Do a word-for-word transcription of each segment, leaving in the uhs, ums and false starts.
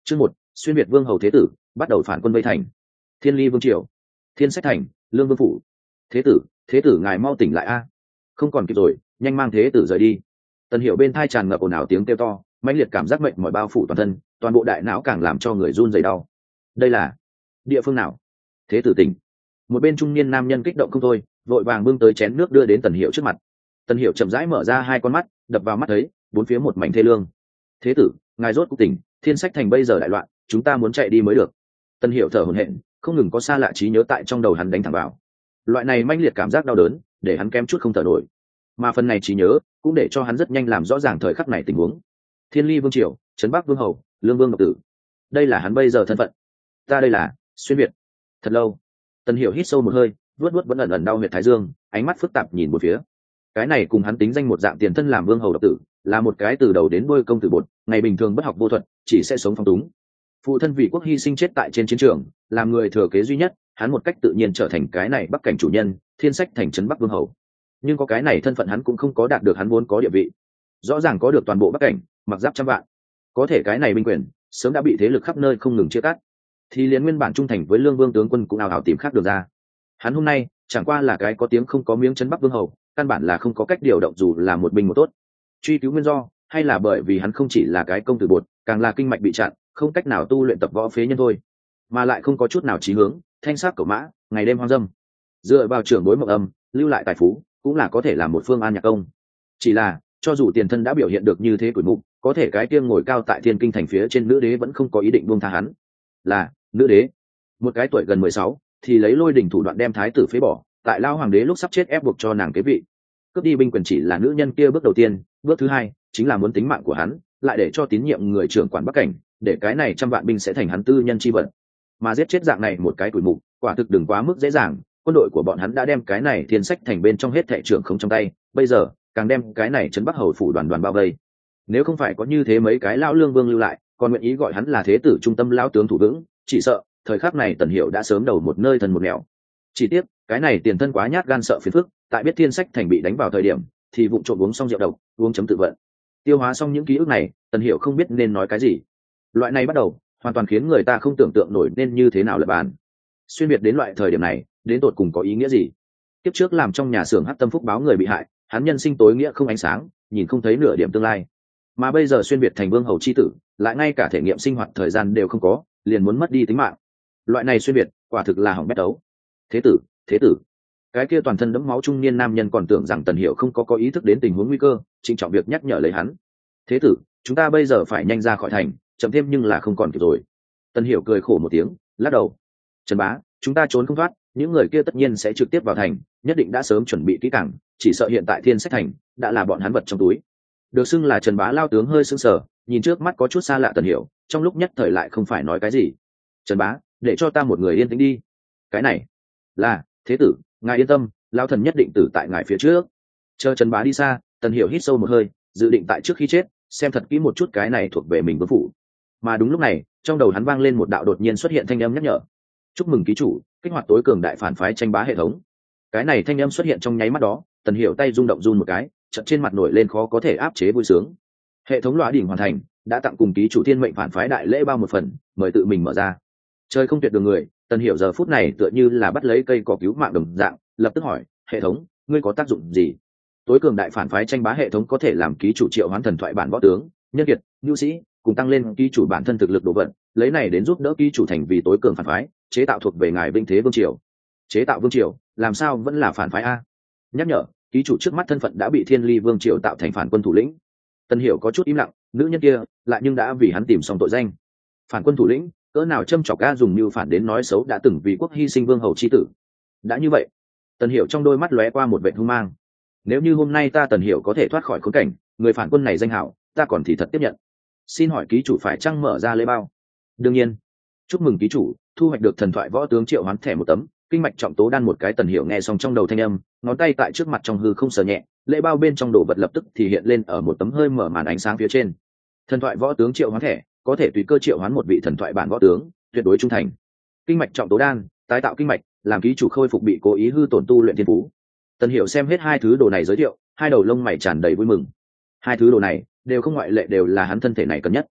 Chương một, xuyên việt vương hầu thế tử bắt đầu phản quân vây thành. Thiên Ly vương triều, Thiên Sách thành, Lương vương phủ. Thế tử, thế tử ngài mau tỉnh lại a. Không còn kịp rồi, nhanh mang thế tử rời đi. Tần Hiểu bên thai tràn ngập ồn ào tiếng kêu to, mãnh liệt cảm giác mệnh mỏi bao phủ toàn thân, toàn bộ đại não càng làm cho người run rẩy đau. Đây là địa phương nào? Thế tử tỉnh. Một bên trung niên nam nhân kích động không thôi, vội vàng bưng tới chén nước đưa đến Tần Hiểu trước mặt. Tần Hiểu chậm rãi mở ra hai con mắt, đập vào mắt thấy bốn phía một mảnh thê lương. Thế tử, ngài rốt cuộc tỉnh, Thiên Sách thành bây giờ đại loạn, chúng ta muốn chạy đi mới được. Tần Hiểu thở hổn hển, không ngừng có xa lạ trí nhớ tại trong đầu hắn đánh thẳng vào. Loại này mãnh liệt cảm giác đau đớn, để hắn kém chút không thở nổi. Mà phần này trí nhớ cũng để cho hắn rất nhanh làm rõ ràng thời khắc này tình huống. Thiên Ly vương triều, Trấn Bắc vương hầu, Lương vương độc tử. Đây là hắn bây giờ thân phận. Ta đây là xuyên việt. Thật lâu, Tần Hiểu hít sâu một hơi, vuốt vuốt vẫn ẩn ẩn đau huyệt thái dương, ánh mắt phức tạp nhìn một phía. Cái này cùng hắn tính danh một dạng tiền thân làm vương hầu độc tử, là một cái từ đầu đến đuôi công tử bột, ngày bình thường bất học vô thuật, chỉ sẽ sống phong túng. Phụ thân vì quốc hy sinh chết tại trên chiến trường, làm người thừa kế duy nhất, hắn một cách tự nhiên trở thành cái này Bắc cảnh chủ nhân, Thiên Sách thành Trấn Bắc vương hầu. Nhưng có cái này thân phận hắn cũng không có đạt được hắn vốn có địa vị. Rõ ràng có được toàn bộ Bắc cảnh, mặc giáp trăm vạn, có thể cái này binh quyền sớm đã bị thế lực khắp nơi không ngừng chia cắt, thì liền nguyên bản trung thành với Lương vương tướng quân cũng ào ào tìm khác được ra. Hắn hôm nay chẳng qua là cái có tiếng không có miếng Trấn Bắc vương hầu, căn bản là không có cách điều động dù là một binh một tốt. Truy cứu nguyên do, hay là bởi vì hắn không chỉ là cái công tử bột, càng là kinh mạch bị chặn, không cách nào tu luyện tập võ phế nhân thôi, mà lại không có chút nào chí hướng, thanh sắc cẩu mã, ngày đêm hoang dâm. Dựa vào trưởng bối mộng âm, lưu lại tài phú, cũng là có thể làm một phương an nhạc công. Chỉ là, cho dù tiền thân đã biểu hiện được như thế tuổi mục, có thể cái tiêm ngồi cao tại thiên kinh thành phía trên nữ đế vẫn không có ý định buông tha hắn. Là nữ đế, một cái tuổi gần mười sáu, thì lấy lôi đình thủ đoạn đem thái tử phế bỏ, tại lao hoàng đế lúc sắp chết ép buộc cho nàng kế vị. Cướp đi binh quyền chỉ là nữ nhân kia bước đầu tiên, bước thứ hai chính là muốn tính mạng của hắn, lại để cho tín nhiệm người trưởng quản Bắc cảnh, để cái này trăm vạn binh sẽ thành hắn tư nhân chi vật. Mà giết chết dạng này một cái tuổi mục, quả thực đừng quá mức dễ dàng. Quân đội của bọn hắn đã đem cái này Thiên Sách thành bên trong hết thệ trưởng không trong tay, bây giờ càng đem cái này Trấn Bắc hầu phủ đoàn đoàn bao vây. Nếu không phải có như thế mấy cái lão lương vương lưu lại, còn nguyện ý gọi hắn là thế tử trung tâm lão tướng thủ vững, chỉ sợ thời khắc này Tần Hiểu đã sớm đầu một nơi thần một nẻo. Chỉ tiếc cái này tiền thân quá nhát gan sợ phiền phức, tại biết Thiên Sách thành bị đánh vào thời điểm, thì vụng trộm uống xong rượu độc, uống chấm tự vận. Tiêu hóa xong những ký ức này, Tần Hiểu không biết nên nói cái gì. Loại này bắt đầu hoàn toàn khiến người ta không tưởng tượng nổi nên như thế nào lập bàn. Xuyên việt đến loại thời điểm này, đến tột cùng có ý nghĩa gì? Kiếp trước làm trong nhà xưởng Hắc Tâm Phúc báo người bị hại, hắn nhân sinh tối nghĩa không ánh sáng, nhìn không thấy nửa điểm tương lai. Mà bây giờ xuyên việt thành vương hầu chi tử, lại ngay cả thể nghiệm sinh hoạt thời gian đều không có, liền muốn mất đi tính mạng. Loại này xuyên việt, quả thực là hỏng bét đấu. Thế tử, thế tử. Cái kia toàn thân đẫm máu trung niên nam nhân còn tưởng rằng Tần Hiểu không có có ý thức đến tình huống nguy cơ, trịnh trọng việc nhắc nhở lấy hắn. Thế tử, chúng ta bây giờ phải nhanh ra khỏi thành, chậm thêm nhưng là không còn kịp rồi. Tần Hiểu cười khổ một tiếng, lắc đầu. Trần bá, chúng ta trốn không thoát, những người kia tất nhiên sẽ trực tiếp vào thành, nhất định đã sớm chuẩn bị kỹ càng, chỉ sợ hiện tại Thiên Sách thành đã là bọn hắn vật trong túi. Được xưng là Trần bá lao tướng hơi sững sờ, nhìn trước mắt có chút xa lạ Tần Hiểu, trong lúc nhất thời lại không phải nói cái gì. Trần bá, để cho ta một người yên tĩnh đi. Cái này là thế tử, ngài yên tâm, lao thần nhất định tử tại ngài phía trước. Chờ Trần bá đi xa, Tần Hiểu hít sâu một hơi, dự định tại trước khi chết xem thật kỹ một chút cái này thuộc về mình vương phủ. Mà đúng lúc này, trong đầu hắn vang lên một đạo đột nhiên xuất hiện thanh âm nhắc nhở. Chúc mừng ký chủ kích hoạt tối cường đại phản phái tranh bá hệ thống. Cái này thanh âm xuất hiện trong nháy mắt đó, Tần Hiểu tay rung động run một cái, chợt trên mặt nổi lên khó có thể áp chế vui sướng. Hệ thống lõa đỉnh hoàn thành, đã tặng cùng ký chủ thiên mệnh phản phái đại lễ bao một phần, mời tự mình mở ra. Chơi không tuyệt đường người, Tần Hiểu giờ phút này tựa như là bắt lấy cây cỏ cứu mạng đồng dạng, lập tức hỏi, hệ thống, ngươi có tác dụng gì? Tối cường đại phản phái tranh bá hệ thống có thể làm ký chủ triệu hoán thần thoại bản võ tướng, nhân kiệt, nhu sĩ, cùng tăng lên ký chủ bản thân thực lực đồ vật, lấy này đến giúp đỡ ký chủ thành vì tối cường phản phái, chế tạo thuộc về ngài vinh thế vương triều. Chế tạo vương triều, làm sao vẫn là phản phái a? Nhắc nhở, ký chủ trước mắt thân phận đã bị Thiên Ly vương triều tạo thành phản quân thủ lĩnh. Tần Hiểu có chút im lặng, nữ nhân kia lại nhưng đã vì hắn tìm xong tội danh. Phản quân thủ lĩnh, cỡ nào châm chọc ga dùng mưu phản đến nói xấu đã từng vì quốc hy sinh vương hầu chi tử. Đã như vậy, Tần Hiểu trong đôi mắt lóe qua một vẻ hung mang. Nếu như hôm nay ta Tần Hiểu có thể thoát khỏi khốn cảnh, người phản quân này danh hảo, ta còn thì thật tiếp nhận. Xin hỏi ký chủ phải chăng mở ra lễ bao? Đương nhiên. Chúc mừng ký chủ thu hoạch được thần thoại võ tướng triệu hoán thẻ một tấm, kinh mạch trọng tố đan một cái. Tần Hiểu nghe xong trong đầu thanh âm, ngón tay tại trước mặt trong hư không sờ nhẹ, lễ bao bên trong đồ vật lập tức thì hiện lên ở một tấm hơi mở màn ánh sáng phía trên. Thần thoại võ tướng triệu hoán thẻ, có thể tùy cơ triệu hoán một vị thần thoại bản võ tướng, tuyệt đối trung thành. Kinh mạch trọng tố đan, tái tạo kinh mạch, làm ký chủ khôi phục bị cố ý hư tổn tu luyện thiên phú. Tần Hiểu xem hết hai thứ đồ này giới thiệu, hai đầu lông mày tràn đầy vui mừng. Hai thứ đồ này đều không ngoại lệ đều là hắn thân thể này cần nhất.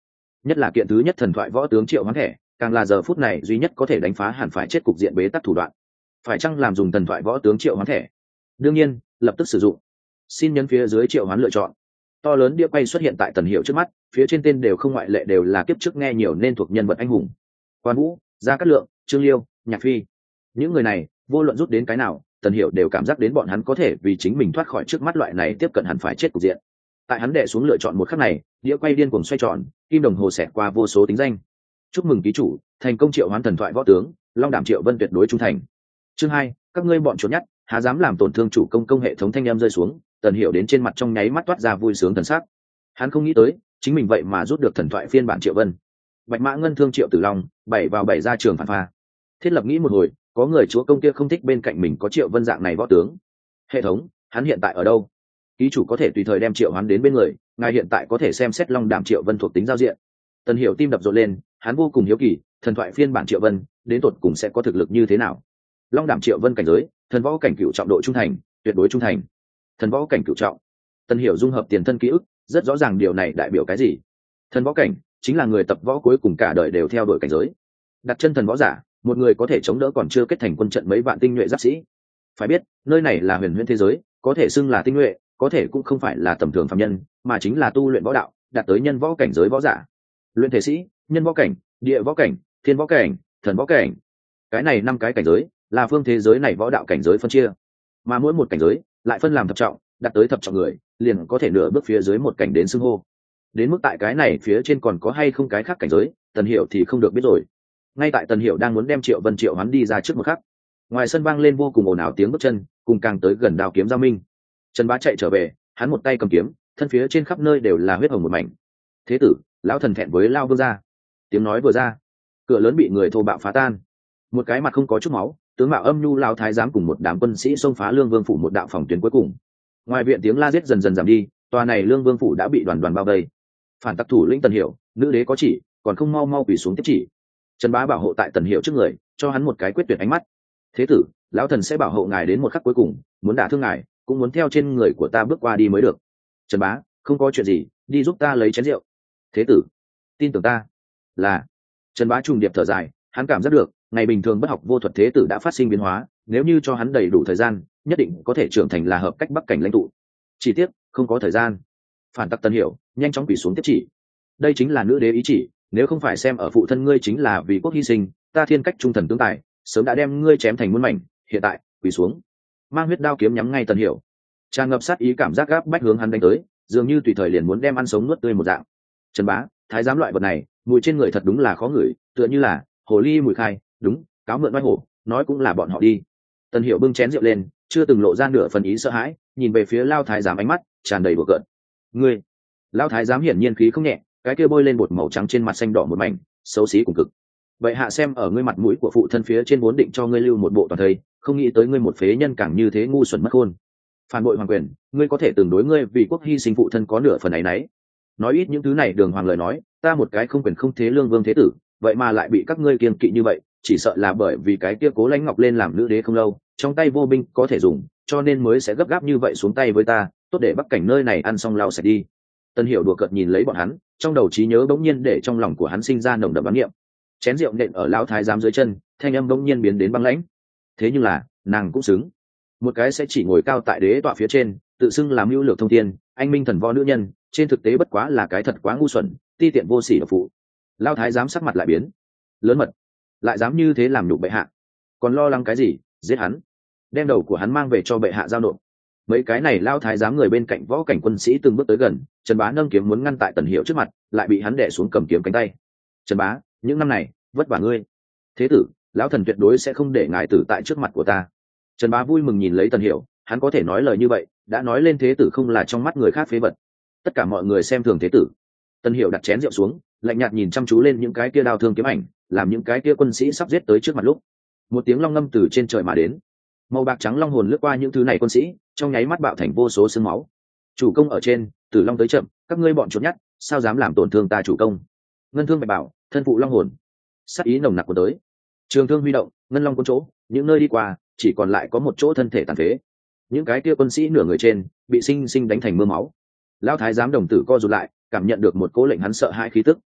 nhất là kiện thứ nhất thần thoại võ tướng triệu hoán thẻ càng là giờ phút này duy nhất có thể đánh phá hẳn phải chết cục diện bế tắc thủ đoạn. Phải chăng làm dùng thần thoại võ tướng triệu hoán thẻ? Đương nhiên, lập tức sử dụng. Xin nhấn phía dưới triệu hoán lựa chọn. To lớn đĩa quay xuất hiện tại Tần Hiểu trước mắt, phía trên tên đều không ngoại lệ đều là kiếp trước nghe nhiều nên thuộc nhân vật anh hùng. Quan Vũ, Gia Cát Lượng, Trương Liêu, Nhạc Phi. Những người này, vô luận rút đến cái nào, Tần Hiểu đều cảm giác đến bọn hắn có thể vì chính mình thoát khỏi trước mắt loại này tiếp cận hẳn phải chết cục diện. Tại hắn đệ xuống lựa chọn một khắc này, đĩa quay điên cuồng xoay tròn, kim đồng hồ xẹt qua vô số tính danh. Chúc mừng ký chủ, thành công triệu hoán thần thoại võ tướng, Long Đạm Triệu Vân tuyệt đối trung thành. Chương hai, các ngươi bọn chuột nhắt, há dám làm tổn thương chủ công công hệ thống thanh em rơi xuống, Tần Hiểu đến trên mặt trong nháy mắt toát ra vui sướng thần sắc. Hắn không nghĩ tới, chính mình vậy mà rút được thần thoại phiên bản Triệu Vân. Bạch Mã Ngân Thương Triệu Tử Long, bảy vào bảy ra trường phản pha. Thiết lập nghĩ một hồi, có người chúa công kia không thích bên cạnh mình có Triệu Vân dạng này võ tướng. Hệ thống, hắn hiện tại ở đâu? Ký chủ có thể tùy thời đem Triệu Hoán đến bên người, ngài hiện tại có thể xem xét Long Đạm Triệu Vân thuộc tính giao diện. Tần Hiểu tim đập rộn lên, hắn vô cùng hiếu kỳ, thần thoại phiên bản Triệu Vân, đến tột cùng sẽ có thực lực như thế nào? Long Đạm Triệu Vân cảnh giới, thần võ cảnh cựu trọng độ trung thành, tuyệt đối trung thành. Thần võ cảnh cựu trọng. Tần Hiểu dung hợp tiền thân ký ức, rất rõ ràng điều này đại biểu cái gì. Thần võ cảnh chính là người tập võ cuối cùng cả đời đều theo đuổi cảnh giới. Đặt chân thần võ giả, một người có thể chống đỡ còn chưa kết thành quân trận mấy vạn tinh nhuệ giáp sĩ. Phải biết, nơi này là huyền huyễn thế giới, có thể xưng là tinh nhuệ, có thể cũng không phải là tầm thường phàm nhân, mà chính là tu luyện võ đạo, đạt tới nhân võ cảnh giới võ giả. Luyện thể sĩ, nhân võ cảnh, địa võ cảnh, thiên võ cảnh, thần võ cảnh. Cái này năm cái cảnh giới, là phương thế giới này võ đạo cảnh giới phân chia. Mà mỗi một cảnh giới lại phân làm thập trọng, đạt tới thập trọng người, liền có thể nửa bước phía dưới một cảnh đến xưng hô. Đến mức tại cái này phía trên còn có hay không cái khác cảnh giới, Tần Hiểu thì không được biết rồi. Ngay tại Tần Hiểu đang muốn đem Triệu Vân triệu hoán đi ra trước một khắc, ngoài sân vang lên vô cùng ồn ào tiếng bước chân, cùng càng tới gần đao kiếm giao minh. Trần Bá chạy trở về, hắn một tay cầm kiếm, thân phía trên khắp nơi đều là huyết hồng một mảnh. Thế tử, lão thần thẹn với lao vương gia. Tiếng nói vừa ra, cửa lớn bị người thô bạo phá tan. Một cái mặt không có chút máu, tướng mạo âm nhu lao thái giám cùng một đám quân sĩ xông phá Lương Vương phủ một đạo phòng tuyến cuối cùng. Ngoài viện tiếng la giết dần dần giảm đi, tòa này Lương Vương phủ đã bị đoàn đoàn bao vây. Phản tặc thủ lĩnh Tần Hiểu, nữ đế có chỉ, còn không mau mau quỳ xuống tiếp chỉ. Trần Bá bảo hộ tại Tần Hiểu trước người, cho hắn một cái quyết tuyệt ánh mắt. Thế tử, lão thần sẽ bảo hộ ngài đến một khắc cuối cùng, muốn đả thương ngài, cũng muốn theo trên người của ta bước qua đi mới được. Trần Bá, không có chuyện gì, đi giúp ta lấy chén rượu. Thế tử, tin tưởng ta. Là. Trần Bá trùng điệp thở dài, hắn cảm giác được, ngày bình thường bất học vô thuật thế tử đã phát sinh biến hóa, nếu như cho hắn đầy đủ thời gian, nhất định có thể trưởng thành là hợp cách bắc cảnh lãnh tụ. Chỉ tiếc, không có thời gian. Phản tặc Tần Hiểu, nhanh chóng quỳ xuống tiếp chỉ. Đây chính là nữ đế ý chỉ, nếu không phải xem ở phụ thân ngươi chính là vì quốc hy sinh, ta thiên cách trung thần tướng tài, sớm đã đem ngươi chém thành muôn mảnh. Hiện tại, quỳ xuống. Mang huyết đao kiếm nhắm ngay Tần Hiểu, tràn ngập sát ý cảm giác gáp bách hướng hắn đánh tới, dường như tùy thời liền muốn đem ăn sống nuốt tươi một dạng. Trần Bá, thái giám loại vật này, mùi trên người thật đúng là khó ngửi, tựa như là hồ ly mùi khai, đúng, cáo mượn oai hổ, nói cũng là bọn họ đi. Tần Hiểu bưng chén rượu lên, chưa từng lộ ra nửa phần ý sợ hãi, nhìn về phía lao thái giám ánh mắt tràn đầy bừa cợt. Ngươi, lao thái giám hiển nhiên khí không nhẹ, cái kia bôi lên bột màu trắng trên mặt xanh đỏ một mảnh, xấu xí cùng cực. Vậy hạ xem ở ngươi mặt mũi của phụ thân phía trên vốn định cho ngươi lưu một bộ toàn thây, không nghĩ tới ngươi một phế nhân càng như thế ngu xuẩn mất khôn. Phản bội hoàng quyền, ngươi có thể từng đối ngươi vì quốc hy sinh phụ thân có nửa phần ấy nấy. Nói ít những thứ này đường hoàng lời nói, ta một cái không quyền không thế lương vương thế tử, vậy mà lại bị các ngươi kiêng kỵ như vậy, chỉ sợ là bởi vì cái kia Cố Lãnh Ngọc lên làm nữ đế không lâu, trong tay vô binh có thể dùng, cho nên mới sẽ gấp gáp như vậy xuống tay với ta, tốt để bắc cảnh nơi này ăn xong lau sạch đi. Tân Hiểu đùa cợt nhìn lấy bọn hắn, trong đầu trí nhớ bỗng nhiên để trong lòng của hắn sinh ra nồng đậm bán niệm. Chén rượu nện ở lão thái giám dưới chân, thanh âm bỗng nhiên biến đến băng lãnh. Thế nhưng là, nàng cũng xứng. Một cái sẽ chỉ ngồi cao tại đế tọa phía trên, tự xưng làm mưu lược thông thiên, anh minh thần võ nữ nhân, trên thực tế bất quá là cái thật quá ngu xuẩn, ti tiện vô sỉ độc phụ. Lão thái giám sắc mặt lại biến, lớn mật, lại dám như thế làm nhục bệ hạ, còn lo lắng cái gì? Giết hắn, đem đầu của hắn mang về cho bệ hạ giao nộp. Mấy cái này lão thái giám người bên cạnh võ cảnh quân sĩ từng bước tới gần, Trần Bá nâng kiếm muốn ngăn tại Tần Hiểu trước mặt, lại bị hắn đè xuống cầm kiếm cánh tay. Trần Bá, những năm này vất vả ngươi. Thế tử, lão thần tuyệt đối sẽ không để ngài tử tại trước mặt của ta. Trần Bá vui mừng nhìn lấy Tần Hiểu, hắn có thể nói lời như vậy, đã nói lên thế tử không là trong mắt người khác phế vật. Tất cả mọi người xem thường thế tử. Tần Hiểu đặt chén rượu xuống, lạnh nhạt nhìn chăm chú lên những cái kia đao thương kiếm ảnh, làm những cái kia quân sĩ sắp giết tới trước mặt lúc, một tiếng long ngâm từ trên trời mà đến, màu bạc trắng long hồn lướt qua những thứ này quân sĩ, trong nháy mắt bạo thành vô số xương máu. Chủ công ở trên, Tử Long tới chậm, các ngươi bọn chuột nhắt, sao dám làm tổn thương ta chủ công? Ngân thương bạch bảo, thân phụ long hồn, sát ý nồng nặc của tới. Trường thương huy động, ngân long cuốn chỗ, những nơi đi qua, chỉ còn lại có một chỗ thân thể tàn phế. Những cái kia quân sĩ nửa người trên, bị sinh sinh đánh thành mưa máu. Lão thái giám đồng tử co rụt lại, cảm nhận được một cố lệnh hắn sợ hãi khí tức.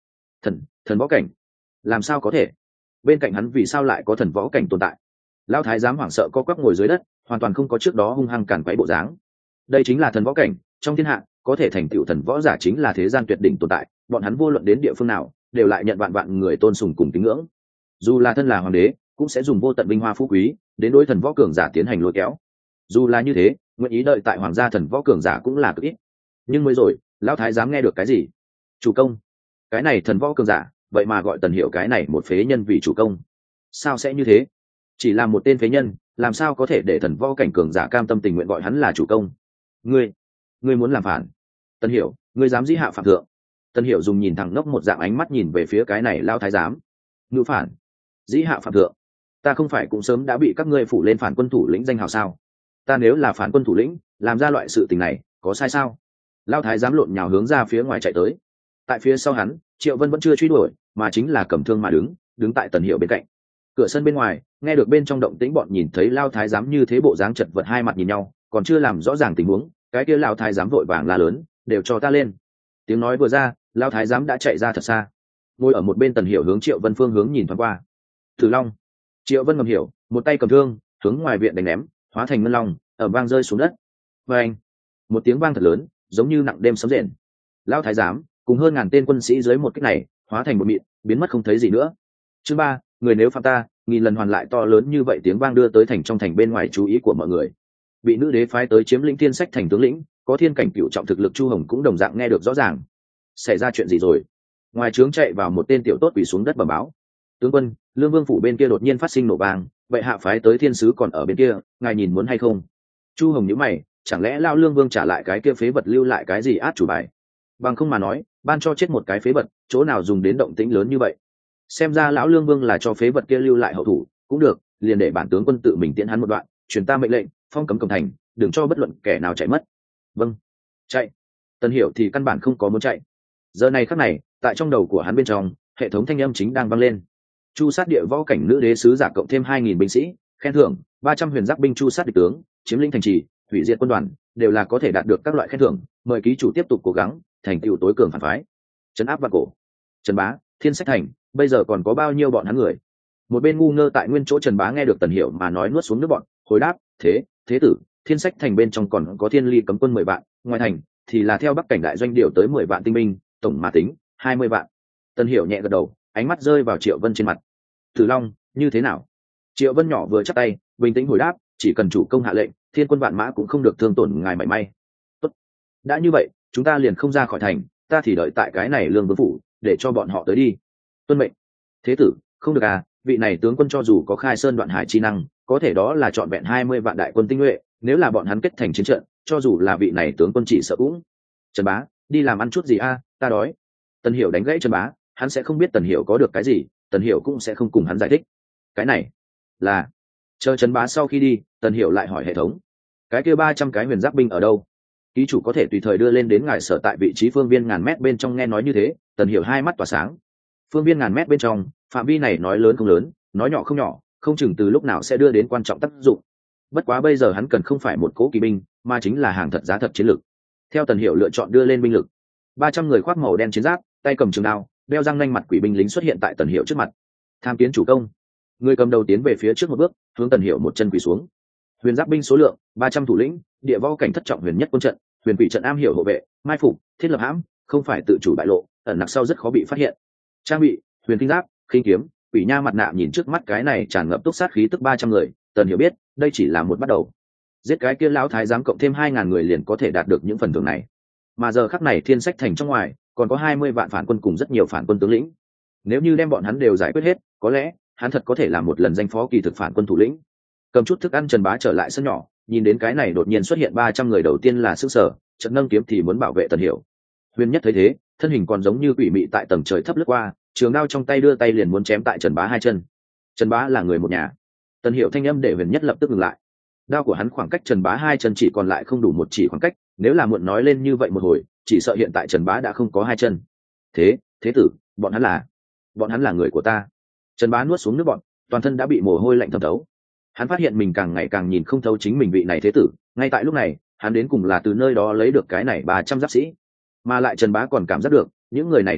thần thần võ cảnh? Làm sao có thể? Bên cạnh hắn vì sao lại có thần võ cảnh tồn tại? Lão thái giám hoảng sợ co quắp ngồi dưới đất, hoàn toàn không có trước đó hung hăng càn quấy bộ dáng. Đây chính là thần võ cảnh, trong thiên hạ có thể thành tựu thần võ giả chính là thế gian tuyệt đỉnh tồn tại, bọn hắn vô luận đến địa phương nào đều lại nhận vạn vạn người tôn sùng cùng kính ngưỡng. Dù là thân là hoàng đế cũng sẽ dùng vô tận vinh hoa phú quý đến đối thần võ cường giả tiến hành lôi kéo. Dù là như thế, nguyện ý đợi tại hoàng gia thần võ cường giả cũng là cực ít. Nhưng mới rồi, lão thái giám nghe được cái gì? Chủ công? Cái này thần võ cường giả vậy mà gọi Tần Hiểu cái này một phế nhân vì chủ công? Sao sẽ như thế? Chỉ là một tên phế nhân, làm sao có thể để thần võ cảnh cường giả cam tâm tình nguyện gọi hắn là chủ công? Ngươi, ngươi muốn làm phản? Tần Hiểu, ngươi dám dĩ hạ phạm thượng? Tần Hiểu dùng nhìn thẳng ngốc một dạng ánh mắt nhìn về phía cái này lão thái giám. Ngữ phản? Dĩ hạ phạm thượng? Ta không phải cũng sớm đã bị các ngươi phủ lên phản quân thủ lĩnh danh hào sao? Ta nếu là phản quân thủ lĩnh, làm ra loại sự tình này, có sai sao? Lão thái giám lộn nhào hướng ra phía ngoài chạy tới. Tại phía sau hắn, Triệu Vân vẫn chưa truy đuổi, mà chính là cầm thương mà đứng, đứng tại Tần Hiểu bên cạnh. Cửa sân bên ngoài, nghe được bên trong động tĩnh, bọn nhìn thấy Lão thái giám như thế bộ dáng chật vật, hai mặt nhìn nhau, còn chưa làm rõ ràng tình huống, cái kia Lão thái giám vội vàng la lớn, đều cho ta lên. Tiếng nói vừa ra, Lão thái giám đã chạy ra thật xa. Ngồi ở một bên Tần Hiểu hướng Triệu Vân phương hướng nhìn thoáng qua. Thử Long. Triệu Vân ngầm hiểu, một tay cầm thương, hướng ngoài viện đánh ném, hóa thành ngân long, ở vang rơi xuống đất. Và anh, một tiếng vang thật lớn, giống như nặng đêm sấm rền. Lão thái giám cùng hơn ngàn tên quân sĩ dưới một kích này, hóa thành một mịn, biến mất không thấy gì nữa. Chương ba, người nếu phạm ta, nghìn lần hoàn lại. To lớn như vậy tiếng vang đưa tới thành trong thành bên ngoài chú ý của mọi người. Bị nữ đế phái tới chiếm lĩnh Thiên Sách thành tướng lĩnh, có thiên cảnh cựu trọng thực lực Chu Hồng cũng đồng dạng nghe được rõ ràng. Xảy ra chuyện gì rồi? Ngoài trướng chạy vào một tên tiểu tốt quỳ xuống đất bẩm báo. Tướng quân, Lương Vương phủ bên kia đột nhiên phát sinh nổ vang, vậy hạ phái tới thiên sứ còn ở bên kia, ngài nhìn muốn hay không? Chu Hồng nhíu mày, chẳng lẽ Lao Lương Vương trả lại cái kia phế vật lưu lại cái gì át chủ bài? Bằng không mà nói, ban cho chết một cái phế vật, chỗ nào dùng đến động tĩnh lớn như vậy? Xem ra lão Lương Vương là cho phế vật kia lưu lại hậu thủ, cũng được, liền để bản tướng quân tự mình tiễn hắn một đoạn, truyền ta mệnh lệnh, phong cấm cổng thành, đừng cho bất luận kẻ nào chạy mất. Vâng. Chạy. Tần Hiểu thì căn bản không có muốn chạy. Giờ này khắc này, tại trong đầu của hắn bên trong, hệ thống thanh âm chính đang vang lên. Chu sát địa võ cảnh nữ đế sứ giả cộng thêm hai nghìn binh sĩ, khen thưởng ba trăm huyền giáp binh chu sát địch tướng, chiếm lĩnh thành trì, hủy diệt quân đoàn, đều là có thể đạt được các loại khen thưởng, mời ký chủ tiếp tục cố gắng, thành tựu tối cường phản phái. Trấn áp vạn cổ. Trần Bá, Thiên Sách thành, bây giờ còn có bao nhiêu bọn hắn người? Một bên ngu ngơ tại nguyên chỗ Trần Bá nghe được Tần Hiểu mà nói nuốt xuống nước bọn, hồi đáp, thế, thế tử, Thiên Sách thành bên trong còn có Thiên Ly cấm quân mười vạn, ngoài thành thì là theo Bắc cảnh đại doanh điều tới mười vạn tinh binh, tổng mà tính hai mươi vạn. Tần Hiểu nhẹ gật đầu, ánh mắt rơi vào Triệu Vân trên mặt. Tử Long, như thế nào? Triệu Vân nhỏ vừa chắp tay, bình tĩnh hồi đáp, chỉ cần chủ công hạ lệnh, thiên quân vạn mã cũng không được thương tổn ngài mảy may. Tốt. Đã như vậy, chúng ta liền không ra khỏi thành, ta thì đợi tại cái này Lương Vương phủ, để cho bọn họ tới đi. Tuân mệnh. Thế tử, không được à, vị này tướng quân cho dù có khai sơn đoạn hải chi năng, có thể đó là trọn vẹn hai mươi vạn đại quân tinh nhuệ, nếu là bọn hắn kết thành chiến trận, cho dù là vị này tướng quân chỉ sợ cũng. Trần Bá, đi làm ăn chút gì a, ta đói. Tần Hiểu đánh gãy Trần Bá, hắn sẽ không biết Tần Hiểu có được cái gì, Tần Hiểu cũng sẽ không cùng hắn giải thích. Cái này là, chờ Trần Bá sau khi đi, Tần Hiểu lại hỏi hệ thống, cái kia ba trăm cái huyền giáp binh ở đâu? Ký chủ có thể tùy thời đưa lên đến ngài sở tại vị trí phương viên ngàn mét bên trong. Nghe nói như thế, Tần Hiểu hai mắt tỏa sáng. Phương viên ngàn mét bên trong, phạm vi này nói lớn không lớn, nói nhỏ không nhỏ, không chừng từ lúc nào sẽ đưa đến quan trọng tác dụng. Bất quá bây giờ hắn cần không phải một cố kỵ binh, mà chính là hàng thật giá thật chiến lược. Theo Tần Hiểu lựa chọn đưa lên binh lực, ba trăm người khoác màu đen chiến giáp, tay cầm trường đao, đeo răng nanh mặt quỷ binh lính xuất hiện tại Tần Hiểu trước mặt. Tham kiến chủ công. Người cầm đầu tiến về phía trước một bước, hướng Tần Hiểu một chân quỳ xuống. Huyền giáp binh số lượng ba trăm thủ lĩnh, địa võ cảnh thất trọng huyền nhất quân trận, huyền quỷ trận am hiểu hộ vệ, mai phục, thiết lập hãm, không phải tự chủ bại lộ, ẩn nặc sau rất khó bị phát hiện. Trang bị huyền kinh giáp, khinh kiếm, quỷ nha mặt nạ. Nhìn trước mắt cái này tràn ngập túc sát khí tức ba trăm người, Tần Hiểu biết đây chỉ là một bắt đầu. Giết cái kia lão thái giám cộng thêm hai ngàn người liền có thể đạt được những phần thưởng này. Mà giờ khắc này Thiên Sách thành trong ngoài còn có hai mươi vạn phản quân cùng rất nhiều phản quân tướng lĩnh. Nếu như đem bọn hắn đều giải quyết hết, có lẽ hắn thật có thể làm một lần danh phó kỳ thực phản quân thủ lĩnh. Cầm chút thức ăn, Trần Bá trở lại sân nhỏ, nhìn đến cái này đột nhiên xuất hiện ba trăm người, đầu tiên là sức sở, chợt nâng kiếm thì muốn bảo vệ Tần Hiểu. Huyền Nhất thấy thế, thân hình còn giống như quỷ mị tại tầng trời thấp lướt qua, trường đao trong tay đưa tay liền muốn chém tại Trần Bá hai chân. Trần Bá là người một nhà. Tần Hiểu thanh âm để Huyền Nhất lập tức ngừng lại. Đao của hắn khoảng cách Trần Bá hai chân chỉ còn lại không đủ một chỉ khoảng cách, nếu là muộn nói lên như vậy một hồi, chỉ sợ hiện tại Trần Bá đã không có hai chân. Thế, thế tử, bọn hắn là, bọn hắn là người của ta. Trần Bá nuốt xuống nước bọn, toàn thân đã bị mồ hôi lạnh thấm thấu. Hắn phát hiện mình càng ngày càng nhìn không thấu chính mình vị này thế tử. Ngay tại lúc này, hắn đến cùng là từ nơi đó lấy được cái này ba trăm giáp sĩ, mà lại Trần Bá còn cảm giác được những người này khí tức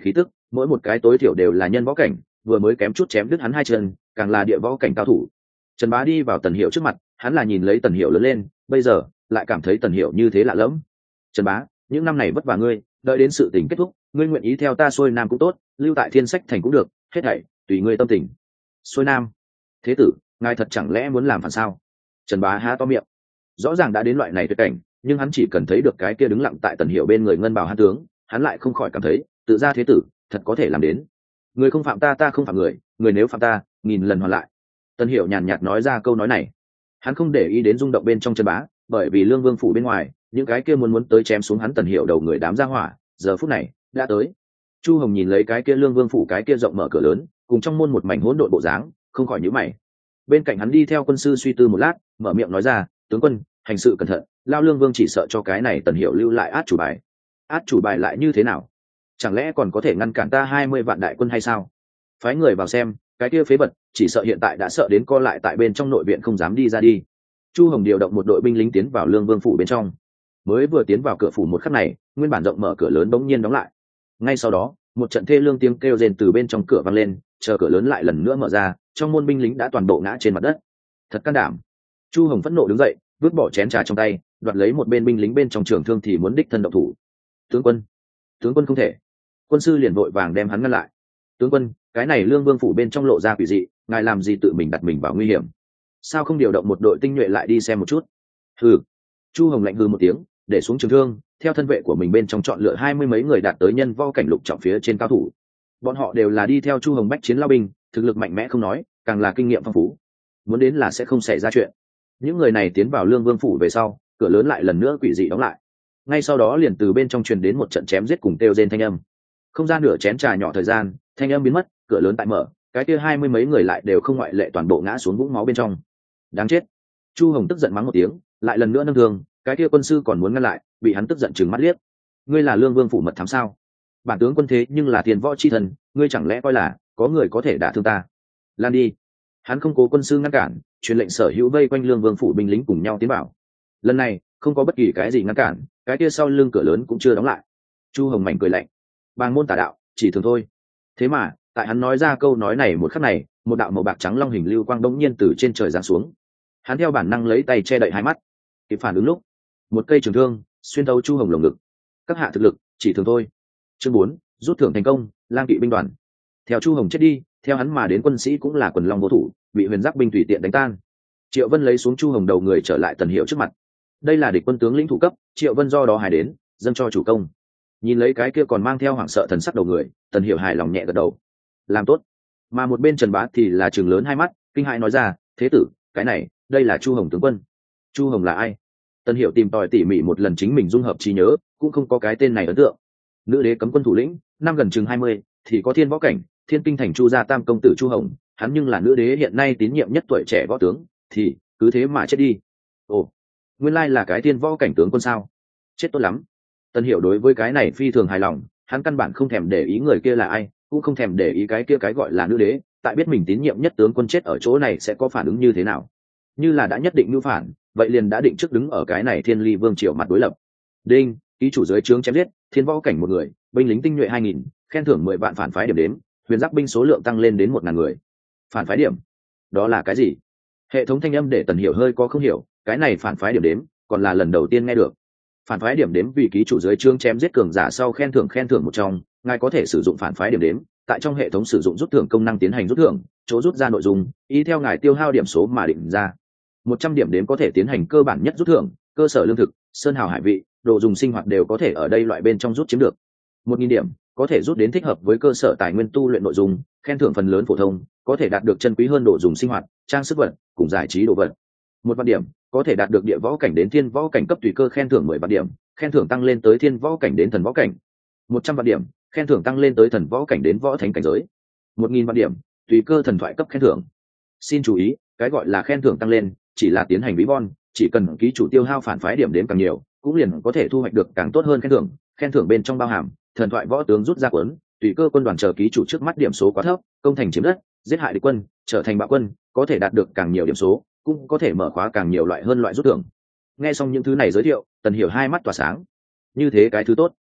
mỗi một cái tối thiểu đều là nhân võ cảnh, vừa mới kém chút chém đứt hắn hai chân, càng là địa võ cảnh cao thủ. Trần Bá đi vào Tần Hiểu trước mặt, hắn là nhìn lấy Tần Hiểu lớn lên, bây giờ lại cảm thấy Tần Hiểu như thế lạ lẫm. Trần Bá, những năm này vất vả ngươi, đợi đến sự tình kết thúc, ngươi nguyện ý theo ta xuôi nam cũng tốt, lưu tại Thiên Sách thành cũng được, hết thảy tùy ngươi tâm tình. Xuôi nam? Thế tử, ngài thật chẳng lẽ muốn làm phản sao? Trần Bá há to miệng. Rõ ràng đã đến loại này tuyệt cảnh, nhưng hắn chỉ cần thấy được cái kia đứng lặng tại Tần Hiểu bên người ngân bào hán tướng, hắn lại không khỏi cảm thấy, tự ra thế tử, thật có thể làm đến. Người không phạm ta, ta không phạm người, người nếu phạm ta, nghìn lần hoàn lại. Tần Hiểu nhàn nhạt nói ra câu nói này. Hắn không để ý đến rung động bên trong Trần Bá, bởi vì Lương Vương phủ bên ngoài, những cái kia muốn muốn tới chém xuống hắn Tần Hiểu đầu người đám gia hỏa, giờ phút này đã tới. Chu Hồng nhìn lấy cái kia Lương Vương phủ cái kia rộng mở cửa lớn, cùng trong môn một mảnh hỗn độn bộ dáng, không khỏi nhíu mày. Bên cạnh hắn đi theo quân sư suy tư một lát, mở miệng nói ra, tướng quân, hành sự cẩn thận, lao Lương Vương chỉ sợ cho cái này Tần Hiểu lưu lại át chủ bài. Át chủ bài lại như thế nào? Chẳng lẽ còn có thể ngăn cản ta hai mươi vạn đại quân hay sao? Phái người vào xem, cái kia phế vật chỉ sợ hiện tại đã sợ đến co lại tại bên trong nội viện không dám đi ra đi. Chu Hồng điều động một đội binh lính tiến vào Lương Vương phủ bên trong. Mới vừa tiến vào cửa phủ một khắc này, nguyên bản rộng mở cửa lớn bỗng nhiên đóng lại. Ngay sau đó, một trận thê lương tiếng kêu rền từ bên trong cửa vang lên, chờ cửa lớn lại lần nữa mở ra, trong môn binh lính đã toàn bộ ngã trên mặt đất. Thật can đảm! Chu Hồng phẫn nộ đứng dậy, vứt bỏ chén trà trong tay, đoạt lấy một bên binh lính bên trong trường thương thì muốn đích thân động thủ. Tướng quân, tướng quân không thể! Quân sư liền vội vàng đem hắn ngăn lại. Tướng quân, cái này Lương Vương phủ bên trong lộ ra quỷ dị, ngài làm gì tự mình đặt mình vào nguy hiểm? Sao không điều động một đội tinh nhuệ lại đi xem một chút? Hừ! Chu Hồng lạnh hừ một tiếng, để xuống trường thương, theo thân vệ của mình bên trong chọn lựa hai mươi mấy người đạt tới nhân võ cảnh lục trọng phía trên cao thủ. Bọn họ đều là đi theo Chu Hồng bách chiến lao binh, thực lực mạnh mẽ không nói, càng là kinh nghiệm phong phú. Muốn đến là sẽ không xảy ra chuyện. Những người này tiến vào Lương Vương phủ về sau, cửa lớn lại lần nữa quỷ dị đóng lại. Ngay sau đó liền từ bên trong truyền đến một trận chém giết cùng kêu rên thanh âm. Không gian nửa chén trà nhỏ thời gian, thanh âm biến mất, cửa lớn tại mở, cái kia hai mươi mấy người lại đều không ngoại lệ toàn bộ ngã xuống vũng máu bên trong. Đáng chết! Chu Hồng tức giận mắng một tiếng, lại lần nữa nâng thương, cái kia quân sư còn muốn ngăn lại, bị hắn tức giận trừng mắt liếc. Ngươi là Lương Vương phủ mật thám sao? Bản tướng quân thế nhưng là tiền võ chi thần, ngươi chẳng lẽ coi là có người có thể đả thương ta? Lan đi! Hắn không cố quân sư ngăn cản, truyền lệnh sở hữu vây quanh Lương Vương phủ binh lính cùng nhau tiến vào. Lần này không có bất kỳ cái gì ngăn cản, cái kia sau lưng cửa lớn cũng chưa đóng lại. Chu Hồng mảnh cười lạnh, bàng môn tà đạo, chỉ thường thôi. Thế mà tại hắn nói ra câu nói này một khắc này, một đạo màu bạc trắng long hình lưu quang đống nhiên từ trên trời giáng xuống. Hắn theo bản năng lấy tay che đậy hai mắt, kịp phản ứng lúc một cây trường thương xuyên thấu Chu Hồng lồng ngực. Các hạ thực lực chỉ thường thôi. Chương bốn, rút thưởng thành công, lang kỵ binh đoàn. Theo Chu Hồng chết đi, theo hắn mà đến quân sĩ cũng là quần long vô thủ, bị huyền giác binh tùy tiện đánh tan. Triệu Vân lấy xuống Chu Hồng đầu người trở lại Tần Hiểu trước mặt. Đây là địch quân tướng lĩnh thủ cấp, Triệu Vân do đó hài đến, dâng cho chủ công. Nhìn lấy cái kia còn mang theo hoảng sợ thần sắc đầu người, Tần Hiểu hài lòng nhẹ gật đầu. Làm tốt. Mà một bên Trần Bá thì là trừng lớn hai mắt, kinh hãi nói ra, thế tử, cái này, đây là Chu Hồng tướng quân. Chu Hồng là ai? Tần Hiểu tìm tòi tỉ mỉ một lần chính mình dung hợp trí nhớ, cũng không có cái tên này ấn tượng. Nữ đế cấm quân thủ lĩnh, năm gần chừng hai mươi, thì có thiên võ cảnh, thiên kinh thành Chu gia tam công tử Chu Hồng, hắn nhưng là nữ đế hiện nay tín nhiệm nhất tuổi trẻ võ tướng, thì cứ thế mà chết đi. Ồ, nguyên lai là cái thiên võ cảnh tướng quân sao? Chết tốt lắm. Tần Hiểu đối với cái này phi thường hài lòng, hắn căn bản không thèm để ý người kia là ai, cũng không thèm để ý cái kia cái gọi là nữ đế, tại biết mình tín nhiệm nhất tướng quân chết ở chỗ này sẽ có phản ứng như thế nào. Như là đã nhất định mưu phản, vậy liền đã định trước đứng ở cái này Thiên Ly Vương triều mặt đối lập. Đinh, ký chủ dưới trướng chém giết, thiên võ cảnh một người, binh lính tinh nhuệ hai nghìn, khen thưởng mười vạn phản phái điểm đếm, huyền giác binh số lượng tăng lên đến một ngàn người. Phản phái điểm? Đó là cái gì? Hệ thống thanh âm để Tần Hiểu hơi có không hiểu, cái này phản phái điểm đếm, còn là lần đầu tiên nghe được. Phản phái điểm đếm vì ký chủ dưới trướng chém giết cường giả sau khen thưởng khen thưởng một trong, ngài có thể sử dụng phản phái điểm đếm, tại trong hệ thống sử dụng rút thưởng công năng tiến hành rút thưởng, chỗ rút ra nội dung, ý theo ngài tiêu hao điểm số mà định ra. Một trăm điểm đếm có thể tiến hành cơ bản nhất rút thưởng, cơ sở lương thực, sơn hào hải vị, đồ dùng sinh hoạt đều có thể ở đây loại bên trong rút chiếm được. Một nghìn điểm có thể rút đến thích hợp với cơ sở tài nguyên tu luyện nội dung, khen thưởng phần lớn phổ thông, có thể đạt được chân quý hơn đồ dùng sinh hoạt, trang sức vật, cùng giải trí đồ vật. Một vạn điểm có thể đạt được địa võ cảnh đến thiên võ cảnh cấp tùy cơ khen thưởng mười vạn điểm, khen thưởng tăng lên tới thiên võ cảnh đến thần võ cảnh. Một trăm vạn điểm khen thưởng tăng lên tới thần võ cảnh đến võ thánh cảnh giới. Một nghìn vạn điểm tùy cơ thần thoại cấp khen thưởng. Xin chú ý, cái gọi là khen thưởng tăng lên chỉ là tiến hành ví von, chỉ cần ký chủ tiêu hao phản phái điểm đến càng nhiều, cũng liền có thể thu hoạch được càng tốt hơn khen thưởng. Khen thưởng bên trong bao hàm thần thoại võ tướng rút ra cuốn, tùy cơ quân đoàn chờ ký chủ trước mắt điểm số quá thấp, công thành chiếm đất, giết hại địch quân, trở thành bạo quân, có thể đạt được càng nhiều điểm số, cũng có thể mở khóa càng nhiều loại hơn loại rút thưởng. Nghe xong những thứ này giới thiệu, Tần Hiểu hai mắt tỏa sáng. Như thế cái thứ tốt,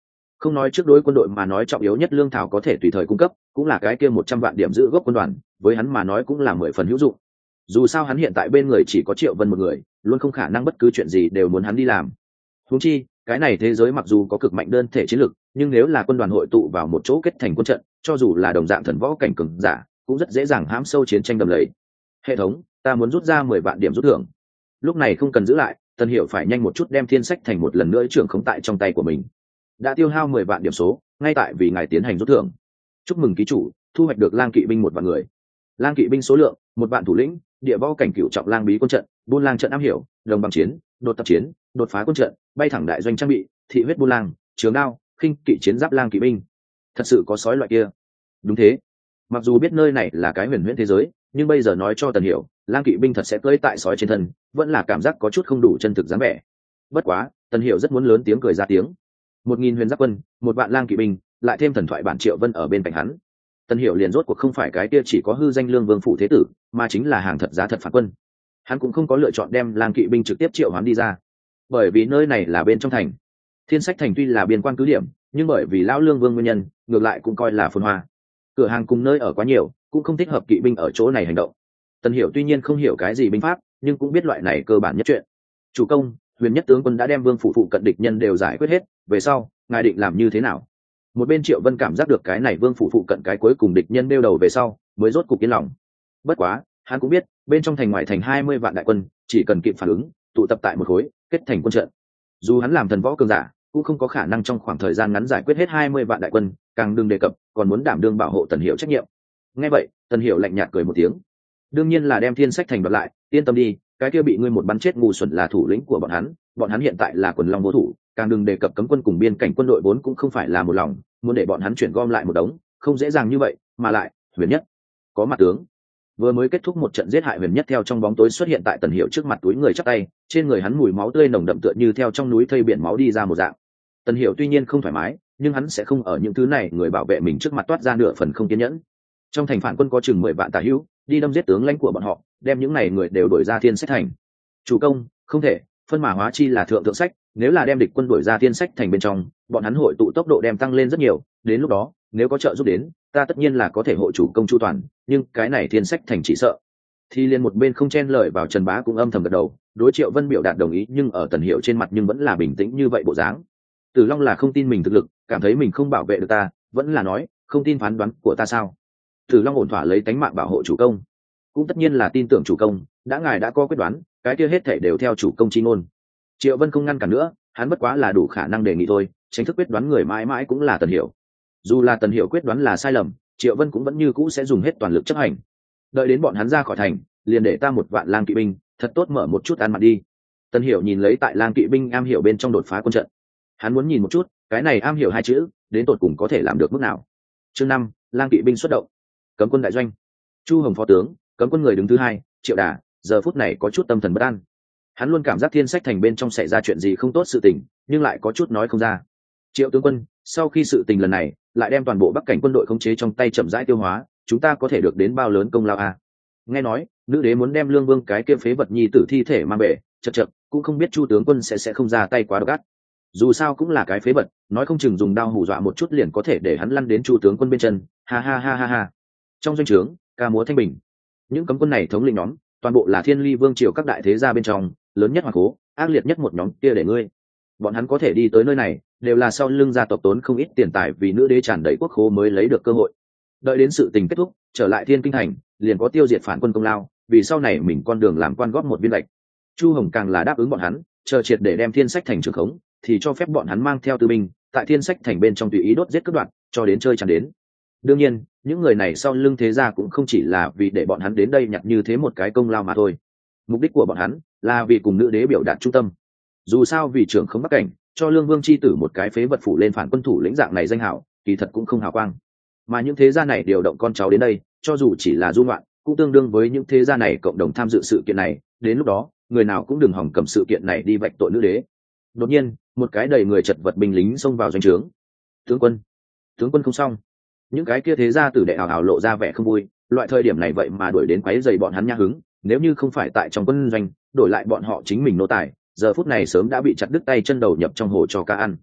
Không nói trước đối quân đội mà nói trọng yếu nhất lương thảo có thể tùy thời cung cấp, cũng là cái kia một trăm vạn điểm giữ gốc quân đoàn, với hắn mà nói cũng là mười phần hữu dụng. Dù sao hắn hiện tại bên người chỉ có Triệu Vân một người, luôn không khả năng bất cứ chuyện gì đều muốn hắn đi làm. Huống chi, cái này thế giới mặc dù có cực mạnh đơn thể chiến lực, nhưng nếu là quân đoàn hội tụ vào một chỗ kết thành quân trận, cho dù là đồng dạng thần võ cảnh cường giả, cũng rất dễ dàng hãm sâu chiến tranh đầm lầy. Hệ thống, ta muốn rút ra mười vạn điểm rút thưởng. Lúc này không cần giữ lại, Tần Hiểu phải nhanh một chút đem Thiên Sách Thành một lần nữa trưởng khống tại trong tay của mình. Đã tiêu hao mười vạn điểm số, ngay tại vì ngài tiến hành rút thưởng. Chúc mừng ký chủ, thu hoạch được lang kỵ binh một vạn người. Lang kỵ binh số lượng, một vạn thủ lĩnh, địa võ cảnh cửu trọng lang bí quân trận, buôn lang trận am hiểu, đồng bằng chiến, đột tập chiến, đột phá quân trận, bay thẳng đại doanh trang bị, thị huyết buôn lang, trường đao, khinh kỵ chiến giáp lang kỵ binh. Thật sự có sói loại kia? Đúng thế. Mặc dù biết nơi này là cái huyền huyễn thế giới, nhưng bây giờ nói cho Tần Hiểu, lang kỵ binh thật sẽ cưỡi tại sói trên thân, vẫn là cảm giác có chút không đủ chân thực dáng vẻ. Bất quá, Tần Hiểu rất muốn lớn tiếng cười ra tiếng. Một nghìn huyền giáp quân, một vạn lang kỵ binh, lại thêm thần thoại bản Triệu Vân ở bên cạnh hắn. Tần Hiểu liền rốt cuộc không phải cái kia chỉ có hư danh lương vương phủ thế tử, mà chính là hàng thật giá thật phản quân. Hắn cũng không có lựa chọn đem lang kỵ binh trực tiếp triệu hoán đi ra, bởi vì nơi này là bên trong thành. Thiên Sách Thành tuy là biên quan cứ điểm, nhưng bởi vì lão lương vương nguyên nhân, ngược lại cũng coi là phồn hoa. Cửa hàng cùng nơi ở quá nhiều, cũng không thích hợp kỵ binh ở chỗ này hành động. Tần Hiểu tuy nhiên không hiểu cái gì binh pháp, nhưng cũng biết loại này cơ bản nhất chuyện. Chủ công, huyền nhất tướng quân đã đem vương phủ phụ cận địch nhân đều giải quyết hết, về sau ngài định làm như thế nào? Một bên Triệu Vân cảm giác được cái này vương phủ phụ cận cái cuối cùng địch nhân đeo đầu về sau, mới rốt cục yên lòng. Bất quá, hắn cũng biết, bên trong thành ngoài thành hai mươi vạn đại quân, chỉ cần kịp phản ứng, tụ tập tại một khối, kết thành quân trận. Dù hắn làm thần võ cường giả, cũng không có khả năng trong khoảng thời gian ngắn giải quyết hết hai mươi vạn đại quân, càng đừng đề cập còn muốn đảm đương bảo hộ Tần Hiểu trách nhiệm. Nghe vậy, Tần Hiểu lạnh nhạt cười một tiếng. Đương nhiên là đem Thiên Sách Thành đoạt lại, yên tâm đi, cái kia bị ngươi một bắn chết ngu xuẩn là thủ lĩnh của bọn hắn, bọn hắn hiện tại là quần long vô thủ, càng đừng đề cập cấm quân cùng biên cảnh quân đội vốn cũng không phải là một lòng, muốn để bọn hắn chuyển gom lại một đống, không dễ dàng như vậy, mà lại, Huyền Nhất có mặt tướng. Vừa mới kết thúc một trận giết hại Huyền Nhất theo trong bóng tối xuất hiện tại Tần Hiểu trước mặt túi người chắp tay, trên người hắn mùi máu tươi nồng đậm tựa như theo trong núi thây biển máu đi ra một dạng. Tần Hiểu tuy nhiên không thoải mái, nhưng hắn sẽ không ở những thứ này người bảo vệ mình trước mặt toát ra nửa phần không kiên nhẫn. Trong thành phản quân có chừng mười vạn tà hữu, đi đâm giết tướng lãnh của bọn họ, đem những này người đều đuổi ra Thiên Sách Thành. Chủ công, không thể, phân mã hóa chi là thượng thượng sách, nếu là đem địch quân đuổi ra Thiên Sách Thành bên trong, bọn hắn hội tụ tốc độ đem tăng lên rất nhiều, đến lúc đó, nếu có trợ giúp đến, ta tất nhiên là có thể hộ chủ công chu toàn, nhưng cái này Thiên Sách Thành chỉ sợ. Thì liền một bên không chen lời vào, Trần Bá cũng âm thầm gật đầu, đối Triệu Vân biểu đạt đồng ý, nhưng ở Tần Hiểu trên mặt nhưng vẫn là bình tĩnh như vậy bộ dáng. Tử Long là không tin mình thực lực, cảm thấy mình không bảo vệ được ta, vẫn là nói, không tin phán đoán của ta sao? Tử Long ổn thỏa lấy tánh mạng bảo hộ chủ công, cũng tất nhiên là tin tưởng chủ công, đã ngài đã có quyết đoán, cái kia hết thảy đều theo chủ công chi ngôn. Triệu Vân không ngăn cản nữa, hắn bất quá là đủ khả năng đề nghị thôi, tránh thức quyết đoán người mãi mãi cũng là Tần Hiểu. Dù là Tần Hiểu quyết đoán là sai lầm, Triệu Vân cũng vẫn như cũ sẽ dùng hết toàn lực chấp hành. Đợi đến bọn hắn ra khỏi thành, liền để ta một vạn lang kỵ binh, thật tốt mở một chút ăn mặt đi. Tần Hiểu nhìn lấy tại lang kỵ binh am hiểu bên trong đột phá quân trận, hắn muốn nhìn một chút, cái này am hiểu hai chữ, đến tột cùng có thể làm được mức nào. Chương năm, lang kỵ binh xuất động. Cấm quân đại doanh. Chu Hồng phó tướng, cấm quân người đứng thứ hai, Triệu Đà, giờ phút này có chút tâm thần bất an. Hắn luôn cảm giác Thiên Sách Thành bên trong xảy ra chuyện gì không tốt sự tình, nhưng lại có chút nói không ra. Triệu tướng quân, sau khi sự tình lần này lại đem toàn bộ Bắc cảnh quân đội khống chế trong tay chậm rãi tiêu hóa, chúng ta có thể được đến bao lớn công lao a? Nghe nói, nữ đế muốn đem Lương Vương cái kia phế vật nhi tử thi thể mang về, chậc chậc, cũng không biết Chu tướng quân sẽ sẽ không ra tay quá độc ác. Dù sao cũng là cái phế vật, nói không chừng dùng đao hù dọa một chút liền có thể để hắn lăn đến Chu tướng quân bên chân, ha ha ha ha ha. Trong doanh trướng, ca múa thanh bình. Những cấm quân này thống lĩnh nhóm, toàn bộ là Thiên Ly Vương triều các đại thế gia bên trong, lớn nhất hoàng cố, ác liệt nhất một nhóm kia để ngươi. Bọn hắn có thể đi tới nơi này, đều là sau lưng gia tộc tốn không ít tiền tài vì nữ đế tràn đầy quốc khố mới lấy được cơ hội. Đợi đến sự tình kết thúc, trở lại Thiên Kinh thành, liền có tiêu diệt phản quân công lao, vì sau này mình con đường làm quan góp một viên lệch. Chu Hồng càng là đáp ứng bọn hắn, chờ triệt để đem Thiên Sách Thành trường khống, thì cho phép bọn hắn mang theo tư binh, tại Thiên Sách Thành bên trong tùy ý đốt giết cướp đoạt, cho đến chơi chán đến. Đương nhiên, những người này sau lưng thế gia cũng không chỉ là vì để bọn hắn đến đây nhặt như thế một cái công lao mà thôi. Mục đích của bọn hắn là vì cùng nữ đế biểu đạt trung tâm. Dù sao vì trưởng không Bắc cảnh, cho Lương Vương chi tử một cái phế vật phủ lên phản quân thủ lĩnh dạng này danh hảo, kỳ thật cũng không hào quang. Mà những thế gia này điều động con cháu đến đây, cho dù chỉ là du ngoạn, cũng tương đương với những thế gia này cộng đồng tham dự sự kiện này, đến lúc đó, người nào cũng đừng hỏng cầm sự kiện này đi vạch tội nữ đế. Đột nhiên, một cái đầy người chật vật binh lính xông vào doanh trướng. Tướng quân, tướng quân không xong. Những cái kia thế gia tử đệ hào hào lộ ra vẻ không vui, loại thời điểm này vậy mà đuổi đến quấy rầy bọn hắn nha hứng, nếu như không phải tại trong quân doanh, đổi lại bọn họ chính mình nô tài, giờ phút này sớm đã bị chặt đứt tay chân đầu nhập trong hồ cho cá ăn.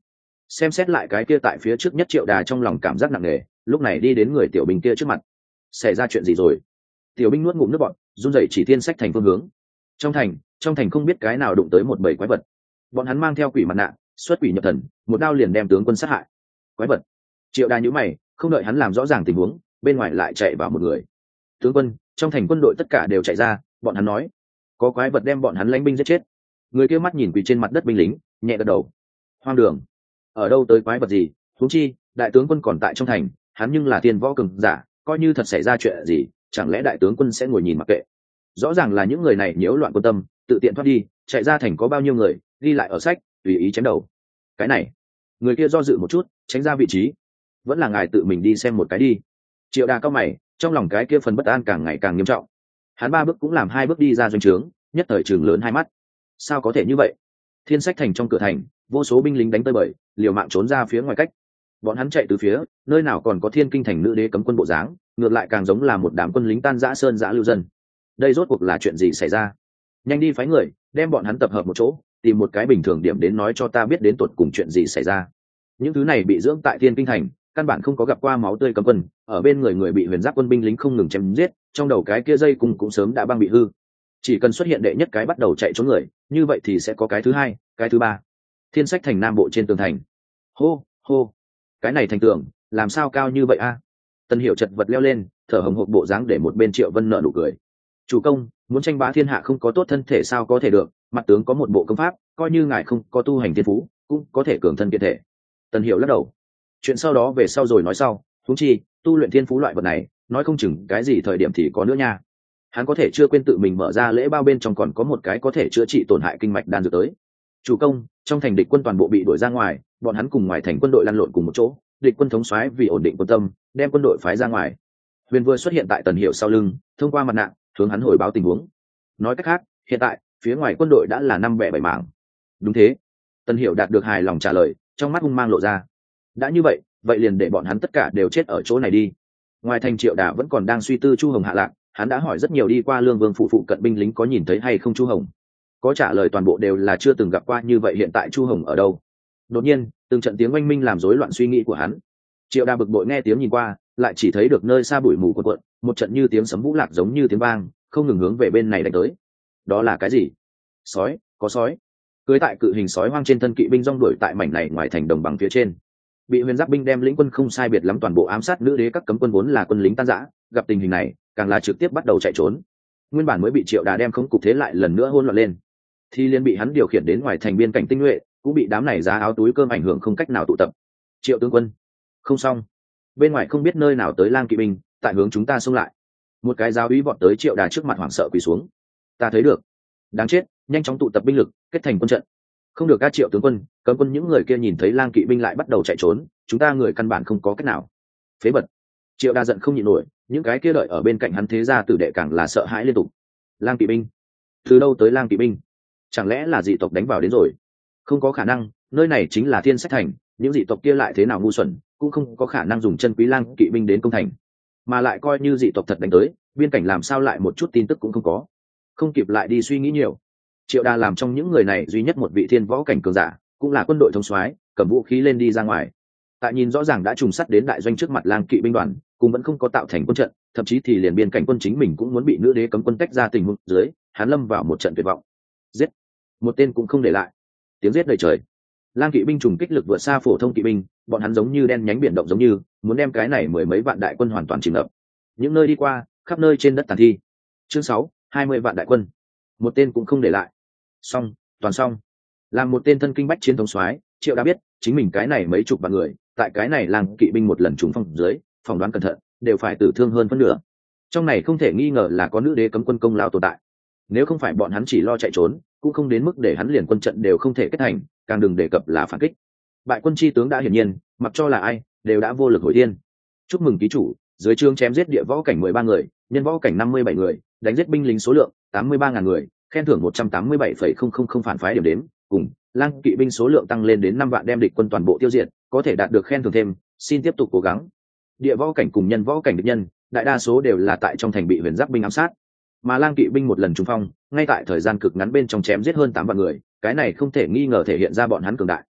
xem xét lại cái kia tại phía trước nhất Triệu Đà trong lòng cảm giác nặng nề, lúc này đi đến người tiểu binh kia trước mặt. Xảy ra chuyện gì rồi? Tiểu binh nuốt ngụm nước bọt, run rẩy chỉ Thiên Sách Thành phương hướng. Trong thành, trong thành không biết cái nào đụng tới một bầy quái vật. Bọn hắn mang theo quỷ mặt nạ, xuất quỷ nhập thần, một đao liền đem tướng quân sát hại. Quái vật? Triệu Đà nhíu mày, không đợi hắn làm rõ ràng tình huống, bên ngoài lại chạy vào một người. Tướng quân, trong thành quân đội tất cả đều chạy ra, bọn hắn nói, có quái vật đem bọn hắn lãnh binh giết chết. Người kia mắt nhìn quỳ trên mặt đất binh lính, nhẹ gật đầu. Hoang đường, ở đâu tới quái vật gì? Huống chi, đại tướng quân còn tại trong thành, hắn nhưng là tiên võ cường giả, coi như thật xảy ra chuyện gì, chẳng lẽ đại tướng quân sẽ ngồi nhìn mặc kệ? Rõ ràng là những người này nhiễu loạn quân tâm, tự tiện thoát đi, chạy ra thành có bao nhiêu người, ghi lại ở sách, tùy ý chém đầu. Cái này, người kia do dự một chút, tránh ra vị trí. Vẫn là ngài tự mình đi xem một cái đi. Triệu Đà cao mày, trong lòng cái kia phần bất an càng ngày càng nghiêm trọng. Hắn ba bước cũng làm hai bước đi ra doanh trướng, nhất thời trừng lớn hai mắt. Sao có thể như vậy? Thiên Sách Thành trong cửa thành, vô số binh lính đánh tơi bời, liều mạng trốn ra phía ngoài cách. Bọn hắn chạy từ phía, nơi nào còn có Thiên Kinh thành nữ đế cấm quân bộ dáng, ngược lại càng giống là một đám quân lính tan rã sơn rã lưu dân. Đây rốt cuộc là chuyện gì xảy ra? Nhanh đi phái người, đem bọn hắn tập hợp một chỗ, tìm một cái bình thường điểm đến nói cho ta biết đến tột cùng chuyện gì xảy ra. Những thứ này bị dưỡng tại Thiên Kinh thành, căn bản không có gặp qua máu tươi cấm quân, ở bên người người bị huyền giáp quân binh lính không ngừng chém giết, trong đầu cái kia dây cung cũng sớm đã băng bị hư. Chỉ cần xuất hiện đệ nhất cái bắt đầu chạy trốn người, như vậy thì sẽ có cái thứ hai, cái thứ ba. Thiên Sách Thành nam bộ trên tường thành. Hô, hô, cái này thành tường, làm sao cao như vậy a? Tân Hiểu chật vật leo lên, thở hồng hộc bộ dáng để một bên Triệu Vân nở nụ cười. Chủ công, muốn tranh bá thiên hạ không có tốt thân thể sao có thể được, mặt tướng có một bộ công pháp, coi như ngài không có tu hành thiên phú, cũng có thể cường thân kiện thể. Tân Hiểu lắc đầu. Chuyện sau đó về sau rồi nói sau, huống chi, tu luyện thiên phú loại vật này, nói không chừng cái gì thời điểm thì có nữa nha. Hắn có thể chưa quên tự mình mở ra lễ bao bên trong còn có một cái có thể chữa trị tổn hại kinh mạch đan dược tới. Chủ công, trong thành địch quân toàn bộ bị đuổi ra ngoài, bọn hắn cùng ngoài thành quân đội lăn lộn cùng một chỗ, địch quân thống soái vì ổn định quân tâm, đem quân đội phái ra ngoài. Huyền vừa xuất hiện tại Tần Hiểu sau lưng, thông qua mặt nạ, hướng hắn hồi báo tình huống. Nói cách khác, hiện tại, phía ngoài quân đội đã là năm bẻ bảy mảng. Đúng thế. Tần Hiểu đạt được hài lòng trả lời, trong mắt hung mang lộ ra. Đã như vậy, vậy liền để bọn hắn tất cả đều chết ở chỗ này đi. Ngoài thành Triệu Đà vẫn còn đang suy tư Chu Hồng hạ lạc, hắn đã hỏi rất nhiều đi qua Lương Vương phụ phụ cận binh lính có nhìn thấy hay không Chu Hồng. Có trả lời toàn bộ đều là chưa từng gặp qua, như vậy hiện tại Chu Hồng ở đâu? Đột nhiên, từng trận tiếng oanh minh làm rối loạn suy nghĩ của hắn. Triệu Đà bực bội nghe tiếng nhìn qua, lại chỉ thấy được nơi xa bụi mù cuộn cuộn, một trận như tiếng sấm vũ lạc giống như tiếng vang, không ngừng hướng về bên này đánh tới. Đó là cái gì? Sói, có sói. Cưới tại cự hình sói hoang trên thân kỵ binh rong đuổi tại mảnh này ngoài thành đồng bằng phía trên. Bị huyền giáp binh đem lĩnh quân không sai biệt lắm toàn bộ ám sát nữ đế các cấm quân vốn là quân lính tan rã, gặp tình hình này, càng là trực tiếp bắt đầu chạy trốn. Nguyên bản mới bị Triệu Đà đem không cục thế lại lần nữa hỗn loạn lên, thì liền bị hắn điều khiển đến ngoài thành biên cảnh tinh nhuệ, cũng bị đám này giá áo túi cơm ảnh hưởng không cách nào tụ tập. Triệu tướng quân, không xong, bên ngoài không biết nơi nào tới lang kỵ binh, tại hướng chúng ta xông lại. Một cái giáo úy vọt tới Triệu Đà trước mặt hoảng sợ quỳ xuống. Ta thấy được, đáng chết, nhanh chóng tụ tập binh lực, kết thành quân trận. Không được các Triệu tướng quân, cấm quân những người kia nhìn thấy lang kỵ binh lại bắt đầu chạy trốn, chúng ta người căn bản không có cách nào. Phế bật. Triệu Đà giận không nhịn nổi, những cái kia đợi ở bên cạnh hắn thế gia tử đệ càng là sợ hãi liên tục. Lang kỵ binh? Từ đâu tới lang kỵ binh? Chẳng lẽ là dị tộc đánh vào đến rồi? Không có khả năng, nơi này chính là Thiên Sách Thành, những dị tộc kia lại thế nào ngu xuẩn, cũng không có khả năng dùng chân quý lang kỵ binh đến công thành. Mà lại coi như dị tộc thật đánh tới, biên cảnh làm sao lại một chút tin tức cũng không có. Không kịp lại đi suy nghĩ nhiều. Triệu Đà làm trong những người này duy nhất một vị thiên võ cảnh cường giả, cũng là quân đội thống soái, cầm vũ khí lên đi ra ngoài. Tại nhìn rõ ràng đã trùng sắt đến đại doanh trước mặt lang kỵ binh đoàn, cũng vẫn không có tạo thành quân trận, thậm chí thì liền biên cảnh quân chính mình cũng muốn bị nữ đế cấm quân tách ra tình huống dưới, hắn lâm vào một trận tuyệt vọng. Giết, một tên cũng không để lại. Tiếng giết đầy trời. Lang kỵ binh trùng kích lực vượt xa phổ thông kỵ binh, bọn hắn giống như đen nhánh biển động giống như, muốn đem cái này mười mấy vạn đại quân hoàn toàn chìm ngập. Những nơi đi qua, khắp nơi trên đất tàn thi. Chương sáu, hai mươi vạn đại quân, một tên cũng không để lại. Xong, toàn xong. Làm một tên thân kinh bách chiến thống soái, Triệu đã biết, chính mình cái này mấy chục vạn người, tại cái này lang kỵ binh một lần trúng phong dưới, phỏng đoán cẩn thận, đều phải tử thương hơn phân nửa. Trong này không thể nghi ngờ là có nữ đế cấm quân công lao tồn tại. Nếu không phải bọn hắn chỉ lo chạy trốn, cũng không đến mức để hắn liền quân trận đều không thể kết thành, càng đừng đề cập là phản kích. Bại quân chi tướng đã hiển nhiên, mặc cho là ai, đều đã vô lực hồi thiên. Chúc mừng ký chủ, dưới trương chém giết địa võ cảnh mười ba người, nhân võ cảnh năm mươi bảy người, đánh giết binh lính số lượng tám mươi ba ngàn người, khen thưởng một trăm tám mươi bảy phẩy không không không phản phái điểm đếm, cùng lang kỵ binh số lượng tăng lên đến năm vạn đem địch quân toàn bộ tiêu diệt, có thể đạt được khen thưởng thêm, xin tiếp tục cố gắng. Địa võ cảnh cùng nhân võ cảnh địch nhân, đại đa số đều là tại trong thành bị huyền giáp binh ám sát, mà lang kỵ binh một lần trúng phong, ngay tại thời gian cực ngắn bên trong chém giết hơn tám vạn người, cái này không thể nghi ngờ thể hiện ra bọn hắn cường đại.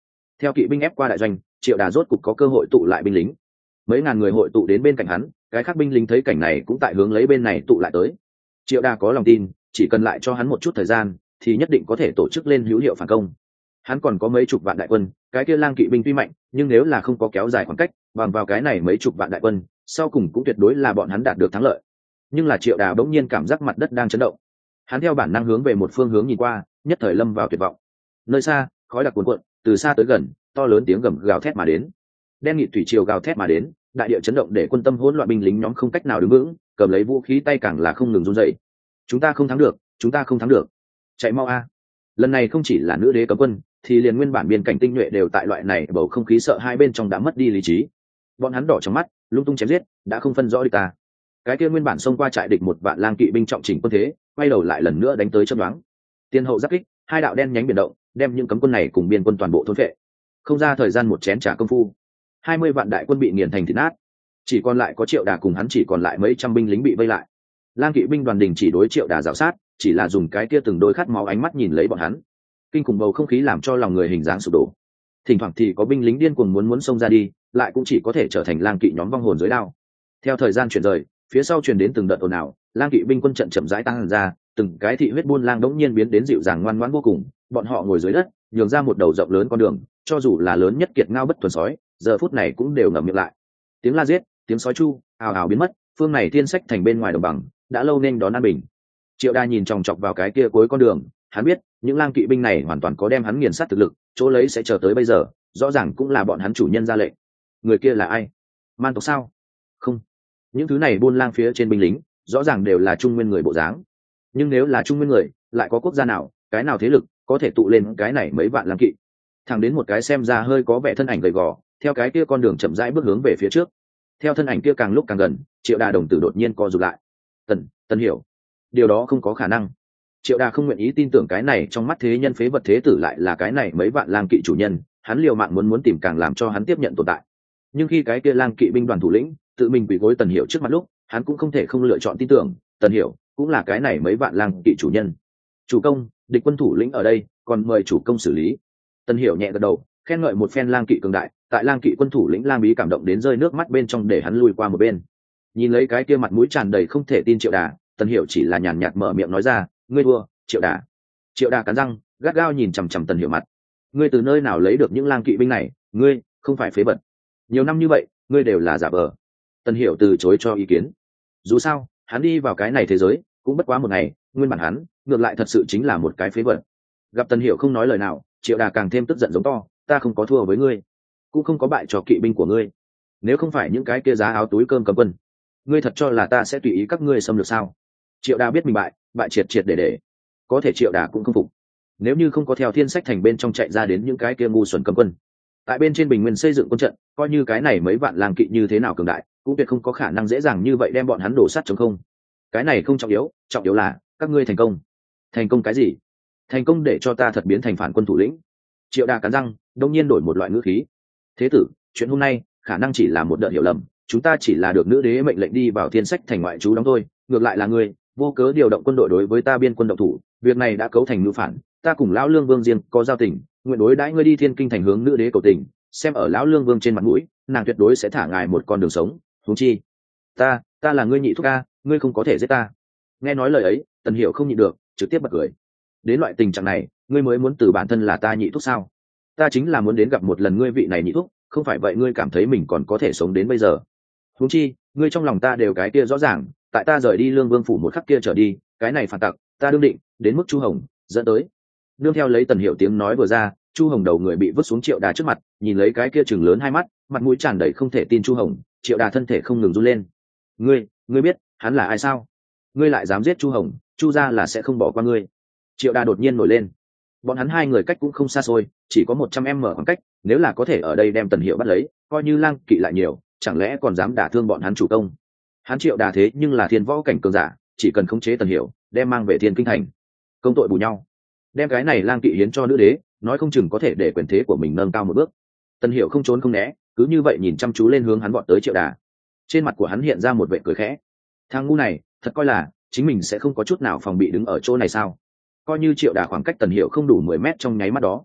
Theo kỵ binh ép qua đại doanh, Triệu Đà rốt cục có cơ hội tụ lại binh lính. Mấy ngàn người hội tụ đến bên cạnh hắn, cái khác binh lính thấy cảnh này cũng tại hướng lấy bên này tụ lại tới. Triệu Đà có lòng tin, chỉ cần lại cho hắn một chút thời gian, thì nhất định có thể tổ chức lên hữu hiệu phản công. Hắn còn có mấy chục vạn đại quân, cái kia lang kỵ binh tuy mạnh, nhưng nếu là không có kéo dài khoảng cách, bằng vào cái này mấy chục vạn đại quân, sau cùng cũng tuyệt đối là bọn hắn đạt được thắng lợi. Nhưng là Triệu Đà bỗng nhiên cảm giác mặt đất đang chấn động. Hắn theo bản năng hướng về một phương hướng nhìn qua, nhất thời lâm vào tuyệt vọng. Nơi xa, khói đặc cuồn cuộn, từ xa tới gần, to lớn tiếng gầm gào thét mà đến. Đen nghịt thủy triều gào thét mà đến, đại địa chấn động để quân tâm hỗn loạn, binh lính nhóm không cách nào đứng vững, cầm lấy vũ khí tay càng là không ngừng run rẩy. Chúng ta không thắng được, chúng ta không thắng được. Chạy mau a. Lần này không chỉ là nữ đế cấm quân, thì liền nguyên bản biên cảnh tinh nhuệ đều tại loại này bầu không khí sợ hai bên trong đã mất đi lý trí. Bọn hắn đỏ trong mắt, lung tung chém giết, đã không phân rõ địch ta. Cái kia nguyên bản xông qua trại địch một vạn lang kỵ binh trọng chỉnh quân thế, quay đầu lại lần nữa đánh tới chớp nhoáng. Tiên hậu giáp kích, hai đạo đen nhánh biển động, đem những cấm quân này cùng biên quân toàn bộ thôn phệ. Không ra thời gian một chén trà công phu, hai mươi vạn đại quân bị nghiền thành thịt nát, chỉ còn lại có Triệu Đà cùng hắn chỉ còn lại mấy trăm binh lính bị vây lại. Lang kỵ binh đoàn đình chỉ đối Triệu Đà rào sát, chỉ là dùng cái kia từng đôi khát máu ánh mắt nhìn lấy bọn hắn. Kinh khủng bầu không khí làm cho lòng người hình dáng sụp đổ. Thỉnh thoảng thì có binh lính điên cuồng muốn muốn xông ra đi, lại cũng chỉ có thể trở thành lang kỵ nhóm vong hồn dưới đao. Theo thời gian chuyển rời, phía sau truyền đến từng đợt ồn ào, lang kỵ binh quân trận chậm rãi tăng ra, từng cái thị huyết buôn lang đống nhiên biến đến dịu dàng ngoan ngoãn vô cùng. Bọn họ ngồi dưới đất, nhường ra một đầu rộng lớn con đường, cho dù là lớn nhất kiệt ngao bất tuần sói, giờ phút này cũng đều ngậm miệng lại. Tiếng la giết, tiếng sói chu, ào ào biến mất, phương này thiên sách thành bên ngoài đồng bằng, đã lâu nên đón an bình. Triệu Đa nhìn chòng chọc vào cái kia cuối con đường, hắn biết những lang kỵ binh này hoàn toàn có đem hắn nghiền sát thực lực, chỗ lấy sẽ chờ tới bây giờ, rõ ràng cũng là bọn hắn chủ nhân ra lệnh. Người kia là ai? Man tộc sao? Không, những thứ này buôn lang phía trên binh lính, rõ ràng đều là trung nguyên người bộ dáng. Nhưng nếu là trung nguyên người, lại có quốc gia nào, cái nào thế lực có thể tụ lên cái này mấy vạn lang kỵ? Thẳng đến một cái xem ra hơi có vẻ thân ảnh gầy gò, theo cái kia con đường chậm rãi bước hướng về phía trước. Theo thân ảnh kia càng lúc càng gần, Triệu Đà đồng tử đột nhiên co rụt lại. Tần, Tần hiểu, điều đó không có khả năng. Triệu Đà không nguyện ý tin tưởng cái này trong mắt thế nhân phế vật thế tử lại là cái này mấy vạn lang kỵ chủ nhân, hắn liều mạng muốn muốn tìm càng làm cho hắn tiếp nhận tồn tại. Nhưng khi cái kia lang kỵ binh đoàn thủ lĩnh tự mình quỳ gối Tần Hiểu trước mặt lúc, hắn cũng không thể không lựa chọn tin tưởng, Tần Hiểu cũng là cái này mấy vạn lang kỵ chủ nhân. Chủ công, địch quân thủ lĩnh ở đây, còn mời chủ công xử lý. Tần Hiểu nhẹ gật đầu, khen ngợi một phen lang kỵ cường đại, tại lang kỵ quân thủ lĩnh lang bí cảm động đến rơi nước mắt bên trong để hắn lùi qua một bên. Nhìn lấy cái kia mặt mũi tràn đầy không thể tin Triệu Đà, Tần Hiểu chỉ là nhàn nhạt mở miệng nói ra, ngươi thua, Triệu Đà. Triệu Đà cắn răng, gắt gao nhìn chằm chằm Tần Hiểu mặt. Ngươi từ nơi nào lấy được những lang kỵ binh này? Ngươi không phải phế vật. Nhiều năm như vậy, ngươi đều là giả vờ. Tần Hiểu từ chối cho ý kiến. Dù sao, hắn đi vào cái này thế giới, cũng bất quá một ngày, nguyên bản hắn, ngược lại thật sự chính là một cái phế vật. Gặp Tần Hiểu không nói lời nào, Triệu Đà càng thêm tức giận giống to, ta không có thua với ngươi, cũng không có bại cho kỵ binh của ngươi. Nếu không phải những cái kia giá áo túi cơm cầm quân, ngươi thật cho là ta sẽ tùy ý các ngươi xâm lược sao? Triệu Đà biết mình bại, bại triệt triệt để để. Có thể Triệu Đà cũng không phục. Nếu như không có theo thiên sách thành bên trong chạy ra đến những cái kia ngu xuẩn cầm quân, tại bên trên bình nguyên xây dựng quân trận, coi như cái này mấy vạn lang kỵ như thế nào cường đại, cũng tuyệt không có khả năng dễ dàng như vậy đem bọn hắn đổ sát chống không. Cái này không trọng yếu, trọng yếu là các ngươi thành công. Thành công cái gì? Thành công để cho ta thật biến thành phản quân thủ lĩnh. Triệu Đà cắn răng, đông nhiên đổi một loại ngữ khí. Thế tử, chuyện hôm nay khả năng chỉ là một đợt hiểu lầm, chúng ta chỉ là được nữ đế mệnh lệnh đi vào thiên sách thành ngoại trú đóng thôi, ngược lại là ngươi vô cớ điều động quân đội đối với ta biên quân động thủ, việc này đã cấu thành mưu phản, ta cùng lão lương vương riêng có giao tình, nguyện đối đãi ngươi đi thiên kinh thành hướng nữ đế cầu tình, xem ở lão lương vương trên mặt mũi, nàng tuyệt đối sẽ thả ngài một con đường sống. Huống chi ta ta là ngươi nhị thúc ca, ngươi không có thể giết ta. Nghe nói lời ấy, Tần Hiểu không nhịn được, trực tiếp bật cười. Đến loại tình trạng này, ngươi mới muốn từ bản thân là ta nhị thúc sao? Ta chính là muốn đến gặp một lần ngươi vị này nhị thúc, không phải vậy ngươi cảm thấy mình còn có thể sống đến bây giờ. Huống chi ngươi trong lòng ta đều cái kia rõ ràng, tại ta rời đi lương vương phủ một khắc kia trở đi, cái này phản tặc ta đương định đến mức Chu Hồng dẫn tới. Nương theo lấy Tần Hiểu tiếng nói vừa ra, Chu Hồng đầu người bị vứt xuống Triệu Đà trước mặt, nhìn lấy cái kia chừng lớn hai mắt, mặt mũi tràn đầy không thể tin Chu Hồng, Triệu Đà thân thể không ngừng run lên. Ngươi, ngươi biết hắn là ai sao? Ngươi lại dám giết Chu Hồng, Chu gia là sẽ không bỏ qua ngươi. Triệu Đà đột nhiên nổi lên. Bọn hắn hai người cách cũng không xa xôi, chỉ có một trăm em mở khoảng cách, nếu là có thể ở đây đem Tần Hiểu bắt lấy, coi như lang kỵ lại nhiều, chẳng lẽ còn dám đả thương bọn hắn chủ công? Hắn Triệu Đà thế nhưng là thiên võ cảnh cường giả, chỉ cần khống chế Tần Hiểu, đem mang về thiên kinh thành, công tội bù nhau, đem cái này lang kỵ hiến cho nữ đế, nói không chừng có thể để quyền thế của mình nâng cao một bước. Tần Hiểu không trốn không né, cứ như vậy nhìn chăm chú lên hướng hắn vọt tới Triệu Đà. Trên mặt của hắn hiện ra một vẻ cười khẽ. Thằng ngu này, thật coi là chính mình sẽ không có chút nào phòng bị đứng ở chỗ này sao? Coi như Triệu Đà khoảng cách Tần Hiểu không đủ mười mét trong nháy mắt đó,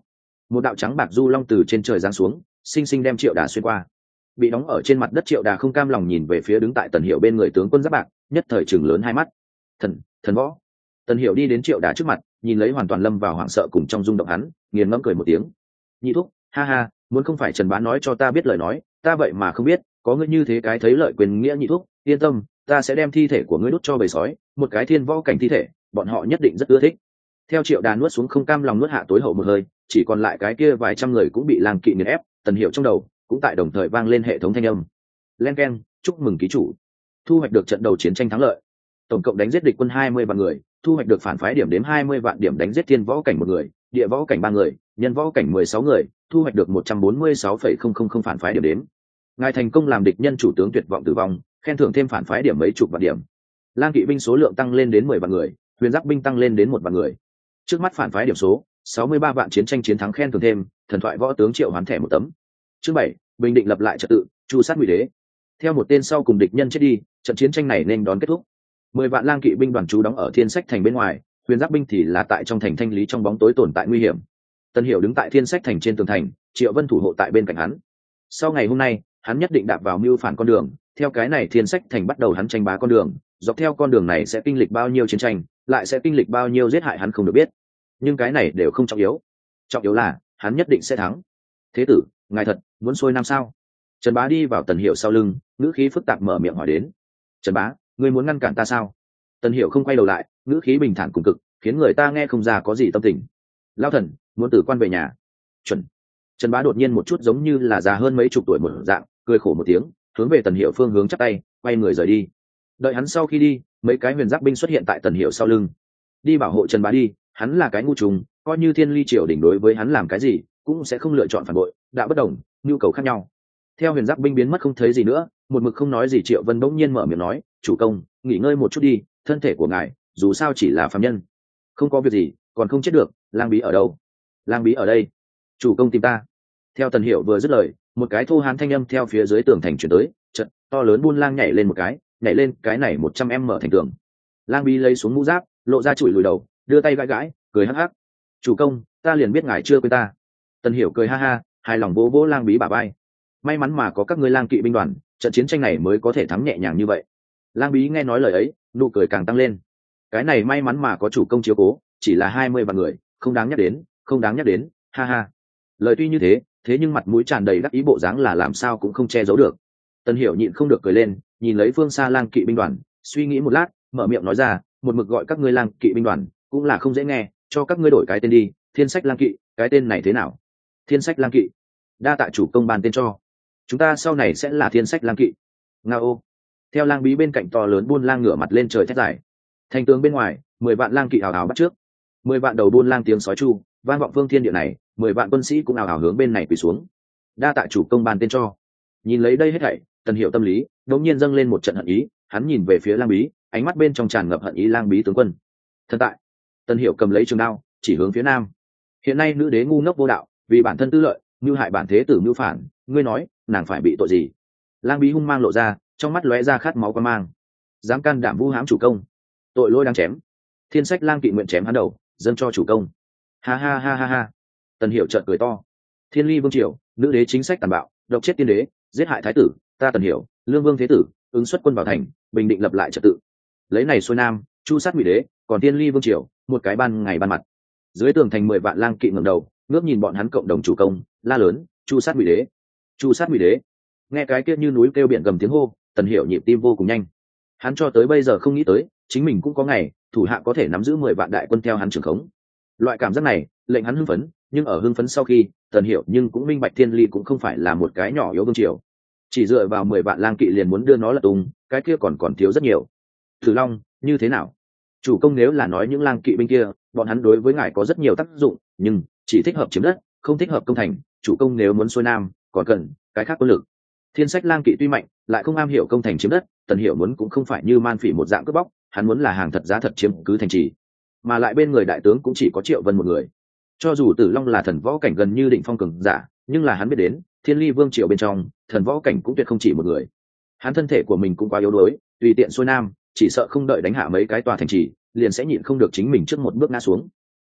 một đạo trắng bạc du long từ trên trời giáng xuống, xinh xinh đem Triệu Đà xuyên qua. Bị đóng ở trên mặt đất Triệu Đà không cam lòng nhìn về phía đứng tại Tần Hiểu bên người tướng quân giáp bạc, nhất thời chừng lớn hai mắt. Thần, thần võ. Tần Hiểu đi đến Triệu Đà trước mặt, nhìn lấy hoàn toàn lâm vào hoảng sợ cùng trong rung động hắn, nghiền ngẫm cười một tiếng. Nhị thúc, ha ha, muốn không phải Trần Bá nói cho ta biết lời nói, ta vậy mà không biết, có ngươi như thế cái thấy lợi quyền nghĩa nhị thúc, yên tâm, ta sẽ đem thi thể của ngươi đút cho bầy sói, một cái thiên võ cảnh thi thể, bọn họ nhất định rất ưa thích. Theo Triệu Đà nuốt xuống không cam lòng nuốt hạ tối hậu một hơi, chỉ còn lại cái kia vài trăm người cũng bị Lang Kỵ nghiền ép, Tần Hiểu trong đầu cũng tại đồng thời vang lên hệ thống thanh âm. Len keng, chúc mừng ký chủ, thu hoạch được trận đầu chiến tranh thắng lợi. Tổng cộng đánh giết địch quân hai mươi vạn người, thu hoạch được phản phái điểm đếm hai mươi vạn điểm, đánh giết thiên võ cảnh một người, địa võ cảnh ba người, nhân võ cảnh mười sáu người, thu hoạch được một trăm bốn mươi sáu phẩy không không không phản phái điểm đếm. Ngài thành công làm địch nhân chủ tướng tuyệt vọng tử vong, khen thưởng thêm phản phái điểm mấy chục vạn điểm. Lang Kỵ binh số lượng tăng lên đến mười vạn người, huyền giáp binh tăng lên đến một vạn người. Trước mắt phản phái điểm số sáu mươi ba vạn, chiến tranh chiến thắng khen thưởng thêm, thần thoại võ tướng Triệu Hoán thẻ một tấm. Chương bảy, bình định lập lại trật tự, chu sát Ngụy Đế. Theo một tên sau cùng địch nhân chết đi, trận chiến tranh này nên đón kết thúc. Mười vạn Lang Kỵ binh đoàn trú đóng ở Thiên Sách thành bên ngoài, huyền giáp binh thì là tại trong thành thanh lý trong bóng tối tồn tại nguy hiểm. Tần Hiểu đứng tại Thiên Sách thành trên tường thành, Triệu Vân thủ hộ tại bên cạnh hắn. Sau ngày hôm nay, hắn nhất định đạp vào mưu phản con đường, theo cái này Thiên Sách thành bắt đầu hắn tranh bá con đường, dọc theo con đường này sẽ kinh lịch bao nhiêu chiến tranh, lại sẽ kinh lịch bao nhiêu giết hại hắn không được biết. Nhưng cái này đều không trọng yếu, trọng yếu là hắn nhất định sẽ thắng. Thế tử, ngài thật muốn xuôi nam sao? Trần Bá đi vào Tần Hiểu sau lưng, ngữ khí phức tạp mở miệng hỏi đến. Trần Bá, ngươi muốn ngăn cản ta sao? Tần Hiểu không quay đầu lại, ngữ khí bình thản cùng cực, khiến người ta nghe không ra có gì tâm tình. Lão thần muốn tử quan về nhà. Chuẩn. Trần Bá đột nhiên một chút giống như là già hơn mấy chục tuổi một dạng, cười khổ một tiếng, hướng về Tần Hiểu phương hướng chắp tay, quay người rời đi. Đợi hắn sau khi đi, mấy cái huyền giáp binh xuất hiện tại Tần Hiểu sau lưng. Đi bảo hộ Trần Bá đi, hắn là cái ngu trùng, coi như Thiên Ly triều đỉnh đối với hắn làm cái gì, cũng sẽ không lựa chọn phản bội, đã bất đồng, nhu cầu khác nhau. Theo huyền giáp binh biến mất không thấy gì nữa, một mực không nói gì Triệu Vân bỗng nhiên mở miệng nói, chủ công, nghỉ ngơi một chút đi, thân thể của ngài dù sao chỉ là phàm nhân, không có việc gì, còn không chết được. Lang Bí ở đâu? Lang Bí ở đây, chủ công tìm ta. Theo Tần Hiểu vừa dứt lời, một cái thô hán thanh âm theo phía dưới tường thành chuyển tới, trận to lớn buôn lang nhảy lên một cái, nhảy lên cái này một trăm em mở thành tường. Lang Bí lấy xuống mũ giáp, lộ ra chùi lùi đầu, đưa tay gãi gãi, cười hắc hắc. Chủ công, ta liền biết ngài chưa quên ta. Tần Hiểu cười ha ha, hài lòng vỗ vỗ Lang Bí bả vai. May mắn mà có các ngươi Lang Kỵ binh đoàn, trận chiến tranh này mới có thể thắng nhẹ nhàng như vậy. Lang Bí nghe nói lời ấy, nụ cười càng tăng lên. Cái này may mắn mà có chủ công chiếu cố, chỉ là hai mươi vạn người, không đáng nhắc đến, không đáng nhắc đến, ha ha. Lời tuy như thế, thế nhưng mặt mũi tràn đầy đắc ý bộ dáng là làm sao cũng không che giấu được. Tần Hiểu nhịn không được cười lên, nhìn lấy phương xa Lang Kỵ binh đoàn, suy nghĩ một lát, mở miệng nói ra, một mực gọi các ngươi Lang Kỵ binh đoàn, cũng là không dễ nghe, cho các ngươi đổi cái tên đi, Thiên Sách Lang Kỵ, cái tên này thế nào? Thiên Sách Lang Kỵ. Đa tạ chủ công ban tên cho. Chúng ta sau này sẽ là Thiên Sách Lang Kỵ. Ngao. Theo Lang Bí bên cạnh to lớn buôn lang ngửa mặt lên trời thét dài. Thành tướng bên ngoài, mười vạn lang kỵ ào ào bắt trước, mười vạn đầu buôn lang tiếng sói chu vang vọng phương thiên địa này, mười vạn quân sĩ cũng ào ào hướng bên này quỳ xuống. Đa tạ chủ công ban tên cho. Nhìn lấy đây hết thảy, Tần Hiểu tâm lý đột nhiên dâng lên một trận hận ý, hắn nhìn về phía Lang Bí, ánh mắt bên trong tràn ngập hận ý. Lang Bí tướng quân. Thần tại. Tần Hiểu cầm lấy trường đao, chỉ hướng phía nam. Hiện nay nữ đế ngu ngốc vô đạo, vì bản thân tư lợi, mưu hại bản thế tử mưu phản, ngươi nói, nàng phải bị tội gì? Lang Bí hung mang lộ ra, trong mắt lóe ra khát máu quan mang. Dám can đảm vu hãm chủ công, tội lỗi đang chém. Thiên Sách Lang Kỵ nguyện chém hắn đầu, dâng cho chủ công. Ha ha ha ha ha. Tần Hiểu chợt cười to. Thiên Ly vương triều, nữ đế chính sách tàn bạo, độc chết tiên đế, giết hại thái tử, ta Tần Hiểu, lương vương thế tử, ứng xuất quân vào thành, bình định lập lại trật tự. Lấy này xuôi nam, chu sát Ngụy Đế, còn Thiên Ly vương triều, một cái ban ngày ban mặt. Dưới tường thành mười vạn Lang Kỵ ngẩng đầu, ngước nhìn bọn hắn cộng đồng chủ công, la lớn, chu sát Ngụy Đế, chu sát Ngụy Đế. Nghe cái kia như núi kêu biển gầm tiếng hô, Tần Hiểu nhịp tim vô cùng nhanh. Hắn cho tới bây giờ không nghĩ tới, chính mình cũng có ngày thủ hạ có thể nắm giữ mười vạn đại quân theo hắn trưởng khống. Loại cảm giác này lệnh hắn hưng phấn, nhưng ở hưng phấn sau khi, Tần Hiểu nhưng cũng minh bạch Thiên Ly cũng không phải là một cái nhỏ yếu vương triều. Chỉ dựa vào mười vạn lang kỵ liền muốn đưa nó lật tung, cái kia còn còn thiếu rất nhiều. Thử Long, như thế nào? Chủ công nếu là nói những lang kỵ bên kia, bọn hắn đối với ngài có rất nhiều tác dụng, nhưng chỉ thích hợp chiếm đất, không thích hợp công thành. Chủ công nếu muốn xuôi nam, còn cần cái khác quân lực. Thiên Sách Lang Kỵ tuy mạnh, lại không am hiểu công thành chiếm đất, Tần Hiểu muốn cũng không phải như man phỉ một dạng cướp bóc, hắn muốn là hàng thật giá thật chiếm cứ thành trì. Mà lại bên người đại tướng cũng chỉ có Triệu Vân một người. Cho dù Tử Long là thần võ cảnh gần như đỉnh phong cường giả, nhưng là hắn biết đến, Thiên Ly Vương triều bên trong, thần võ cảnh cũng tuyệt không chỉ một người. Hắn thân thể của mình cũng quá yếu đuối, tùy tiện xuôi nam, chỉ sợ không đợi đánh hạ mấy cái tòa thành trì, liền sẽ nhịn không được chính mình trước một bước ngã xuống.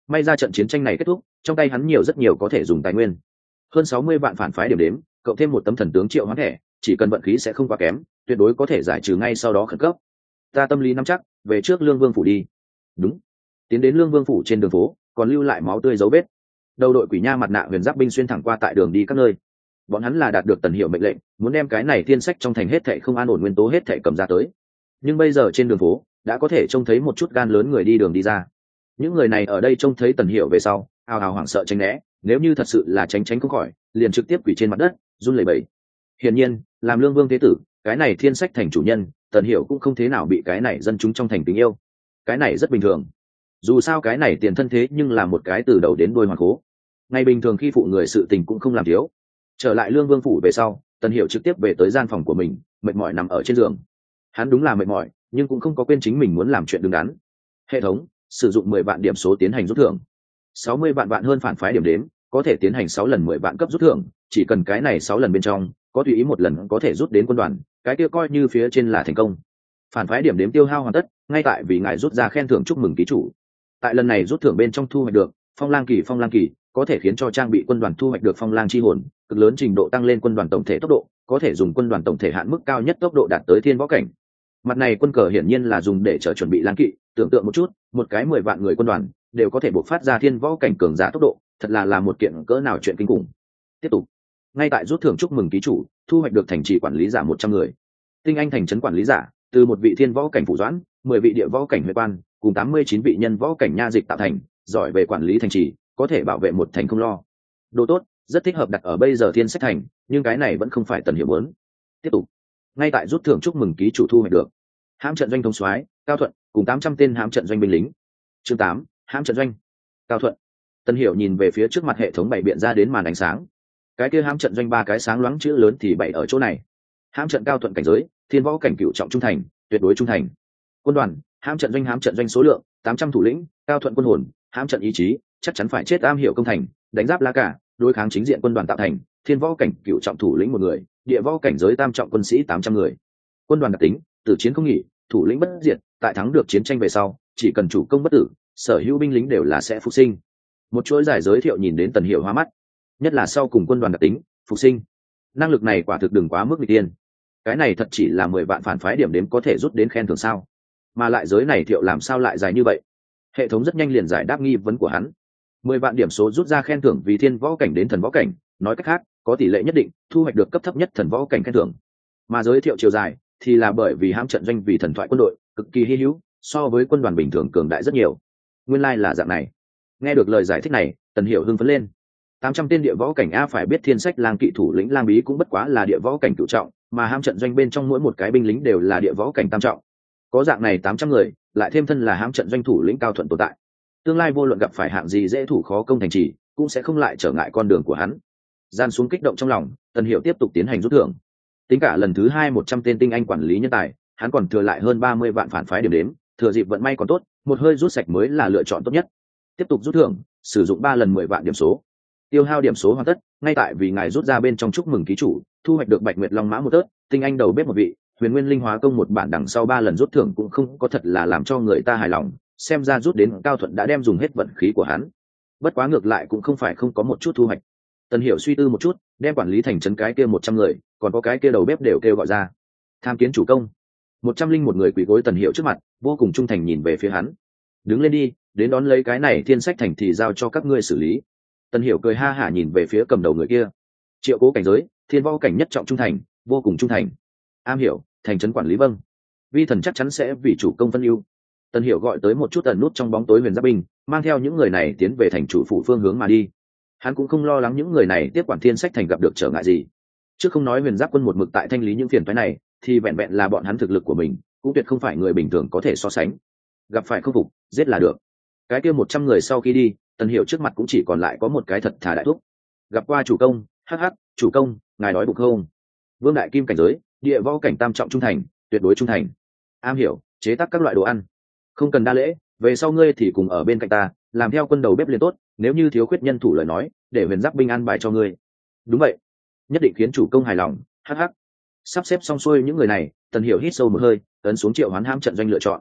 May ra trận chiến tranh này kết thúc, trong tay hắn nhiều rất nhiều có thể dùng tài nguyên. Hơn sáu mươi vạn phản phái điểm đếm, cộng thêm một tấm thần tướng triệu hoán thẻ, chỉ cần vận khí sẽ không quá kém, tuyệt đối có thể giải trừ ngay sau đó khẩn cấp. Ta tâm lý nắm chắc, về trước Lương Vương phủ đi. Đúng. Tiến đến Lương Vương phủ trên đường phố, còn lưu lại máu tươi dấu vết. Đầu đội quỷ nha mặt nạ huyền giáp binh xuyên thẳng qua tại đường đi các nơi. Bọn hắn là đạt được Tần Hiểu mệnh lệnh, muốn đem cái này thiên sách trong thành hết thảy không an ổn nguyên tố hết thảy cầm ra tới. Nhưng bây giờ trên đường phố, đã có thể trông thấy một chút gan lớn người đi đường đi ra. Những người này ở đây trông thấy Tần Hiểu về sau, ào ào hoảng sợ tránh né, nếu như thật sự là tránh tránh không khỏi, liền trực tiếp quỳ trên mặt đất, run lẩy bẩy. Hiển nhiên, làm Lương Vương thế tử, cái này thiên sách thành chủ nhân, Tần Hiểu cũng không thế nào bị cái này dân chúng trong thành tình yêu. Cái này rất bình thường. Dù sao cái này tiền thân thế nhưng là một cái từ đầu đến đuôi hoàn cố. Ngày bình thường khi phụ người sự tình cũng không làm thiếu. Trở lại Lương Vương phủ về sau, Tần Hiểu trực tiếp về tới gian phòng của mình, mệt mỏi nằm ở trên giường. Hắn đúng là mệt mỏi, nhưng cũng không có quên chính mình muốn làm chuyện đứng đắn. Hệ thống sử dụng mười vạn điểm số tiến hành rút thưởng, sáu mươi vạn vạn hơn phản phái điểm đếm, có thể tiến hành sáu lần mười vạn cấp rút thưởng, chỉ cần cái này sáu lần bên trong có tùy ý một lần có thể rút đến quân đoàn, cái kia coi như phía trên là thành công. Phản phái điểm đếm tiêu hao hoàn tất, ngay tại vì ngài rút ra khen thưởng chúc mừng ký chủ. Tại lần này rút thưởng bên trong thu hoạch được Phong Lang kỳ, Phong Lang kỳ có thể khiến cho trang bị quân đoàn thu hoạch được Phong Lang chi hồn, cực lớn trình độ tăng lên quân đoàn tổng thể tốc độ, có thể dùng quân đoàn tổng thể hạn mức cao nhất tốc độ đạt tới thiên võ cảnh. Mặt này quân cờ hiển nhiên là dùng để chờ chuẩn bị lang kỵ, tưởng tượng một chút, một cái mười vạn người quân đoàn đều có thể bộc phát ra thiên võ cảnh cường giả tốc độ, thật là là một kiện cỡ nào chuyện kinh khủng. Tiếp tục, ngay tại rút thưởng chúc mừng ký chủ, thu hoạch được thành trì quản lý giả một trăm người, tinh anh thành trấn quản lý giả, từ một vị thiên võ cảnh phủ doãn, mười vị địa võ cảnh huệ quan, cùng tám mươi chín vị nhân võ cảnh nha dịch tạo thành, giỏi về quản lý thành trì, có thể bảo vệ một thành không lo. Đồ tốt, rất thích hợp đặt ở bây giờ thiên sách thành, nhưng cái này vẫn không phải Tần Hiểu muốn. Tiếp tục, ngay tại rút thưởng chúc mừng ký chủ thu hoạch được hãm trận doanh thống soái Cao Thuận, cùng tám trăm tên hãm trận doanh binh lính. Chương tám, hãm trận doanh Cao Thuận. Tần Hiểu nhìn về phía trước mặt hệ thống bày biện ra đến màn ánh sáng, cái kia hãm trận doanh ba cái sáng loáng chữ lớn thì bày ở chỗ này. Hãm trận Cao Thuận cảnh giới, thiên võ cảnh cửu trọng trung thành, tuyệt đối trung thành. Quân đoàn, hãm trận doanh hãm trận doanh số lượng tám trăm thủ lĩnh, Cao Thuận quân hồn, hãm trận ý chí, chắc chắn phải chết am hiểu công thành, đánh giáp lá cả, đối kháng chính diện quân đoàn tạo thành, thiên võ cảnh cửu trọng thủ lĩnh một người, địa võ cảnh giới tam trọng quân sĩ tám trăm người. Quân đoàn đặc tính, tử chiến không nghỉ, thủ lĩnh bất diệt, tại thắng được chiến tranh về sau, chỉ cần chủ công bất tử, sở hữu binh lính đều là sẽ phục sinh. Một chuỗi giải giới thiệu nhìn đến Tần Hiểu hoa mắt, nhất là sau cùng quân đoàn đặc tính, phục sinh. Năng lực này quả thực đừng quá mức nghịch tiên. Cái này thật chỉ là mười vạn phản phái điểm đếm có thể rút đến khen thưởng sao? Mà lại giới này thiệu làm sao lại dài như vậy? Hệ thống rất nhanh liền giải đáp nghi vấn của hắn. Mười vạn điểm số rút ra khen thưởng vì thiên võ cảnh đến thần võ cảnh, nói cách khác, có tỷ lệ nhất định thu hoạch được cấp thấp nhất thần võ cảnh khen thưởng. Mà giới thiệu chiều dài thì là bởi vì hãm trận doanh vì thần thoại quân đội, cực kỳ hy hữu, so với quân đoàn bình thường cường đại rất nhiều. Nguyên lai like là dạng này. Nghe được lời giải thích này, Tần Hiểu hưng phấn lên. tám trăm tên địa võ cảnh a phải biết thiên sách lang kỵ thủ lĩnh lang bí cũng bất quá là địa võ cảnh cửu trọng, mà hãm trận doanh bên trong mỗi một cái binh lính đều là địa võ cảnh tam trọng. Có dạng này tám trăm người, lại thêm thân là hãm trận doanh thủ lĩnh Cao Thuận tồn tại, tương lai vô luận gặp phải hạng gì dễ thủ khó công thành trì, cũng sẽ không lại trở ngại con đường của hắn. Gian xuống kích động trong lòng, Tần Hiểu tiếp tục tiến hành rút thưởng. Tính cả lần thứ hai một trăm tên tinh anh quản lý nhân tài, hắn còn thừa lại hơn ba mươi vạn phản phái điểm đếm, thừa dịp vận may còn tốt, một hơi rút sạch mới là lựa chọn tốt nhất. Tiếp tục rút thưởng, sử dụng ba lần mười vạn điểm số. Tiêu hao điểm số hoàn tất, ngay tại vì ngài rút ra bên trong chúc mừng ký chủ, thu hoạch được Bạch Nguyệt Long mã một tớt, tinh anh đầu bếp một vị, Huyền Nguyên Linh Hóa công một bản, đằng sau ba lần rút thưởng cũng không có thật là làm cho người ta hài lòng, xem ra rút đến Cao Thuận đã đem dùng hết vận khí của hắn. Bất quá ngược lại cũng không phải không có một chút thu hoạch. Tần Hiểu suy tư một chút, đem quản lý thành trấn cái kia một trăm người, còn có cái kia đầu bếp đều kêu gọi ra. Tham kiến chủ công. Một trăm linh một người quỳ gối Tần Hiểu trước mặt, vô cùng trung thành nhìn về phía hắn. Đứng lên đi, đến đón lấy cái này thiên sách thành thì giao cho các ngươi xử lý. Tần Hiểu cười ha hả nhìn về phía cầm đầu người kia. Triệu Cố cảnh giới, thiên võ cảnh nhất trọng trung thành, vô cùng trung thành. Am hiểu, thành trấn quản lý vâng. Vi thần chắc chắn sẽ vì chủ công phân ưu. Tần Hiểu gọi tới một chút ẩn nút trong bóng tối huyền giáp binh, mang theo những người này tiến về thành chủ phủ phương hướng mà đi. Hắn cũng không lo lắng những người này tiếp quản thiên sách thành gặp được trở ngại gì. Trước không nói huyền giáp quân một mực tại thanh lý những phiền toái này, thì vẹn vẹn là bọn hắn thực lực của mình, cũng tuyệt không phải người bình thường có thể so sánh. Gặp phải không phục, giết là được. Cái kia một trăm người sau khi đi, Tần Hiểu trước mặt cũng chỉ còn lại có một cái thật thà đại thúc. Gặp qua chủ công, hắc hắc, chủ công, ngài đói bụng không? Vương đại kim cảnh giới, địa võ cảnh tam trọng trung thành, tuyệt đối trung thành. Am hiểu, chế tác các loại đồ ăn. Không cần đa lễ, về sau ngươi thì cùng ở bên cạnh ta, làm theo quân đầu bếp liền tốt, nếu như thiếu khuyết nhân thủ lời nói, để huyền giáp binh an bài cho ngươi. Đúng vậy, nhất định khiến chủ công hài lòng, hắc hắc. Sắp xếp xong xuôi những người này, Tần Hiểu hít sâu một hơi, ấn xuống triệu hoán hãm trận doanh lựa chọn.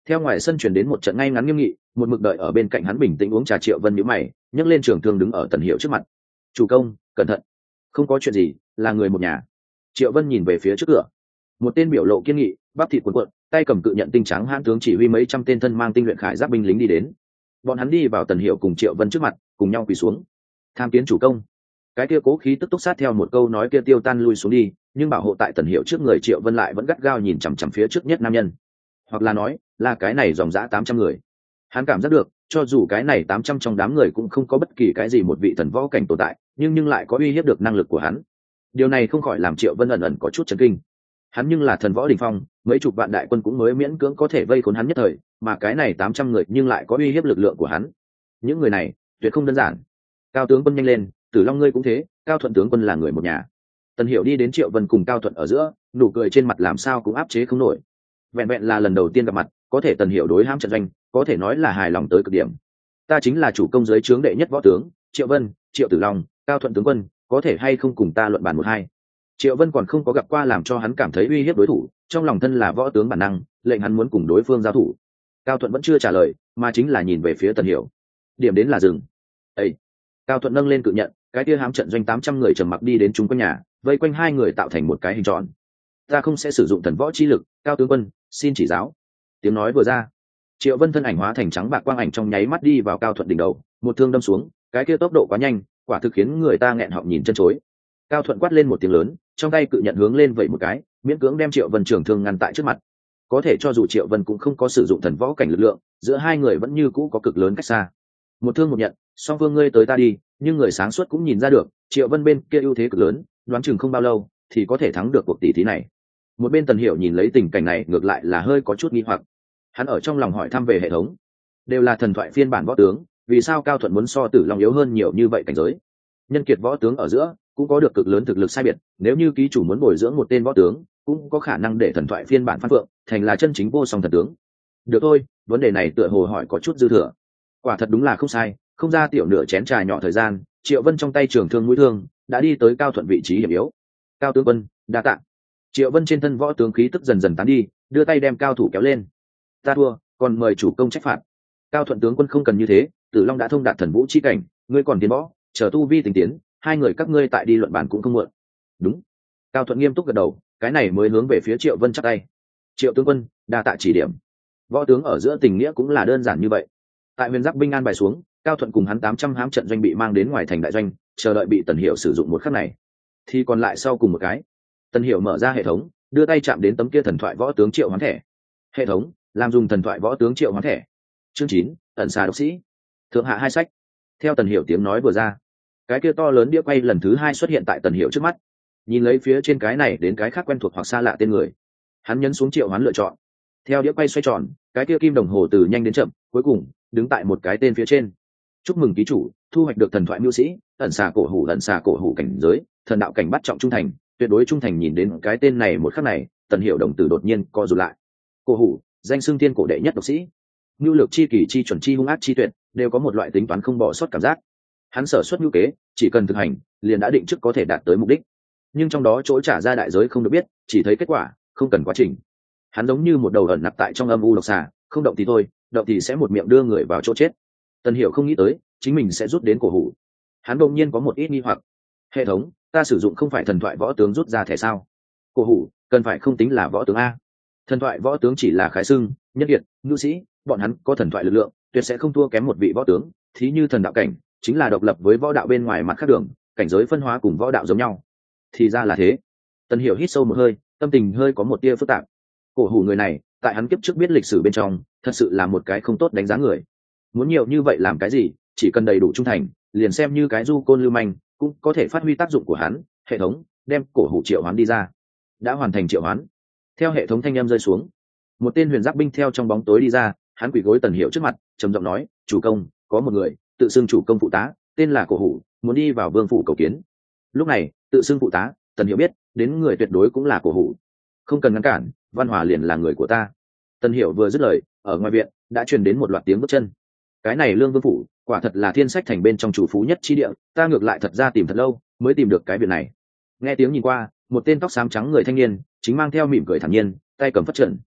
Theo ngoài sân truyền đến một trận ngay ngắn nghiêm nghị, một mực đợi ở bên cạnh hắn bình tĩnh uống trà Triệu Vân nhíu mày, nhấc lên trường thương đứng ở Tần Hiểu trước mặt. "Chủ công, cẩn thận." "Không có chuyện gì, là người một nhà." Triệu Vân nhìn về phía trước cửa. Một tên biểu lộ kiên nghị, bắp thịt cuộn cuộn, tay cầm cự nhận tinh trắng hãn tướng chỉ huy mấy trăm tên thân mang tinh luyện khải giáp binh lính đi đến. Bọn hắn đi vào Tần Hiểu cùng Triệu Vân trước mặt, cùng nhau quỳ xuống. "Tham kiến chủ công." Cái kia cố khí tức túc sát theo một câu nói kia tiêu tan lui xuống đi, nhưng bảo hộ tại Tần Hiểu trước người Triệu Vân lại vẫn gắt gao nhìn chằm chằm phía trước nhất nam nhân, hoặc là nói là cái này dòng dã tám trăm người. Hắn cảm giác được, cho dù cái này tám trăm trong đám người cũng không có bất kỳ cái gì một vị thần võ cảnh tồn tại, nhưng nhưng lại có uy hiếp được năng lực của hắn. Điều này không khỏi làm Triệu Vân ẩn ẩn có chút chấn kinh. Hắn nhưng là thần võ đỉnh phong, mấy chục vạn đại quân cũng mới miễn cưỡng có thể vây khốn hắn nhất thời, mà cái này tám trăm người nhưng lại có uy hiếp lực lượng của hắn. Những người này tuyệt không đơn giản. Cao tướng quân nhanh lên, Tử Long ngươi cũng thế, Cao Thuận tướng quân là người một nhà. Tần Hiểu đi đến Triệu Vân cùng Cao Thuận ở giữa, nụ cười trên mặt làm sao cũng áp chế không nổi. Vẹn vẹn là lần đầu tiên gặp mặt, có thể Tần Hiểu đối hãm trận doanh, có thể nói là hài lòng tới cực điểm. Ta chính là chủ công dưới trướng đệ nhất võ tướng, Triệu Vân, Triệu Tử Long, Cao Thuận tướng quân, có thể hay không cùng ta luận bàn một hai. Triệu Vân còn không có gặp qua làm cho hắn cảm thấy uy hiếp đối thủ, trong lòng thân là võ tướng bản năng, lệnh hắn muốn cùng đối phương giao thủ. Cao Thuận vẫn chưa trả lời, mà chính là nhìn về phía Tần Hiểu. Điểm đến là dừng. Ê! Cao Thuận nâng lên cự nhận, cái kia hám trận doanh tám trăm người trầm mặc đi đến chung quanh nhà, vây quanh hai người tạo thành một cái hình tròn. Ta không sẽ sử dụng thần võ chi lực, Cao tướng quân, xin chỉ giáo. Tiếng nói vừa ra, Triệu Vân thân ảnh hóa thành trắng bạc quang ảnh trong nháy mắt đi vào Cao Thuận đỉnh đầu, một thương đâm xuống, cái kia tốc độ quá nhanh, quả thực khiến người ta nghẹn họng nhìn chân chối. Cao Thuận quát lên một tiếng lớn, trong tay cự nhận hướng lên vẩy một cái, miễn cưỡng đem Triệu Vân trường thương ngăn tại trước mặt. Có thể cho dù Triệu Vân cũng không có sử dụng thần võ cảnh lực lượng, giữa hai người vẫn như cũ có cực lớn cách xa. Một thương một nhận, song phương ngươi tới ta đi, nhưng người sáng suốt cũng nhìn ra được, Triệu Vân bên kia ưu thế cực lớn, đoán chừng không bao lâu thì có thể thắng được cuộc tỷ thí này. Một bên Tần Hiểu nhìn lấy tình cảnh này ngược lại là hơi có chút nghi hoặc. Hắn ở trong lòng hỏi thăm về hệ thống, đều là thần thoại phiên bản võ tướng, vì sao Cao Thuận muốn so Tử Long yếu hơn nhiều như vậy cảnh giới? Nhân kiệt võ tướng ở giữa cũng có được cực lớn thực lực sai biệt, nếu như ký chủ muốn bồi dưỡng một tên võ tướng, cũng có khả năng để thần thoại phiên bản Phan Phượng thành là chân chính vô song thần tướng. Được thôi, vấn đề này tựa hồ hỏi có chút dư thừa. Quả thật đúng là không sai, không ra tiểu nửa chén trà nhỏ thời gian, Triệu Vân trong tay trường thương mũi thương đã đi tới Cao Thuận vị trí hiểm yếu. Cao tướng quân, đa tạ. Triệu Vân trên thân võ tướng khí tức dần dần tán đi, đưa tay đem cao thủ kéo lên. Ta thua, còn mời chủ công trách phạt. Cao Thuận tướng quân không cần như thế, Tử Long đã thông đạt thần vũ chi cảnh, ngươi còn tiến võ, chờ tu vi tình tiến, hai người các ngươi tại đi luận bàn cũng không muộn. Đúng. Cao Thuận nghiêm túc gật đầu, cái này mới hướng về phía Triệu Vân chắp tay. Triệu tướng quân, đa tạ chỉ điểm. Võ tướng ở giữa tình nghĩa cũng là đơn giản như vậy. Tại Huyền Giáp binh an bài xuống, Cao Thuận cùng hắn tám trăm hám trận doanh bị mang đến ngoài thành đại doanh, chờ đợi bị Tần Hiểu sử dụng một khắc này. Thì còn lại sau cùng một cái. Tần Hiểu mở ra hệ thống, đưa tay chạm đến tấm kia thần thoại võ tướng Triệu Hoán thẻ. Hệ thống, làm dùng thần thoại võ tướng Triệu Hoán thẻ. Chương chín, ẩn xà độc sĩ. Thượng hạ hai sách. Theo Tần Hiểu tiếng nói vừa ra, cái kia to lớn đĩa quay lần thứ hai xuất hiện tại Tần Hiểu trước mắt. Nhìn lấy phía trên cái này đến cái khác quen thuộc hoặc xa lạ tên người, hắn nhấn xuống Triệu Hoán lựa chọn. Theo đĩa quay xoay tròn, cái kia kim đồng hồ từ nhanh đến chậm, cuối cùng đứng tại một cái tên phía trên. Chúc mừng ký chủ thu hoạch được thần thoại mưu sĩ, ẩn xà cổ hủ, ẩn xà cổ hủ cảnh giới, thần đạo cảnh bắt trọng trung thành, tuyệt đối trung thành. Nhìn đến cái tên này một khắc này, Tần Hiểu đồng tử đột nhiên co rụt lại. Cổ hủ, danh xưng thiên cổ đệ nhất độc sĩ, nhu lược chi kỳ chi chuẩn chi hung ác chi tuyệt, đều có một loại tính toán không bỏ sót cảm giác. Hắn sở xuất nhu kế, chỉ cần thực hành, liền đã định trước có thể đạt tới mục đích. Nhưng trong đó chỗ trả ra đại giới không được biết, chỉ thấy kết quả, không cần quá trình. Hắn giống như một đầu ẩn nặc tại trong âm u độc xà, không động thì thôi, động thì sẽ một miệng đưa người vào chỗ chết. Tần Hiểu không nghĩ tới chính mình sẽ rút đến cổ hủ. Hắn đột nhiên có một ít nghi hoặc. Hệ thống, ta sử dụng không phải thần thoại võ tướng rút ra thẻ sao? Cổ hủ cần phải không tính là võ tướng a? Thần thoại võ tướng chỉ là khái xưng, nhân kiệt, nhu sĩ, bọn hắn có thần thoại lực lượng, tuyệt sẽ không thua kém một vị võ tướng. Thí như thần đạo cảnh, chính là độc lập với võ đạo bên ngoài mặt khác đường, cảnh giới phân hóa cùng võ đạo giống nhau. Thì ra là thế. Tần Hiểu hít sâu một hơi, tâm tình hơi có một tia phức tạp. Cổ hủ người này, tại hắn kiếp trước biết lịch sử bên trong, thật sự là một cái không tốt đánh giá người. Muốn nhiều như vậy làm cái gì, chỉ cần đầy đủ trung thành, liền xem như cái du côn lưu manh cũng có thể phát huy tác dụng của hắn. Hệ thống, đem cổ hủ triệu hoán đi ra. Đã hoàn thành triệu hoán. Theo hệ thống thanh âm rơi xuống, một tên huyền giáp binh theo trong bóng tối đi ra, hắn quỳ gối Tần Hiểu trước mặt, trầm giọng nói, chủ công, có một người tự xưng chủ công phụ tá, tên là cổ hủ, muốn đi vào vương phủ cầu kiến. Lúc này tự xưng phụ tá, Tần Hiểu biết đến người tuyệt đối cũng là cổ hủ. Không cần ngăn cản, Văn Hòa liền là người của ta. Tần Hiểu vừa dứt lời, ở ngoài viện đã truyền đến một loạt tiếng bước chân. Cái này Lương Vương phủ, quả thật là thiên sách thành bên trong chủ phú nhất chi địa, ta ngược lại thật ra tìm thật lâu mới tìm được cái viện này. Nghe tiếng nhìn qua, một tên tóc xám trắng người thanh niên chính mang theo mỉm cười thản nhiên, tay cầm phất trần.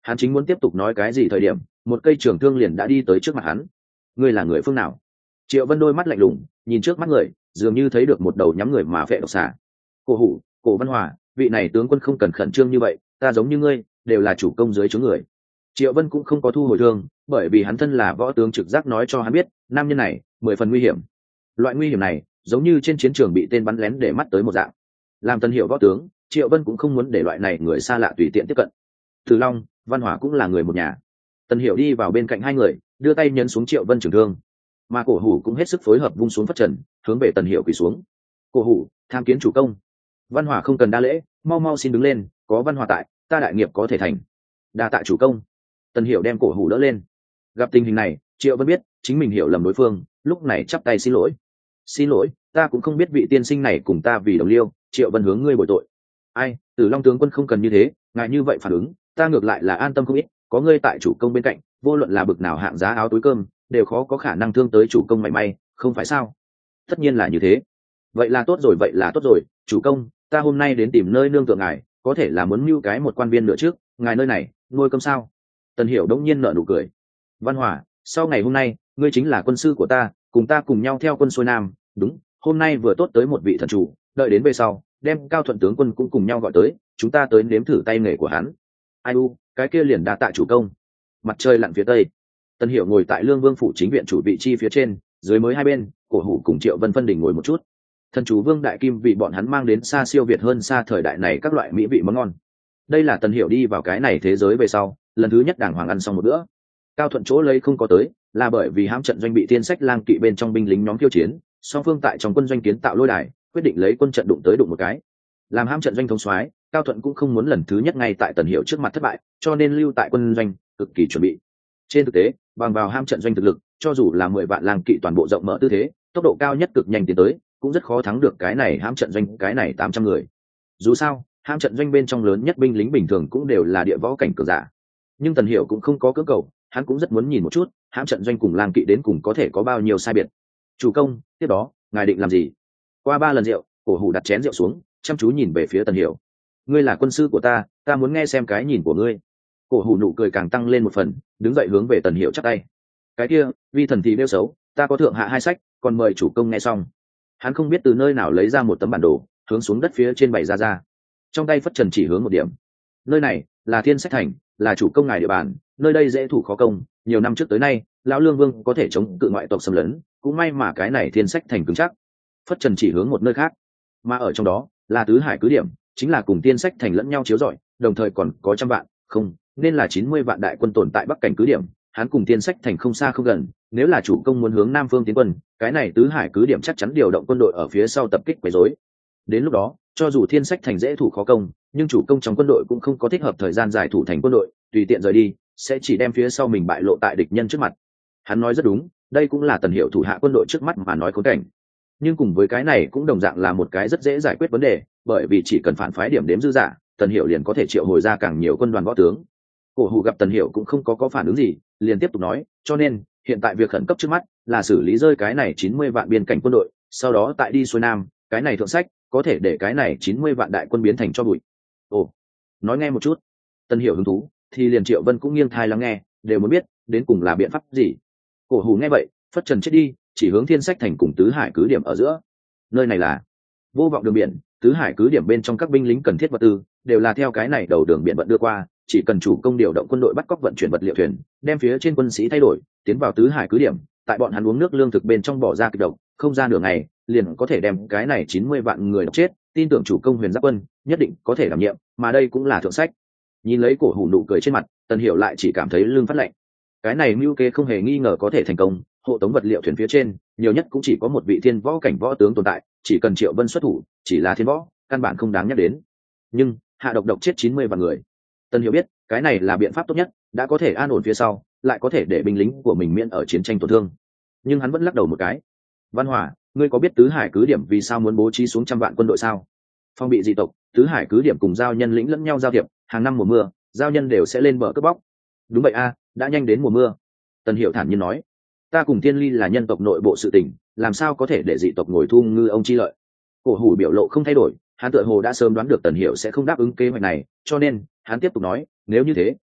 Hắn chính muốn tiếp tục nói cái gì thời điểm một cây trường thương liền đã đi tới trước mặt hắn. Ngươi là người phương nào? Triệu Vân đôi mắt lạnh lùng nhìn trước mắt người, dường như thấy được một đầu nhắm người mà vệ độc xà. Cổ Hủ, Cổ Văn Hòa, vị này tướng quân không cần khẩn trương như vậy, ta giống như ngươi đều là chủ công dưới chướng người. Triệu Vân cũng không có thu hồi thương, bởi vì hắn thân là võ tướng trực giác nói cho hắn biết nam nhân này mười phần nguy hiểm. Loại nguy hiểm này giống như trên chiến trường bị tên bắn lén để mắt tới một dạng. Làm Tân Hiểu võ tướng, Triệu Vân cũng không muốn để loại này người xa lạ tùy tiện tiếp cận. Từ Long, Văn Hỏa cũng là người một nhà. Tân Hiểu đi vào bên cạnh hai người, đưa tay nhấn xuống Triệu Vân trường thương, mà Cổ Hủ cũng hết sức phối hợp vung xuống phất trần, hướng về Tân Hiểu quỳ xuống. Cổ Hủ, tham kiến chủ công. Văn Hỏa không cần đa lễ, mau mau xin đứng lên, có Văn Hỏa tại, ta đại nghiệp có thể thành. Đa tạ chủ công. Tân Hiểu đem Cổ Hủ đỡ lên. Gặp tình hình này, Triệu Vân biết chính mình hiểu lầm đối phương, lúc này chắp tay xin lỗi. Xin lỗi, ta cũng không biết vị tiên sinh này cùng ta vì đồng liêu. Triệu Vân hướng ngươi bồi tội. Ai, Tử Long tướng quân không cần như thế, ngài như vậy phản ứng, ta ngược lại là an tâm không ít, có ngươi tại chủ công bên cạnh, vô luận là bực nào hạng giá áo túi cơm, đều khó có khả năng thương tới chủ công mảy may, không phải sao? Tất nhiên là như thế. Vậy là tốt rồi, vậy là tốt rồi, chủ công, ta hôm nay đến tìm nơi nương tựa ngài, có thể là muốn mưu cái một quan viên nữa trước, ngài nơi này, nuôi cơm sao? Tần Hiểu đống nhiên nở nụ cười. Văn Hỏa, sau ngày hôm nay, ngươi chính là quân sư của ta, cùng ta cùng nhau theo quân xuôi nam, đúng, hôm nay vừa tốt tới một vị thần chủ, đợi đến về sau, đem Cao Thuận tướng quân cũng cùng nhau gọi tới, chúng ta tới nếm thử tay nghề của hắn. Ai u, cái kia liền đa tạ chủ công. Mặt trời lặn phía tây, Tân Hiểu ngồi tại Lương Vương phủ chính viện chủ vị chi phía trên, dưới mới hai bên, Cổ Hủ cùng Triệu Vân phân đỉnh ngồi một chút. Thần chủ Vương Đại Kim vì bọn hắn mang đến xa siêu việt hơn xa thời đại này các loại mỹ vị món ngon. Đây là Tân Hiểu đi vào cái này thế giới về sau, lần thứ nhất đàng hoàng ăn xong một bữa. Cao Thuận chỗ lấy không có tới, là bởi vì hãm trận doanh bị Tiên Sách Lang kỵ bên trong binh lính nhóm tiêu chiến, song phương tại trong quân doanh kiến tạo lôi đài, quyết định lấy quân trận đụng tới đụng một cái. Làm hãm trận doanh thống soái, Cao Thuận cũng không muốn lần thứ nhất ngay tại Tần Hiểu trước mặt thất bại, cho nên lưu tại quân doanh, cực kỳ chuẩn bị. Trên thực tế, bằng vào hãm trận doanh thực lực, cho dù là mười vạn lang kỵ toàn bộ rộng mở tư thế, tốc độ cao nhất cực nhanh tiến tới, cũng rất khó thắng được cái này hãm trận doanh, cái này tám trăm người. Dù sao, hãm trận doanh bên trong lớn nhất binh lính bình thường cũng đều là địa võ cảnh cường giả. Nhưng Tần Hiểu cũng không có cưỡng cầu, hắn cũng rất muốn nhìn một chút, hãm trận doanh cùng lang kỵ đến cùng có thể có bao nhiêu sai biệt. Chủ công, tiếp đó, ngài định làm gì? Qua ba lần rượu, Cổ Hủ đặt chén rượu xuống, chăm chú nhìn về phía Tần Hiểu. Ngươi là quân sư của ta, ta muốn nghe xem cái nhìn của ngươi. Cổ Hủ nụ cười càng tăng lên một phần, đứng dậy hướng về Tần Hiểu chắp tay. Cái kia, vi thần thì nêu xấu, ta có thượng hạ hai sách, còn mời chủ công nghe xong. Hắn không biết từ nơi nào lấy ra một tấm bản đồ, hướng xuống đất phía trên bày ra ra. Trong tay phất trần chỉ hướng một điểm. Nơi này là Thiên Sách thành, là chủ công ngài địa bàn, nơi đây dễ thủ khó công, nhiều năm trước tới nay, lão Lương Vương có thể chống cự ngoại tộc xâm lấn, cũng may mà cái này Thiên Sách thành cứng chắc. Phất trần chỉ hướng một nơi khác, mà ở trong đó là tứ hải cứ điểm, chính là cùng Tiên Sách thành lẫn nhau chiếu rọi, đồng thời còn có trăm vạn, không, nên là chín mươi vạn đại quân tồn tại bắc cảnh cứ điểm. Hắn cùng Tiên Sách thành không xa không gần, nếu là chủ công muốn hướng nam phương tiến quân, cái này tứ hải cứ điểm chắc chắn điều động quân đội ở phía sau tập kích quấy rối. Đến lúc đó, cho dù Thiên Sách thành dễ thủ khó công, nhưng chủ công trong quân đội cũng không có thích hợp thời gian giải thủ thành quân đội, tùy tiện rời đi, sẽ chỉ đem phía sau mình bại lộ tại địch nhân trước mặt. Hắn nói rất đúng, đây cũng là Tần Hiểu thủ hạ quân đội trước mắt mà nói khốn cảnh. Nhưng cùng với cái này cũng đồng dạng là một cái rất dễ giải quyết vấn đề, bởi vì chỉ cần phản phái điểm đếm dư giả, Tần Hiểu liền có thể triệu hồi ra càng nhiều quân đoàn võ tướng. Cổ Hủ gặp Tần Hiểu cũng không có có phản ứng gì, liền tiếp tục nói, cho nên hiện tại việc khẩn cấp trước mắt là xử lý rơi cái này chín mươi vạn biên cảnh quân đội, sau đó tại đi xuôi nam, cái này thượng sách có thể để cái này chín mươi vạn đại quân biến thành cho bụi. Ồ, nói nghe một chút. Tần Hiểu hứng thú, thì liền Triệu Vân cũng nghiêng thai lắng nghe, đều muốn biết đến cùng là biện pháp gì. Cổ Hủ nghe vậy, phất trần chết đi, chỉ hướng Thiên Sách thành cùng tứ hải cứ điểm ở giữa. Nơi này là vô vọng đường biển, tứ hải cứ điểm bên trong các binh lính cần thiết vật tư đều là theo cái này đầu đường biển vận đưa qua, chỉ cần chủ công điều động quân đội bắt cóc vận chuyển vật liệu thuyền, đem phía trên quân sĩ thay đổi, tiến vào tứ hải cứ điểm, tại bọn hắn uống nước lương thực bên trong bỏ ra kịch độc, không ra nửa ngày, liền có thể đem cái này chín mươi vạn người độc chết, tin tưởng chủ công Huyền Giáp quân nhất định có thể đảm nhiệm, mà đây cũng là thượng sách. Nhìn lấy Cổ Hủ nụ cười trên mặt, Tần Hiểu lại chỉ cảm thấy lưng phát lạnh. Cái này mưu kế không hề nghi ngờ có thể thành công, hộ tống vật liệu thuyền phía trên, nhiều nhất cũng chỉ có một vị thiên võ cảnh võ tướng tồn tại, chỉ cần Triệu Vân xuất thủ, chỉ là thiên võ, căn bản không đáng nhắc đến. Nhưng hạ độc độc chết chín mươi vạn người. Tần Hiểu biết, cái này là biện pháp tốt nhất, đã có thể an ổn phía sau, lại có thể để binh lính của mình miễn ở chiến tranh tổn thương. Nhưng hắn vẫn lắc đầu một cái. Văn Hỏa, ngươi có biết tứ hải cứ điểm vì sao muốn bố trí xuống trăm vạn quân đội sao? Phong bị dị tộc, tứ hải cứ điểm cùng giao nhân lĩnh lẫn nhau giao thiệp, hàng năm mùa mưa, giao nhân đều sẽ lên bờ cướp bóc. Đúng vậy a, đã nhanh đến mùa mưa. Tần Hiểu thản nhiên nói, ta cùng Tiên Ly là nhân tộc nội bộ sự tình, làm sao có thể để dị tộc ngồi thu ngư ông chi lợi? Cổ Hủ biểu lộ không thay đổi, hắn tựa hồ đã sớm đoán được Tần Hiểu sẽ không đáp ứng kế hoạch này, cho nên hắn tiếp tục nói, nếu như thế,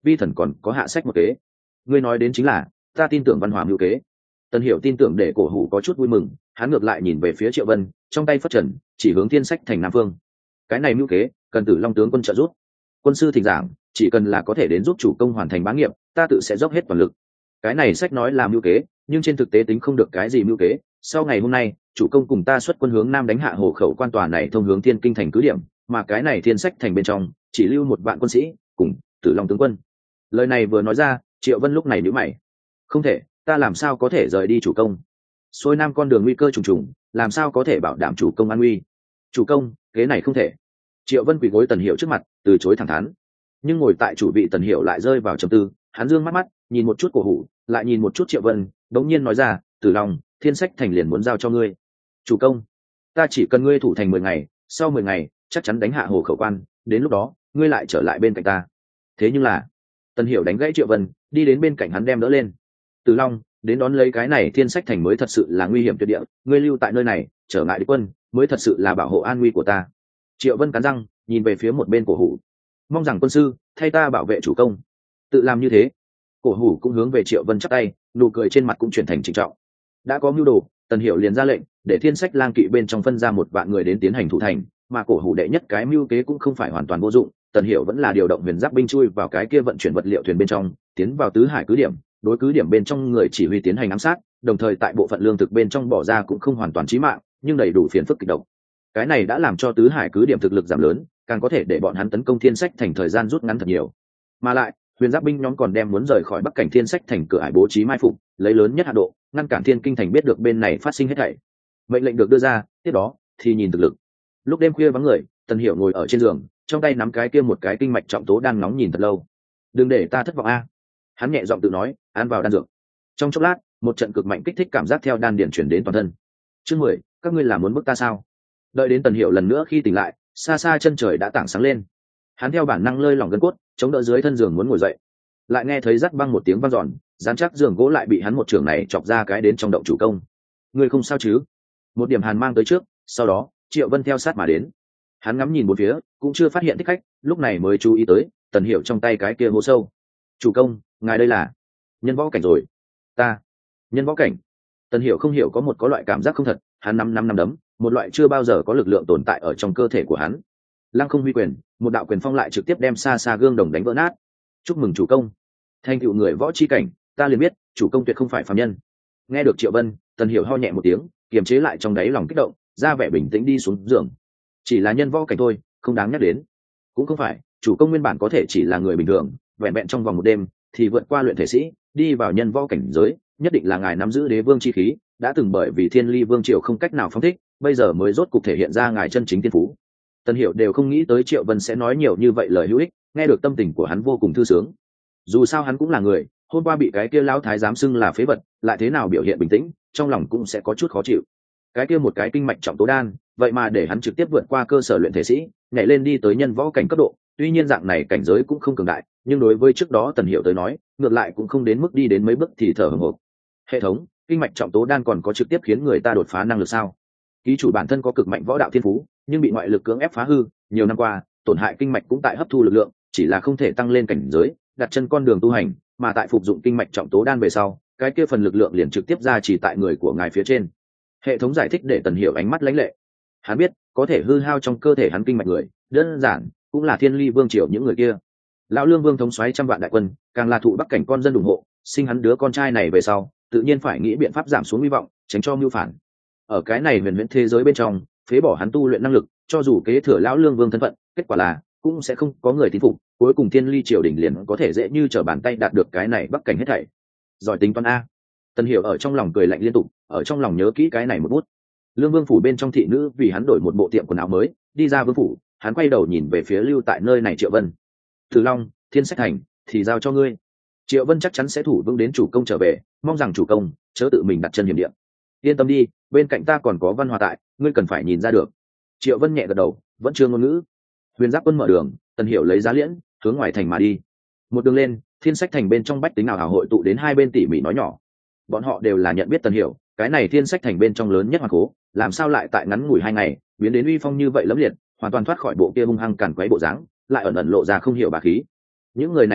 vi thần còn có hạ sách một kế. Ngươi nói đến chính là ta tin tưởng văn hòa mưu kế. Tần Hiểu tin tưởng để cổ hủ có chút vui mừng, hắn ngược lại nhìn về phía Triệu Vân, trong tay phất trần chỉ hướng thiên sách thành nam phương. Cái này mưu kế cần Tử Long tướng quân trợ giúp. Quân sư thỉnh giảng, chỉ cần là có thể đến giúp chủ công hoàn thành bá nghiệp, ta tự sẽ dốc hết toàn lực. Cái này sách nói là mưu kế, nhưng trên thực tế tính không được cái gì mưu kế. Sau ngày hôm nay, chủ công cùng ta xuất quân hướng nam đánh hạ hồ khẩu quan tòa này thông hướng thiên kinh thành cứ điểm, mà cái này thiên sách thành bên trong chỉ lưu một vạn quân sĩ cùng Tử Long tướng quân. Lời này vừa nói ra, Triệu Vân lúc này nhíu mày. Không thể, ta làm sao có thể rời đi chủ công? Xuôi nam con đường nguy cơ trùng trùng, làm sao có thể bảo đảm chủ công an nguy? Chủ công, kế này không thể. Triệu Vân quỳ gối Tần Hiểu trước mặt, từ chối thẳng thắn. Nhưng ngồi tại chủ vị Tần Hiểu lại rơi vào trầm tư, hắn dương mắt mắt, nhìn một chút cổ hủ, lại nhìn một chút Triệu Vân, đống nhiên nói ra, Tử Long, thiên sách thành liền muốn giao cho ngươi. Chủ công, ta chỉ cần ngươi thủ thành mười ngày, sau mười ngày chắc chắn đánh hạ hồ khẩu quan, đến lúc đó ngươi lại trở lại bên cạnh ta. Thế nhưng là, Tần Hiểu đánh gãy Triệu Vân, đi đến bên cạnh hắn đem đỡ lên. Tử Long, đến đón lấy cái này thiên sách thành mới thật sự là nguy hiểm tuyệt địa, ngươi lưu tại nơi này trở ngại địch quân mới thật sự là bảo hộ an nguy của ta. Triệu Vân cắn răng nhìn về phía một bên cổ hủ, mong rằng quân sư thay ta bảo vệ chủ công. Tự làm như thế. Cổ hủ cũng hướng về Triệu Vân chắp tay, nụ cười trên mặt cũng chuyển thành trịnh trọng. Đã có mưu đồ, Tần Hiểu liền ra lệnh để thiên sách lang kỵ bên trong phân ra một vạn người đến tiến hành thủ thành, mà cổ hủ đệ nhất cái mưu kế cũng không phải hoàn toàn vô dụng. Tần Hiểu vẫn là điều động huyền giáp binh chui vào cái kia vận chuyển vật liệu thuyền bên trong, tiến vào tứ hải cứ điểm, đối cứ điểm bên trong người chỉ huy tiến hành ám sát, đồng thời tại bộ phận lương thực bên trong bỏ ra cũng không hoàn toàn chí mạng, nhưng đầy đủ phiền phức kịch độc. Cái này đã làm cho tứ hải cứ điểm thực lực giảm lớn, càng có thể để bọn hắn tấn công thiên sách thành thời gian rút ngắn thật nhiều. Mà lại, huyền giáp binh nhóm còn đem muốn rời khỏi bắc cảnh thiên sách thành cửa ải bố trí mai phục, lấy lớn nhất hạ độ ngăn cản thiên kinh thành biết được bên này phát sinh hết thảy. Mệnh lệnh được đưa ra, tiếp đó thì nhìn thực lực. Lúc đêm khuya vắng người, Tần Hiểu ngồi ở trên giường, trong tay nắm cái kia một cái kinh mạch trọng tố đang nóng nhìn thật lâu. Đừng để ta thất vọng a. Hắn nhẹ giọng tự nói, ăn vào đan dược. Trong chốc lát, một trận cực mạnh kích thích cảm giác theo đan điền chuyển đến toàn thân. Chương mười, các ngươi làm muốn bức ta sao? Đợi đến Tần Hiểu lần nữa khi tỉnh lại, xa xa chân trời đã tảng sáng lên. Hắn theo bản năng lơi lỏng gân cốt, chống đỡ dưới thân giường muốn ngồi dậy, lại nghe thấy rắc băng một tiếng vang dọn, dán chắc giường gỗ lại bị hắn một trường này chọc ra cái đến trong động chủ công. Ngươi không sao chứ? Một điểm hàn mang tới trước, sau đó Triệu Vân theo sát mà đến. Hắn ngắm nhìn bốn phía, cũng chưa phát hiện thích khách, lúc này mới chú ý tới Tần Hiểu trong tay cái kia hố sâu. Chủ công, ngài đây là nhân võ cảnh rồi? Ta nhân võ cảnh? Tần Hiểu không hiểu có một có loại cảm giác không thật, hắn năm năm năm đấm, một loại chưa bao giờ có lực lượng tồn tại ở trong cơ thể của hắn. Lăng không huy quyền, một đạo quyền phong lại trực tiếp đem xa xa gương đồng đánh vỡ nát. Chúc mừng chủ công, thành tựu người võ chi cảnh, ta liền biết chủ công tuyệt không phải phàm nhân. Nghe được Triệu Vân, Tần Hiểu ho nhẹ một tiếng, kiềm chế lại trong đáy lòng kích động, ra vẻ bình tĩnh đi xuống giường. Chỉ là nhân võ cảnh thôi, không đáng nhắc đến. Cũng không phải, chủ công nguyên bản có thể chỉ là người bình thường, vẹn vẹn trong vòng một đêm thì vượt qua luyện thể sĩ, đi vào nhân võ cảnh giới, nhất định là ngài nắm giữ đế vương chi khí, đã từng bởi vì Thiên Ly Vương triều không cách nào phóng thích, bây giờ mới rốt cục thể hiện ra ngài chân chính thiên phú. Tần Hiểu đều không nghĩ tới Triệu Vân sẽ nói nhiều như vậy lời hữu ích, nghe được tâm tình của hắn vô cùng thư sướng. Dù sao hắn cũng là người, hôm qua bị cái kia lão thái giám xưng là phế vật, lại thế nào biểu hiện bình tĩnh, trong lòng cũng sẽ có chút khó chịu. Cái kia một cái kinh mạch trọng tố đan, vậy mà để hắn trực tiếp vượt qua cơ sở luyện thể sĩ, nhảy lên đi tới nhân võ cảnh cấp độ. Tuy nhiên dạng này cảnh giới cũng không cường đại, nhưng đối với trước đó Tần Hiểu tới nói, ngược lại cũng không đến mức đi đến mấy bước thì thở hổn hển. Hệ thống, kinh mạch trọng tố đan còn có trực tiếp khiến người ta đột phá năng lực sao? Ký chủ bản thân có cực mạnh võ đạo thiên phú, nhưng bị ngoại lực cưỡng ép phá hư, nhiều năm qua, tổn hại kinh mạch cũng tại hấp thu lực lượng, chỉ là không thể tăng lên cảnh giới, đặt chân con đường tu hành, mà tại phục dụng kinh mạch trọng tố đan về sau, cái kia phần lực lượng liền trực tiếp ra chỉ tại người của ngài phía trên. Hệ thống giải thích để Tần Hiểu ánh mắt lãnh lệ. Hắn biết, có thể hư hao trong cơ thể hắn kinh mạch người, đơn giản cũng là Thiên Ly Vương triều những người kia. Lão Lương Vương thống soái trăm vạn đại quân, càng là thụ Bắc cảnh con dân ủng hộ, sinh hắn đứa con trai này về sau, tự nhiên phải nghĩ biện pháp giảm xuống hy vọng, tránh cho mưu phản. Ở cái này huyền huyễn thế giới bên trong, phế bỏ hắn tu luyện năng lực, cho dù kế thừa lão Lương Vương thân phận, kết quả là cũng sẽ không có người tín phục, cuối cùng Thiên Ly triều đình liền có thể dễ như trở bàn tay đạt được cái này Bắc cảnh hết thảy. Giỏi tính toán a. Tần Hiểu ở trong lòng cười lạnh liên tục, ở trong lòng nhớ kỹ cái này một bút. Lương Vương phủ bên trong thị nữ vì hắn đổi một bộ tiệm quần áo mới, đi ra vương phủ, hắn quay đầu nhìn về phía lưu tại nơi này Triệu Vân. Tử Long, Thiên Sách Thành thì giao cho ngươi. Triệu Vân chắc chắn sẽ thủ vững đến chủ công trở về, mong rằng chủ công chớ tự mình đặt chân hiểm địa. Yên tâm đi, bên cạnh ta còn có Văn Hòa tại, ngươi cần phải nhìn ra được. Triệu Vân nhẹ gật đầu, vẫn chưa ngôn ngữ. Huyền Giáp quân mở đường, Tần Hiểu lấy giá liễn, hướng ngoài thành mà đi. Một đường lên, Thiên Sách Thành bên trong bách tính nào hào hội tụ đến hai bên tỉ mỉ nói nhỏ. Bọn họ đều là nhận biết Tần Hiểu, cái này Thiên Sách Thành bên trong lớn nhất hoàng cố, làm sao lại tại ngắn ngủi hai ngày biến đến uy phong như vậy lẫm liệt, hoàn toàn thoát khỏi bộ kia hung hăng càn quấy bộ dáng, lại ẩn ẩn lộ ra không hiểu bá khí. Những người này cũng biết,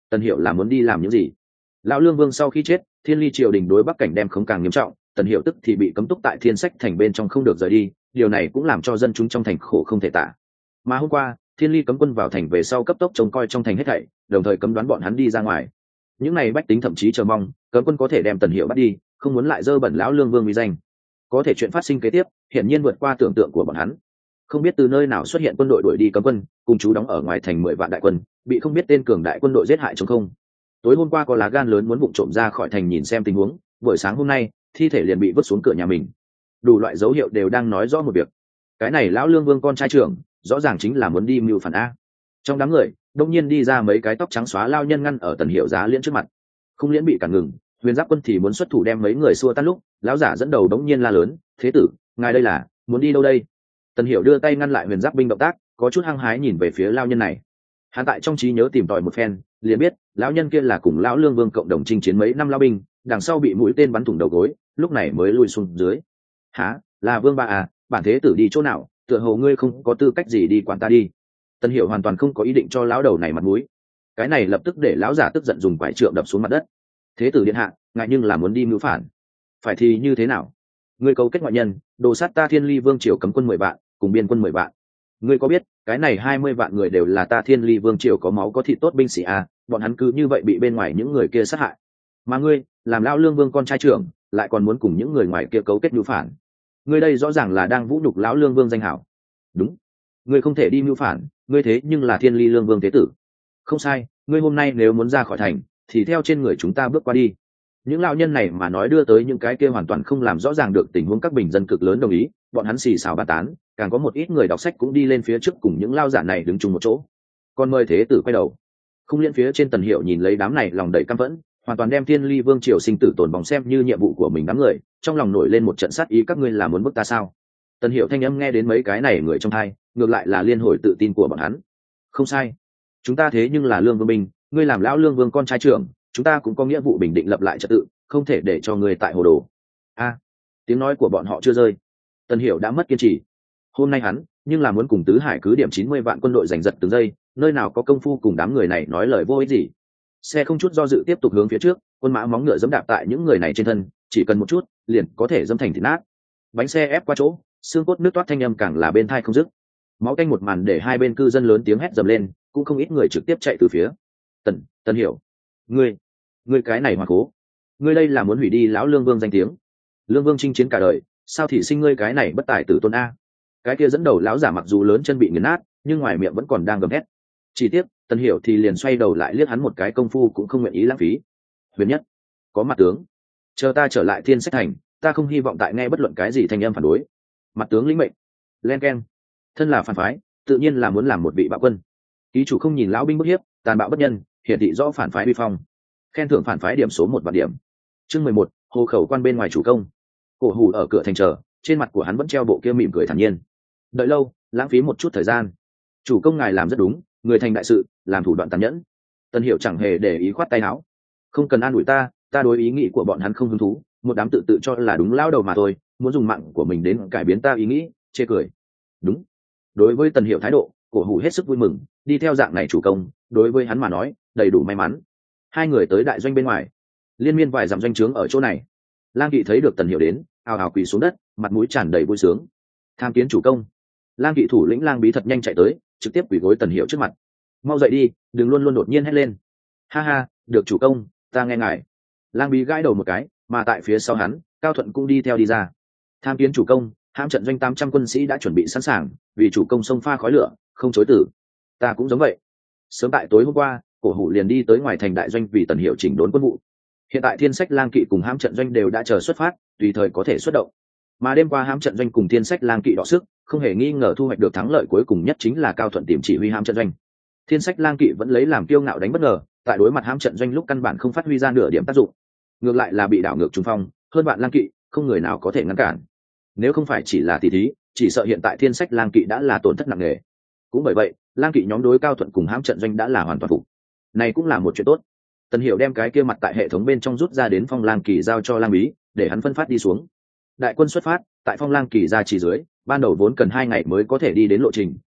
Tần Hiểu là muốn đi làm những gì? Lão Lương Vương sau khi chết, Thiên Ly triều đình đối Bắc cảnh đem khống càng nghiêm trọng, Tần Hiểu tức thì bị cấm túc tại Thiên Sách thành bên trong không được rời đi, điều này cũng làm cho dân chúng trong thành khổ không thể tả. Mà hôm qua, Thiên Ly cấm quân vào thành về sau cấp tốc trông coi trong thành hết thảy, đồng thời cấm đoán bọn hắn đi ra ngoài. Những này bách tính thậm chí chờ mong, cấm quân có thể đem Tần Hiểu bắt đi, không muốn lại dơ bẩn lão Lương Vương uy danh. Có thể chuyện phát sinh kế tiếp, hiển nhiên vượt qua tưởng tượng của bọn hắn. Không biết từ nơi nào xuất hiện quân đội đuổi đi cấm quân, cùng chú đóng ở ngoài thành mười vạn đại quân, bị không biết tên cường đại quân đội giết hại trống không. Tối hôm qua có lá gan lớn muốn vụng trộm ra khỏi thành nhìn xem tình huống, buổi sáng hôm nay, thi thể liền bị vứt xuống cửa nhà mình. Đủ loại dấu hiệu đều đang nói rõ một việc. Cái này lão Lương Vương con trai trưởng, rõ ràng chính là muốn đi mưu phản a. Trong đám người, đông nhiên đi ra mấy cái tóc trắng xóa lao nhân ngăn ở Tần Hiểu Giá Liễn trước mặt. Không Liễn bị cản ngừng, Huyền Giáp quân thì muốn xuất thủ đem mấy người xua tan lúc, lão giả dẫn đầu đống nhiên la lớn, "Thế tử, ngài đây là muốn đi đâu đây?" Tần Hiểu đưa tay ngăn lại Huyền Giáp binh động tác, có chút hăng hái nhìn về phía lao nhân này. Hắn tại trong trí nhớ tìm tòi một phen, liền biết lão nhân kia là cùng lão Lương Vương cộng đồng chinh chiến mấy năm lao binh, đằng sau bị mũi tên bắn thủng đầu gối, lúc này mới lui xuống dưới. "Hả? Là Vương ba à? Bản thế tử đi chỗ nào? Tựa hồ ngươi không có tư cách gì đi quản ta đi." Tần Hiểu hoàn toàn không có ý định cho lão đầu này mặt mũi. Cái này lập tức để lão giả tức giận dùng quải trượng đập xuống mặt đất. "Thế tử điện hạ, ngại nhưng là muốn đi mưu phản. Phải thì như thế nào? Ngươi cấu kết ngoại nhân, đồ sát ta Thiên Ly Vương triều cấm quân mười vạn, cùng biên quân mười vạn. Ngươi có biết, cái này hai mươi vạn người đều là ta Thiên Ly Vương triều có máu có thịt tốt binh sĩ à, bọn hắn cứ như vậy bị bên ngoài những người kia sát hại. Mà ngươi, làm lão Lương Vương con trai trưởng, lại còn muốn cùng những người ngoài kia cấu kết mưu phản. Ngươi đây rõ ràng là đang vũ nhục lão Lương Vương danh hảo." "Đúng, ngươi không thể đi mưu phản, ngươi thế nhưng là Thiên Ly Lương Vương thế tử." "Không sai, ngươi hôm nay nếu muốn ra khỏi thành, thì theo trên người chúng ta bước qua đi." Những lão nhân này mà nói đưa tới những cái kia hoàn toàn không làm rõ ràng được tình huống các bình dân cực lớn đồng ý, bọn hắn xì xào bàn tán, càng có một ít người đọc sách cũng đi lên phía trước cùng những lao giả này đứng chung một chỗ. Còn mời thế tử quay đầu. Không Liễn phía trên Tần Hiểu nhìn lấy đám này lòng đầy căm phẫn, hoàn toàn đem Thiên Ly Vương triều sinh tử tồn vong xem như nhiệm vụ của mình đám người, trong lòng nổi lên một trận sát ý, các ngươi là muốn bức ta sao? Tần Hiểu thanh âm nghe đến mấy cái này người trong tai, ngược lại là liên hồi tự tin của bọn hắn. "Không sai, chúng ta thế nhưng là Lương Vương binh, ngươi làm lão Lương Vương con trai trưởng, chúng ta cũng có nghĩa vụ bình định lập lại trật tự, không thể để cho ngươi tại hồ đồ." A, tiếng nói của bọn họ chưa rơi, Tần Hiểu đã mất kiên trì. Hôm nay hắn nhưng là muốn cùng tứ hải cứ điểm chín mươi vạn quân đội giành giật từng giây, nơi nào có công phu cùng đám người này nói lời vô ích gì. Xe không chút do dự tiếp tục hướng phía trước, quân mã móng ngựa dẫm đạp tại những người này trên thân, chỉ cần một chút, liền có thể dẫm thành thịt nát. Bánh xe ép qua chỗ, xương cốt nước toát thanh âm càng là bên tai không dứt. Máu tanh một màn để hai bên cư dân lớn tiếng hét dầm lên, cũng không ít người trực tiếp chạy từ phía. Tần, Tần Hiểu, ngươi, ngươi cái này hoàn cố, ngươi đây là muốn hủy đi lão Lương Vương danh tiếng. Lương Vương chinh chiến cả đời, sao thì sinh ngươi cái này bất tài tử tôn a. Cái kia dẫn đầu lão giả mặc dù lớn chân bị nghiền nát, nhưng ngoài miệng vẫn còn đang gầm hét. Chỉ tiếc, Tần Hiểu thì liền xoay đầu lại liếc hắn một cái, công phu cũng không nguyện ý lãng phí. Huyền Nhất, có mặt tướng, chờ ta trở lại Thiên Sách thành, ta không hy vọng tại nghe bất luận cái gì thanh âm phản đối. Mặt tướng lĩnh mệnh. Len keng. Thân là phản phái, tự nhiên là muốn làm một vị bạo quân. Ký chủ không nhìn lão binh bức hiếp, tàn bạo bất nhân, hiển thị rõ phản phái uy phong. Khen thưởng phản phái điểm số một vạn điểm. Chương mười một, hồ khẩu quan bên ngoài chủ công. Cổ Hủ ở cửa thành chờ, trên mặt của hắn vẫn treo bộ kia mỉm cười thản nhiên. Đợi lâu, lãng phí một chút thời gian. Chủ công ngài làm rất đúng, người thành đại sự, làm thủ đoạn tàn nhẫn. Tần Hiểu chẳng hề để ý, khoát tay áo. Không cần an ủi ta, ta đối ý nghĩ của bọn hắn không hứng thú, một đám tự tự cho là đúng lao đầu mà thôi, muốn dùng mạng của mình đến cải biến ta ý nghĩ, chê cười. Đúng. Đối với Tần Hiểu thái độ, Cổ Hủ hết sức vui mừng, đi theo dạng này chủ công, đối với hắn mà nói, đầy đủ may mắn. Hai người tới đại doanh bên ngoài, liên miên vài dặm doanh trướng ở chỗ này. Lang Kỵ thấy được Tần Hiểu đến, ào ào quỳ xuống đất, mặt mũi tràn đầy vui sướng. Tham kiến chủ công. Lang Kỵ thủ lĩnh Lang Bí thật nhanh chạy tới, trực tiếp quỳ gối Tần Hiểu trước mặt. Mau dậy đi, đừng luôn luôn đột nhiên hét lên. Ha ha, được chủ công, ta nghe ngài. Lang Bí gãi đầu một cái, mà tại phía sau hắn, Cao Thuận cũng đi theo đi ra. Tham kiến chủ công, hãm trận doanh tám trăm quân sĩ đã chuẩn bị sẵn sàng, vì chủ công xông pha khói lửa, không chối từ. Ta cũng giống vậy. Sớm tại tối hôm qua, Cổ Hủ liền đi tới ngoài thành đại doanh vì Tần Hiểu chỉnh đốn quân vụ. Hiện tại Thiên Sách Lang Kỵ cùng hãm trận doanh đều đã chờ xuất phát, tùy thời có thể xuất động. Mà đêm qua hãm trận doanh cùng Thiên Sách Lang Kỵ đọ sức, không hề nghi ngờ thu hoạch được thắng lợi cuối cùng nhất chính là Cao Thuận tìm chỉ huy hãm trận doanh. Thiên Sách Lang Kỵ vẫn lấy làm kiêu ngạo đánh bất ngờ, tại đối mặt hãm trận doanh lúc căn bản không phát huy ra nửa điểm tác dụng, ngược lại là bị đảo ngược trúng phong, hơn bạn Lang Kỵ, không người nào có thể ngăn cản. Nếu không phải chỉ là tỷ thí, chỉ sợ hiện tại Thiên Sách Lang Kỵ đã là tổn thất nặng nề. Cũng bởi vậy, Lang Kỵ nhóm đối Cao Thuận cùng hãm trận doanh đã là hoàn toàn phục. Này cũng là một chuyện tốt. Tần Hiểu đem cái kia mặt tại hệ thống bên trong rút ra đến Phong Lang Kỳ giao cho Lang Bí, để hắn phân phát đi xuống. Đại quân xuất phát, tại Phong Lang Kỳ ra chỉ dưới, ban đầu vốn cần hai ngày mới có thể đi đến lộ trình,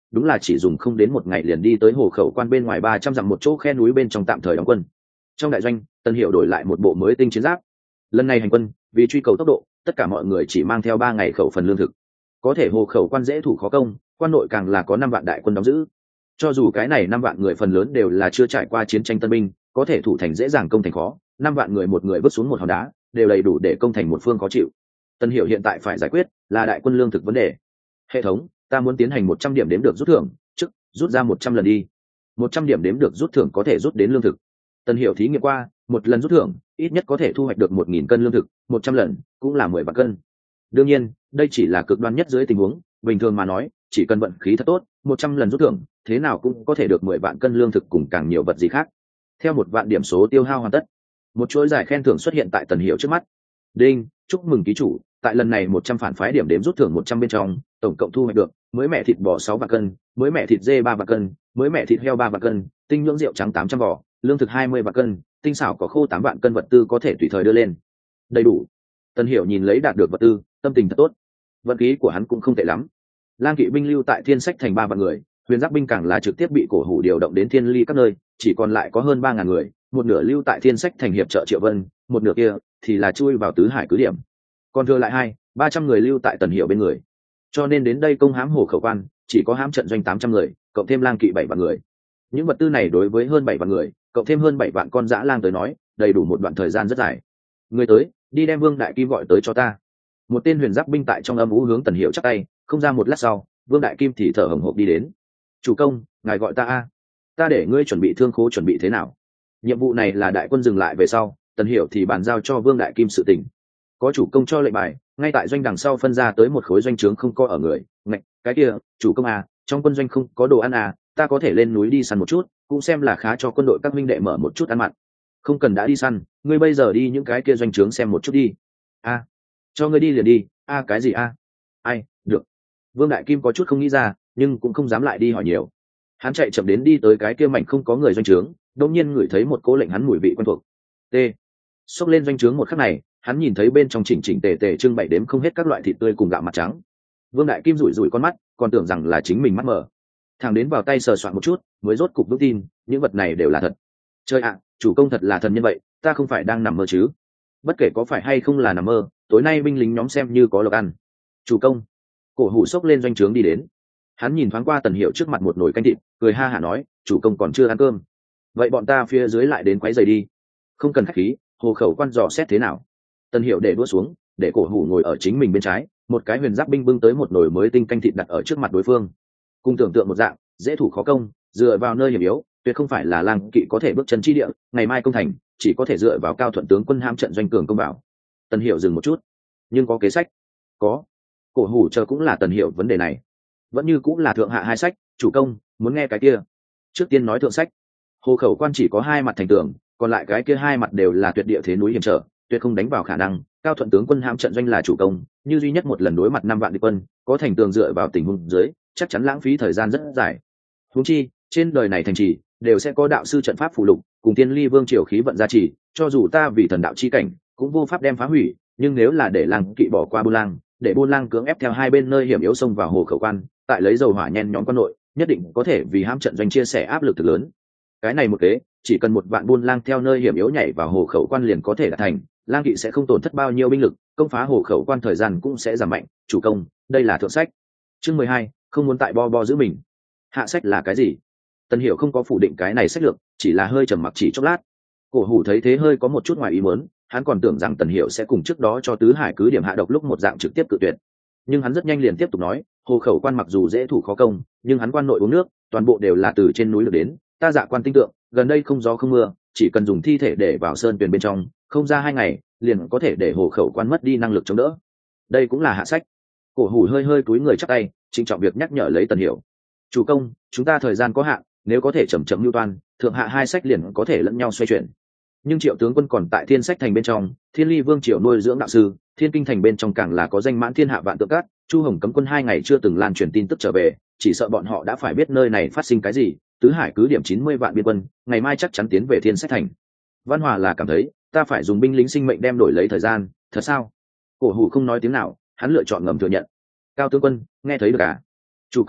đúng là chỉ dùng không đến một ngày liền đi tới hồ khẩu quan bên ngoài ba trăm dặm một chỗ khe núi bên trong tạm thời đóng quân. Trong đại doanh, Tân Hiệu đổi lại một bộ mới tinh chiến giáp. Lần này hành quân, vì truy cầu tốc độ, tất cả mọi người chỉ mang theo ba ngày khẩu phần lương thực. Có thể hồ khẩu quan dễ thủ khó công, quan nội càng là có năm vạn đại quân đóng giữ. Cho dù cái này năm vạn người phần lớn đều là chưa trải qua chiến tranh tân binh, có thể thủ thành dễ dàng công thành khó, năm vạn người một người vứt xuống một hòn đá, đều đầy đủ để công thành một phương khó chịu. Tân Hiệu hiện tại phải giải quyết là đại quân lương thực vấn đề. Hệ thống, ta muốn tiến hành một trăm điểm đếm được rút thưởng, trước rút ra một trăm lần đi. Một trăm điểm đếm được rút thưởng có thể rút đến lương thực. Tân Hiệu thí nghiệm qua, một lần rút thưởng ít nhất có thể thu hoạch được một nghìn cân lương thực, một trăm lần cũng là mười vạn cân. Đương nhiên, đây chỉ là cực đoan nhất dưới tình huống, bình thường mà nói, chỉ cần vận khí thật tốt, một trăm lần rút thưởng, thế nào cũng có thể được mười vạn cân lương thực cùng càng nhiều vật gì khác. Theo một vạn điểm số tiêu hao hoàn tất, một chuỗi giải khen thưởng xuất hiện tại Tần Hiệu trước mắt. Đinh, chúc mừng ký chủ, tại lần này một trăm phản phái điểm đếm rút thưởng một trăm bên trong, tổng cộng thu hoạch được mới mẹ thịt bò sáu vạn cân, mới mẹ thịt dê ba vạn cân, mới mẹ thịt heo ba vạn cân, tinh nhưỡng rượu trắng tám trăm vỏ, lương thực hai mươi vạn cân, tinh xảo có khô tám vạn cân vật tư có thể tùy thời đưa lên. Đầy đủ. Tần Hiểu nhìn lấy đạt được vật tư, tâm tình thật tốt. Vận khí của hắn cũng không tệ lắm. Lang kỵ binh lưu tại Thiên Sách thành ba vạn người, huyền giáp binh càng là trực tiếp bị cổ hủ điều động đến Thiên Ly các nơi, chỉ còn lại có hơn ba ngàn người, một nửa lưu tại Thiên Sách thành hiệp trợ Triệu Vân, một nửa kia thì là chui vào tứ hải cứ điểm. Còn thừa lại hai, ba trăm người lưu tại Tần Hiểu bên người. Cho nên đến đây công hãm hồ khẩu quan, chỉ có hãm trận doanh tám trăm người, cộng thêm lang kỵ bảy vạn người. Những vật tư này đối với hơn bảy vạn người, cộng thêm hơn bảy vạn con dã lang tới nói, đầy đủ một đoạn thời gian rất dài. Người tới, đi đem Vương Đại Kim gọi tới cho ta. Một tên huyền giáp binh tại trong âm u hướng Tần Hiểu chắp tay, không ra một lát sau, Vương Đại Kim thì thở hổn hộc đi đến. Chủ công, ngài gọi ta a, ta để ngươi chuẩn bị thương khố chuẩn bị thế nào? Nhiệm vụ này là đại quân dừng lại về sau, Tần Hiểu thì bàn giao cho Vương Đại Kim sự tình. Có chủ công cho lệnh bài, ngay tại doanh đằng sau phân ra tới một khối doanh trướng không có ở người. Ngạch, cái kia, chủ công à, trong quân doanh không có đồ ăn à, ta có thể lên núi đi săn một chút, cũng xem là khá cho quân đội các minh đệ mở một chút ăn mặn. Không cần đã đi săn, ngươi bây giờ đi những cái kia doanh trướng xem một chút đi. A, cho ngươi đi liền đi. A cái gì a? Ai, được. Vương Đại Kim có chút không nghĩ ra, nhưng cũng không dám lại đi hỏi nhiều. Hắn chạy chậm đến đi tới cái kia mảnh không có người doanh trướng, đột nhiên ngửi thấy một cỗ lệnh hắn mùi vị quen thuộc. T. Xốc lên doanh trướng một khắc này, hắn nhìn thấy bên trong chỉnh chỉnh tề tề trưng bày đếm không hết các loại thịt tươi cùng gạo mặt trắng. Vương Đại Kim rủi rủi con mắt, còn tưởng rằng là chính mình mắt mờ. Thằng đến vào tay sờ soạn một chút, mới rốt cục vững tin, những vật này đều là thật. Trời ạ, chủ công thật là thần nhân vậy, ta không phải đang nằm mơ chứ? Bất kể có phải hay không là nằm mơ, tối nay binh lính nhóm xem như có lộc ăn. Chủ công. Cổ hủ xốc lên doanh trướng đi đến. Hắn nhìn thoáng qua Tần Hiểu trước mặt một nồi canh thịt, cười ha hả nói, chủ công còn chưa ăn cơm. Vậy bọn ta phía dưới lại đến quấy giày đi. Không cần khách khí, hồ khẩu quan dò xét thế nào? Tần Hiểu để đũa xuống, để cổ hủ ngồi ở chính mình bên trái, một cái huyền giáp binh bưng tới một nồi mới tinh canh thịt đặt ở trước mặt đối phương. Cùng tưởng tượng một dạng, dễ thủ khó công, dựa vào nơi hiểm yếu, tuyệt không phải là lang kỵ có thể bước chân chi địa, ngày mai công thành, chỉ có thể dựa vào Cao Thuận tướng quân hãm trận doanh cường công vào. Tần Hiểu dừng một chút, nhưng có kế sách. Có. Cổ hủ chờ cũng là Tần Hiểu vấn đề này. Vẫn như cũng là thượng hạ hai sách, chủ công, muốn nghe cái kia. Trước tiên nói thượng sách. Hồ khẩu quan chỉ có hai mặt thành tường, còn lại cái kia hai mặt đều là tuyệt địa thế núi hiểm trở, tuyệt không đánh vào khả năng. Cao Thuận tướng quân hãm trận doanh là chủ công, như duy nhất một lần đối mặt năm vạn địch quân, có thành tường dựa vào tình huống dưới, chắc chắn lãng phí thời gian rất dài. Huống chi, trên đời này thành trì đều sẽ có đạo sư trận pháp phụ lục, cùng Tiên Ly Vương triều khí vận gia trì, cho dù ta vì thần đạo chi cảnh, cũng vô pháp đem phá hủy, nhưng nếu là để lang kỵ bỏ qua Buôn Lang, để Buôn Lang cưỡng ép theo hai bên nơi hiểm yếu xông vào hồ khẩu quan, tại lấy dầu hỏa nhen nhóm quân nội, nhất định có thể vì hãm trận doanh chia sẻ áp lực thực lớn. Cái này một kế, chỉ cần một vạn Buôn Lang theo nơi hiểm yếu nhảy vào hồ khẩu quan liền có thể đạt thành, lang kỵ sẽ không tổn thất bao nhiêu binh lực, công phá hồ khẩu quan thời gian cũng sẽ giảm mạnh. Chủ công, đây là thượng sách. Chương mười hai, không muốn tại bo bo giữ mình. Hạ sách là cái gì? Tần Hiểu không có phủ định cái này sách lược, chỉ là hơi trầm mặc chỉ chốc lát. Cổ hủ thấy thế hơi có một chút ngoài ý muốn, hắn còn tưởng rằng Tần Hiểu sẽ cùng trước đó cho tứ hải cứ điểm hạ độc lúc một dạng trực tiếp cự tuyệt. Nhưng hắn rất nhanh liền tiếp tục nói, hồ khẩu quan mặc dù dễ thủ khó công, nhưng hắn quan nội uống nước, toàn bộ đều là từ trên núi được đến, ta dạ quan tinh tượng, gần đây không gió không mưa, chỉ cần dùng thi thể để vào sơn tuyền bên trong, không ra hai ngày, liền có thể để hồ khẩu quan mất đi năng lực chống đỡ. Đây cũng là hạ sách. Cổ hủ hơi hơi cúi người chắp tay, trịnh trọng việc nhắc nhở lấy Tần Hiểu. Chủ công, chúng ta thời gian có hạn, nếu có thể chậm chậm lưu toan, thượng hạ hai sách liền có thể lẫn nhau xoay chuyển. Nhưng Triệu tướng quân còn tại Thiên Sách thành bên trong, Thiên Ly Vương triều nuôi dưỡng đạo sư, Thiên Kinh thành bên trong càng là có danh mãn thiên hạ vạn tượng cát, Chu Hồng cấm quân hai ngày chưa từng lan truyền tin tức trở về, chỉ sợ bọn họ đã phải biết nơi này phát sinh cái gì. Tứ hải cứ điểm chín mươi vạn biên quân, ngày mai chắc chắn tiến về Thiên Sách thành. Văn Hòa là cảm thấy, ta phải dùng binh lính sinh mệnh đem đổi lấy thời gian, thật sao? Cổ hủ không nói tiếng nào, hắn lựa chọn ngầm thừa nhận. Cao tướng quân, nghe thấy được à? Chủ công,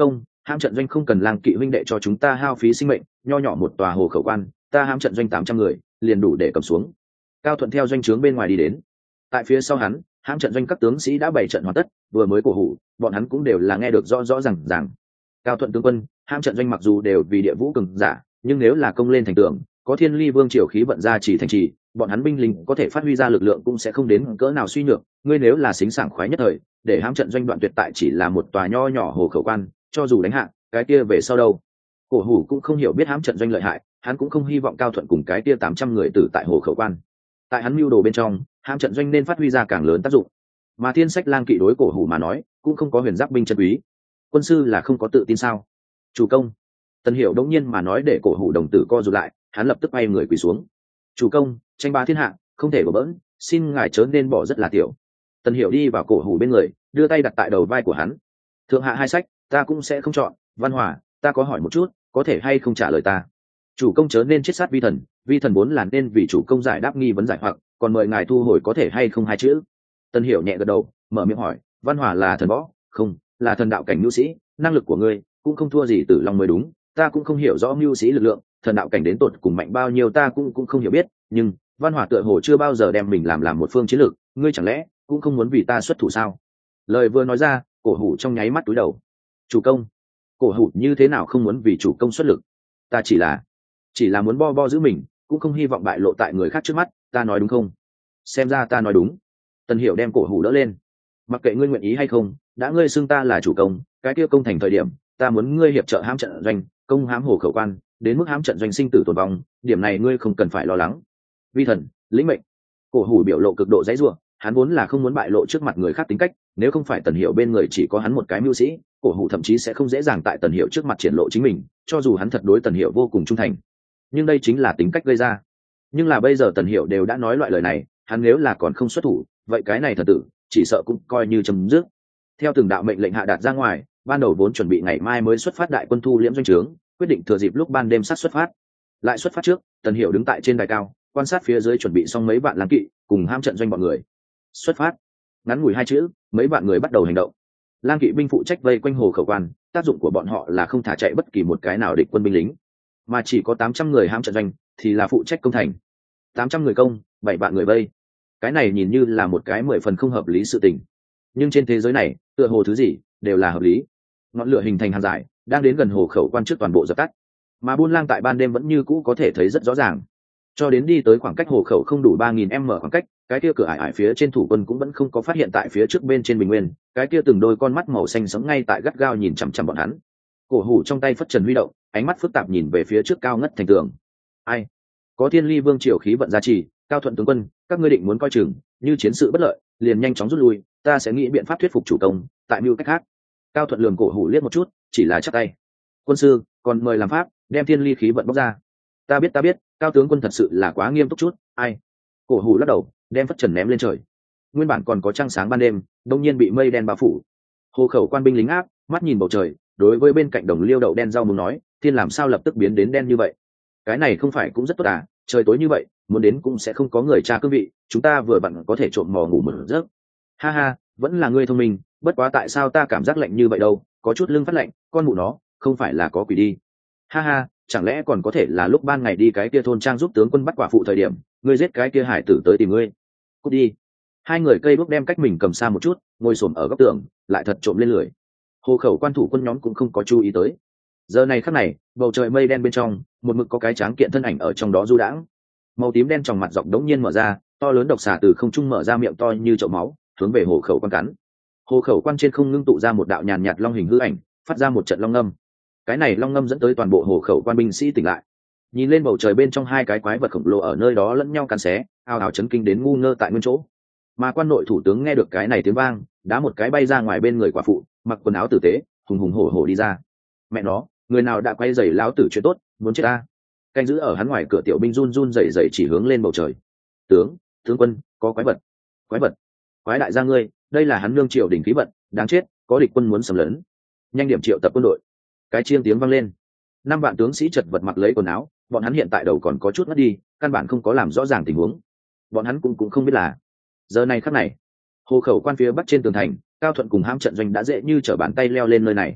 hãm trận doanh không cần lang kỵ huynh đệ cho chúng ta hao phí sinh mệnh, nho nhỏ một tòa hồ khẩu quan, ta hãm trận doanh tám trăm người liền đủ để cầm xuống. Cao Thuận theo doanh trướng bên ngoài đi đến, tại phía sau hắn hãm trận doanh các tướng sĩ đã bày trận hoàn tất, vừa mới cổ hủ bọn hắn cũng đều là nghe được rõ rõ ràng ràng. Cao Thuận tướng quân, hãm trận doanh mặc dù đều vì địa vũ cường giả, nhưng nếu là công lên thành tường, có Thiên Ly Vương triều khí vận ra chỉ thành trì, bọn hắn binh lính có thể phát huy ra lực lượng cũng sẽ không đến cỡ nào suy nhược. Ngươi nếu là xính sảng khoái nhất thời, để hãm trận doanh đoạn tuyệt tại chỉ là một tòa nho nhỏ hồ khẩu quan, cho dù đánh hạ, cái kia về sau đâu? Cổ hủ cũng không hiểu biết hãm trận doanh lợi hại, hắn cũng không hy vọng Cao Thuận cùng cái kia tám trăm người tử tại hồ khẩu quan. Tại hắn mưu đồ bên trong, hãm trận doanh nên phát huy ra càng lớn tác dụng. Mà Thiên Sách Lang kỵ đối cổ hủ mà nói, cũng không có huyền giáp binh chân quý. Quân sư là không có tự tin sao? Chủ công. Tần Hiểu đống nhiên mà nói để cổ hủ đồng tử co rụt lại, hắn lập tức bay người quỳ xuống. Chủ công, tranh bá thiên hạ, không thể bừa bỡn, xin ngài chớ nên bỏ rất là tiểu. Tần Hiểu đi vào cổ hủ bên người, đưa tay đặt tại đầu vai của hắn. Thượng hạ hai sách, ta cũng sẽ không chọn. Văn Hòa, ta có hỏi một chút, có thể hay không trả lời ta? Chủ công chớ nên chết sát vi thần, vi thần vốn là nên vì chủ công giải đáp nghi vấn giải hoặc, còn mời ngài thu hồi có thể hay không hai chữ. Tần Hiểu nhẹ gật đầu, mở miệng hỏi, Văn Hòa là thần võ, không, là thần đạo cảnh nhu sĩ, năng lực của ngươi cũng không thua gì Tử Long mới đúng. Ta cũng không hiểu rõ nhu sĩ lực lượng, thần đạo cảnh đến tột cùng mạnh bao nhiêu ta cũng cũng không hiểu biết, nhưng Văn Hòa tựa hồ chưa bao giờ đem mình làm làm một phương chiến lược, ngươi chẳng lẽ cũng không muốn vì ta xuất thủ sao? Lời vừa nói ra, cổ hủ trong nháy mắt túi đầu. Chủ công. Cổ hủ như thế nào không muốn vì chủ công xuất lực? Ta chỉ là chỉ là muốn bo bo giữ mình, cũng không hy vọng bại lộ tại người khác trước mắt, ta nói đúng không? Xem ra ta nói đúng. Tần Hiểu đem cổ hủ đỡ lên. Mặc kệ ngươi nguyện ý hay không, đã ngươi xưng ta là chủ công, cái kia công thành thời điểm, ta muốn ngươi hiệp trợ hãm trận doanh, công hãm hồ khẩu quan, đến mức hãm trận doanh sinh tử tồn vong, điểm này ngươi không cần phải lo lắng. Vi thần, lĩnh mệnh. Cổ hủ biểu lộ cực độ dãy rủa, hắn vốn là không muốn bại lộ trước mặt người khác tính cách, nếu không phải Tần Hiểu bên người chỉ có hắn một cái mưu sĩ, cổ hủ thậm chí sẽ không dễ dàng tại Tần Hiểu trước mặt triển lộ chính mình, cho dù hắn thật đối Tần Hiểu vô cùng trung thành. Nhưng đây chính là tính cách gây ra. Nhưng là bây giờ Tần Hiểu đều đã nói loại lời này, hắn nếu là còn không xuất thủ, vậy cái này thật tử chỉ sợ cũng coi như chấm dứt. Theo từng đạo mệnh lệnh hạ đạt ra ngoài, ban đầu vốn chuẩn bị ngày mai mới xuất phát đại quân thu liễm doanh trướng, quyết định thừa dịp lúc ban đêm sát xuất phát. Lại xuất phát trước, Tần Hiểu đứng tại trên đài cao, quan sát phía dưới chuẩn bị xong mấy vạn lang kỵ cùng ham trận doanh bọn người. Xuất phát. Ngắn ngủi hai chữ, mấy vạn người bắt đầu hành động. Lang kỵ binh phụ trách vây quanh hồ khẩu quan, tác dụng của bọn họ là không thả chạy bất kỳ một cái nào địch quân binh lính, mà chỉ có tám trăm người ham trận doanh thì là phụ trách công thành. tám trăm người công, bảy vạn người vây. Cái này nhìn như là một cái mười phần không hợp lý sự tình, nhưng trên thế giới này tựa hồ thứ gì đều là hợp lý. Ngọn lửa hình thành hàng dài đang đến gần hồ khẩu quan trước toàn bộ dập tắt, mà buôn lang tại ban đêm vẫn như cũ có thể thấy rất rõ ràng, cho đến đi tới khoảng cách hồ khẩu không đủ ba nghìn m khoảng cách, cái kia cửa ải ải phía trên thủ quân cũng vẫn không có phát hiện tại phía trước bên trên bình nguyên, cái kia từng đôi con mắt màu xanh sống ngay tại gắt gao nhìn chằm chằm bọn hắn. Cổ hủ trong tay phất trần huy động, ánh mắt phức tạp nhìn về phía trước cao ngất thành tường. Ai? Có Thiên Ly Vương triều khí vận gia trì, Cao Thuận tướng quân, các ngươi định muốn coi chừng, như chiến sự bất lợi, liền nhanh chóng rút lui, ta sẽ nghĩ biện pháp thuyết phục chủ công, tại mưu cách khác. Cao Thuận lườm cổ hủ liếc một chút, chỉ là chắp tay. Quân sư, còn mời làm pháp, đem thiên ly khí vận bóc ra. Ta biết ta biết, Cao tướng quân thật sự là quá nghiêm túc chút. Ai? Cổ hủ lắc đầu, đem phất trần ném lên trời. Nguyên bản còn có trăng sáng ban đêm, đột nhiên bị mây đen bao phủ. Hồ khẩu quan binh lính áp, mắt nhìn bầu trời, đối với bên cạnh đồng liêu đậu đen rau muốn nói, thiên làm sao lập tức biến đến đen như vậy? Cái này không phải cũng rất tốt à? Trời tối như vậy, muốn đến cũng sẽ không có người tra cương vị, chúng ta vừa vặn có thể trộm mò ngủ một giấc. Ha ha, vẫn là ngươi thông minh, bất quá tại sao ta cảm giác lạnh như vậy đâu? Có chút lưng phát lạnh, con mụ nó, không phải là có quỷ đi. Ha ha, chẳng lẽ còn có thể là lúc ban ngày đi cái kia thôn trang giúp tướng quân bắt quả phụ thời điểm, ngươi giết cái kia hải tử tới tìm ngươi. Cút đi. Hai người cây bước đem cách mình cầm xa một chút, ngồi xổm ở góc tường, lại thật trộm lên lưỡi. Hồ khẩu quan thủ quân nhóm cũng không có chú ý tới. Giờ này khắc này, bầu trời mây đen bên trong, một mực có cái tráng kiện thân ảnh ở trong đó du đãng. Màu tím đen trong mặt dọc đống nhiên mở ra, to lớn độc xà từ không trung mở ra miệng to như chậu máu, hướng về hồ khẩu quan cắn. Hồ khẩu quan trên không ngưng tụ ra một đạo nhàn nhạt long hình hư ảnh, phát ra một trận long ngâm. Cái này long ngâm dẫn tới toàn bộ hồ khẩu quan binh sĩ tỉnh lại. Nhìn lên bầu trời bên trong hai cái quái vật khổng lồ ở nơi đó lẫn nhau cắn xé, ào ào chấn kinh đến ngu ngơ tại nguyên chỗ. Mà quan nội thủ tướng nghe được cái này tiếng vang, đá một cái bay ra ngoài bên người quả phụ, mặc quần áo tử tế, hùng hùng hổ hổ đi ra. Mẹ nó, người nào đã quay giày lão tử chuyện tốt, muốn chết ta. Canh giữ ở hắn ngoài cửa tiểu binh run run rẩy rẩy chỉ hướng lên bầu trời. Tướng, tướng quân, có quái vật. Quái vật. Quái đại gia ngươi, đây là hắn nương triều đình khí vận, đáng chết, có địch quân muốn xâm lấn. Nhanh điểm triệu tập quân đội. Cái chiêng tiếng vang lên. Năm vạn tướng sĩ chật vật mặc lấy quần áo, bọn hắn hiện tại đầu còn có chút ngất đi, căn bản không có làm rõ ràng tình huống. Bọn hắn cũng cũng không biết là giờ này khắc này, hồ khẩu quan phía bắc trên tường thành, Cao Thuận cùng hãm trận doanh đã dễ như trở bàn tay leo lên nơi này.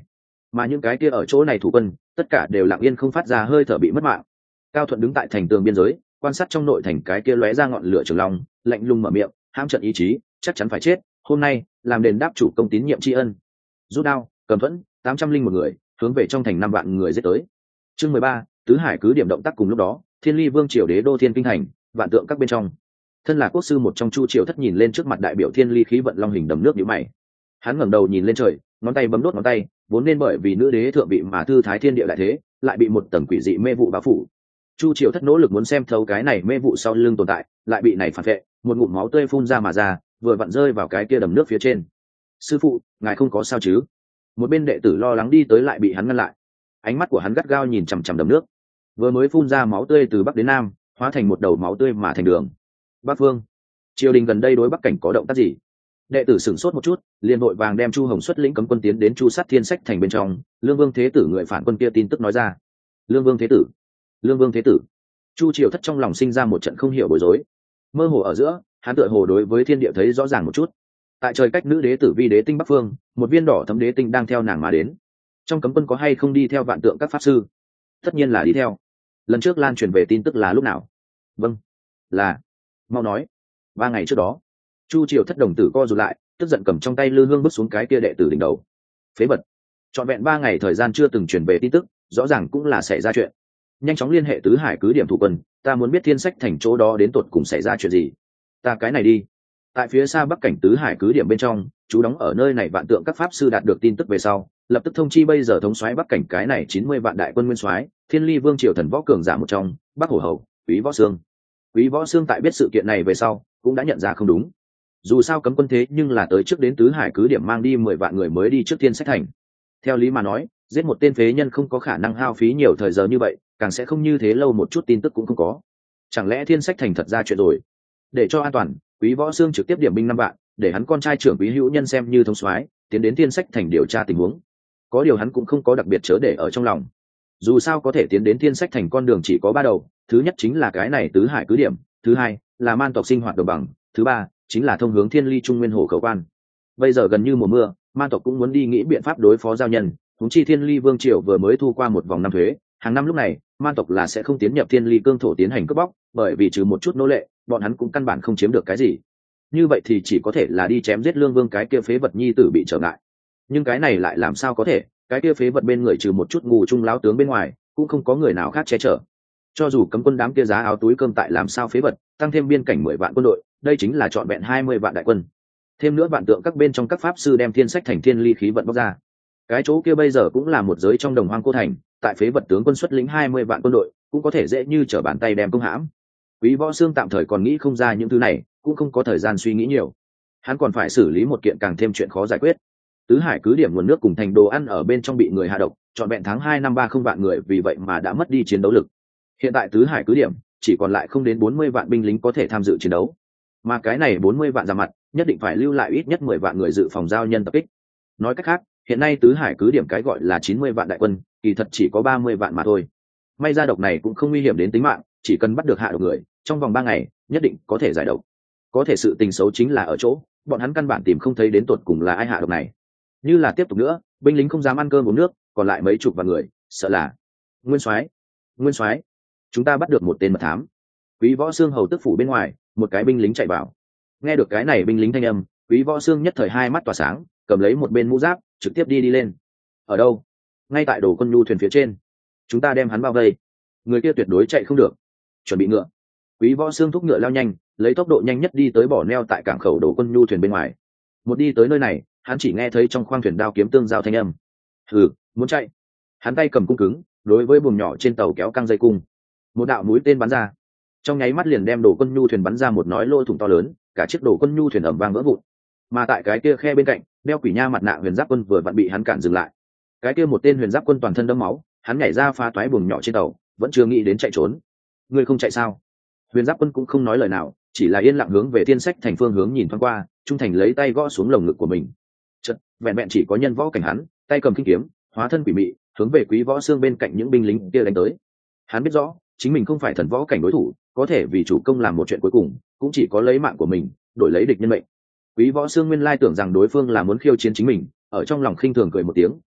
mà những cái kia ở chỗ này thủ quân tất cả đều lặng yên không phát ra hơi thở bị mất mạng. Cao Thuận đứng tại thành tường biên giới, quan sát trong nội thành cái kia lóe ra ngọn lửa trường long, lạnh lùng mở miệng, hãm trận ý chí, chắc chắn phải chết, hôm nay làm đền đáp chủ công tín nhiệm tri ân. Rút đao, cầm thuẫn, tám trăm linh một người hướng về trong thành năm vạn người giết tới. Chương mười ba, tứ hải cứ điểm động tác. Cùng lúc đó, Thiên Ly Vương triều đế đô Thiên Kinh thành, vạn tượng các bên trong, thân là quốc sư một trong Chu Triều Thất nhìn lên trước mặt đại biểu Thiên Ly khí vận long hình đầm nước nhíu mày. Hắn ngẩng đầu nhìn lên trời, ngón tay bấm đốt ngón tay, vốn nên bởi vì nữ đế thượng vị mà thư thái thiên địa đại thế, lại bị một tầng quỷ dị mê vụ bao phủ. Chu Triều Thất nỗ lực muốn xem thấu cái này mê vụ sau lưng tồn tại, lại bị này phản vệ, một ngụm máu tươi phun ra mà ra, vừa vặn rơi vào cái kia đầm nước phía trên. Sư phụ, ngài không có sao chứ? Một bên đệ tử lo lắng đi tới lại bị hắn ngăn lại. Ánh mắt của hắn gắt gao nhìn chằm chằm đầm nước, vừa mới phun ra máu tươi từ bắc đến nam, hóa thành một đầu máu tươi mà thành đường. Bắc Phương, triều đình gần đây đối bắc cảnh có động tác gì? Đệ tử sửng sốt một chút, liền vội vàng đem Chu Hồng xuất lĩnh cấm quân tiến đến Chu Sát Thiên Sách thành bên trong. Lương Vương Thế Tử người phản quân kia tin tức nói ra. Lương Vương Thế Tử, Lương Vương Thế Tử. Chu Triều Thất trong lòng sinh ra một trận không hiểu bối rối. Mơ hồ ở giữa, hắn tựa hồ đối với thiên địa thấy rõ ràng một chút. Tại trời cách nữ đế tử Vi đế tinh Bắc Phương, một viên đỏ thấm đế tinh đang theo nàng mà đến. Trong cấm quân có hay không đi theo vạn tượng các pháp sư? Tất nhiên là đi theo. Lần trước lan truyền về tin tức là lúc nào? Vâng, là, mau nói. Ba ngày trước đó. Chu Triều Thất đồng tử co rụt lại, tức giận cầm trong tay lư hương bước xuống cái kia đệ tử đỉnh đầu. Phế vật, trọn vẹn ba ngày thời gian chưa từng truyền về tin tức, rõ ràng cũng là xảy ra chuyện. Nhanh chóng liên hệ tứ hải cứ điểm thủ quân, ta muốn biết Thiên Sách thành chỗ đó đến tột cùng xảy ra chuyện gì. Ta cái này đi. Tại phía xa bắc cảnh tứ hải cứ điểm bên trong, chú đóng ở nơi này vạn tượng các pháp sư đạt được tin tức về sau, lập tức thông chi bây giờ thống soái bắc cảnh cái này chín mươi vạn đại quân nguyên soái, Thiên Ly Vương triều thần võ cường giả một trong, Bắc Hổ Hầu, Quý Võ Xương. Quý Võ Xương tại biết sự kiện này về sau, cũng đã nhận ra không đúng. Dù sao cấm quân thế nhưng là tới trước đến tứ hải cứ điểm mang đi mười vạn người mới đi trước Thiên Sách thành. Theo lý mà nói, giết một tên phế nhân không có khả năng hao phí nhiều thời giờ như vậy, càng sẽ không như thế lâu một chút tin tức cũng không có. Chẳng lẽ Thiên Sách thành thật ra chuyện rồi? Để cho an toàn, Quý Võ Xương trực tiếp điểm binh năm vạn, để hắn con trai trưởng Quý Hữu Nhân xem như thống soái, tiến đến Thiên Sách thành điều tra tình huống. Có điều hắn cũng không có đặc biệt chớ để ở trong lòng. Dù sao có thể tiến đến Thiên Sách thành con đường chỉ có ba đầu, thứ nhất chính là cái này tứ hải cứ điểm, thứ hai là man tộc sinh hoạt đồng bằng, thứ ba chính là thông hướng Thiên Ly Trung Nguyên Hồ khẩu quan. Bây giờ gần như mùa mưa, man tộc cũng muốn đi nghĩ biện pháp đối phó giao nhân, huống chi Thiên Ly Vương triều vừa mới thu qua một vòng năm thuế, hàng năm lúc này, man tộc là sẽ không tiến nhập Thiên Ly cương thổ tiến hành cướp bóc, bởi vì trừ một chút nô lệ, bọn hắn cũng căn bản không chiếm được cái gì. Như vậy thì chỉ có thể là đi chém giết Lương Vương cái kia phế vật nhi tử bị trở ngại. Nhưng cái này lại làm sao có thể, cái kia phế vật bên người trừ một chút ngu trung lão tướng bên ngoài, cũng không có người nào khác che chở. Cho dù cấm quân đám kia giá áo túi cơm tại làm sao phế vật, tăng thêm biên cảnh mười vạn quân đội, đây chính là trọn vẹn hai mươi vạn đại quân. Thêm nữa vạn tượng các bên trong các pháp sư đem Thiên Sách thành Thiên Ly khí vận bóc ra. Cái chỗ kia bây giờ cũng là một giới trong đồng hoang cô thành, tại phế vật tướng quân xuất lĩnh hai mươi vạn quân đội, cũng có thể dễ như trở bàn tay đem công hãm. Quý Võ Xương tạm thời còn nghĩ không ra những thứ này, cũng không có thời gian suy nghĩ nhiều. Hắn còn phải xử lý một kiện càng thêm chuyện khó giải quyết. Tứ hải cứ điểm nguồn nước cùng thành đồ ăn ở bên trong bị người hạ độc, trọn vẹn tháng hai năm ba không vạn người vì vậy mà đã mất đi chiến đấu lực. Hiện tại tứ hải cứ điểm chỉ còn lại không đến bốn mươi vạn binh lính có thể tham dự chiến đấu, mà cái này bốn mươi vạn ra mặt nhất định phải lưu lại ít nhất mười vạn người dự phòng giao nhân tập kích. Nói cách khác, hiện nay tứ hải cứ điểm cái gọi là chín mươi vạn đại quân, kỳ thật chỉ có ba mươi vạn mà thôi. May ra độc này cũng không nguy hiểm đến tính mạng, chỉ cần bắt được hạ độc người, trong vòng ba ngày nhất định có thể giải độc. Có thể sự tình xấu chính là ở chỗ, bọn hắn căn bản tìm không thấy đến tột cùng là ai hạ độc này. Như là tiếp tục nữa, binh lính không dám ăn cơm uống nước, còn lại mấy chục vạn người, sợ là Nguyên Soái, Nguyên Soái, chúng ta bắt được một tên mật thám. Quý Võ Xương hầu tức phủ bên ngoài, một cái binh lính chạy vào. Nghe được cái này binh lính thanh âm, Quý Võ Xương nhất thời hai mắt tỏa sáng, cầm lấy một bên mũ giáp, trực tiếp đi đi lên. Ở đâu? Ngay tại đồ quân nhu thuyền phía trên. Chúng ta đem hắn bao vây, người kia tuyệt đối chạy không được. Chuẩn bị ngựa. Quý Võ Xương thúc ngựa lao nhanh, lấy tốc độ nhanh nhất đi tới bỏ neo tại cảng khẩu đồ quân nhu thuyền bên ngoài. Một đi tới nơi này, hắn chỉ nghe thấy trong khoang thuyền đao kiếm tương giao thanh âm. Hừ, muốn chạy? Hắn tay cầm cung cứng, đối với buồng nhỏ trên tàu kéo căng dây cung. Một đạo mũi tên bắn ra, trong nháy mắt liền đem đồ quân nhu thuyền bắn ra một nói lỗ thủng to lớn, cả chiếc đồ quân nhu thuyền ầm vang vỡ vụn. Mà tại cái kia khe bên cạnh, đeo quỷ nha mặt nạ huyền giáp quân vừa vặn bị hắn cản dừng lại. Cái kia một tên huyền giáp quân toàn thân đẫm máu, hắn nhảy ra phá toái buồng nhỏ trên tàu, vẫn chưa nghĩ đến chạy trốn. Ngươi không chạy sao? Huyền giáp quân cũng không nói lời nào, chỉ là yên lặng hướng về Thiên Sách thành phương hướng nhìn thoáng qua, trung thành lấy tay gõ xuống lồng ngực của mình. Chợt, vẹn vẹn chỉ có nhân võ cảnh hắn, tay cầm kinh kiếm, hóa thân quỷ mị, hướng về Quý Võ Xương bên cạnh những binh lính kia đánh tới. Hắn biết rõ, chính mình không phải thần võ cảnh đối thủ, có thể vì chủ công làm một chuyện cuối cùng, cũng chỉ có lấy mạng của mình, đổi lấy địch nhân mệnh. Quý Võ Xương nguyên lai tưởng rằng đối phương là muốn khiêu chiến chính mình, ở trong lòng khinh thường cười một tiếng,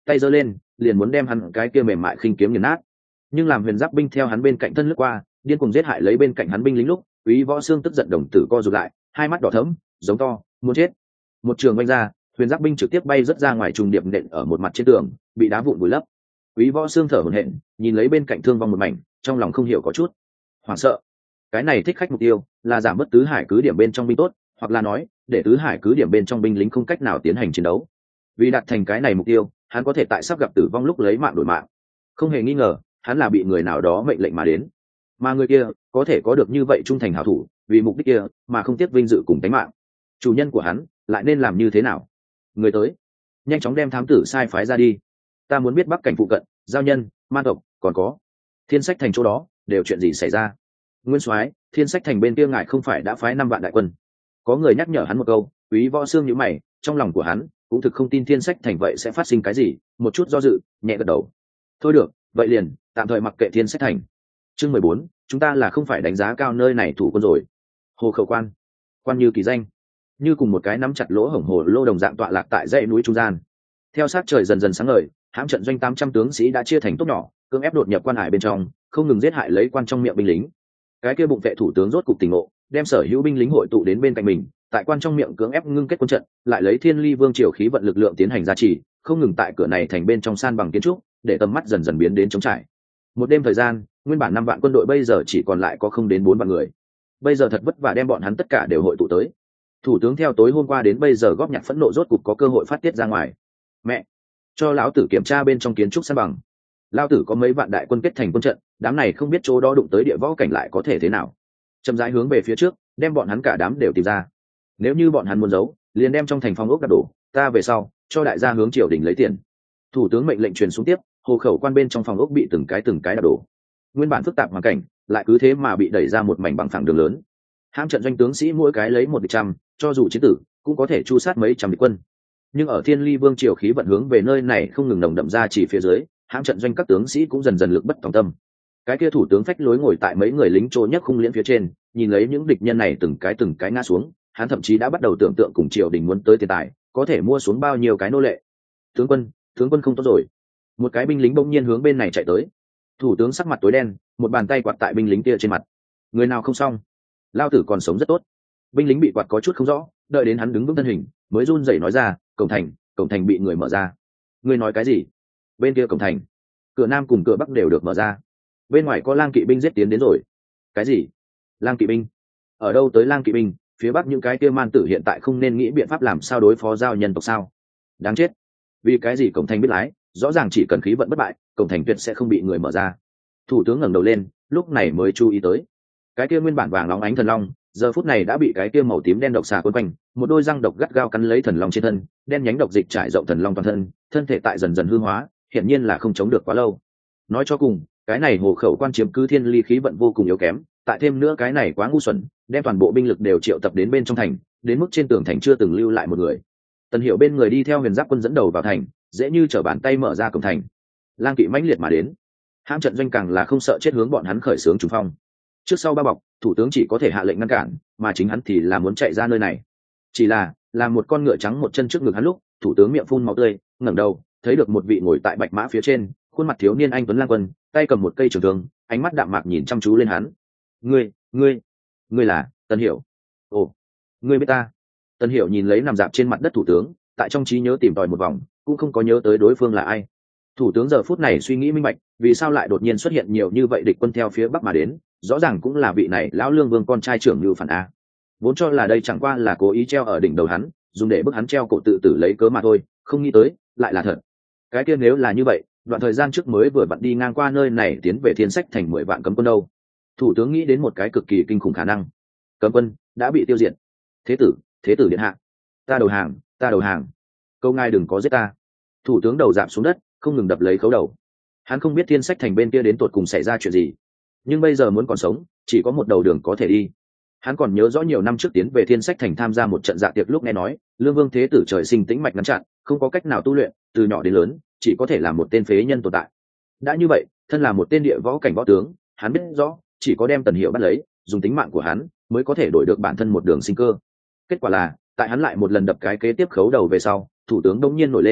tay giơ lên liền muốn đem hắn cái kia mềm mại khinh kiếm nghiền nát. Nhưng làm huyền giáp binh theo hắn bên cạnh thân lướt qua điên cùng giết hại lấy bên cạnh hắn binh lính lúc, Quý Võ Xương tức giận đồng tử co rụt lại, hai mắt đỏ thẫm giống to muốn chết. Một trường vung ra, huyền giáp binh trực tiếp bay rất ra ngoài, trùng điệp nện ở một mặt trên tường, bị đá vụn vùi lấp. Quý Võ Xương thở hổn hển nhìn lấy bên cạnh thương vong một mảnh, trong lòng không hiểu có chút hoảng sợ. Cái này thích khách mục tiêu là giảm bớt tứ hải cứ điểm bên trong binh tốt, hoặc là nói để tứ hải cứ điểm bên trong binh lính không cách nào tiến hành chiến đấu. Vì đạt thành cái này mục tiêu, hắn có thể tại sắp gặp tử vong lúc lấy mạng đổi mạng. Không hề nghi ngờ hắn là bị người nào đó mệnh lệnh mà đến, mà người kia có thể có được như vậy trung thành hảo thủ vì mục đích kia mà không tiếc vinh dự cùng tính mạng. Chủ nhân của hắn lại nên làm như thế nào? Người tới, nhanh chóng đem thám tử sai phái ra đi. Ta muốn biết bắc cảnh phụ cận, giao nhân, ma tộc, còn có Thiên Sách thành chỗ đó đều chuyện gì xảy ra. Nguyên soái, Thiên Sách thành bên kia ngài không phải đã phái năm vạn đại quân? Có người nhắc nhở hắn một câu. Quý Võ Xương nhíu mày, trong lòng của hắn cũng thực không tin Thiên Sách thành vậy sẽ phát sinh cái gì, một chút do dự, nhẹ gật đầu. Thôi được, vậy liền tạm thời mặc kệ Thiên Sách thành. Chương mười bốn, chúng ta là không phải đánh giá cao nơi này thủ quân rồi. Hồ Khẩu quan, quan như kỳ danh, như cùng một cái nắm chặt lỗ hổng hồ lô đồng dạng tọa lạc tại dãy núi trung gian. Theo sát trời dần dần sáng ngời, hãm trận doanh tám trăm tướng sĩ đã chia thành tốp nhỏ, cưỡng ép đột nhập quan hải bên trong, không ngừng giết hại lấy quan trong miệng binh lính. Cái kia bụng vệ thủ tướng rốt cục tỉnh ngộ, đem sở hữu binh lính hội tụ đến bên cạnh mình, tại quan trong miệng cưỡng ép ngưng kết quân trận, lại lấy Thiên Ly Vương triều khí vận lực lượng tiến hành gia trì, không ngừng tại cửa này thành bên trong san bằng kiến trúc, để tầm mắt dần dần biến đến trống trải. Một đêm thời gian, nguyên bản năm vạn quân đội bây giờ chỉ còn lại có không đến bốn vạn người. Bây giờ thật vất vả đem bọn hắn tất cả đều hội tụ tới. Thủ tướng theo tối hôm qua đến bây giờ góp nhặt phẫn nộ rốt cục có cơ hội phát tiết ra ngoài. Mẹ, cho lão tử kiểm tra bên trong kiến trúc san bằng. Lão tử có mấy vạn đại quân kết thành quân trận, đám này không biết chỗ đó đụng tới địa võ cảnh lại có thể thế nào. Chậm rãi hướng về phía trước, đem bọn hắn cả đám đều tìm ra. Nếu như bọn hắn muốn giấu, liền đem trong thành phong ốc đập đổ, ta về sau cho đại gia hướng triều đình lấy tiền. Thủ tướng mệnh lệnh truyền xuống tiếp, hồ khẩu quan bên trong phòng ốc bị từng cái từng cái đập đổ. Nguyên bản phức tạp hoàn cảnh lại cứ thế mà bị đẩy ra một mảnh bằng phẳng đường lớn. Hãm trận doanh tướng sĩ mỗi cái lấy một địch trăm, cho dù chiến tử cũng có thể chu sát mấy trăm địch quân. Nhưng ở Thiên Ly Vương triều khí vận hướng về nơi này không ngừng nồng đậm ra, chỉ phía dưới hãm trận doanh các tướng sĩ cũng dần dần lực bất tòng tâm. Cái kia thủ tướng phách lối ngồi tại mấy người lính trô nhấc khung liễn phía trên, nhìn lấy những địch nhân này từng cái từng cái ngã xuống, hắn thậm chí đã bắt đầu tưởng tượng cùng triều đình muốn tới tiền tài có thể mua xuống bao nhiêu cái nô lệ. Tướng quân, tướng quân không tốt rồi. Một cái binh lính bỗng nhiên hướng bên này chạy tới. Thủ tướng sắc mặt tối đen, một bàn tay quạt tại binh lính kia trên mặt. Người nào không xong? Lao tử còn sống rất tốt. Binh lính bị quạt có chút không rõ, đợi đến hắn đứng vững thân hình mới run rẩy nói ra, cổng thành, cổng thành bị người mở ra. Ngươi nói cái gì? Bên kia cổng thành, cửa nam cùng cửa bắc đều được mở ra. Bên ngoài có lang kỵ binh giết tiến đến rồi. Cái gì? Lang kỵ binh? Ở đâu tới lang kỵ binh? Phía bắc những cái kia man tử hiện tại không nên nghĩ biện pháp làm sao đối phó giao nhân tộc sao? Đáng chết. Vì cái gì cổng thành biết lái? Rõ ràng chỉ cần khí vận bất bại, cổng thành tuyệt sẽ không bị người mở ra. Thủ tướng ngẩng đầu lên, lúc này mới chú ý tới cái kia nguyên bản vàng nóng ánh thần long giờ phút này đã bị cái kia màu tím đen độc xà quấn quanh, một đôi răng độc gắt gao cắn lấy thần long trên thân, đen nhánh độc dịch trải rộng thần long toàn thân, thân thể tại dần dần hư hóa, hiển nhiên là không chống được quá lâu. Nói cho cùng, cái này hồ khẩu quan chiếm cứ Thiên Ly khí vận vô cùng yếu kém, tại thêm nữa cái này quá ngu xuẩn, đem toàn bộ binh lực đều triệu tập đến bên trong thành, đến mức trên tường thành chưa từng lưu lại một người. Tần Hiểu bên người đi theo Huyền Giáp quân dẫn đầu vào thành, dễ như trở bàn tay mở ra cổng thành. Lang kỵ mãnh liệt mà đến, hãm trận doanh càng là không sợ chết hướng bọn hắn khởi xướng trùng phong. Trước sau ba bọc, thủ tướng chỉ có thể hạ lệnh ngăn cản, mà chính hắn thì là muốn chạy ra nơi này. Chỉ là làm một con ngựa trắng một chân trước ngực hắn lúc, thủ tướng miệng phun máu tươi, ngẩng đầu thấy được một vị ngồi tại bạch mã phía trên, khuôn mặt thiếu niên anh tuấn lang quân, tay cầm một cây trường thương, ánh mắt đạm mạc nhìn chăm chú lên hắn. Ngươi, ngươi, ngươi là Tần Hiểu? Ồ, ngươi biết ta? Tần Hiểu nhìn lấy nằm dạp trên mặt đất thủ tướng, tại trong trí nhớ tìm tòi một vòng, cũng không có nhớ tới đối phương là ai. Thủ tướng giờ phút này suy nghĩ minh bạch, vì sao lại đột nhiên xuất hiện nhiều như vậy địch quân theo phía bắc mà đến, rõ ràng cũng là vị này lão lương vương con trai trưởng Lưu Phản a. Vốn cho là đây chẳng qua là cố ý treo ở đỉnh đầu hắn, dùng để bức hắn treo cổ tự tử lấy cớ mà thôi, không nghĩ tới lại là thật. Cái kia nếu là như vậy, đoạn thời gian trước mới vừa vặn đi ngang qua nơi này tiến về Thiên Sách thành mười vạn cấm quân đâu. Thủ tướng nghĩ đến một cái cực kỳ kinh khủng khả năng. Cấm quân đã bị tiêu diệt. Thế tử, thế tử điện hạ, ta đầu hàng, ta đầu hàng. Câu ngài đừng có giết ta. Thủ tướng đầu dạp xuống đất, không ngừng đập lấy khấu đầu. Hắn không biết Thiên Sách thành bên kia đến tột cùng xảy ra chuyện gì, nhưng bây giờ muốn còn sống, chỉ có một đầu đường có thể đi. Hắn còn nhớ rõ nhiều năm trước tiến về Thiên Sách thành tham gia một trận dạ tiệc lúc nghe nói, Lương Vương thế tử trời sinh tĩnh mạch ngăn chặn, không có cách nào tu luyện, từ nhỏ đến lớn, chỉ có thể là một tên phế nhân tồn tại. Đã như vậy, thân là một tên địa võ cảnh võ tướng, hắn biết rõ, chỉ có đem Tần Hiểu bắt lấy, dùng tính mạng của hắn, mới có thể đổi được bản thân một đường sinh cơ. Kết quả là, tại hắn lại một lần đập cái kế tiếp khấu đầu về sau, thủ tướng đông nhiên nổi lên,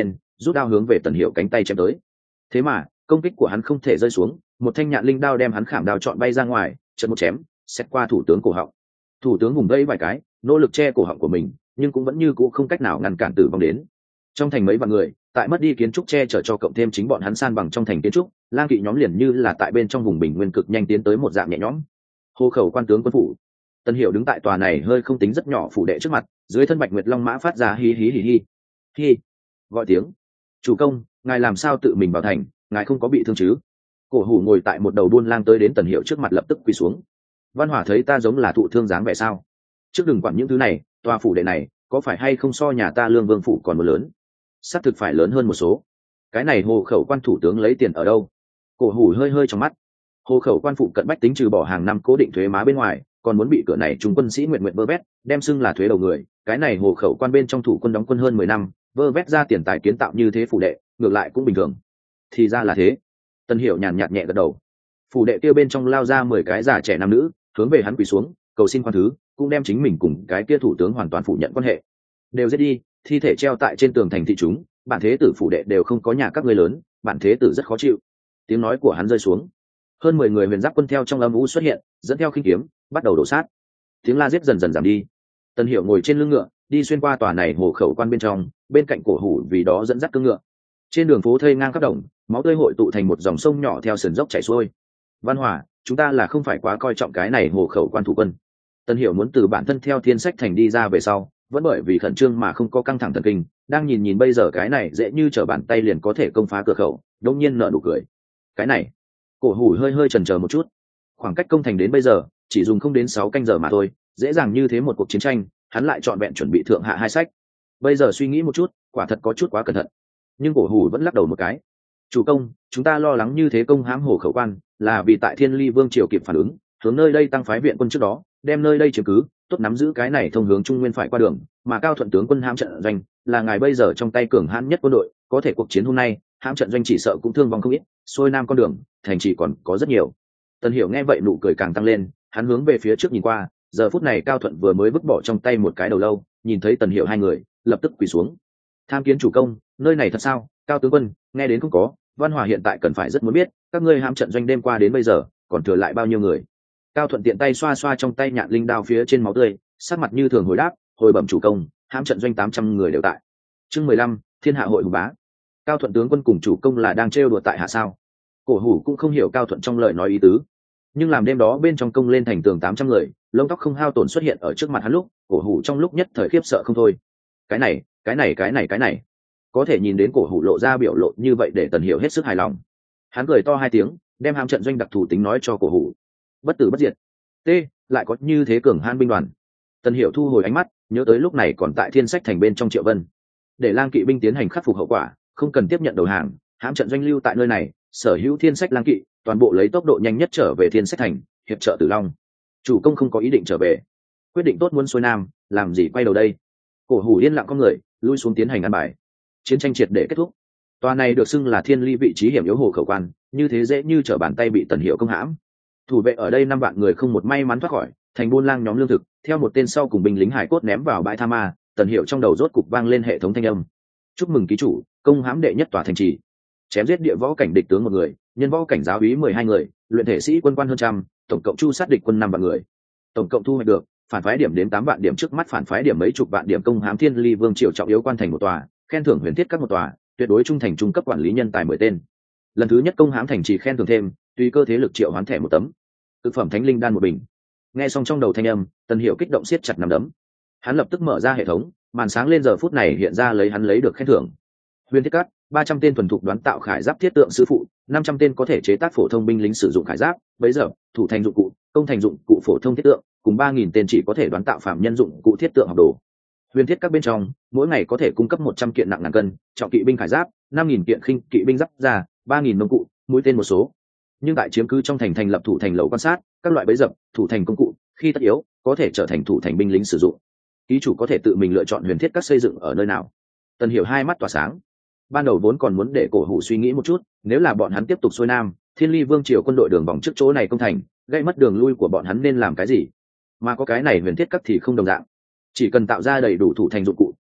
rút đao hướng về Tần Hiểu cánh tay chém tới. Thế mà công kích của hắn không thể rơi xuống, một thanh nhạn linh đao đem hắn khảm đao chọn bay ra ngoài, chợt một chém xét qua thủ tướng cổ họng. Thủ tướng vùng vẫy vài cái, nỗ lực che cổ họng của mình, nhưng cũng vẫn như cũ không cách nào ngăn cản tử vong đến. Trong thành mấy vạn người, tại mất đi kiến trúc che chở cho cộng thêm chính bọn hắn san bằng trong thành kiến trúc, lang kỵ nhóm liền như là tại bên trong vùng bình nguyên cực nhanh tiến tới một dạng nhẹ nhõm. Hô khẩu quan tướng quân phủ. Tần Hiểu đứng tại tòa này hơi không tính rất nhỏ phủ đệ trước mặt, dưới thân Bạch Nguyệt Long mã phát ra hí hí hí hí. Hí. Gọi tiếng. Chủ công, ngài làm sao tự mình vào thành, ngài không có bị thương chứ? Cổ hủ ngồi tại một đầu buôn lang tới đến Tần Hiểu trước mặt lập tức quỳ xuống. Văn Hỏa thấy ta giống là thụ thương dáng vẻ sao? Trước đừng quản những thứ này, tòa phủ đệ này có phải hay không so nhà ta Lương Vương phủ còn một lớn? Xác thực phải lớn hơn một số. Cái này hộ khẩu quan thủ tướng lấy tiền ở đâu? Cổ hủ hơi hơi trong mắt. Hộ khẩu quan phụ cận bách tính trừ bỏ hàng năm cố định thuế má bên ngoài, còn muốn bị cửa này chúng quân sĩ nguyện nguyện vơ vét, đem xưng là thuế đầu người. Cái này hộ khẩu quan bên trong thủ quân đóng quân hơn mười năm, vơ vét ra tiền tài kiến tạo như thế phủ đệ, ngược lại cũng bình thường. Thì ra là thế. Tần Hiểu nhàn nhạt nhẹ gật đầu. Phủ đệ kia bên trong lao ra mười cái già trẻ nam nữ, hướng về hắn quỳ xuống, cầu xin khoan thứ, cũng đem chính mình cùng cái kia thủ tướng hoàn toàn phủ nhận quan hệ. Đều giết đi, thi thể treo tại trên tường thành thị chúng, bản thế tử phủ đệ đều không có nhà các ngươi lớn, bản thế tử rất khó chịu. Tiếng nói của hắn rơi xuống, hơn mười người huyền giáp quân theo trong âm u xuất hiện, dẫn theo khinh kiếm, bắt đầu đổ sát. Tiếng la giết dần dần giảm đi. Tần Hiểu ngồi trên lưng ngựa, đi xuyên qua tòa này hồ khẩu quan bên trong, bên cạnh cổ hủ vì đó dẫn dắt cưỡi ngựa. Trên đường phố thây ngang khắp đồng, máu tươi hội tụ thành một dòng sông nhỏ theo sườn dốc chảy xuôi. Văn Hỏa, chúng ta là không phải quá coi trọng cái này hồ khẩu quan thủ quân. Tần Hiểu muốn từ bản thân theo Thiên Sách thành đi ra về sau, vẫn bởi vì khẩn trương mà không có căng thẳng thần kinh, đang nhìn nhìn bây giờ cái này dễ như trở bàn tay liền có thể công phá cửa khẩu, đột nhiên nở nụ cười. Cái này, cổ hủ hơi hơi chần chờ một chút. Khoảng cách công thành đến bây giờ chỉ dùng không đến sáu canh giờ mà thôi, dễ dàng như thế một cuộc chiến tranh, hắn lại chọn vẹn chuẩn bị thượng hạ hai sách. Bây giờ suy nghĩ một chút, quả thật có chút quá cẩn thận. Nhưng cổ hủ vẫn lắc đầu một cái. Chủ công, chúng ta lo lắng như thế công hãm hồ khẩu quan, là vì tại Thiên Ly Vương triều kịp phản ứng, hướng nơi đây tăng phái viện quân trước đó, đem nơi đây chiếm cứ, tốt nắm giữ cái này thông hướng trung nguyên phải qua đường, mà Cao Thuận tướng quân hãm trận doanh, là ngài bây giờ trong tay cường hãn nhất quân đội, có thể cuộc chiến hôm nay, hãm trận doanh chỉ sợ cũng thương vong không ít, xuôi nam con đường, thành trì còn có rất nhiều. Tần Hiểu nghe vậy nụ cười càng tăng lên, hắn hướng về phía trước nhìn qua, giờ phút này Cao Thuận vừa mới vứt bỏ trong tay một cái đầu lâu, nhìn thấy Tần Hiểu hai người, lập tức quỳ xuống. Tham kiến chủ công, nơi này thật sao? Cao tướng quân, nghe đến không có, Văn Hòa hiện tại cần phải rất muốn biết, các ngươi hãm trận doanh đêm qua đến bây giờ, còn thừa lại bao nhiêu người? Cao Thuận tiện tay xoa xoa trong tay nhạn linh đao phía trên máu tươi, sắc mặt như thường hồi đáp, hồi bẩm chủ công, hãm trận doanh tám trăm người đều tại. Chương mười lăm, Thiên Hạ hội hùng bá. Cao Thuận tướng quân cùng chủ công là đang trêu đùa tại hạ sao? Cổ hủ cũng không hiểu Cao Thuận trong lời nói ý tứ, nhưng làm đêm đó bên trong công lên thành tường tám trăm người, lông tóc không hao tổn xuất hiện ở trước mặt hắn lúc, cổ hủ trong lúc nhất thời khiếp sợ không thôi. Cái này, cái này cái này cái này, có thể nhìn đến cổ hủ lộ ra biểu lộ như vậy để Tần Hiểu hết sức hài lòng. Hắn cười to hai tiếng, đem hãm trận doanh đặc thù tính nói cho cổ hủ. Bất tử bất diệt. T, lại có như thế cường hãn binh đoàn. Tần Hiểu thu hồi ánh mắt, nhớ tới lúc này còn tại Thiên Sách thành bên trong Triệu Vân, để lang kỵ binh tiến hành khắc phục hậu quả, không cần tiếp nhận đầu hàng, hãm trận doanh lưu tại nơi này, sở hữu Thiên Sách lang kỵ toàn bộ lấy tốc độ nhanh nhất trở về Thiên Sách thành, hiệp trợ Tử Long. Chủ công không có ý định trở về, quyết định tốt muốn xuôi nam, làm gì quay đầu đây? Cổ hủ yên lặng con người, lui xuống tiến hành ăn bài. Chiến tranh triệt để kết thúc. Tòa này được xưng là Thiên Ly vị trí hiểm yếu hồ khẩu quan, như thế dễ như trở bàn tay bị Tần Hiểu công hãm. Thủ vệ ở đây năm vạn người không một may mắn thoát khỏi, thành buôn lang nhóm lương thực, theo một tên sau cùng binh lính hải cốt ném vào bãi tha ma. Tần Hiểu trong đầu rốt cục vang lên hệ thống thanh âm. Chúc mừng ký chủ, công hãm đệ nhất tòa thành trì, chém giết địa võ cảnh địch tướng một người, nhân võ cảnh giáo úy mười hai người, luyện thể sĩ quân quan hơn trăm, tổng cộng chu sát địch quân năm vạn người. Tổng cộng thu hoạch được phản phái điểm đến tám vạn điểm, trước mắt phản phái điểm mấy chục vạn điểm, công hãm Thiên Ly Vương triều trọng yếu quan thành một tòa, khen thưởng huyền thiết các một tòa, tuyệt đối trung thành trung cấp quản lý nhân tài mười tên. Lần thứ nhất công hãm thành trì khen thưởng thêm, tùy cơ thế lực triệu hoán thẻ một tấm, thực phẩm thánh linh đan một bình. Nghe xong trong đầu thanh âm, Tần Hiểu kích động siết chặt nắm đấm. Hắn lập tức mở ra hệ thống, màn sáng lên giờ phút này hiện ra lấy hắn lấy được khen thưởng. Huyền thiết các ba trăm tên thuần thục đoán tạo khải giáp thiết tượng sư phụ, năm trăm tên có thể chế tác phổ thông binh lính sử dụng khải giáp, bấy giờ thủ thành dụng cụ, công thành dụng cụ phổ thông thiết tượng, cùng ba nghìn tên chỉ có thể đoán tạo phạm nhân dụng cụ thiết tượng học đồ. Huyền thiết các bên trong mỗi ngày có thể cung cấp một trăm kiện nặng ngàn cân trọng kỵ binh khải giáp, năm nghìn kiện khinh kỵ binh giáp ra, ba nghìn nông cụ, mũi tên một số. Nhưng tại chiếm cứ trong thành thành lập thủ thành lầu quan sát, các loại bẫy dập, thủ thành công cụ, khi tất yếu có thể trở thành thủ thành binh lính sử dụng. Ký chủ có thể tự mình lựa chọn huyền thiết các xây dựng ở nơi nào. Tần Hiểu hai mắt tỏa sáng. Ban đầu vốn còn muốn để cổ hủ suy nghĩ một chút, nếu là bọn hắn tiếp tục xuôi nam, Thiên Ly Vương triều quân đội đường vòng trước chỗ này công thành, gây mất đường lui của bọn hắn nên làm cái gì. Mà có cái này huyền thiết các thì không đồng dạng, chỉ cần tạo ra đầy đủ thủ thành dụng cụ,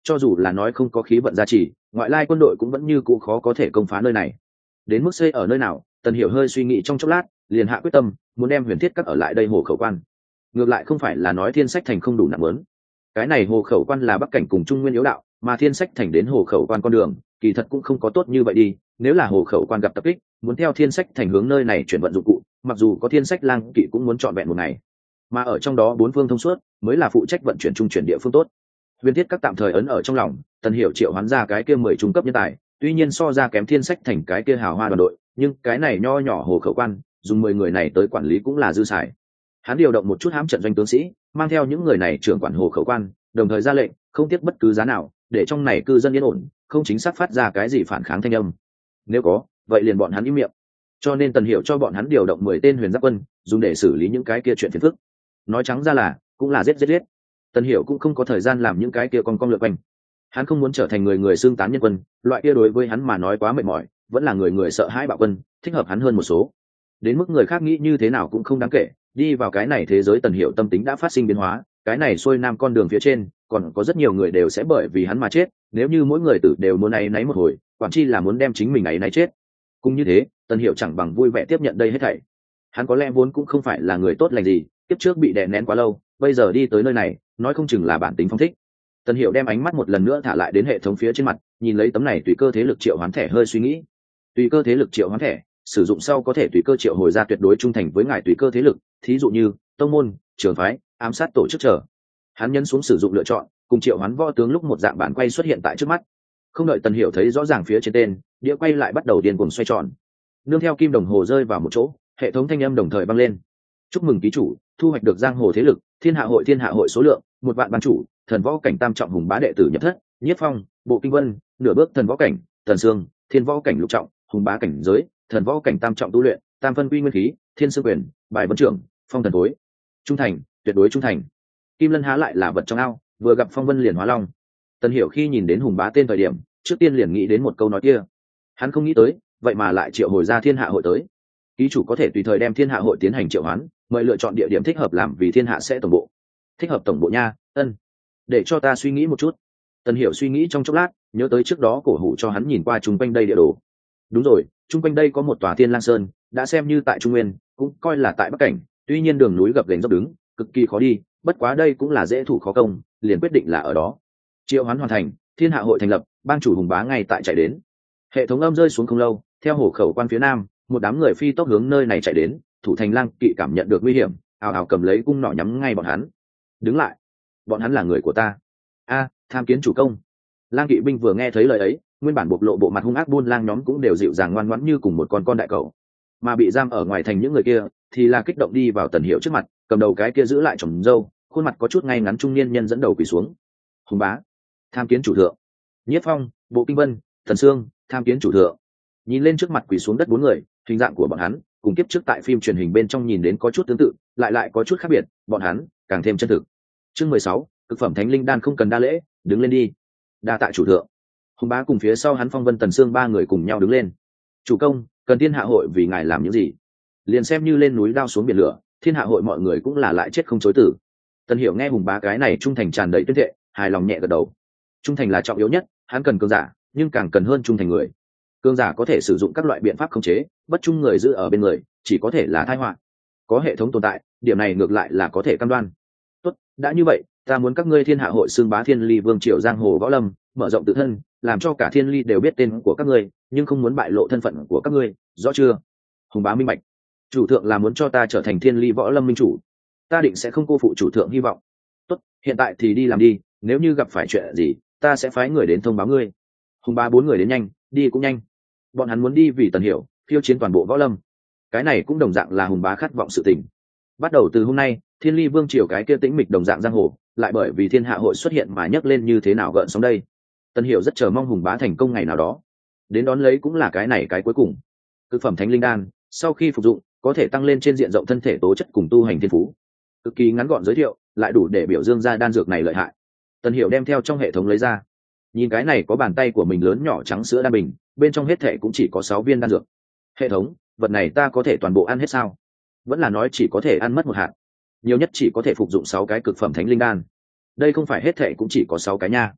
cho dù là nói không có khí vận gia trì, ngoại lai quân đội cũng vẫn như cũ khó có thể công phá nơi này. Đến mức xây ở nơi nào, Tần Hiểu hơi suy nghĩ trong chốc lát, liền hạ quyết tâm muốn đem Huyền Thiết Các ở lại đây hồ khẩu quan. Ngược lại không phải là nói Thiên Sách Thành không đủ nặng lớn, cái này hồ khẩu quan là bắc cảnh cùng trung nguyên yếu đạo, mà Thiên Sách Thành đến hồ khẩu quan con đường kỳ thật cũng không có tốt như vậy đi. Nếu là hồ khẩu quan gặp tập kích, muốn theo Thiên Sách Thành hướng nơi này chuyển vận dụng cụ, mặc dù có Thiên Sách Lang kỵ cũng muốn chọn vẹn một ngày, mà ở trong đó bốn phương thông suốt mới là phụ trách vận chuyển trung chuyển địa phương tốt. Huyền Thiết Các tạm thời ấn ở trong lòng, Tần Hiểu triệu hoán ra cái kia mười trung cấp nhân tài, tuy nhiên so ra kém Thiên Sách Thành cái kia hào hoa đoàn đội, nhưng cái này nho nhỏ hồ khẩu quan dùng mười người này tới quản lý cũng là dư xài. Hắn điều động một chút hãm trận doanh tướng sĩ, mang theo những người này trưởng quản hồ khẩu quan, đồng thời ra lệnh không tiếc bất cứ giá nào để trong này cư dân yên ổn, không chính xác phát ra cái gì phản kháng thanh âm. Nếu có, vậy liền bọn hắn im miệng. Cho nên Tần Hiểu cho bọn hắn điều động mười tên huyền giáp quân, dùng để xử lý những cái kia chuyện phiền phức. Nói trắng ra là cũng là giết giết giết. Tần Hiểu cũng không có thời gian làm những cái kia con con lượt quanh. Hắn không muốn trở thành người người xương tán nhân quân, loại kia đối với hắn mà nói quá mệt mỏi, vẫn là người người sợ hãi bạo quân, thích hợp hắn hơn một số. Đến mức người khác nghĩ như thế nào cũng không đáng kể, đi vào cái này thế giới Tần Hiểu tâm tính đã phát sinh biến hóa, cái này xuôi nam con đường phía trên, còn có rất nhiều người đều sẽ bởi vì hắn mà chết, nếu như mỗi người tử đều muốn áy náy một hồi, quản chi là muốn đem chính mình áy náy chết. Cũng như thế, Tần Hiểu chẳng bằng vui vẻ tiếp nhận đây hết thảy. Hắn có lẽ vốn cũng không phải là người tốt lành gì, tiếp trước bị đè nén quá lâu, bây giờ đi tới nơi này, nói không chừng là bản tính phong thích. Tần Hiểu đem ánh mắt một lần nữa thả lại đến hệ thống phía trên mặt, nhìn lấy tấm này tùy cơ thế lực triệu hoán thẻ hơi suy nghĩ. Tùy cơ thế lực triệu hoán thẻ, sử dụng sau có thể tùy cơ triệu hồi ra tuyệt đối trung thành với ngài tùy cơ thế lực, thí dụ như tông môn, trường phái, ám sát tổ chức trở. Hắn nhấn xuống sử dụng lựa chọn, cùng triệu hoán võ tướng lúc một dạng bản quay xuất hiện tại trước mắt. Không đợi Tần Hiểu thấy rõ ràng phía trên tên, đĩa quay lại bắt đầu điên cuồng xoay tròn. Nương theo kim đồng hồ rơi vào một chỗ, hệ thống thanh âm đồng thời vang lên. Chúc mừng ký chủ, thu hoạch được giang hồ thế lực, Thiên Hạ hội Thiên Hạ hội số lượng, một vạn ban chủ, thần võ cảnh tam trọng hùng bá đệ tử nhập thất, Nhiếp Phong, Bộ Kinh Vân, nửa bước thần võ cảnh, Tần Sương, thiên võ cảnh lục trọng, hùng bá cảnh giới, thần võ cảnh tam trọng tu luyện, tam phân quy nguyên khí, thiên sư quyền, bài vân trưởng, phong thần thối, trung thành, tuyệt đối trung thành. Kim Lân há lại là vật trong ao, vừa gặp phong vân liền hóa long. Tần Hiểu khi nhìn đến hùng bá tên thời điểm, trước tiên liền nghĩ đến một câu nói kia. Hắn không nghĩ tới, vậy mà lại triệu hồi ra Thiên Hạ hội tới. Ký chủ có thể tùy thời đem Thiên Hạ hội tiến hành triệu hoán, mời lựa chọn địa điểm thích hợp làm vì Thiên Hạ sẽ tổng bộ. Thích hợp tổng bộ nha, ân. Để cho ta suy nghĩ một chút. Tần Hiểu suy nghĩ trong chốc lát, nhớ tới trước đó cổ hủ cho hắn nhìn qua chung quanh đây địa đồ. Đúng rồi, chung quanh đây có một tòa Thiên Lang Sơn, đã xem như tại Trung Nguyên, cũng coi là tại Bắc Cảnh, tuy nhiên đường núi gập ghềnh dốc đứng, cực kỳ khó đi, bất quá đây cũng là dễ thủ khó công, liền quyết định là ở đó. Triệu hoán hoàn thành, Thiên Hạ hội thành lập, bang chủ hùng bá ngay tại chạy đến. Hệ thống âm rơi xuống không lâu, theo hồ khẩu quan phía nam, một đám người phi tốc hướng nơi này chạy đến, thủ thành lang kỵ cảm nhận được nguy hiểm, ào ào cầm lấy cung nỏ nhắm ngay bọn hắn. Đứng lại, bọn hắn là người của ta. A, tham kiến chủ công. Lang kỵ binh vừa nghe thấy lời ấy, nguyên bản bộc lộ bộ mặt hung ác buôn lang nhóm cũng đều dịu dàng ngoan ngoãn như cùng một con con đại cẩu. Mà bị giam ở ngoài thành những người kia, thì là kích động đi vào Tần Hiểu trước mặt, cầm đầu cái kia giữ lại trồng râu, khuôn mặt có chút ngay ngắn trung niên nhân dẫn đầu quỳ xuống. Hùng bá, tham kiến chủ thượng. Nhiếp Phong, Bộ Kinh Vân, Thần Sương, tham kiến chủ thượng. Nhìn lên trước mặt quỳ xuống đất bốn người, hình dạng của bọn hắn cùng kiếp trước tại phim truyền hình bên trong nhìn đến có chút tương tự, lại lại có chút khác biệt, bọn hắn càng thêm chân thực. Chương mười sáu, cực phẩm thánh linh đan không cần đa lễ, đứng lên đi. Đa tạ chủ thượng. Hùng bá cùng phía sau hắn Phong Vân Tần Sương ba người cùng nhau đứng lên. Chủ công, cần Thiên Hạ hội vì ngài làm những gì? Liền xem như lên núi đao xuống biển lửa, Thiên Hạ hội mọi người cũng là lại chết không chối tử. Tần Hiểu nghe hùng bá cái này trung thành tràn đầy tuyên thệ, hài lòng nhẹ gật đầu. Trung thành là trọng yếu nhất, hắn cần cường giả, nhưng càng cần hơn trung thành người. Cường giả có thể sử dụng các loại biện pháp khống chế, bất trung người giữ ở bên người, chỉ có thể là tai họa. Có hệ thống tồn tại, điểm này ngược lại là có thể cam đoan. Tốt, đã như vậy, ta muốn các ngươi Thiên Hạ hội xưng bá Thiên Ly Vương triều giang hồ võ lâm, mở rộng tự thân, làm cho cả Thiên Ly đều biết tên của các ngươi, nhưng không muốn bại lộ thân phận của các ngươi, rõ chưa? Hùng bá minh bạch. Chủ thượng là muốn cho ta trở thành Thiên Ly võ lâm minh chủ, ta định sẽ không cô phụ chủ thượng hy vọng. Tốt, hiện tại thì đi làm đi, nếu như gặp phải chuyện gì, ta sẽ phái người đến thông báo ngươi. Hùng bá bốn người đến nhanh, đi cũng nhanh. Bọn hắn muốn đi vì Tần Hiểu khiêu chiến toàn bộ võ lâm, cái này cũng đồng dạng là hùng bá khát vọng sự tình. Bắt đầu từ hôm nay, Thiên Ly Vương triều cái kia tĩnh mịch đồng dạng giang hồ, lại bởi vì Thiên Hạ hội xuất hiện mà nhấc lên như thế nào gợn sóng đây. Tần Hiểu rất chờ mong hùng bá thành công ngày nào đó, đến đón lấy cũng là cái này cái cuối cùng. Cực phẩm thánh linh đan, sau khi phục dụng, có thể tăng lên trên diện rộng thân thể tố chất cùng tu hành thiên phú. Cực kỳ ngắn gọn giới thiệu, lại đủ để biểu dương ra đan dược này lợi hại. Tần Hiểu đem theo trong hệ thống lấy ra, nhìn cái này có bàn tay của mình lớn nhỏ trắng sữa đan bình, bên trong hết thể cũng chỉ có sáu viên đan dược. Hệ thống, vật này ta có thể toàn bộ ăn hết sao? Vẫn là nói chỉ có thể ăn mất một hạt, nhiều nhất chỉ có thể phục dụng sáu cái cực phẩm thánh linh đan. Đây không phải hết thể cũng chỉ có sáu cái nha.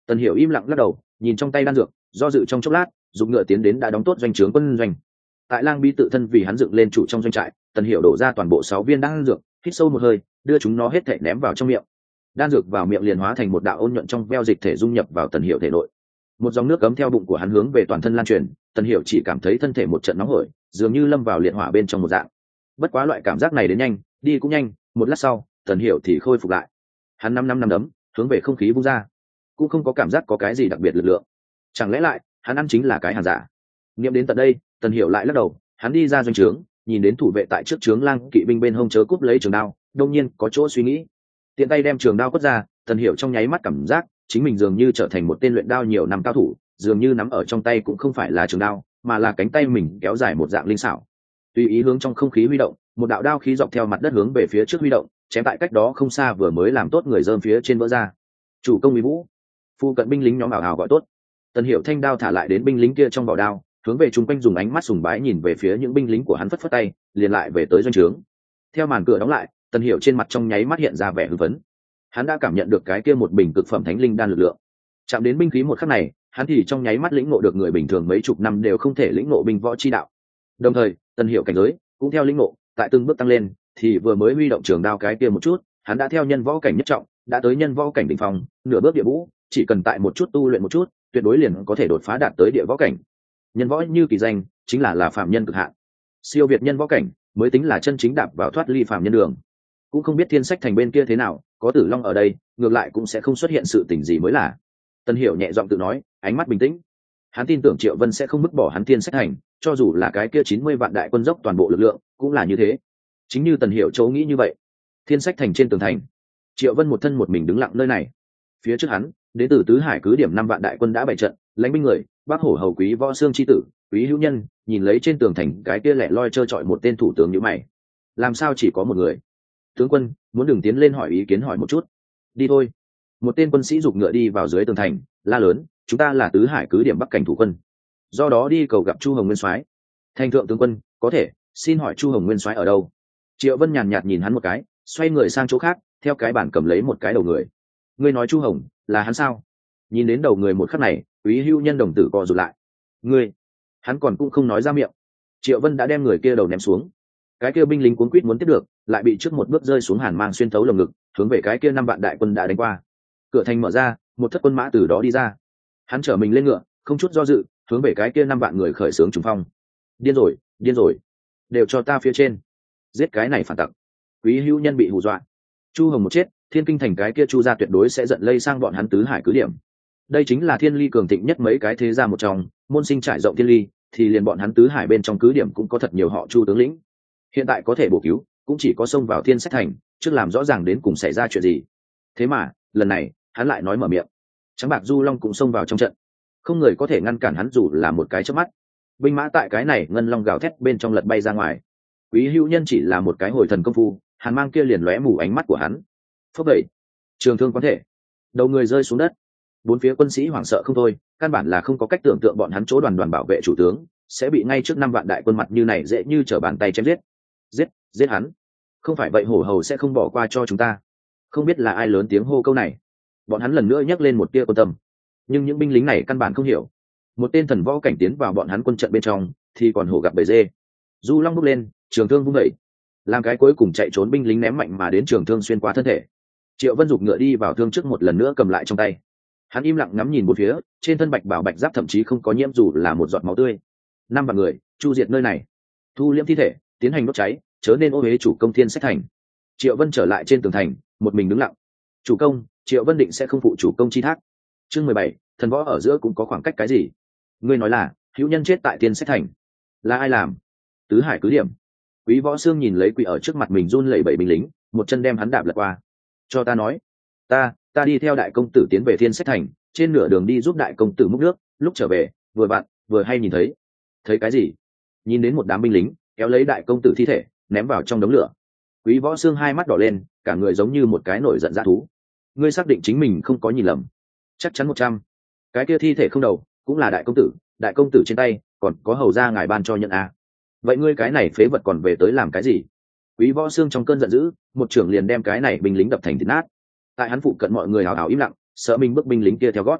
Tần Hiểu im lặng lắc đầu, nhìn trong tay đan dược, do dự trong chốc lát, dùng ngựa tiến đến đã đóng tốt doanh trướng quân doanh. Tại Lang Bi tự thân vì hắn dựng lên chủ trong doanh trại, Tần Hiểu đổ ra toàn bộ sáu viên đan dược, hít sâu một hơi, đưa chúng nó hết thảy ném vào trong miệng. Đan dược vào miệng liền hóa thành một đạo ôn nhuận trong veo dịch thể dung nhập vào Tần Hiểu thể nội. Một dòng nước cấm theo bụng của hắn hướng về toàn thân lan truyền, Tần Hiểu chỉ cảm thấy thân thể một trận nóng hổi, dường như lâm vào liệt hỏa bên trong một dạng. Bất quá loại cảm giác này đến nhanh, đi cũng nhanh, một lát sau, Tần Hiểu thì khôi phục lại. Hắn năm năm năm đấm, hướng về không khí vung ra, cũng không có cảm giác có cái gì đặc biệt lực lượng. Chẳng lẽ lại, hắn ăn chính là cái hàng giả? Nghiệm đến tận đây, Tần Hiểu lại lắc đầu, hắn đi ra doanh trướng, nhìn đến thủ vệ tại trước trướng Lang kỵ binh bên hông chớ cúp lấy trường đao, đột nhiên có chỗ suy nghĩ. Tiện tay đem trường đao quất ra, Tần Hiểu trong nháy mắt cảm giác chính mình dường như trở thành một tên luyện đao nhiều năm cao thủ, dường như nắm ở trong tay cũng không phải là trường đao, mà là cánh tay mình kéo dài một dạng linh xảo. Tùy ý hướng trong không khí huy động, một đạo đao khí dọc theo mặt đất hướng về phía trước huy động, chém tại cách đó không xa vừa mới làm tốt người dơm phía trên vỡ ra. Chủ công uy vũ. Phu cận binh lính nhóm ảo ảo gọi tốt. Tần Hiểu thanh đao thả lại đến binh lính kia trong vỏ đao, hướng về chung quanh dùng ánh mắt sùng bái nhìn về phía những binh lính của hắn, phất phất tay, liền lại về tới doanh trướng. Theo màn cửa đóng lại, Tần Hiểu trên mặt trong nháy mắt hiện ra vẻ hưng phấn. Hắn đã cảm nhận được cái kia một bình cực phẩm thánh linh đan lực lượng. Chạm đến binh khí một khắc này, hắn thì trong nháy mắt lĩnh ngộ được người bình thường mấy chục năm đều không thể lĩnh ngộ binh võ chi đạo. Đồng thời, Tần Hiểu cảnh giới cũng theo lĩnh ngộ, tại từng bước tăng lên, thì vừa mới huy động trường đao cái kia một chút, hắn đã theo nhân võ cảnh nhất trọng, đã tới nhân võ cảnh đỉnh phong, nửa bước địa vũ, chỉ cần tại một chút tu luyện một chút, tuyệt đối liền có thể đột phá đạt tới địa võ cảnh. Nhân võ như kỳ danh, chính là là phàm nhân cực hạn. Siêu việt nhân võ cảnh, mới tính là chân chính đạp vào thoát ly phàm nhân đường. Cũng không biết Thiên Sách Thành bên kia thế nào, có Tử Long ở đây, ngược lại cũng sẽ không xuất hiện sự tình gì mới là. Tần Hiểu nhẹ giọng tự nói, ánh mắt bình tĩnh. Hắn tin tưởng Triệu Vân sẽ không bức bỏ hắn Thiên Sách Thành, cho dù là cái kia chín mươi vạn đại quân dốc toàn bộ lực lượng, cũng là như thế. Chính như Tần Hiểu chỗ nghĩ như vậy. Thiên Sách Thành trên tường thành, Triệu Vân một thân một mình đứng lặng nơi này. Phía trước hắn, đến từ tứ hải cứ điểm năm vạn đại quân đã bày trận, lãnh binh người, Bác Hổ hầu quý võ xương chi tử, Quý Hữu Nhân, nhìn lấy trên tường thành cái kia lẻ loi trơ trọi một tên thủ tướng như mày. Làm sao chỉ có một người? Tướng quân, muốn đừng tiến lên hỏi ý kiến hỏi một chút. Đi thôi. Một tên quân sĩ giục ngựa đi vào dưới tường thành, la lớn, chúng ta là tứ hải cứ điểm Bắc cảnh thủ quân, do đó đi cầu gặp Chu Hồng Nguyên soái. Thành thượng tướng quân, có thể xin hỏi Chu Hồng Nguyên soái ở đâu? Triệu Vân nhàn nhạt nhìn hắn một cái, xoay người sang chỗ khác, theo cái bản cầm lấy một cái đầu người. Ngươi nói Chu Hồng là hắn sao? Nhìn đến đầu người một khắc này, Quý Hữu Nhân đồng tử co rụt lại. Ngươi? Hắn còn cũng không nói ra miệng. Triệu Vân đã đem người kia đầu ném xuống. Cái kia binh lính cuống quýt muốn tiếp được, lại bị trước một bước rơi xuống hàn mang xuyên thấu lồng ngực, hướng về cái kia năm vạn đại quân đã đánh qua. Cửa thành mở ra, một thất quân mã từ đó đi ra. Hắn trở mình lên ngựa, không chút do dự, hướng về cái kia năm vạn người khởi xướng trùng phong. Điên rồi, điên rồi, đều cho ta phía trên, giết cái này phản tặc. Quý Hữu Nhân bị hù dọa. Chu Hồng một chết, Thiên Kinh thành cái kia Chu gia tuyệt đối sẽ giận lây sang bọn hắn tứ hải cứ điểm. Đây chính là thiên ly cường thịnh nhất mấy cái thế gia một trong, môn sinh trải rộng thiên ly, thì liền bọn hắn tứ hải bên trong cứ điểm cũng có thật nhiều họ Chu tướng lĩnh. Hiện tại có thể bổ cứu, cũng chỉ có xông vào Thiên Sách Thành, trước làm rõ ràng đến cùng xảy ra chuyện gì. Thế mà, lần này, hắn lại nói mở miệng. Trắng Bạc Du Long cũng xông vào trong trận. Không người có thể ngăn cản hắn dù là một cái chớp mắt. Binh mã tại cái này ngân long gào thét bên trong lật bay ra ngoài. Quý Hữu Nhân chỉ là một cái hồi thần công phu, hàn mang kia liền lóe mù ánh mắt của hắn. Phốc đẩy, trường thương có thể, đầu người rơi xuống đất. Bốn phía quân sĩ hoảng sợ không thôi, căn bản là không có cách tưởng tượng bọn hắn chỗ đoàn đoàn bảo vệ chủ tướng sẽ bị ngay trước năm vạn đại quân mặt như này dễ như trở bàn tay chém giết. Giết, giết hắn. Không phải vậy hổ hầu sẽ không bỏ qua cho chúng ta. Không biết là ai lớn tiếng hô câu này. Bọn hắn lần nữa nhắc lên một tia quan tâm, nhưng những binh lính này căn bản không hiểu. Một tên thần võ cảnh tiến vào bọn hắn quân trận bên trong, thì còn hổ gặp bầy dê. Du Long bước lên, trường thương vung dậy, làm cái cuối cùng chạy trốn binh lính ném mạnh mà đến trường thương xuyên qua thân thể. Triệu Vân giục ngựa đi vào thương trước một lần nữa cầm lại trong tay. Hắn im lặng ngắm nhìn một phía, trên thân bạch bảo bạch giáp thậm chí không có nhiễm dù là một giọt máu tươi. Năm vạn người chu diệt nơi này, thu liễm thi thể, tiến hành đốt cháy, chớ nên ô uế chủ công Thiên Sách Thành. Triệu Vân trở lại trên tường thành, một mình đứng lặng. Chủ công, Triệu Vân định sẽ không phụ chủ công chi thác. Chương mười bảy, thần võ ở giữa cũng có khoảng cách cái gì? Ngươi nói là hữu nhân chết tại Thiên Sách Thành, là ai làm? Tứ hải cứ điểm. Quý Võ Xương nhìn lấy quỷ ở trước mặt mình run lẩy bẩy binh lính, một chân đem hắn đạp lật qua. Cho ta nói, ta ta đi theo đại công tử tiến về Thiên Sách Thành, trên nửa đường đi giúp đại công tử múc nước, lúc trở về vừa bạn vừa hay nhìn thấy. Thấy cái gì? Nhìn đến một đám binh lính kéo lấy đại công tử thi thể ném vào trong đống lửa. Quý Võ Xương hai mắt đỏ lên, cả người giống như một cái nổi giận dã thú. Ngươi xác định chính mình không có nhìn lầm? Chắc chắn một trăm. Cái kia thi thể không đầu, cũng là đại công tử, đại công tử trên tay còn có hầu gia ngài ban cho nhận a. Vậy ngươi cái này phế vật còn về tới làm cái gì? Quý Võ Xương trong cơn giận dữ, một trưởng liền đem cái này binh lính đập thành thịt nát. Tại hắn phụ cận mọi người hào hào im lặng, sợ mình bước binh lính kia theo gót.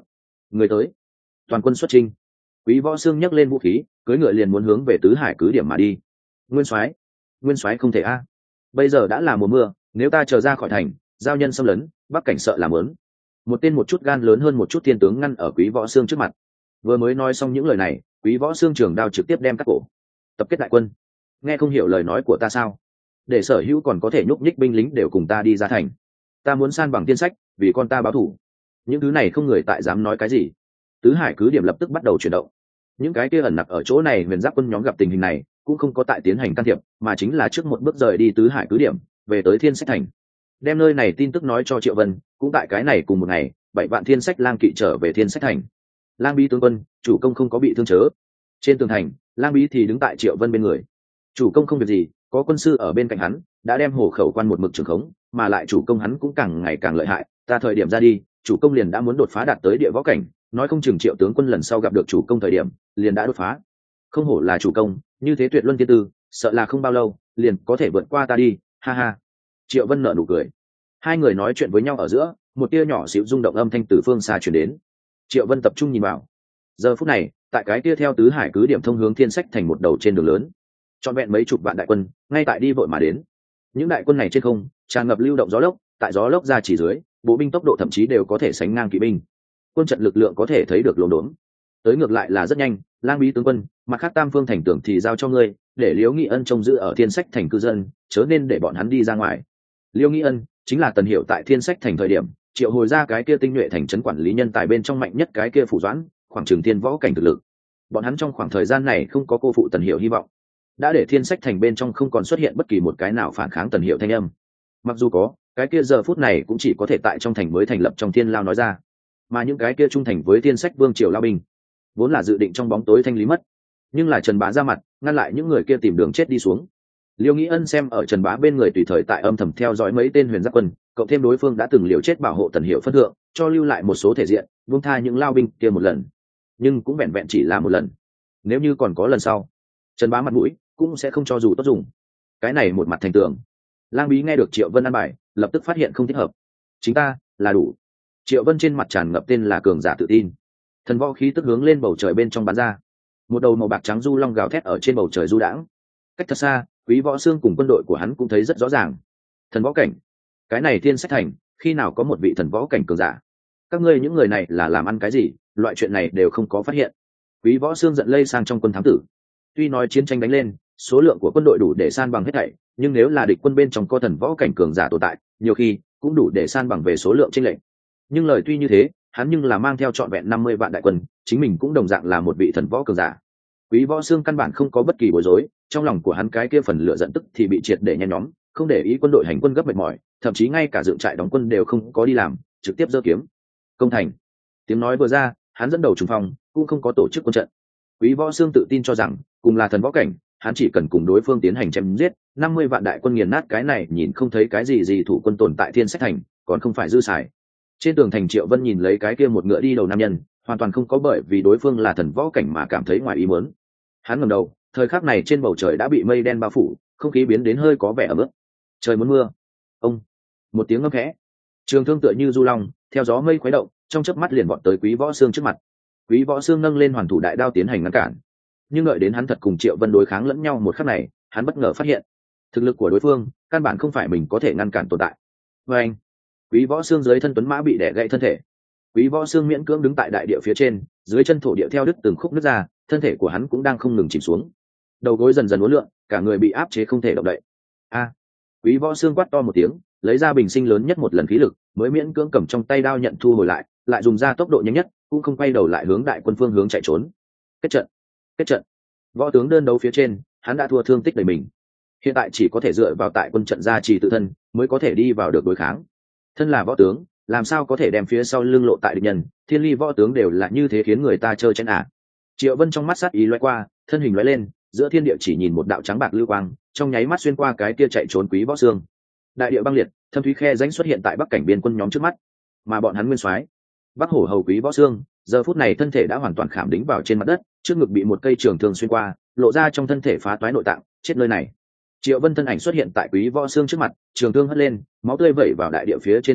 Người tới, toàn quân xuất chinh. Quý Võ Xương nhấc lên vũ khí, cưỡi ngựa liền muốn hướng về tứ hải cứ điểm mà đi. Nguyên soái, nguyên soái không thể a, bây giờ đã là mùa mưa, nếu ta chờ ra khỏi thành, giao nhân xâm lấn, bắc cảnh sợ làm lớn. Một tên một chút gan lớn hơn một chút thiên tướng ngăn ở Quý Võ Xương trước mặt. Vừa mới nói xong những lời này, Quý Võ Xương trường đao trực tiếp đem cắt cổ. Tập kết đại quân, nghe không hiểu lời nói của ta sao? Để sở hữu còn có thể nhúc nhích binh lính đều cùng ta đi ra thành. Ta muốn san bằng tiên sách, vì con ta báo thù. Những thứ này không người tại dám nói cái gì. Tứ hải cứ điểm lập tức bắt đầu chuyển động. Những cái kia ẩn nặc ở chỗ này huyền giáp quân nhóm gặp tình hình này cũng không có tại tiến hành can thiệp, mà chính là trước một bước rời đi tứ hải cứ điểm, về tới Thiên Sách Thành, đem nơi này tin tức nói cho Triệu Vân. Cũng tại cái này cùng một ngày, bảy vạn Thiên Sách lang kỵ trở về Thiên Sách Thành. Lang Bí tướng quân, chủ công không có bị thương chớ. Trên tường thành, Lang Bí thì đứng tại Triệu Vân bên người. Chủ công không việc gì, có quân sư ở bên cạnh hắn, đã đem hổ khẩu quan một mực trường khống, mà lại chủ công hắn cũng càng ngày càng lợi hại. Ta thời điểm ra đi, chủ công liền đã muốn đột phá đạt tới địa võ cảnh, nói không chừng Triệu tướng quân lần sau gặp được chủ công thời điểm liền đã đột phá. Không hổ là chủ công, như thế tuyệt luân tiên tư, sợ là không bao lâu liền có thể vượt qua ta đi, ha ha. Triệu Vân nở nụ cười. Hai người nói chuyện với nhau ở giữa, một tia nhỏ xíu rung động âm thanh từ phương xa truyền đến. Triệu Vân tập trung nhìn vào. Giờ phút này, tại cái tia theo tứ hải cứ điểm thông hướng Thiên Sách Thành một đầu trên đường lớn, trọn vẹn mấy chục vạn đại quân ngay tại đi vội mà đến. Những đại quân này trên không tràn ngập lưu động gió lốc, tại gió lốc ra chỉ dưới, bộ binh tốc độ thậm chí đều có thể sánh ngang kỵ binh. Quân trận lực lượng có thể thấy được lồn đốn. Tới ngược lại là rất nhanh. Lang Bí tướng quân, mặt khác tam phương thành tưởng thì giao cho ngươi, để Liễu Nghị Ân trông giữ ở Thiên Sách Thành cư dân, chớ nên để bọn hắn đi ra ngoài. Liễu Nghị Ân chính là Tần Hiểu tại Thiên Sách Thành thời điểm triệu hồi ra cái kia tinh nhuệ thành trấn quản lý nhân tài bên trong mạnh nhất cái kia phủ doãn, khoảng trường thiên võ cảnh thực lực. Bọn hắn trong khoảng thời gian này không có cô phụ Tần Hiểu hy vọng, đã để Thiên Sách Thành bên trong không còn xuất hiện bất kỳ một cái nào phản kháng Tần Hiểu thanh âm. Mặc dù có, cái kia giờ phút này cũng chỉ có thể tại trong thành mới thành lập trong Thiên Lao nói ra, mà những cái kia trung thành với Thiên Sách Vương triều lao binh vốn là dự định trong bóng tối thanh lý mất, nhưng là Trần Bá ra mặt ngăn lại những người kia tìm đường chết đi xuống. Liêu Nghĩ Ân xem ở Trần Bá bên người tùy thời tại âm thầm theo dõi mấy tên huyền giáp quân, cộng thêm đối phương đã từng liều chết bảo hộ Tần Hiểu phân thượng, cho lưu lại một số thể diện, buông tha những lao binh kia một lần, nhưng cũng vẹn vẹn chỉ là một lần. Nếu như còn có lần sau, Trần Bá mặt mũi cũng sẽ không cho dù tốt dùng. Cái này một mặt thành tường. Lang Bí nghe được Triệu Vân an bài, lập tức phát hiện không thích hợp. Chính ta là đủ. Triệu Vân trên mặt tràn ngập tên là cường giả tự tin. Thần võ khí tức hướng lên bầu trời bên trong bắn ra. Một đầu màu bạc trắng du long gào thét ở trên bầu trời du đãng. Cách thật xa, Quý Võ Xương cùng quân đội của hắn cũng thấy rất rõ ràng. Thần võ cảnh, cái này Thiên Sách Thành khi nào có một vị thần võ cảnh cường giả? Các ngươi những người này là làm ăn cái gì? Loại chuyện này đều không có phát hiện. Quý Võ Xương giận lây sang trong quân thám tử. Tuy nói chiến tranh đánh lên, số lượng của quân đội đủ để san bằng hết thảy, nhưng nếu là địch quân bên trong có thần võ cảnh cường giả tồn tại, nhiều khi cũng đủ để san bằng về số lượng chênh lệch. Nhưng lời tuy như thế, hắn nhưng là mang theo trọn vẹn năm mươi vạn đại quân, chính mình cũng đồng dạng là một vị thần võ cường giả. Quý Võ Xương căn bản không có bất kỳ bối rối, trong lòng của hắn cái kia phần lửa giận tức thì bị triệt để nhen nhóm, không để ý quân đội hành quân gấp mệt mỏi, thậm chí ngay cả dựng trại đóng quân đều không có đi làm, trực tiếp giơ kiếm công thành. Tiếng nói vừa ra, hắn dẫn đầu trùng phong, cũng không có tổ chức quân trận. Quý Võ Xương tự tin cho rằng, cùng là thần võ cảnh, hắn chỉ cần cùng đối phương tiến hành chém giết, năm mươi vạn đại quân nghiền nát cái này nhìn không thấy cái gì gì thủ quân tồn tại Thiên Sách Thành, còn không phải dư xài. Trên tường thành Triệu Vân nhìn lấy cái kia một ngựa đi đầu nam nhân, hoàn toàn không có bởi vì đối phương là thần võ cảnh mà cảm thấy ngoài ý muốn. Hắn ngẩng đầu, thời khắc này trên bầu trời đã bị mây đen bao phủ, không khí biến đến hơi có vẻ ẩm ướt. Trời muốn mưa. Ông, một tiếng ngâm khẽ, trường thương tựa như du long, theo gió mây khuấy động, trong chớp mắt liền vọt tới Quý Võ Xương trước mặt. Quý Võ Xương nâng lên hoàn thủ đại đao tiến hành ngăn cản, nhưng đợi đến hắn thật cùng Triệu Vân đối kháng lẫn nhau một khắc này, hắn bất ngờ phát hiện thực lực của đối phương căn bản không phải mình có thể ngăn cản tồn tại. Và anh, Quý Võ Xương dưới thân tuấn mã bị đè gãy thân thể. Quý Võ Xương miễn cưỡng đứng tại đại địa phía trên, dưới chân thổ địa theo đứt từng khúc nứt ra, thân thể của hắn cũng đang không ngừng chìm xuống. Đầu gối dần dần uốn lượn, cả người bị áp chế không thể động đậy. A! Quý Võ Xương quát to một tiếng, lấy ra bình sinh lớn nhất một lần khí lực, mới miễn cưỡng cầm trong tay đao nhận thu hồi lại, lại dùng ra tốc độ nhanh nhất, cũng không quay đầu lại hướng đại quân phương hướng chạy trốn. Kết trận, kết trận. Võ tướng đơn đấu phía trên, hắn đã thua thương tích đầy mình. Hiện tại chỉ có thể dựa vào tại quân trận gia trì tự thân, mới có thể đi vào được đối kháng. Thân là võ tướng, làm sao có thể đem phía sau lưng lộ tại địch nhân? Thiên ly võ tướng đều là như thế khiến người ta chơi chén à? Triệu Vân trong mắt sát ý lóe qua, thân hình lóe lên, giữa thiên địa chỉ nhìn một đạo trắng bạc lưu quang, trong nháy mắt xuyên qua cái kia chạy trốn Quý Võ Xương. Đại địa băng liệt, thâm thúy khe rãnh xuất hiện tại bắc cảnh biên quân nhóm trước mắt, mà bọn hắn nguyên soái Bắc Hổ hầu Quý Võ Xương, giờ phút này thân thể đã hoàn toàn khảm đính vào trên mặt đất, trước ngực bị một cây trường thương xuyên qua, lộ ra trong thân thể phá toái nội tạng, chết nơi này. Triệu Vân thân ảnh xuất hiện tại Quý Võ Xương trước mặt, trường thương hất lên, máu tươi vẩy vào đại địa phía trên phốc vẩy,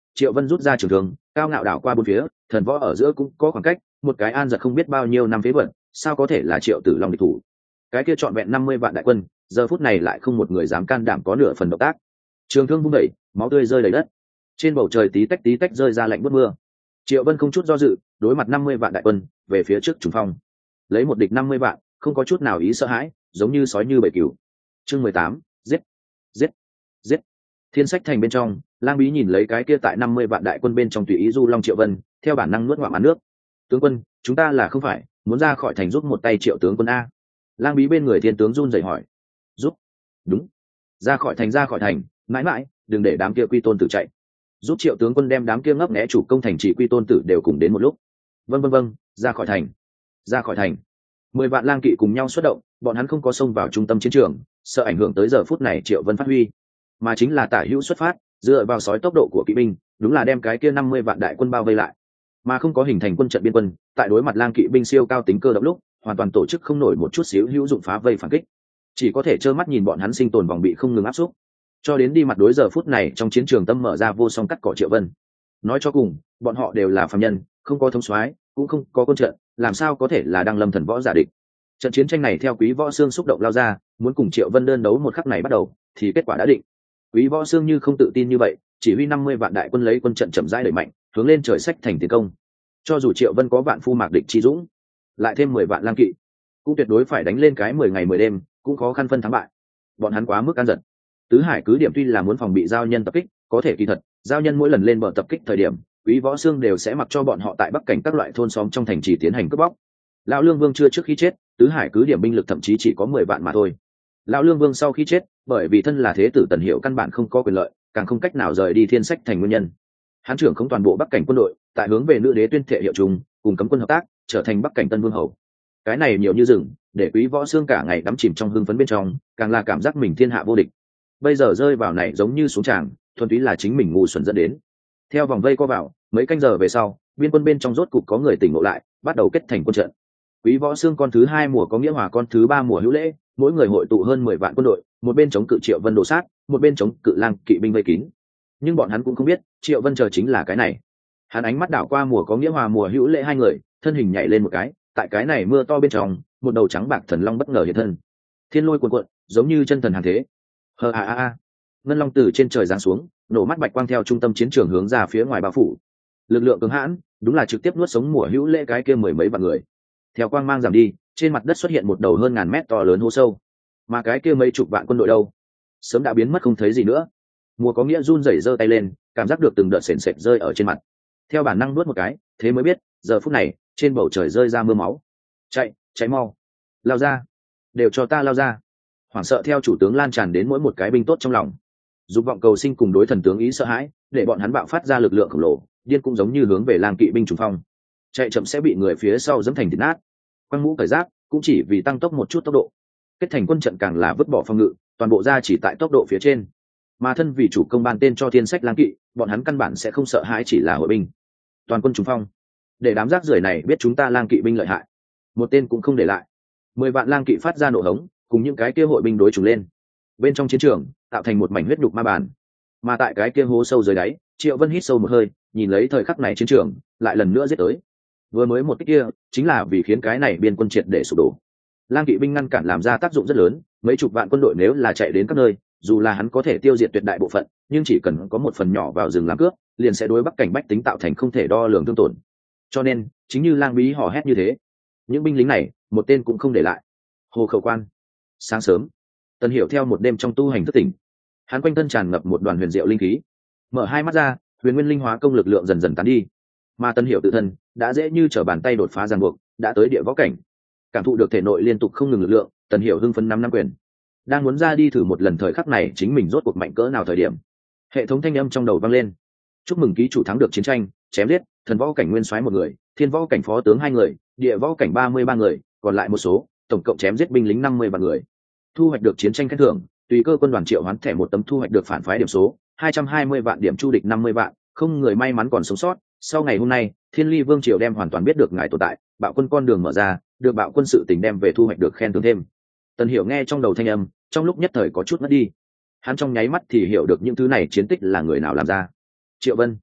Triệu Vân rút ra trường thương, cao ngạo đảo qua bốn phía, thần võ ở giữa cũng có khoảng cách, một cái an giật không biết bao nhiêu năm phế vật, sao có thể là Triệu Tử Long địch thủ. Cái kia trọn vẹn năm mươi vạn đại quân, giờ phút này lại không một người dám can đảm có nửa phần động tác. Trường thương vung đẩy, máu tươi rơi đầy đất. Trên bầu trời tí tách tí tách rơi ra lạnh buốt mưa. Triệu Vân không chút do dự, đối mặt năm mươi vạn đại quân, về phía trước trùng phong. Lấy một địch năm mươi vạn, không có chút nào ý sợ hãi, giống như sói như bầy cừu. Chương mười tám, giết, giết, giết. Thiên Sách Thành bên trong, Lang Bí nhìn lấy cái kia tại năm mươi vạn đại quân bên trong tùy ý du long Triệu Vân, theo bản năng nuốt ngụm ăn nước. Tướng quân, chúng ta là không phải muốn ra khỏi thành giúp một tay Triệu tướng quân a? Lang Bí bên người Thiên tướng run rẩy hỏi. Giúp? Đúng. Ra khỏi thành, ra khỏi thành, mãi mãi, đừng để đám kia quy tôn tử chạy. Giúp Triệu tướng quân đem đám kia ngấp nghé chủ công thành trì quy tôn tử đều cùng đến một lúc. Vâng vâng vâng, ra khỏi thành, ra khỏi thành. Mười vạn lang kỵ cùng nhau xuất động, bọn hắn không có xông vào trung tâm chiến trường, sợ ảnh hưởng tới giờ phút này Triệu Vân phát huy, mà chính là tả hữu xuất phát, dựa vào sói tốc độ của kỵ binh, đúng là đem cái kia năm mươi vạn đại quân bao vây lại, mà không có hình thành quân trận biên quân. Tại đối mặt lang kỵ binh siêu cao tính cơ động lúc, hoàn toàn tổ chức không nổi một chút xíu hữu dụng phá vây phản kích, chỉ có thể trơ mắt nhìn bọn hắn sinh tồn vòng bị không ngừng áp xúc, cho đến đi mặt đối giờ phút này trong chiến trường tâm mở ra vô song cắt cỏ Triệu Vân. Nói cho cùng, bọn họ đều là phàm nhân, không có thống soái, cũng không có quân trận, làm sao có thể là đăng lâm thần võ giả địch. Trận chiến tranh này theo Quý Võ Xương xúc động lao ra, muốn cùng Triệu Vân đơn đấu một khắc này bắt đầu, thì kết quả đã định. Quý Võ Xương như không tự tin như vậy, chỉ huy năm mươi vạn đại quân lấy quân trận chậm rãi đẩy mạnh, hướng lên trời sách thành tiến công. Cho dù Triệu Vân có vạn phu mạc địch chi dũng, lại thêm mười vạn lang kỵ, cũng tuyệt đối phải đánh lên cái mười ngày mười đêm, cũng khó khăn phân thắng bại. Bọn hắn quá mức can giật. Tứ Hải cứ điểm tuy là muốn phòng bị giao nhân tập kích, có thể kỳ thật, giao nhân mỗi lần lên bờ tập kích thời điểm, Quý Võ Xương đều sẽ mặc cho bọn họ tại bắc cảnh các loại thôn xóm trong thành trì tiến hành cướp bóc. Lão Lương Vương chưa trước khi chết, Tứ Hải cứ điểm binh lực thậm chí chỉ có mười vạn mà thôi. Lão Lương Vương sau khi chết, bởi vì thân là thế tử Tần Hiệu căn bản không có quyền lợi, càng không cách nào rời đi Thiên Sách Thành nguyên nhân. Hán trưởng không toàn bộ bắc cảnh quân đội, tại hướng về nữ đế tuyên thệ hiệu chung, cùng cấm quân hợp tác, trở thành bắc cảnh tân vương hầu. Cái này nhiều như rừng, để Quý Võ Xương cả ngày đắm chìm trong hưng phấn bên trong, càng là cảm giác mình thiên hạ vô địch. Bây giờ rơi vào này giống như xuống tràng, thuần túy là chính mình ngu xuẩn dẫn đến. Theo vòng vây co vào, mấy canh giờ về sau, biên quân bên trong rốt cục có người tỉnh ngộ lại, bắt đầu kết thành quân trận. Quý Võ Xương con thứ hai mùa có nghĩa hòa con thứ ba mùa hữu lễ, mỗi người hội tụ hơn mười vạn quân đội, một bên chống cự Triệu Vân đổ sát, một bên chống cự lang kỵ binh vây kín. Nhưng bọn hắn cũng không biết, Triệu Vân chờ chính là cái này. Hắn ánh mắt đảo qua mùa có nghĩa hòa mùa hữu lễ hai người, thân hình nhảy lên một cái, tại cái này mưa to bên trong, một đầu trắng bạc thần long bất ngờ hiện thân. Thiên lôi cuồn cuộn, giống như chân thần hàng thế. Hờ a a a. Ngân long từ trên trời giáng xuống, nổ mắt bạch quang theo trung tâm chiến trường hướng ra phía ngoài bao phủ. Lực lượng cứng hãn, đúng là trực tiếp nuốt sống mùa hữu lễ cái kia mười mấy vạn người. Theo quang mang giảm đi, trên mặt đất xuất hiện một đầu hơn ngàn mét to lớn hố sâu, mà cái kia mấy chục vạn quân đội đâu, sớm đã biến mất không thấy gì nữa. Mùa có nghĩa run rẩy giơ tay lên, cảm giác được từng đợt sền sệt rơi ở trên mặt, theo bản năng nuốt một cái, thế mới biết giờ phút này trên bầu trời rơi ra mưa máu. Chạy, cháy mau, lao ra, đều cho ta lao ra. Hoảng sợ theo chủ tướng lan tràn đến mỗi một cái binh tốt trong lòng, dục vọng cầu sinh cùng đối thần tướng ý sợ hãi, để bọn hắn bạo phát ra lực lượng khổng lồ, điên cũng giống như hướng về lang kỵ binh trùng phong. Chạy chậm sẽ bị người phía sau dẫm thành thịt nát. Quăng mũ cởi giáp cũng chỉ vì tăng tốc một chút tốc độ. Kết thành quân trận càng là vứt bỏ phòng ngự, toàn bộ ra chỉ tại tốc độ phía trên. Mà thân vì chủ công ban tên cho Thiên Sách lang kỵ, bọn hắn căn bản sẽ không sợ hãi, chỉ là hội binh. Toàn quân trùng phong, để đám rác rưởi này biết chúng ta lang kỵ binh lợi hại, một tên cũng không để lại. Mười vạn lang kỵ phát ra nổ hống, cùng những cái kia hội binh đối trùng lên. Bên trong chiến trường tạo thành một mảnh huyết nhục ma bàn. Mà tại cái kia hố sâu dưới đáy, Triệu Vân hít sâu một hơi, nhìn lấy thời khắc này chiến trường lại lần nữa giết tới. Vừa mới một cái kia chính là vì khiến cái này biên quân triệt để sụp đổ. Lang kỵ binh ngăn cản làm ra tác dụng rất lớn, mấy chục vạn quân đội nếu là chạy đến các nơi, dù là hắn có thể tiêu diệt tuyệt đại bộ phận, nhưng chỉ cần có một phần nhỏ vào rừng làm cướp, liền sẽ đối bắc cảnh bách tính tạo thành không thể đo lường thương tổn. Cho nên chính như Lang Bí hò hét như thế, những binh lính này một tên cũng không để lại. Hồ Khẩu Quan. Sáng sớm, Tần Hiểu theo một đêm trong tu hành thức tỉnh, hắn quanh thân tràn ngập một đoàn huyền diệu linh khí, mở hai mắt ra, huyền nguyên linh hóa công lực lượng dần dần tán đi, mà Tần Hiểu tự thân đã dễ như trở bàn tay đột phá ràng buộc, đã tới địa võ cảnh. Cảm thụ được thể nội liên tục không ngừng lực lượng, Tần Hiểu hưng phấn năm năm quyền, đang muốn ra đi thử một lần thời khắc này chính mình rốt cuộc mạnh cỡ nào thời điểm, hệ thống thanh âm trong đầu vang lên: chúc mừng ký chủ thắng được chiến tranh, chém giết thần võ cảnh nguyên soái một người, thiên võ cảnh phó tướng hai người, địa võ cảnh ba mươi ba người, còn lại một số, tổng cộng chém giết binh lính năm mươi ba người. Thu hoạch được chiến tranh khen thưởng, tùy cơ quân đoàn triệu hoán thẻ một tấm, thu hoạch được phản phái điểm số hai trăm hai mươi vạn điểm, chu địch năm mươi vạn, không người may mắn còn sống sót. Sau ngày hôm nay, Thiên Ly Vương triều đem hoàn toàn biết được ngài tồn tại, bạo quân con đường mở ra, được bạo quân sự tình đem về thu hoạch được khen thưởng thêm. Tần Hiểu nghe trong đầu thanh âm, trong lúc nhất thời có chút mất đi. Hắn trong nháy mắt thì hiểu được những thứ này chiến tích là người nào làm ra. Triệu Vân.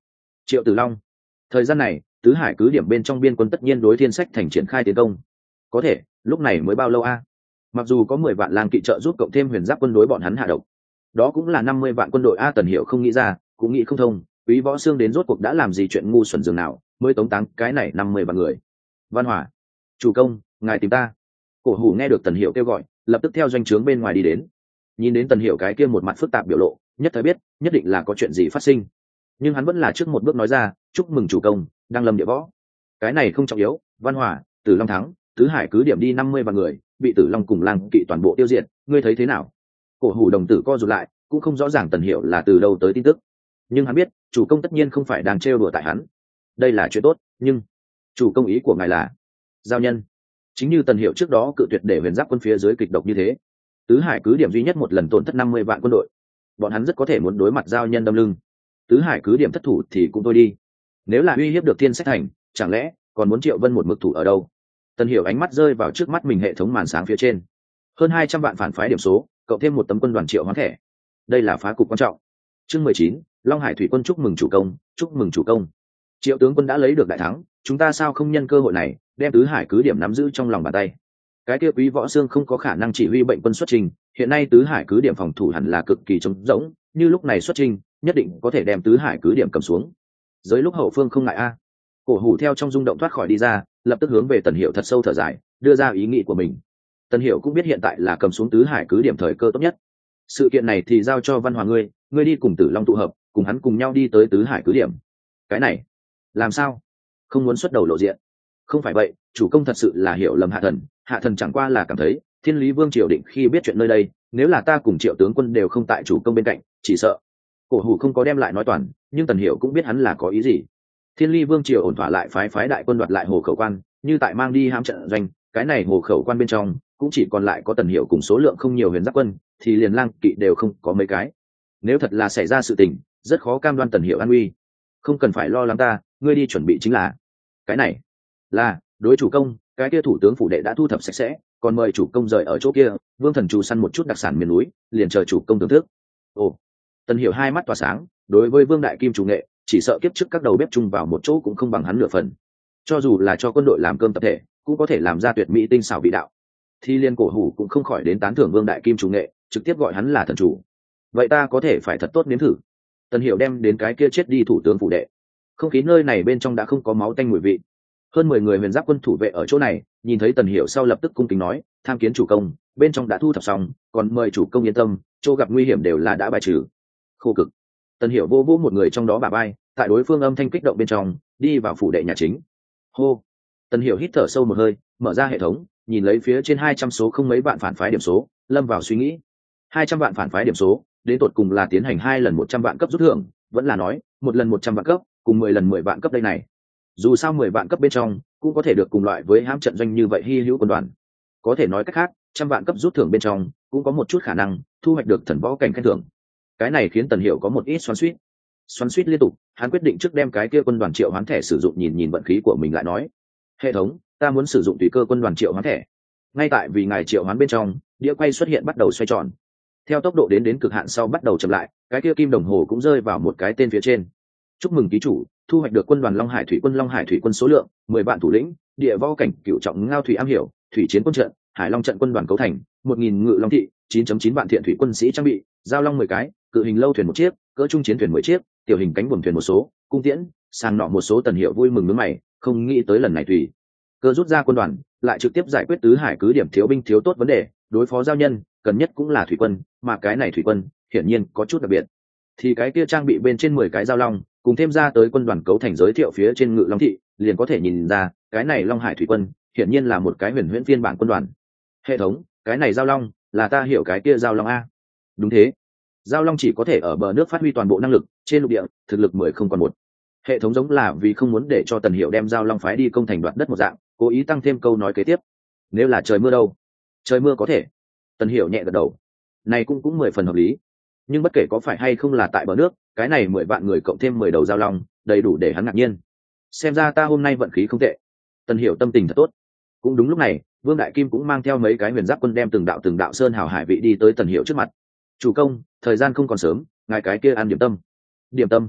Triệu Tử Long. Thời gian này tứ hải cứ điểm bên trong biên quân tất nhiên đối thiên sách thành triển khai tiến công. Có thể lúc này mới bao lâu a? Mặc dù có mười vạn lang kỵ trợ giúp cộng thêm huyền giáp quân đối bọn hắn hạ độc, đó cũng là năm mươi vạn quân đội a. Tần Hiểu không nghĩ ra, cũng nghĩ không thông, Quý Võ Xương đến rốt cuộc đã làm gì chuyện ngu xuẩn dường nào mới tống táng cái này năm mươi vạn người. Văn Hỏa, chủ công, ngài tìm ta. Cổ Hủ nghe được Tần Hiểu kêu gọi, lập tức theo doanh trướng bên ngoài đi đến. Nhìn đến Tần Hiểu cái kia một mặt phức tạp biểu lộ, nhất thời biết nhất định là có chuyện gì phát sinh, nhưng hắn vẫn là trước một bước nói ra, chúc mừng chủ công đang lâm địa võ. Cái này không trọng yếu. Văn Hỏa, Tử Long thắng, tứ hải cứ điểm đi năm mươi vạn người, bị Tử Long cùng lang kỵ toàn bộ tiêu diệt, ngươi thấy thế nào? Cổ Hủ đồng tử co rụt lại, cũng không rõ ràng Tần Hiểu là từ đâu tới tin tức, nhưng hắn biết chủ công tất nhiên không phải đang trêu đùa tại hắn. Đây là chuyện tốt, nhưng chủ công ý của ngài là giao nhân. Chính như Tần Hiểu trước đó cự tuyệt để huyền giáp quân phía dưới kịch độc như thế, tứ hải cứ điểm duy nhất một lần tổn thất năm mươi vạn quân đội, bọn hắn rất có thể muốn đối mặt giao nhân đâm lưng. Tứ hải cứ điểm thất thủ thì cũng thôi đi, nếu là uy hiếp được thiên sách thành, chẳng lẽ còn muốn Triệu Vân một mực thủ ở đâu? Tần Hiểu ánh mắt rơi vào trước mắt mình hệ thống màn sáng phía trên, hơn hai trăm vạn phản phái điểm số, cộng thêm một tấm quân đoàn triệu hoán thẻ. Đây là phá cục quan trọng. Chương mười chín, Long Hải thủy quân chúc mừng chủ công, chúc mừng chủ công. Triệu tướng quân đã lấy được đại thắng, chúng ta sao không nhân cơ hội này đem tứ hải cứ điểm nắm giữ trong lòng bàn tay? Cái kia Quý Võ Xương không có khả năng chỉ huy bệnh quân xuất trình, hiện nay tứ hải cứ điểm phòng thủ hẳn là cực kỳ trống rỗng, như lúc này xuất trình, nhất định có thể đem tứ hải cứ điểm cầm xuống. Dưới lúc hậu phương không ngại a. Cổ Hủ theo trong rung động thoát khỏi đi ra, lập tức hướng về Tần Hiểu thật sâu thở dài, đưa ra ý nghĩ của mình. Tần Hiểu cũng biết hiện tại là cầm xuống tứ hải cứ điểm thời cơ tốt nhất. Sự kiện này thì giao cho Văn Hòa ngươi, ngươi đi cùng Tử Long tụ hợp, cùng hắn cùng nhau đi tới tứ hải cứ điểm. Cái này, làm sao? Không muốn xuất đầu lộ diện? Không phải vậy, chủ công thật sự là hiểu lầm hạ thần, hạ thần chẳng qua là cảm thấy, Thiên Lý Vương triều định khi biết chuyện nơi đây, nếu là ta cùng Triệu tướng quân đều không tại chủ công bên cạnh, chỉ sợ. Cổ Hủ không có đem lại nói toàn, nhưng Tần Hiểu cũng biết hắn là có ý gì. Thiên Ly Vương triều ổn thỏa lại phái phái đại quân đoạt lại Hồ Khẩu Quan, như tại mang đi hãm trận doanh, cái này Hồ Khẩu Quan bên trong cũng chỉ còn lại có Tần Hiểu cùng số lượng không nhiều huyền giáp quân, thì liền lang kỵ đều không có mấy cái. Nếu thật là xảy ra sự tình, rất khó cam đoan Tần Hiểu an nguy. Không cần phải lo lắng ta, ngươi đi chuẩn bị chính là. Cái này là đối chủ công, cái kia thủ tướng phủ đệ đã thu thập sạch sẽ, còn mời chủ công rời ở chỗ kia, Vương thần chủ săn một chút đặc sản miền núi, liền chờ chủ công thưởng thức. Ồ. Tần Hiểu hai mắt tỏa sáng, đối với Vương đại kim chủ nghệ, chỉ sợ kiếp trước các đầu bếp chung vào một chỗ cũng không bằng hắn nửa phần. Cho dù là cho quân đội làm cơm tập thể, cũng có thể làm ra tuyệt mỹ tinh xảo vị đạo. Thì liên Cổ Hủ cũng không khỏi đến tán thưởng Vương đại kim chủ nghệ, trực tiếp gọi hắn là thần chủ. Vậy ta có thể phải thật tốt nếm thử. Tần Hiểu đem đến cái kia chết đi thủ tướng phủ đệ. Không khí nơi này bên trong đã không có máu tanh mùi vị. Hơn mười người huyền giáp quân thủ vệ ở chỗ này, nhìn thấy Tần Hiểu sau lập tức cung kính nói, tham kiến chủ công, bên trong đã thu thập xong, còn mời chủ công yên tâm, chỗ gặp nguy hiểm đều là đã bài trừ. Khô cực. Tần Hiểu vô vô một người trong đó bà bay, tại đối phương âm thanh kích động bên trong, đi vào phủ đệ nhà chính. Hô. Tần Hiểu hít thở sâu một hơi, mở ra hệ thống, nhìn lấy phía trên hai trăm số không mấy vạn phản phái điểm số, lâm vào suy nghĩ. hai trăm vạn phản phái điểm số, đến tột cùng là tiến hành hai lần một trăm vạn cấp rút thưởng, vẫn là nói, một lần một trăm vạn cấp, cùng mười lần mười vạn cấp đây này. Dù sao mười vạn cấp bên trong, cũng có thể được cùng loại với hãm trận doanh như vậy hy hữu quân đoàn. Có thể nói cách khác, trăm vạn cấp rút thưởng bên trong, cũng có một chút khả năng thu hoạch được thần võ cảnh khen thưởng. Cái này khiến Tần Hiểu có một ít xoắn xuýt. Xoắn xuýt liên tục, hắn quyết định trước đem cái kia quân đoàn triệu hoán thẻ sử dụng, nhìn nhìn vận khí của mình lại nói. Hệ thống, ta muốn sử dụng tùy cơ quân đoàn triệu hoán thẻ. Ngay tại vì ngài triệu hoán bên trong, đĩa quay xuất hiện bắt đầu xoay tròn. Theo tốc độ đến đến cực hạn sau bắt đầu chậm lại, cái kia kim đồng hồ cũng rơi vào một cái tên phía trên. Chúc mừng ký chủ, thu hoạch được quân đoàn Long Hải thủy quân Long Hải thủy quân số lượng mười vạn thủ lĩnh, địa võ cảnh cửu trọng ngao thủy am hiểu, thủy chiến quân trận, Hải Long trận quân đoàn cấu thành, một nghìn ngự long thị, chín chấm chín vạn thiện thủy quân sĩ trang bị, giao long mười cái, cự hình lâu thuyền một chiếc, cỡ trung chiến thuyền mười chiếc, tiểu hình cánh buồm thuyền một số, cung tiễn, sàng nọ một số. Tần Hiểu vui mừng nhướng mày, không nghĩ tới lần này tùy cơ rút ra quân đoàn, lại trực tiếp giải quyết tứ hải cứ điểm thiếu binh thiếu tốt vấn đề, đối phó giao nhân, cần nhất cũng là thủy quân, mà cái này thủy quân, hiển nhiên có chút đặc biệt. Thì cái kia trang bị bên trên mười cái giao long, cùng thêm ra tới quân đoàn cấu thành giới thiệu phía trên ngự long thị, liền có thể nhìn ra, cái này Long Hải thủy quân, hiển nhiên là một cái huyền huyễn phiên bản quân đoàn. Hệ thống, cái này giao long, là ta hiểu cái kia giao long a? Đúng thế. Giao long chỉ có thể ở bờ nước phát huy toàn bộ năng lực, trên lục địa, thực lực mười không còn một. Hệ thống giống là vì không muốn để cho Tần Hiểu đem giao long phái đi công thành đoạt đất một dạng, cố ý tăng thêm câu nói kế tiếp. Nếu là trời mưa đâu? Trời mưa có thể. Tần Hiểu nhẹ gật đầu. Này cũng cũng mười phần hợp lý. Nhưng bất kể có phải hay không là tại bờ nước, cái này mười vạn người cộng thêm mười đầu giao long, đầy đủ để hắn ngạc nhiên. Xem ra ta hôm nay vận khí không tệ. Tần Hiểu tâm tình thật tốt. Cũng đúng lúc này, Vương Đại Kim cũng mang theo mấy cái huyền giáp quân đem từng đạo từng đạo sơn hào hải vị đi tới Tần Hiểu trước mặt. Chủ công, thời gian không còn sớm, ngài cái kia ăn điểm tâm. Điểm tâm?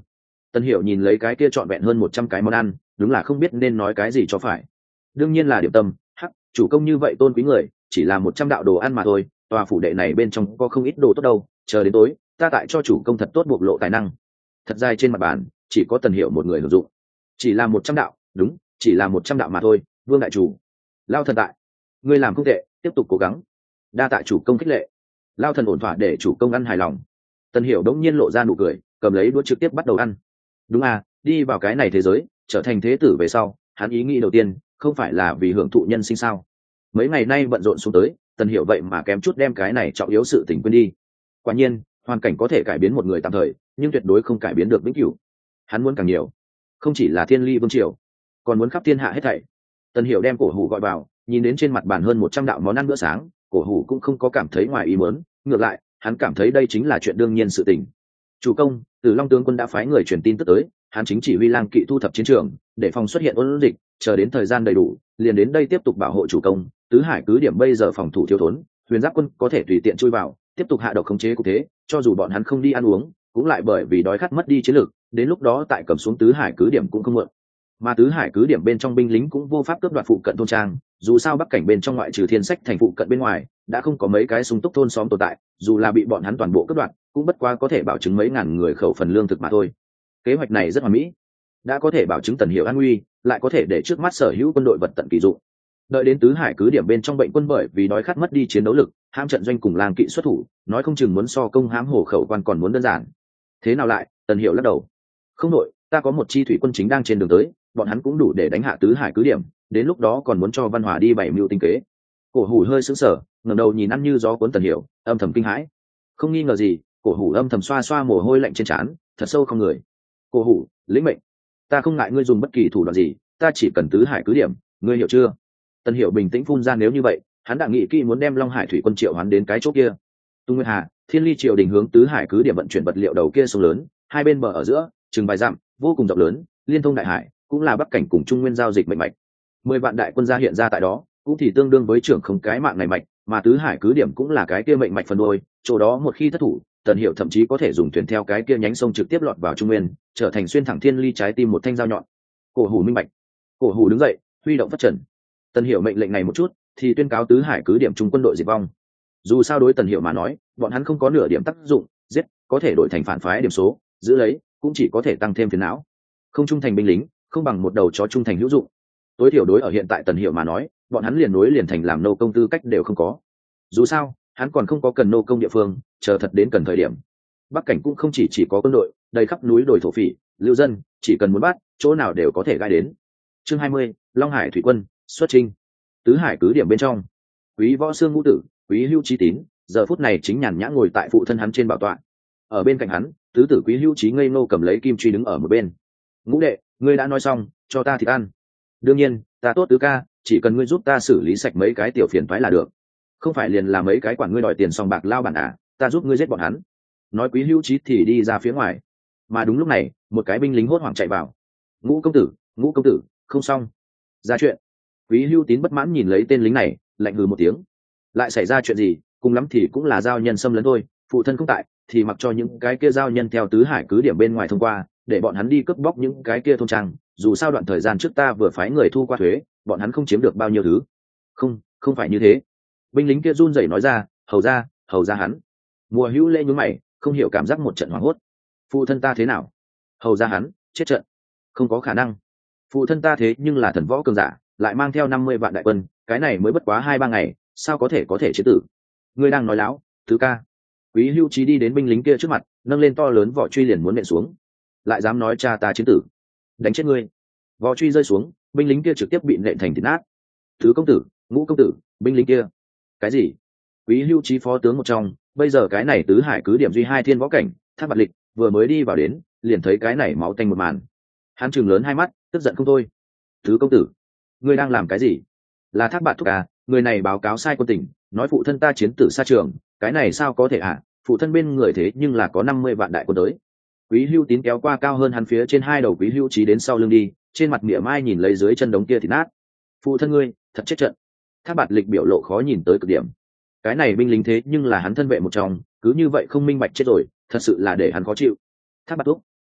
Tân Hiểu nhìn lấy cái kia trọn vẹn hơn một trăm cái món ăn, đúng là không biết nên nói cái gì cho phải. Đương nhiên là điểm tâm, hắc, chủ công như vậy tôn quý người, chỉ là một trăm đạo đồ ăn mà thôi, tòa phủ đệ này bên trong có không ít đồ tốt đâu, chờ đến tối, ta tại cho chủ công thật tốt bộc lộ tài năng. Thật dài trên mặt bàn, chỉ có Tần Hiểu một người hưởng dụng. Chỉ là một trăm đạo, đúng, chỉ là một trăm đạo mà thôi, Vương đại chủ. Lao thần tại, ngươi làm không tệ, tiếp tục cố gắng. Đa tạ chủ công khích lệ. Lao thần ổn thỏa để chủ công ăn hài lòng. Tần Hiểu đống nhiên lộ ra nụ cười, cầm lấy đũa trực tiếp bắt đầu ăn. Đúng à, đi vào cái này thế giới, trở thành thế tử về sau, hắn ý nghĩ đầu tiên không phải là vì hưởng thụ nhân sinh sao? Mấy ngày nay bận rộn xuống tới, Tần Hiểu vậy mà kém chút đem cái này trọng yếu sự tình quên đi. Quả nhiên, hoàn cảnh có thể cải biến một người tạm thời, nhưng tuyệt đối không cải biến được vĩnh cửu. Hắn muốn càng nhiều, không chỉ là thiên ly vương triều, còn muốn khắp thiên hạ hết thảy. Tần Hiểu đem cổ hủ gọi vào, nhìn đến trên mặt bàn hơn một trăm đạo món ăn bữa sáng, cổ hủ cũng không có cảm thấy ngoài ý muốn, ngược lại, hắn cảm thấy đây chính là chuyện đương nhiên sự tình. Chủ công, Tử Long tướng quân đã phái người truyền tin tức tới, hắn chính chỉ huy lang kỵ thu thập chiến trường, để phòng xuất hiện ôn dịch, chờ đến thời gian đầy đủ, liền đến đây tiếp tục bảo hộ chủ công. Tứ Hải cứ điểm bây giờ phòng thủ thiếu thốn, Huyền Giáp quân có thể tùy tiện chui vào, tiếp tục hạ độc khống chế cục thế, cho dù bọn hắn không đi ăn uống, cũng lại bởi vì đói khát mất đi chiến lược, đến lúc đó tại cầm xuống Tứ Hải cứ điểm cũng không muộn. Mà Tứ Hải cứ điểm bên trong binh lính cũng vô pháp cướp đoạt phụ cận thôn trang, dù sao bắc cảnh bên trong ngoại trừ Thiên Sách thành phụ cận bên ngoài, đã không có mấy cái sung túc thôn xóm tồn tại, dù là bị bọn hắn toàn bộ cướp đoạt, cũng bất quá có thể bảo chứng mấy ngàn người khẩu phần lương thực mà thôi. Kế hoạch này rất hoàn mỹ, đã có thể bảo chứng Tần Hiểu an nguy, lại có thể để trước mắt sở hữu quân đội vật tận kỳ dụng. Đợi đến Tứ Hải cứ điểm bên trong bệnh quân bởi vì đói khát mất đi chiến đấu lực, hãm trận doanh cùng lang kỵ xuất thủ, nói không chừng muốn so công hãm hổ khẩu quan còn muốn đơn giản. Thế nào lại? Tần Hiểu lắc đầu. Không đội, ta có một chi thủy quân chính đang trên đường tới, bọn hắn cũng đủ để đánh hạ Tứ Hải cứ điểm, đến lúc đó còn muốn cho Văn Hòa đi bảy mưu tinh kế. Cổ hủ hơi sững sờ, ngẩng đầu nhìn ăn như gió cuốn Tần Hiểu, âm thầm kinh hãi. Không nghi ngờ gì, cổ hủ âm thầm xoa xoa mồ hôi lạnh trên trán, thật sâu không người. Cổ hủ, lĩnh mệnh, ta không ngại ngươi dùng bất kỳ thủ đoạn gì, ta chỉ cần Tứ Hải cứ điểm, ngươi hiểu chưa? Tần Hiểu bình tĩnh phun ra, nếu như vậy, hắn đã nghĩ kỹ muốn đem Long Hải thủy quân triệu hoán đến cái chỗ kia. Tung Nguyên Hà, Thiên Ly triều đình hướng Tứ Hải cứ điểm vận chuyển vật liệu đầu kia sông lớn, hai bên bờ ở giữa, chừng vài dặm, vô cùng rộng lớn, liên thông đại hải, cũng là bắc cảnh cùng Trung Nguyên giao dịch mệnh mạch. Mười vạn đại quân gia hiện ra tại đó, cũng thì tương đương với trưởng không cái mạng này mạch, mà Tứ Hải cứ điểm cũng là cái kia mệnh mạch phần đuôi, chỗ đó một khi thất thủ, Tần Hiểu thậm chí có thể dùng thuyền theo cái kia nhánh sông trực tiếp lọt vào Trung Nguyên, trở thành xuyên thẳng Thiên Ly trái tim một thanh dao nhọn. Cổ hủ minh bạch. Cổ hủ đứng dậy, huy động phát trần. Tần Hiểu mệnh lệnh này một chút, thì tuyên cáo Tứ Hải cứ điểm trung quân đội diệt vong. Dù sao đối Tần Hiểu mà nói, bọn hắn không có nửa điểm tác dụng, giết có thể đổi thành phản phái điểm số, giữ lấy cũng chỉ có thể tăng thêm phiền não. Không trung thành binh lính, không bằng một đầu chó trung thành hữu dụng. Tối thiểu đối ở hiện tại Tần Hiểu mà nói, bọn hắn liền nối liền thành làm nô công tư cách đều không có. Dù sao, hắn còn không có cần nô công địa phương, chờ thật đến cần thời điểm. Bắc cảnh cũng không chỉ chỉ có quân đội, đầy khắp núi đồi thổ phỉ, lưu dân, chỉ cần muốn bắt, chỗ nào đều có thể gai đến. Chương hai mươi, Long Hải thủy quân xuất chinh. Tứ Hải cứ điểm bên trong, Quý Võ Xương ngũ tử, Quý Hưu Chí Tín, giờ phút này chính nhàn nhã ngồi tại phụ thân hắn trên bảo tọa. Ở bên cạnh hắn, tứ tử Quý Hưu Chí ngây ngô cầm lấy kim truy đứng ở một bên. Ngũ đệ, ngươi đã nói xong, cho ta thịt ăn. Đương nhiên, ta tốt tứ ca, chỉ cần ngươi giúp ta xử lý sạch mấy cái tiểu phiền toái là được. Không phải liền là mấy cái quản ngươi đòi tiền xong bạc lao bản à, ta giúp ngươi giết bọn hắn. Nói Quý Hưu Chí thì đi ra phía ngoài. Mà đúng lúc này, một cái binh lính hốt hoảng chạy vào. Ngũ công tử, Ngũ công tử, không xong. Ra chuyện. Quý Hưu Tín bất mãn nhìn lấy tên lính này, lạnh hừ một tiếng. Lại xảy ra chuyện gì, cùng lắm thì cũng là giao nhân xâm lấn thôi, phụ thân không tại thì mặc cho những cái kia giao nhân theo Tứ Hải cứ điểm bên ngoài thông qua, để bọn hắn đi cướp bóc những cái kia thôn trang, dù sao đoạn thời gian trước ta vừa phái người thu qua thuế, bọn hắn không chiếm được bao nhiêu thứ. Không, không phải như thế. Binh lính kia run rẩy nói ra, hầu ra, hầu ra hắn. Mùa Hữu Lễ nhướng mày, không hiểu cảm giác một trận hoảng hốt. Phụ thân ta thế nào? Hầu ra hắn chết trận. Không có khả năng. Phụ thân ta thế nhưng là thần võ cường giả, lại mang theo năm mươi vạn đại quân, cái này mới bất quá hai ba ngày, sao có thể có thể chế tử? Ngươi đang nói láo, thứ ca. Quý Hưu Chí đi đến binh lính kia trước mặt, nâng lên to lớn vỏ truy liền muốn nện xuống. Lại dám nói cha ta chiến tử, đánh chết ngươi. Vỏ truy rơi xuống, binh lính kia trực tiếp bị nện thành thịt nát. Thứ công tử, Ngũ công tử, binh lính kia. Cái gì? Quý Hưu Chí phó tướng một trong, bây giờ cái này Tứ Hải cứ điểm duy hai thiên võ cảnh, Thác Bạt Lịch vừa mới đi vào đến, liền thấy cái này máu tanh một màn. Hắn trừng lớn hai mắt, tức giận không thôi. Thứ công tử, ngươi đang làm cái gì? Là Thác Bạt thúc à? Người này báo cáo sai quân tình, nói phụ thân ta chiến tử xa trường, cái này sao có thể à? Phụ thân bên người thế nhưng là có năm mươi vạn đại quân tới. Quý Hưu Tín kéo qua cao hơn hắn phía trên hai đầu Quý Hưu Chí đến sau lưng đi, trên mặt mỉa mai nhìn lấy dưới chân đống kia thì nát. Phụ thân ngươi thật chết trận. Thác Bạt Lịch biểu lộ khó nhìn tới cực điểm. Cái này binh lính thế nhưng là hắn thân vệ một trong, cứ như vậy không minh bạch chết rồi, thật sự là để hắn khó chịu. Thác Bạt thúc,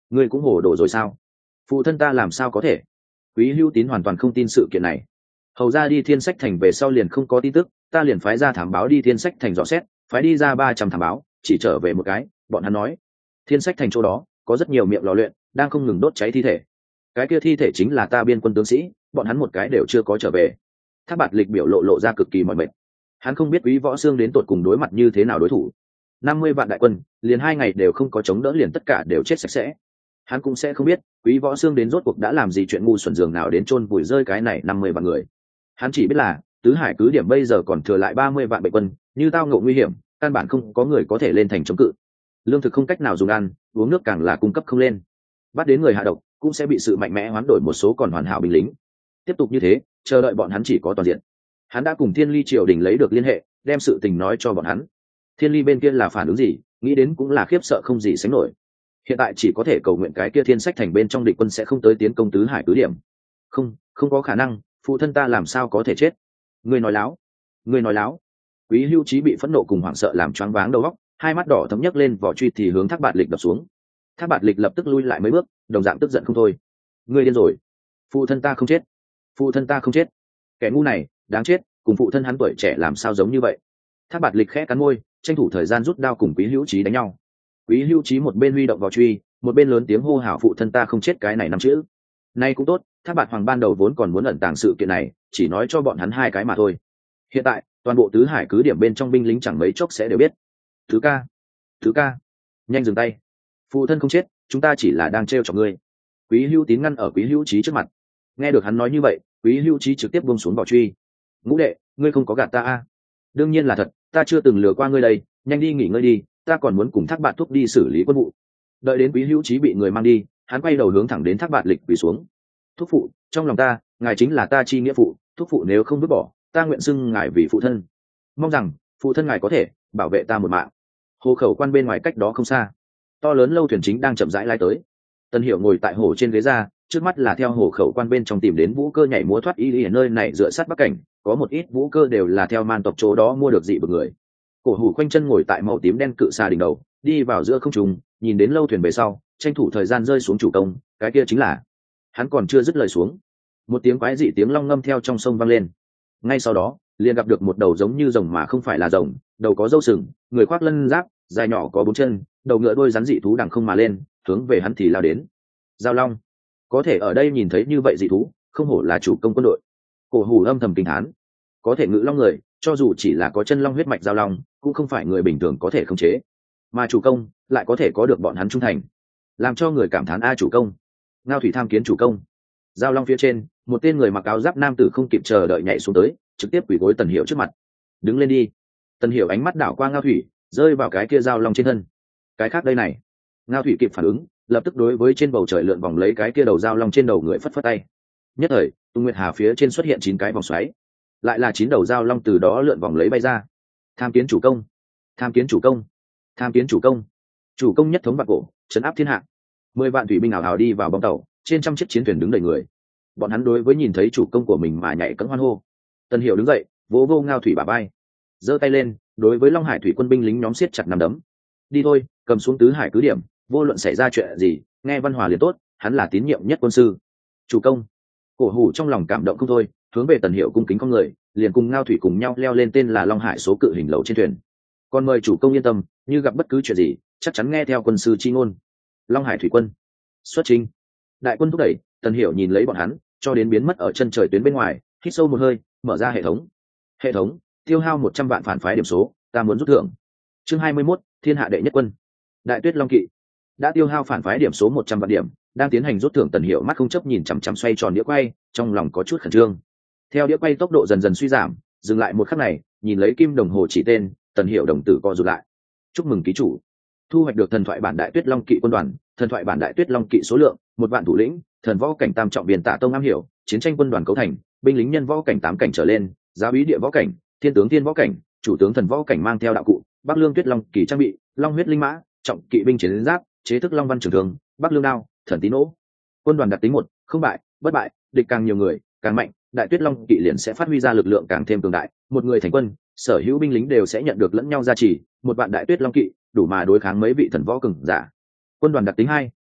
ngươi cũng hồ đồ rồi sao? Phụ thân ta làm sao có thể? Quý Hữu Tín hoàn toàn không tin sự kiện này. Hầu ra đi Thiên Sách Thành về sau liền không có tin tức, ta liền phái ra thám báo đi Thiên Sách Thành dò xét, phái đi ra ba trăm thám báo, chỉ trở về một cái, bọn hắn nói, Thiên Sách Thành chỗ đó có rất nhiều miệng lò luyện, đang không ngừng đốt cháy thi thể. Cái kia thi thể chính là ta biên quân tướng sĩ, bọn hắn một cái đều chưa có trở về. Thác Bạt Lịch biểu lộ lộ ra cực kỳ mỏi mệt. Hắn không biết Quý Võ Xương đến tột cùng đối mặt như thế nào đối thủ. năm mươi vạn đại quân, liền hai ngày đều không có chống đỡ, liền tất cả đều chết sạch sẽ. Hắn cũng sẽ không biết Quý Võ Xương đến rốt cuộc đã làm gì chuyện ngu xuẩn dường nào đến chôn vùi rơi cái này năm mươi vạn người. Hắn chỉ biết là tứ hải cứ điểm bây giờ còn thừa lại ba mươi vạn bệnh quân, như tao ngộ nguy hiểm, căn bản không có người có thể lên thành chống cự. Lương thực không cách nào dùng ăn, uống nước càng là cung cấp không lên. Bắt đến người hạ độc cũng sẽ bị sự mạnh mẽ hoán đổi một số còn hoàn hảo binh lính. Tiếp tục như thế, chờ đợi bọn hắn chỉ có toàn diện. Hắn đã cùng Thiên Ly triều đình lấy được liên hệ, đem sự tình nói cho bọn hắn. Thiên Ly bên kia là phản ứng gì, nghĩ đến cũng là khiếp sợ không gì sánh nổi. Hiện tại chỉ có thể cầu nguyện cái kia Thiên Sách Thành bên trong địch quân sẽ không tới tiến công tứ hải cứ điểm. Không, không có khả năng, phụ thân ta làm sao có thể chết? Ngươi nói láo, ngươi nói láo. Quý Hưu Chí bị phẫn nộ cùng hoảng sợ làm choáng váng đầu óc, hai mắt đỏ thấm nhấc lên vỏ truy thì hướng Thác Bạt Lịch đập xuống. Thác Bạt Lịch lập tức lui lại mấy bước, đồng dạng tức giận không thôi. Ngươi điên rồi, phụ thân ta không chết, phụ thân ta không chết. Kẻ ngu này, đáng chết, cùng phụ thân hắn tuổi trẻ làm sao giống như vậy? Thác Bạt Lịch khẽ cắn môi, tranh thủ thời gian rút đao cùng Quý Hữu Chí đánh nhau. Quý Hữu Chí một bên huy động vỏ truy, một bên lớn tiếng hô hào phụ thân ta không chết cái này năm chữ. Nay cũng tốt, Thác Bạt Hoàng ban đầu vốn còn muốn ẩn tàng sự kiện này, chỉ nói cho bọn hắn hai cái mà thôi. Hiện tại, toàn bộ tứ hải cứ điểm bên trong binh lính chẳng mấy chốc sẽ đều biết. Thứ ca, thứ ca, nhanh dừng tay. Phụ thân không chết, chúng ta chỉ là đang trêu chọc ngươi. Quý Hữu Tín ngăn ở Quý Hữu Chí trước mặt. Nghe được hắn nói như vậy, Quý Hữu Chí trực tiếp buông xuống vỏ truy. Ngũ đệ, ngươi không có gạt ta à? Đương nhiên là thật, ta chưa từng lừa qua ngươi đây, nhanh đi nghỉ ngơi đi, ta còn muốn cùng Thác Bạt thúc đi xử lý quân vụ. Đợi đến Quý Hữu Chí bị người mang đi, hắn quay đầu hướng thẳng đến Thác Bạt Lịch quỳ xuống. Thúc phụ, trong lòng ta, ngài chính là ta chi nghĩa phụ, thúc phụ nếu không vứt bỏ, ta nguyện xưng ngài vì phụ thân. Mong rằng phụ thân ngài có thể bảo vệ ta một mạng. Hồ khẩu quan bên ngoài cách đó không xa, to lớn lâu thuyền chính đang chậm rãi lái tới. Tân Hiểu ngồi tại hồ trên ghế ra, trước mắt là theo hồ khẩu quan bên trong tìm đến vũ cơ nhảy múa thoát y ở nơi này dựa sát bắc cảnh, có một ít vũ cơ đều là theo man tộc chỗ đó mua được dị vực người. Cổ hủ khoanh chân ngồi tại màu tím đen cự xà đỉnh đầu, đi vào giữa không trung, nhìn đến lâu thuyền về sau, tranh thủ thời gian rơi xuống chủ công, cái kia chính là hắn còn chưa dứt lời xuống, một tiếng quái dị tiếng long ngâm theo trong sông vang lên. Ngay sau đó, liền gặp được một đầu giống như rồng mà không phải là rồng, đầu có râu sừng, người khoác lân giáp, dài nhỏ có bốn chân, đầu ngựa đôi rắn dị thú đằng không mà lên, hướng về hắn thì lao đến. Giao long, có thể ở đây nhìn thấy như vậy dị thú, không hổ là chủ công quân đội. Cổ hủ âm thầm kinh thán, có thể ngự long người, cho dù chỉ là có chân long huyết mạch giao long, cũng không phải người bình thường có thể khống chế, mà chủ công lại có thể có được bọn hắn trung thành, làm cho người cảm thán a chủ công. Ngao thủy tham kiến chủ công. Giao long phía trên, một tên người mặc áo giáp nam tử không kịp chờ đợi nhảy xuống tới, trực tiếp quỳ gối Tần Hiểu trước mặt. Đứng lên đi. Tần Hiểu ánh mắt đảo qua Ngao thủy, rơi vào cái kia giao long trên thân. Cái khác đây này. Ngao thủy kịp phản ứng, lập tức đối với trên bầu trời lượn vòng lấy cái kia đầu giao long trên đầu người phất phất tay. Nhất thời, Tung Nguyệt Hà phía trên xuất hiện chín cái vòng xoáy, lại là chín đầu giao long từ đó lượn vòng lấy bay ra. Tham kiến chủ công, tham kiến chủ công, tham kiến chủ công. Chủ công nhất thống vạn cổ, trấn áp thiên hạ. Mười vạn thủy binh ảo hào đi vào bong tàu, trên trăm chiếc chiến thuyền đứng đầy người. Bọn hắn đối với nhìn thấy chủ công của mình mà nhảy cẫng hoan hô. Tần Hiểu đứng dậy, vỗ vô Ngao thủy bả vai, giơ tay lên, đối với Long Hải thủy quân binh lính nhóm siết chặt nắm đấm. Đi thôi, cầm xuống tứ hải cứ điểm, vô luận xảy ra chuyện gì, nghe Văn Hòa liền tốt, hắn là tín nhiệm nhất quân sư. Chủ công. Cổ hủ trong lòng cảm động không thôi, hướng về Tần Hiểu cung kính con người, liền cùng Ngao thủy cùng nhau leo lên tên là Long Hải số cự hình lầu trên thuyền. Còn mời chủ công yên tâm, như gặp bất cứ chuyện gì, chắc chắn nghe theo quân sư chi ngôn. Long Hải thủy quân xuất chinh. Đại quân thúc đẩy, Tần Hiểu nhìn lấy bọn hắn, cho đến biến mất ở chân trời tuyến bên ngoài, hít sâu một hơi, mở ra hệ thống. Hệ thống, tiêu hao một trăm vạn phản phái điểm số, ta muốn rút thưởng. Chương hai mươi mốt, Thiên hạ đệ nhất quân. Đại Tuyết Long Kỵ đã tiêu hao phản phái điểm số một trăm vạn điểm, đang tiến hành rút thưởng. Tần Hiểu mắt không chấp nhìn chằm chằm xoay tròn đĩa quay, trong lòng có chút khẩn trương. Theo đĩa quay tốc độ dần dần suy giảm, dừng lại một khắc này, nhìn lấy kim đồng hồ chỉ tên, Tần Hiểu đồng tử co rụt lại. Chúc mừng ký chủ, thu hoạch được thần thoại bản Đại Tuyết Long Kỵ quân đoàn. Thần thoại bản Đại Tuyết Long Kỵ số lượng một vạn thủ lĩnh, thần võ cảnh tam trọng biên tạ tông am hiểu, chiến tranh quân đoàn cấu thành, binh lính nhân võ cảnh tám cảnh trở lên, giáo úy địa võ cảnh, thiên tướng thiên võ cảnh, chủ tướng thần võ cảnh mang theo đạo cụ, Bắc Lương Tuyết Long Kỳ trang bị, Long huyết linh mã, trọng kỵ binh chiến giáp, chế thức Long văn trường thường, Bắc Lương đao, thần tín nỗ. Quân đoàn đặc tính một, không bại, bất bại, địch càng nhiều người, càng mạnh, Đại Tuyết Long Kỵ liền sẽ phát huy ra lực lượng càng thêm cường đại, một người thành quân, sở hữu binh lính đều sẽ nhận được lẫn nhau gia trì, một vạn Đại Tuyết Long Kỵ đủ mà đối kháng mấy vị thần võ cường giả. Quân đoàn đặc tính hai,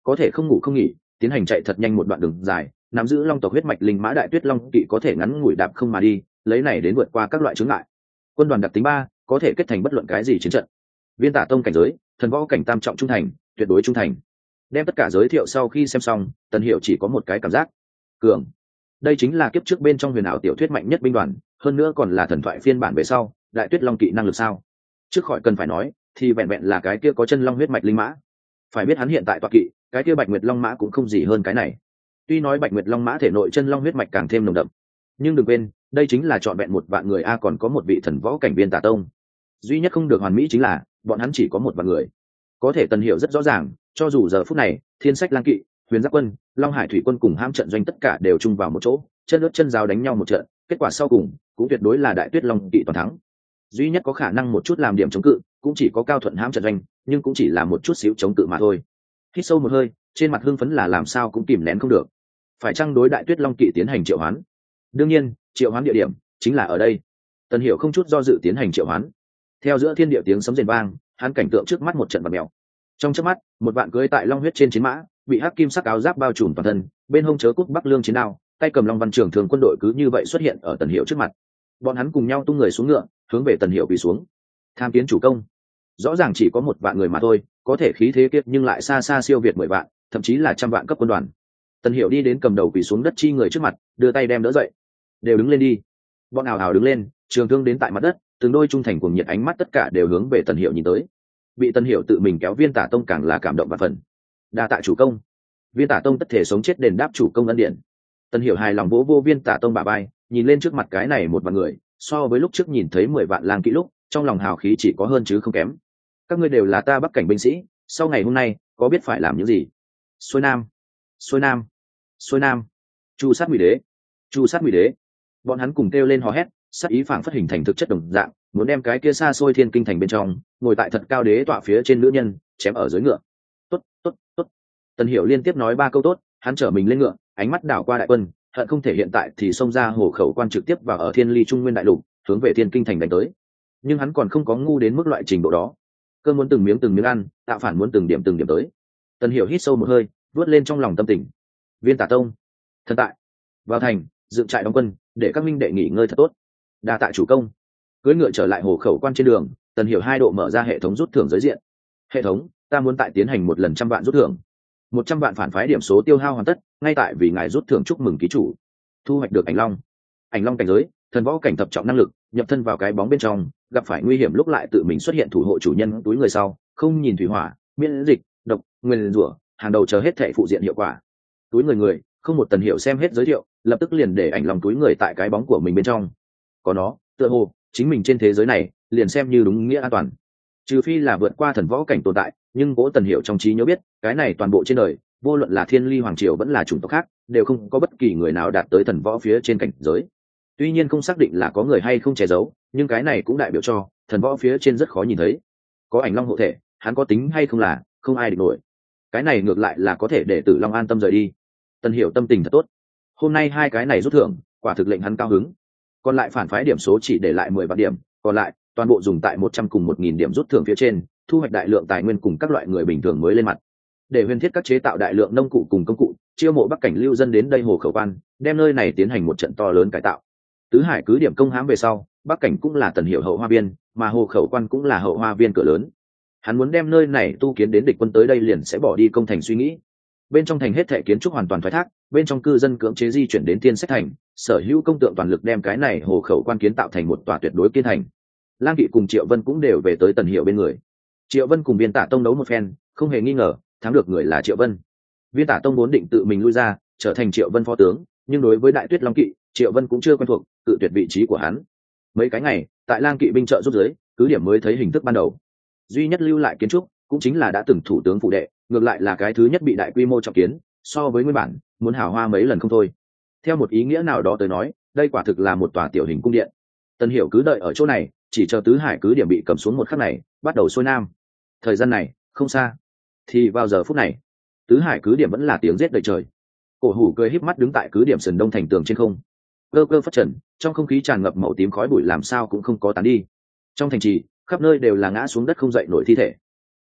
có thể không ngủ không nghỉ tiến hành chạy thật nhanh một đoạn đường dài, nắm giữ long tộc huyết mạch linh mã đại tuyết long kỵ có thể ngắn ngủi đạp không mà đi, lấy này đến vượt qua các loại chướng ngại. Quân đoàn đặc tính ba có thể kết thành bất luận cái gì chiến trận. Viên tả tông cảnh giới, thần võ cảnh tam trọng trung thành, tuyệt đối trung thành. Đem tất cả giới thiệu sau khi xem xong, Tần Hiểu chỉ có một cái cảm giác cường. Đây chính là kiếp trước bên trong huyền ảo tiểu thuyết mạnh nhất binh đoàn, hơn nữa còn là thần thoại phiên bản về sau đại tuyết long kỵ năng lực sao. Trước khỏi cần phải nói thì vẹn vẹn là cái kia có chân long huyết mạch linh mã. Phải biết hắn hiện tại tọa kỵ cái kia bạch nguyệt long mã cũng không gì hơn cái này. Tuy nói bạch nguyệt long mã thể nội chân long huyết mạch càng thêm nồng đậm, nhưng đừng quên đây chính là trọn vẹn một vạn người a, còn có một vị thần võ cảnh viên tả tông. Duy nhất không được hoàn mỹ chính là bọn hắn chỉ có một vạn người. Có thể Tần Hiểu rất rõ ràng, cho dù giờ phút này thiên sách lang kỵ, huyền giáp quân, long hải thủy quân cùng hãm trận doanh tất cả đều chung vào một chỗ, chân ướt chân giáo đánh nhau một trận, kết quả sau cùng cũng tuyệt đối là đại tuyết long kỵ toàn thắng. Duy nhất có khả năng một chút làm điểm chống cự cũng chỉ có cao thuận hãm trận doanh, nhưng cũng chỉ là một chút xíu chống cự mà thôi. Hít sâu một hơi, trên mặt hưng phấn là làm sao cũng kìm nén không được. Phải chăng đối đại tuyết long kỵ tiến hành triệu hoán? Đương nhiên, triệu hoán địa điểm chính là ở đây. Tần Hiểu không chút do dự tiến hành triệu hoán. Theo giữa thiên địa tiếng sấm rền vang, hắn cảnh tượng trước mắt một trận bạt mèo. Trong chớp mắt, một vạn cưỡi tại long huyết trên chiến mã, bị hắc kim sắc áo giáp bao trùm toàn thân, bên hông chớ cúc bắc lương chiến đao, tay cầm long văn trường thường quân đội cứ như vậy xuất hiện ở Tần Hiểu trước mặt. Bọn hắn cùng nhau tung người xuống ngựa, hướng về Tần Hiểu quỳ xuống. Tham kiến chủ công. Rõ ràng chỉ có một vạn người mà thôi, có thể khí thế kiếp nhưng lại xa xa siêu việt mười vạn, thậm chí là trăm vạn cấp quân đoàn. Tần Hiểu đi đến cầm đầu quỳ xuống đất chi người trước mặt, đưa tay đem đỡ dậy. Đều đứng lên đi. Bọn ảo ảo đứng lên, trường thương đến tại mặt đất, từng đôi trung thành cùng nhiệt ánh mắt tất cả đều hướng về Tần Hiểu nhìn tới. Bị Tần Hiểu tự mình kéo viên tả tông càng là cảm động và phần. Đa tạ chủ công. Viên tả tông tất thể sống chết đền đáp chủ công ân điển. Tần Hiểu hài lòng vỗ vô viên tả tông bả vai, nhìn lên trước mặt cái này một vạn người, so với lúc trước nhìn thấy mười vạn lang kỵ lúc, trong lòng hào khí chỉ có hơn chứ không kém. Các ngươi đều là ta bắc cảnh binh sĩ, sau ngày hôm nay có biết phải làm những gì? Xuôi nam, xuôi nam, xuôi nam. Chu sát ngụy đế, chu sát ngụy đế. Bọn hắn cùng kêu lên hò hét, sát ý phảng phất hình thành thực chất đồng dạng, muốn đem cái kia xa xôi thiên kinh thành bên trong ngồi tại thật cao đế tọa phía trên nữ nhân chém ở dưới ngựa. Tốt, tốt, tốt. Tần Hiểu liên tiếp nói ba câu tốt, hắn trở mình lên ngựa, ánh mắt đảo qua đại quân, hận không thể hiện tại thì xông ra hồ khẩu quan trực tiếp vào ở thiên ly trung nguyên đại lục, hướng về thiên kinh thành đánh tới. Nhưng hắn còn không có ngu đến mức loại trình độ đó. Cơn muốn từng miếng từng miếng ăn, tạo phản muốn từng điểm từng điểm tới. Tần Hiểu hít sâu một hơi, vớt lên trong lòng tâm tình. Viên tả tông, thần tại, vào thành, dựng trại đóng quân, để các minh đệ nghỉ ngơi thật tốt. Đa tạ chủ công. Cưỡi ngựa trở lại hồ khẩu quan trên đường, Tần Hiểu hai độ mở ra hệ thống rút thưởng giới diện. Hệ thống, ta muốn tại tiến hành một lần trăm vạn rút thưởng. Một trăm vạn phản phái điểm số tiêu hao hoàn tất, ngay tại vì ngài rút thưởng chúc mừng ký chủ. Thu hoạch được ảnh long. Ảnh long cảnh giới, thần võ cảnh thập trọng năng lực, nhập thân vào cái bóng bên trong, gặp phải nguy hiểm lúc lại tự mình xuất hiện thủ hộ chủ nhân túi người sau, không nhìn thủy hỏa, miễn dịch, độc, nguyên rủa, hàng đầu chờ hết thể phụ diện hiệu quả. Túi người người, không một Tần Hiểu xem hết giới thiệu, lập tức liền để ảnh long túi người tại cái bóng của mình bên trong. Có nó, tựa hồ chính mình trên thế giới này liền xem như đúng nghĩa an toàn, trừ phi là vượt qua thần võ cảnh tồn tại. Nhưng cố Tần Hiểu trong trí nhớ biết, cái này toàn bộ trên đời, vô luận là thiên ly hoàng triều vẫn là chủng tộc khác, đều không có bất kỳ người nào đạt tới thần võ phía trên cảnh giới. Tuy nhiên không xác định là có người hay không che giấu, nhưng cái này cũng đại biểu cho thần võ phía trên rất khó nhìn thấy. Có ảnh long hộ thể, hắn có tính hay không là không ai địch nổi. Cái này ngược lại là có thể để Tử Long an tâm rời đi. Tần Hiểu tâm tình thật tốt, hôm nay hai cái này rút thưởng quả thực lệnh hắn cao hứng. Còn lại phản phái điểm số chỉ để lại mười vạn điểm, còn lại toàn bộ dùng tại một trăm cùng một nghìn điểm rút thưởng phía trên, thu hoạch đại lượng tài nguyên cùng các loại người bình thường mới lên mặt, để huyền thiết các chế tạo đại lượng nông cụ cùng công cụ, chiêu mộ bắc cảnh lưu dân đến đây hồ khẩu quan, đem nơi này tiến hành một trận to lớn cải tạo. Tứ Hải cứ điểm công hãm về sau, bắc cảnh cũng là Tần Hiểu hậu hoa viên, mà hồ khẩu quan cũng là hậu hoa viên cửa lớn. Hắn muốn đem nơi này tu kiến đến địch quân tới đây liền sẽ bỏ đi công thành suy nghĩ. Bên trong thành hết thảy kiến trúc hoàn toàn thoái thác, bên trong cư dân cưỡng chế di chuyển đến Thiên Sách thành, sở hữu công tượng toàn lực đem cái này hồ khẩu quan kiến tạo thành một tòa tuyệt đối kiên thành. Lang Kỵ cùng Triệu Vân cũng đều về tới Tần Hiểu bên người. Triệu Vân cùng Viên Tả Tông đấu một phen, không hề nghi ngờ, thắng được người là Triệu Vân. Viên Tả Tông vốn định tự mình lui ra, trở thành Triệu Vân phó tướng, nhưng đối với Đại Tuyết Long Kỵ, Triệu Vân cũng chưa quen thuộc, tự tuyệt vị trí của hắn. Mấy cái ngày, tại Lang Kỵ binh trợ giúp dưới, cứ điểm mới thấy hình thức ban đầu. Duy nhất lưu lại kiến trúc, cũng chính là đã từng thủ tướng phụ đệ, ngược lại là cái thứ nhất bị đại quy mô trọng kiến, so với nguyên bản muốn hào hoa mấy lần không thôi. Theo một ý nghĩa nào đó tới nói, đây quả thực là một tòa tiểu hình cung điện. Tần Hiểu cứ đợi ở chỗ này, chỉ chờ Tứ Hải cứ điểm bị cầm xuống một khắc này, bắt đầu xuôi nam. Thời gian này không xa, thì vào giờ phút này, Tứ Hải cứ điểm vẫn là tiếng rết đầy trời. Cổ Hủ cười híp mắt đứng tại cứ điểm sườn đông thành tường trên không, cơ cơ phất trần, trong không khí tràn ngập màu tím khói bụi làm sao cũng không có tán đi. Trong thành trì, khắp nơi đều là ngã xuống đất không dậy nổi thi thể.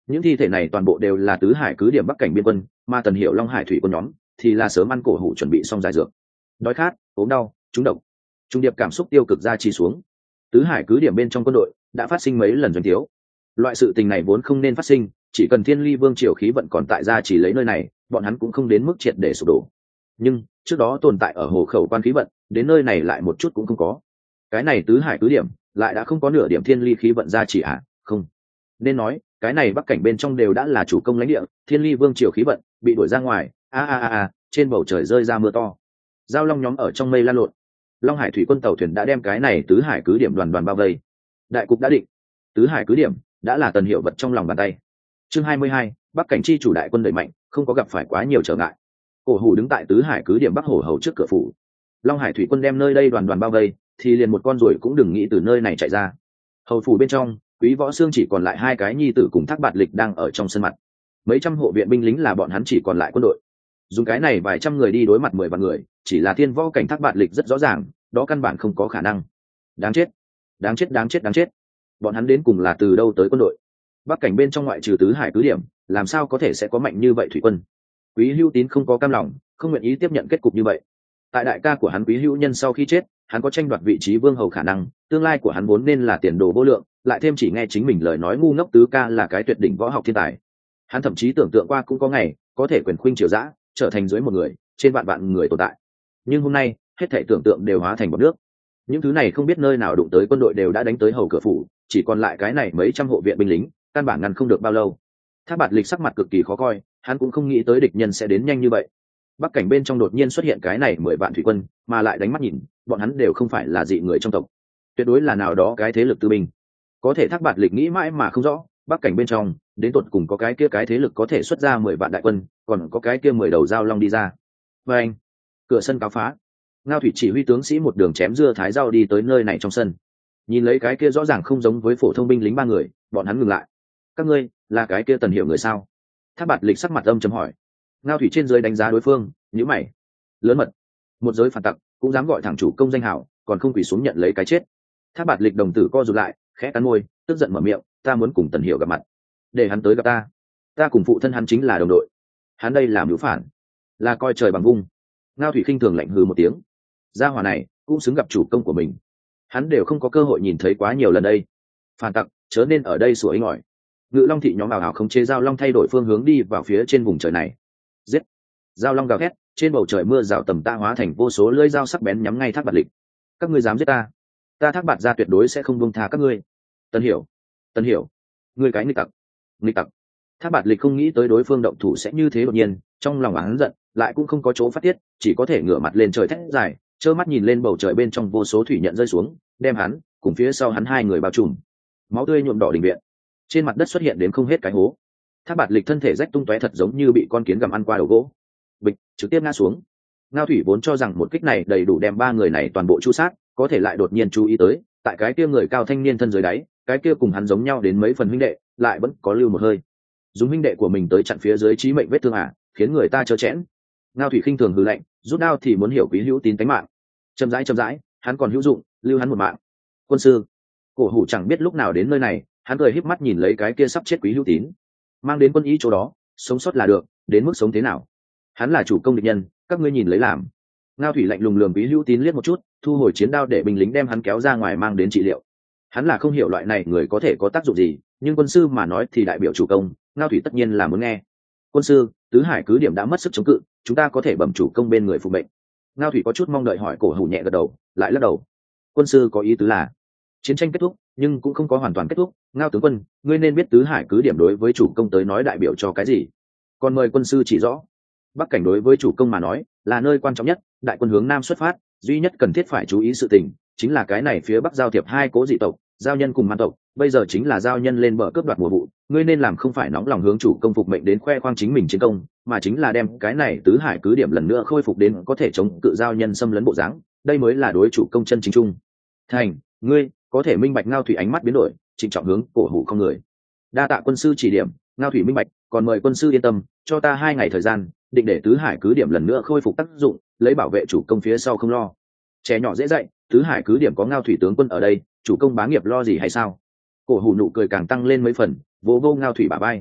những thi thể này toàn bộ đều là tứ hải cứ điểm bắc cảnh biên quân, mà Tần Hiểu Long Hải thủy quân nhóm thì là sớm ăn cổ hủ chuẩn bị xong giải dược. Đói khát, ốm đau, trúng độc, trung điệp cảm xúc tiêu cực ra chi xuống. Tứ hải cứ điểm bên trong quân đội đã phát sinh mấy lần doanh thiếu. Loại sự tình này vốn không nên phát sinh, chỉ cần Thiên Ly Vương triều khí vận còn tại ra chỉ lấy nơi này, bọn hắn cũng không đến mức triệt để sụp đổ. Nhưng trước đó tồn tại ở hồ khẩu quan khí vận, đến nơi này lại một chút cũng không có. Cái này tứ hải cứ điểm lại đã không có nửa điểm thiên ly khí vận ra chỉ à? Không, nên nói cái này bắc cảnh bên trong đều đã là chủ công lãnh địa, Thiên Ly Vương triều khí vận bị đuổi ra ngoài. A a a a, trên bầu trời rơi ra mưa to, giao long nhóm ở trong mây lan lộn. Long Hải thủy quân tàu thuyền đã đem cái này tứ hải cứ điểm đoàn đoàn bao vây. Đại cục đã định, tứ hải cứ điểm đã là Tần Hiểu vật trong lòng bàn tay. Chương hai mươi hai, bắc cảnh chi chủ đại quân đẩy mạnh, không có gặp phải quá nhiều trở ngại. Cổ hủ đứng tại tứ hải cứ điểm bắc hổ hầu trước cửa phủ. Long Hải thủy quân đem nơi đây đoàn đoàn bao vây, thì liền một con ruồi cũng đừng nghĩ từ nơi này chạy ra. Hầu phủ bên trong, Quý Võ Xương chỉ còn lại hai cái nhi tử cùng Thác Bạt Lịch đang ở trong sân mặt. Mấy trăm hộ viện binh lính là bọn hắn chỉ còn lại quân đội. Dùng cái này vài trăm người đi đối mặt mười vạn người, chỉ là thiên võ cảnh Thác Bạt Lịch rất rõ ràng, đó căn bản không có khả năng. Đáng chết, đáng chết, đáng chết, đáng chết. Bọn hắn đến cùng là từ đâu tới quân đội? Bắc cảnh bên trong ngoại trừ tứ hải cứ điểm, làm sao có thể sẽ có mạnh như vậy thủy quân? Quý Hữu Tín không có cam lòng, không nguyện ý tiếp nhận kết cục như vậy. Tại đại ca của hắn Quý Hữu Nhân sau khi chết, hắn có tranh đoạt vị trí vương hầu khả năng, tương lai của hắn vốn nên là tiền đồ vô lượng, lại thêm chỉ nghe chính mình lời nói ngu ngốc tứ ca là cái tuyệt đỉnh võ học thiên tài. Hắn thậm chí tưởng tượng qua cũng có ngày có thể quyền khuynh triều dã, trở thành dưới một người trên vạn vạn người tồn tại. Nhưng hôm nay, hết thảy tưởng tượng đều hóa thành bọt nước. Những thứ này không biết nơi nào đụng tới quân đội đều đã đánh tới hầu cửa phủ, chỉ còn lại cái này mấy trăm hộ viện binh lính, căn bản ngăn không được bao lâu. Thác Bạt Lịch sắc mặt cực kỳ khó coi, hắn cũng không nghĩ tới địch nhân sẽ đến nhanh như vậy. Bắc cảnh bên trong đột nhiên xuất hiện cái này mười vạn thủy quân, mà lại đánh mắt nhìn, bọn hắn đều không phải là dị người trong tộc, tuyệt đối là nào đó cái thế lực tư binh. Có thể Thác Bạt Lịch nghĩ mãi mà không rõ, Bắc cảnh bên trong đến tột cùng có cái kia cái thế lực có thể xuất ra mười vạn đại quân, còn có cái kia mười đầu dao long đi ra. Và anh, cửa sân cáo phá, Ngao Thủy chỉ huy tướng sĩ một đường chém dưa thái rau đi tới nơi này trong sân. Nhìn lấy cái kia rõ ràng không giống với phổ thông binh lính ba người, bọn hắn ngừng lại. Các ngươi là cái kia Tần Hiểu người sao? Thác Bạt Lịch sắc mặt âm trầm hỏi. Ngao Thủy trên dưới đánh giá đối phương, nhíu mày. Lớn mật, một giới phản tặc cũng dám gọi thẳng chủ công danh hào, còn không quỳ xuống nhận lấy cái chết. Thác Bạt Lịch đồng tử co rụt lại, khẽ cắn môi, tức giận mở miệng, ta muốn cùng Tần Hiểu gặp mặt, để hắn tới gặp ta. Ta cùng phụ thân hắn chính là đồng đội, hắn đây làm hữu phản, là coi trời bằng vung. Ngao Thủy khinh thường lạnh hừ một tiếng, gia hỏa này cũng xứng gặp chủ công của mình, hắn đều không có cơ hội nhìn thấy quá nhiều lần đây. Phản tặc chớ nên ở đây sủa inh ỏi. Ngự Long thị nhóm ảo ảo khống chế giao long thay đổi phương hướng đi vào phía trên vùng trời này. Giết! Giao long gào thét, trên bầu trời mưa rào tầm ta hóa thành vô số lưỡi dao sắc bén nhắm ngay Thác Bạt Lịch. Các ngươi dám giết ta, ta Thác Bạt gia tuyệt đối sẽ không buông tha các ngươi. Tần Hiểu, Tần Hiểu, ngươi cái nghịch tặc, nghịch tặc. Thác Bạt Lịch không nghĩ tới đối phương động thủ sẽ như thế đột nhiên, trong lòng hắn giận, lại cũng không có chỗ phát tiết, chỉ có thể ngửa mặt lên trời thét dài, trơ mắt nhìn lên bầu trời bên trong vô số thủy nhận rơi xuống, đem hắn cùng phía sau hắn hai người bao trùm. Máu tươi nhuộm đỏ đình viện, trên mặt đất xuất hiện đến không hết cái hố. Thác Bạt Lịch thân thể rách tung tóe thật giống như bị con kiến gặm ăn qua đầu gỗ, bịch trực tiếp ngã xuống. Ngao Thủy vốn cho rằng một kích này đầy đủ đem ba người này toàn bộ chu sát, có thể lại đột nhiên chú ý tới, tại cái kia người cao thanh niên thân dưới đáy, cái kia cùng hắn giống nhau đến mấy phần huynh đệ, lại vẫn có lưu một hơi. Dùng huynh đệ của mình tới chặn phía dưới chí mệnh vết thương à, khiến người ta chớ chẽn. Ngao Thủy khinh thường hừ lạnh, rút đao thì muốn hiểu Quý Hữu Tín tánh mạng. Chậm rãi chậm rãi, hắn còn hữu dụng, lưu hắn một mạng. Quân sư, Cổ Hủ chẳng biết lúc nào đến nơi này, hắn cười híp mắt nhìn lấy cái kia sắp chết Quý Hữu Tín, mang đến quân ý chỗ đó, sống sót là được, đến mức sống thế nào? Hắn là chủ công địch nhân, các ngươi nhìn lấy làm. Ngao Thủy lạnh lùng lườm Quý Hữu Tín liếc một chút, thu hồi chiến đao để binh lính đem hắn kéo ra ngoài mang đến trị liệu. Hắn là không hiểu loại này người có thể có tác dụng gì, nhưng quân sư mà nói thì đại biểu chủ công, Ngao Thủy tất nhiên là muốn nghe. Quân sư, tứ hải cứ điểm đã mất sức chống cự, chúng ta có thể bẩm chủ công bên người phục mệnh. Ngao Thủy có chút mong đợi hỏi. Cổ Hủ nhẹ gật đầu, lại lắc đầu. Quân sư có ý tứ là chiến tranh kết thúc, nhưng cũng không có hoàn toàn kết thúc. Ngao tướng quân, ngươi nên biết tứ hải cứ điểm đối với chủ công tới nói đại biểu cho cái gì, còn mời quân sư chỉ rõ. Bắc cảnh đối với chủ công mà nói là nơi quan trọng nhất, đại quân hướng nam xuất phát, duy nhất cần thiết phải chú ý sự tình chính là cái này phía bắc giao thiệp hai cố dị tộc, giao nhân cùng man tộc, bây giờ chính là giao nhân lên bờ cướp đoạt mùa vụ, ngươi nên làm không phải nóng lòng hướng chủ công phục mệnh đến khoe khoang chính mình chiến công, mà chính là đem cái này tứ hải cứ điểm lần nữa khôi phục đến có thể chống cự giao nhân xâm lấn bộ dáng, đây mới là đối chủ công chân chính trung thành. Ngươi có thể minh bạch. Ngao Thủy ánh mắt biến đổi, trịnh trọng hướng Cổ Hủ không người. Đa tạ quân sư chỉ điểm, Ngao Thủy minh bạch, còn mời quân sư yên tâm, cho ta hai ngày thời gian, định để tứ hải cứ điểm lần nữa khôi phục tác dụng, lấy bảo vệ chủ công phía sau không lo. Trẻ nhỏ dễ dạy, tứ hải cứ điểm có Ngao Thủy tướng quân ở đây, chủ công bá nghiệp lo gì hay sao? Cổ Hủ nụ cười càng tăng lên mấy phần, vỗ vô Ngao Thủy bả vai,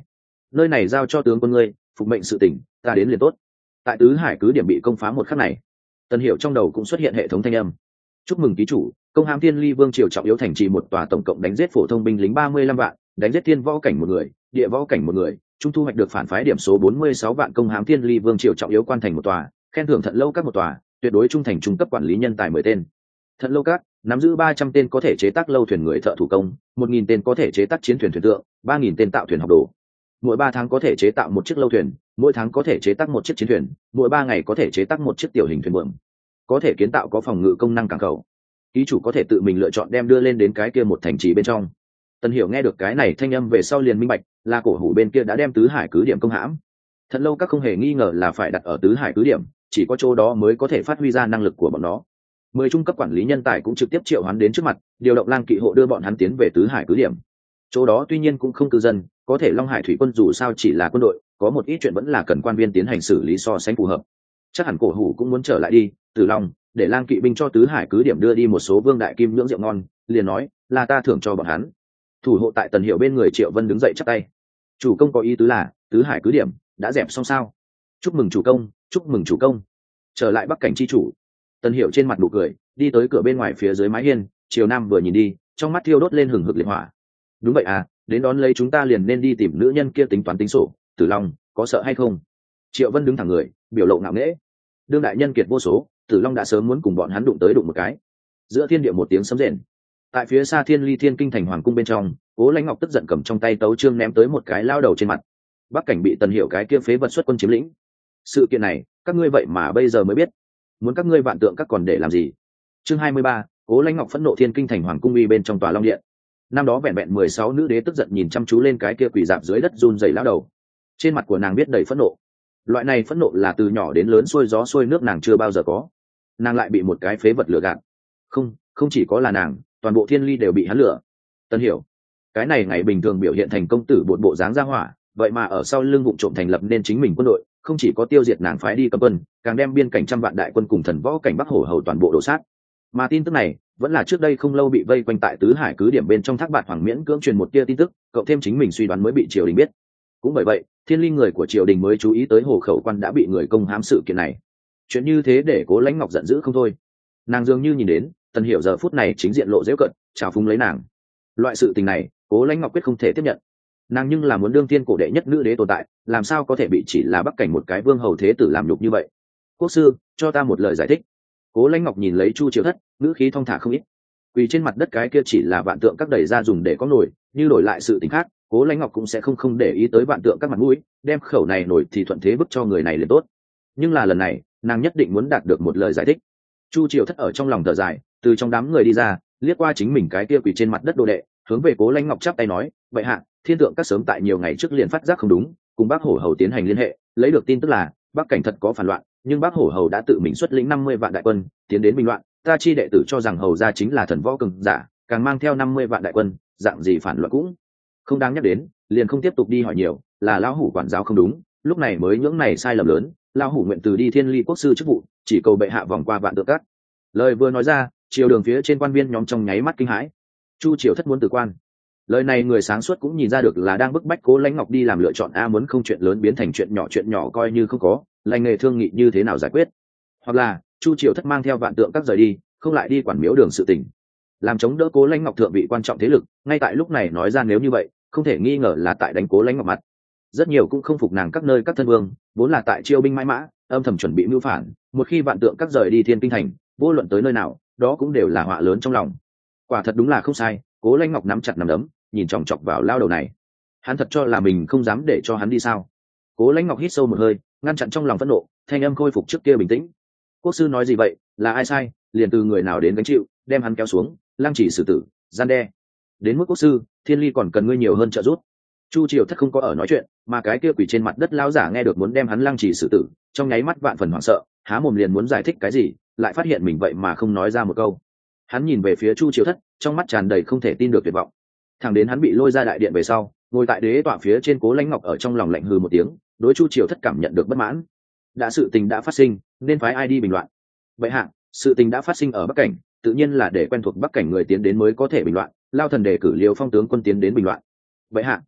nơi này giao cho tướng quân ngươi, phục mệnh sự tỉnh, ta đến liền tốt. Tại tứ hải cứ điểm bị công phá một khắc này, Tần Hiểu trong đầu cũng xuất hiện hệ thống thanh âm. Chúc mừng ký chủ, công hãm Thiên Ly Vương triều trọng yếu thành trì một tòa, tổng cộng đánh giết phổ thông binh lính ba mươi lăm vạn, đánh giết thiên võ cảnh một người, địa võ cảnh một người, trung thu hoạch được phản phái điểm số bốn mươi sáu vạn. Công hãm Thiên Ly Vương triều trọng yếu quan thành một tòa, khen thưởng Thận Lâu Các một tòa, tuyệt đối trung thành trung cấp quản lý nhân tài mười tên. Thận Lâu Các nắm giữ ba trăm tên có thể chế tác lâu thuyền người thợ thủ công, một nghìn tên có thể chế tác chiến thuyền thuyền tượng, ba nghìn tên tạo thuyền học đồ. Mỗi ba tháng có thể chế tạo một chiếc lâu thuyền, mỗi tháng có thể chế tác một chiếc chiến thuyền, mỗi ba ngày có thể chế tác một chiếc tiểu hình thuyền buồm. Có thể kiến tạo có phòng ngự công năng cảng khẩu. Ký chủ có thể tự mình lựa chọn đem đưa lên đến cái kia một thành trì bên trong. Tần Hiểu nghe được cái này thanh âm về sau liền minh bạch, là cổ hủ bên kia đã đem tứ hải cứ điểm công hãm. Thận Lâu Các không hề nghi ngờ là phải đặt ở tứ hải cứ điểm, chỉ có chỗ đó mới có thể phát huy ra năng lực của bọn nó. Mười trung cấp quản lý nhân tài cũng trực tiếp triệu hoán đến trước mặt, điều động lang kỵ hộ đưa bọn hắn tiến về tứ hải cứ điểm. Chỗ đó tuy nhiên cũng không cư dân, có thể Long Hải thủy quân dù sao chỉ là quân đội, có một ít chuyện vẫn là cần quan viên tiến hành xử lý so sánh phù hợp. Chắc hẳn cổ hủ cũng muốn trở lại đi, Tử Long, để lang kỵ binh cho tứ hải cứ điểm đưa đi một số vương đại kim nhưỡng rượu ngon, liền nói là ta thưởng cho bọn hắn. Thủ hộ tại Tần Hiểu bên người Triệu Vân đứng dậy chắp tay. Chủ công có ý tứ là tứ hải cứ điểm đã dẹp xong sao? Chúc mừng chủ công, chúc mừng chủ công. Trở lại Bắc cảnh chi chủ. Tần Hiểu trên mặt nụ cười, đi tới cửa bên ngoài phía dưới mái hiên, Triều Nam vừa nhìn đi, trong mắt thiêu đốt lên hừng hực liệt hỏa. Đúng vậy à, đến đón lấy chúng ta liền nên đi tìm nữ nhân kia tính toán tính sổ. Tử Long, có sợ hay không? Triệu Vân đứng thẳng người, biểu lộ ngạo nghễ. Đương đại nhân kiệt vô số, Tử Long đã sớm muốn cùng bọn hắn đụng tới đụng một cái. Giữa thiên địa một tiếng sấm rền. Tại phía xa Thiên Ly Thiên Kinh thành hoàng cung bên trong, Cố Lãnh Ngọc tức giận cầm trong tay tấu chương ném tới một cái lao đầu trên mặt. Bắc cảnh bị Tần Hiểu cái kia phế vật xuất quân chiếm lĩnh. Sự kiện này, các ngươi vậy mà bây giờ mới biết. Muốn các ngươi vạn tượng các còn để làm gì? Chương hai mươi ba, Cố Lãnh Ngọc phẫn nộ Thiên Kinh thành hoàng cung uy bên trong tòa Long điện. Năm đó vẹn vẹn mười sáu nữ đế tức giận nhìn chăm chú lên cái kia quỳ dạp dưới đất run rẩy lão đầu. Trên mặt của nàng biết đầy phẫn nộ. Loại này phẫn nộ là từ nhỏ đến lớn xuôi gió xuôi nước nàng chưa bao giờ có. Nàng lại bị một cái phế vật lừa gạt. Không, không chỉ có là nàng, toàn bộ Thiên Ly đều bị hắn lừa. Tần Hiểu, cái này ngày bình thường biểu hiện thành công tử bột bộ dáng ra hỏa, vậy mà ở sau lưng vụng trộm thành lập nên chính mình quân đội, không chỉ có tiêu diệt nàng phái đi cấm quân, càng đem biên cảnh trăm vạn đại quân cùng thần võ cảnh Bắc Hổ hầu toàn bộ đổ sát. Mà tin tức này vẫn là trước đây không lâu bị vây quanh tại tứ hải cứ điểm bên trong Thác Bạt Hoàng miễn cưỡng truyền một tia tin tức, cộng thêm chính mình suy đoán mới bị triều đình biết. Cũng bởi vậy, Thiên Ly người của triều đình mới chú ý tới Hồ Khẩu quan đã bị người công hãm sự kiện này. Chuyện như thế để Cố Lãnh Ngọc giận dữ không thôi. Nàng dường như nhìn đến Tần Hiểu giờ phút này chính diện lộ dễu cận, trào phúng lấy nàng. Loại sự tình này, Cố Lãnh Ngọc quyết không thể tiếp nhận. Nàng nhưng là muốn đương thiên cổ đệ nhất nữ đế tồn tại, làm sao có thể bị chỉ là Bắc cảnh một cái vương hầu thế tử làm nhục như vậy? Quốc sư, cho ta một lời giải thích. Cố Lãnh Ngọc nhìn lấy Chu Triều Thất, ngữ khí thong thả không ít. Quỳ trên mặt đất cái kia chỉ là vạn tượng các đẩy ra dùng để có nổi, như đổi lại sự tình khác, Cố Lãnh Ngọc cũng sẽ không không để ý tới vạn tượng các mặt mũi, đem khẩu này nổi thì thuận thế bức cho người này liền tốt. Nhưng là lần này, nàng nhất định muốn đạt được một lời giải thích. Chu Triều Thất ở trong lòng thở dài, từ trong đám người đi ra, liếc qua chính mình cái kia quỳ trên mặt đất đồ đệ, hướng về Cố Lãnh Ngọc chắp tay nói, vậy hạ, thiên tượng các sớm tại nhiều ngày trước liền phát giác không đúng, cùng Bác Hổ hầu tiến hành liên hệ, lấy được tin tức là Bắc cảnh thật có phản loạn, nhưng Bác Hổ hầu đã tự mình xuất lĩnh năm mươi vạn đại quân tiến đến bình loạn, ta chi đệ tử cho rằng hầu gia chính là thần võ cường giả, càng mang theo năm mươi vạn đại quân, dạng gì phản loạn cũng không đáng nhắc đến, liền không tiếp tục đi hỏi nhiều, là lão hủ quản giáo không đúng, lúc này mới nhưỡng này sai lầm lớn, lão hủ nguyện từ đi Thiên Ly quốc sư chức vụ, chỉ cầu bệ hạ vòng qua vạn tượng các. Lời vừa nói ra, triều đường phía trên quan viên nhóm trong nháy mắt kinh hãi. Chu Triều Thất muốn từ quan. Lời này người sáng suốt cũng nhìn ra được là đang bức bách Cố Lãnh Ngọc đi làm lựa chọn, a muốn không chuyện lớn biến thành chuyện nhỏ, chuyện nhỏ coi như không có, lành nghề thương nghị như thế nào giải quyết. Hoặc là Chu Triều Thất mang theo vạn tượng các rời đi, không lại đi quản miếu đường sự tình, làm chống đỡ Cố Lãnh Ngọc thượng vị quan trọng thế lực. Ngay tại lúc này nói ra nếu như vậy, không thể nghi ngờ là tại đánh Cố Lãnh Ngọc mặt. Rất nhiều cũng không phục nàng các nơi các thân vương, vốn là tại chiêu binh mãi mã, âm thầm chuẩn bị mưu phản, một khi vạn tượng các rời đi Thiên Kinh thành, vô luận tới nơi nào, đó cũng đều là họa lớn trong lòng. Quả thật đúng là không sai, Cố Lãnh Ngọc nắm chặt nắm đấm, nhìn chòng chọc vào lao đầu này. Hắn thật cho là mình không dám để cho hắn đi sao? Cố Lãnh Ngọc hít sâu một hơi, ngăn chặn trong lòng phẫn nộ, thanh âm khôi phục trước kia bình tĩnh. Quốc sư nói gì vậy, là ai sai, liền từ người nào đến gánh chịu, đem hắn kéo xuống, lăng chỉ xử tử, gian đe. Đến mức quốc sư, Thiên Ly còn cần ngươi nhiều hơn trợ giúp. Chu Triều Thất không có ở nói chuyện, mà cái kia quỳ trên mặt đất lão giả nghe được muốn đem hắn lăng trì xử tử, trong nháy mắt vạn phần hoảng sợ, há mồm liền muốn giải thích cái gì, lại phát hiện mình vậy mà không nói ra một câu. Hắn nhìn về phía Chu Triều Thất, trong mắt tràn đầy không thể tin được tuyệt vọng. Thẳng đến hắn bị lôi ra đại điện về sau, ngồi tại đế tọa phía trên Cố Lãnh Ngọc ở trong lòng lạnh hừ một tiếng, đối Chu Triều Thất cảm nhận được bất mãn. Đã sự tình đã phát sinh, nên phái ai đi bình loạn? Vậy hạ, sự tình đã phát sinh ở Bắc cảnh, tự nhiên là để quen thuộc Bắc cảnh người tiến đến mới có thể bình loạn, Lao thần đề cử Liêu Phong tướng quân tiến đến bình loạn. Vậy hạ,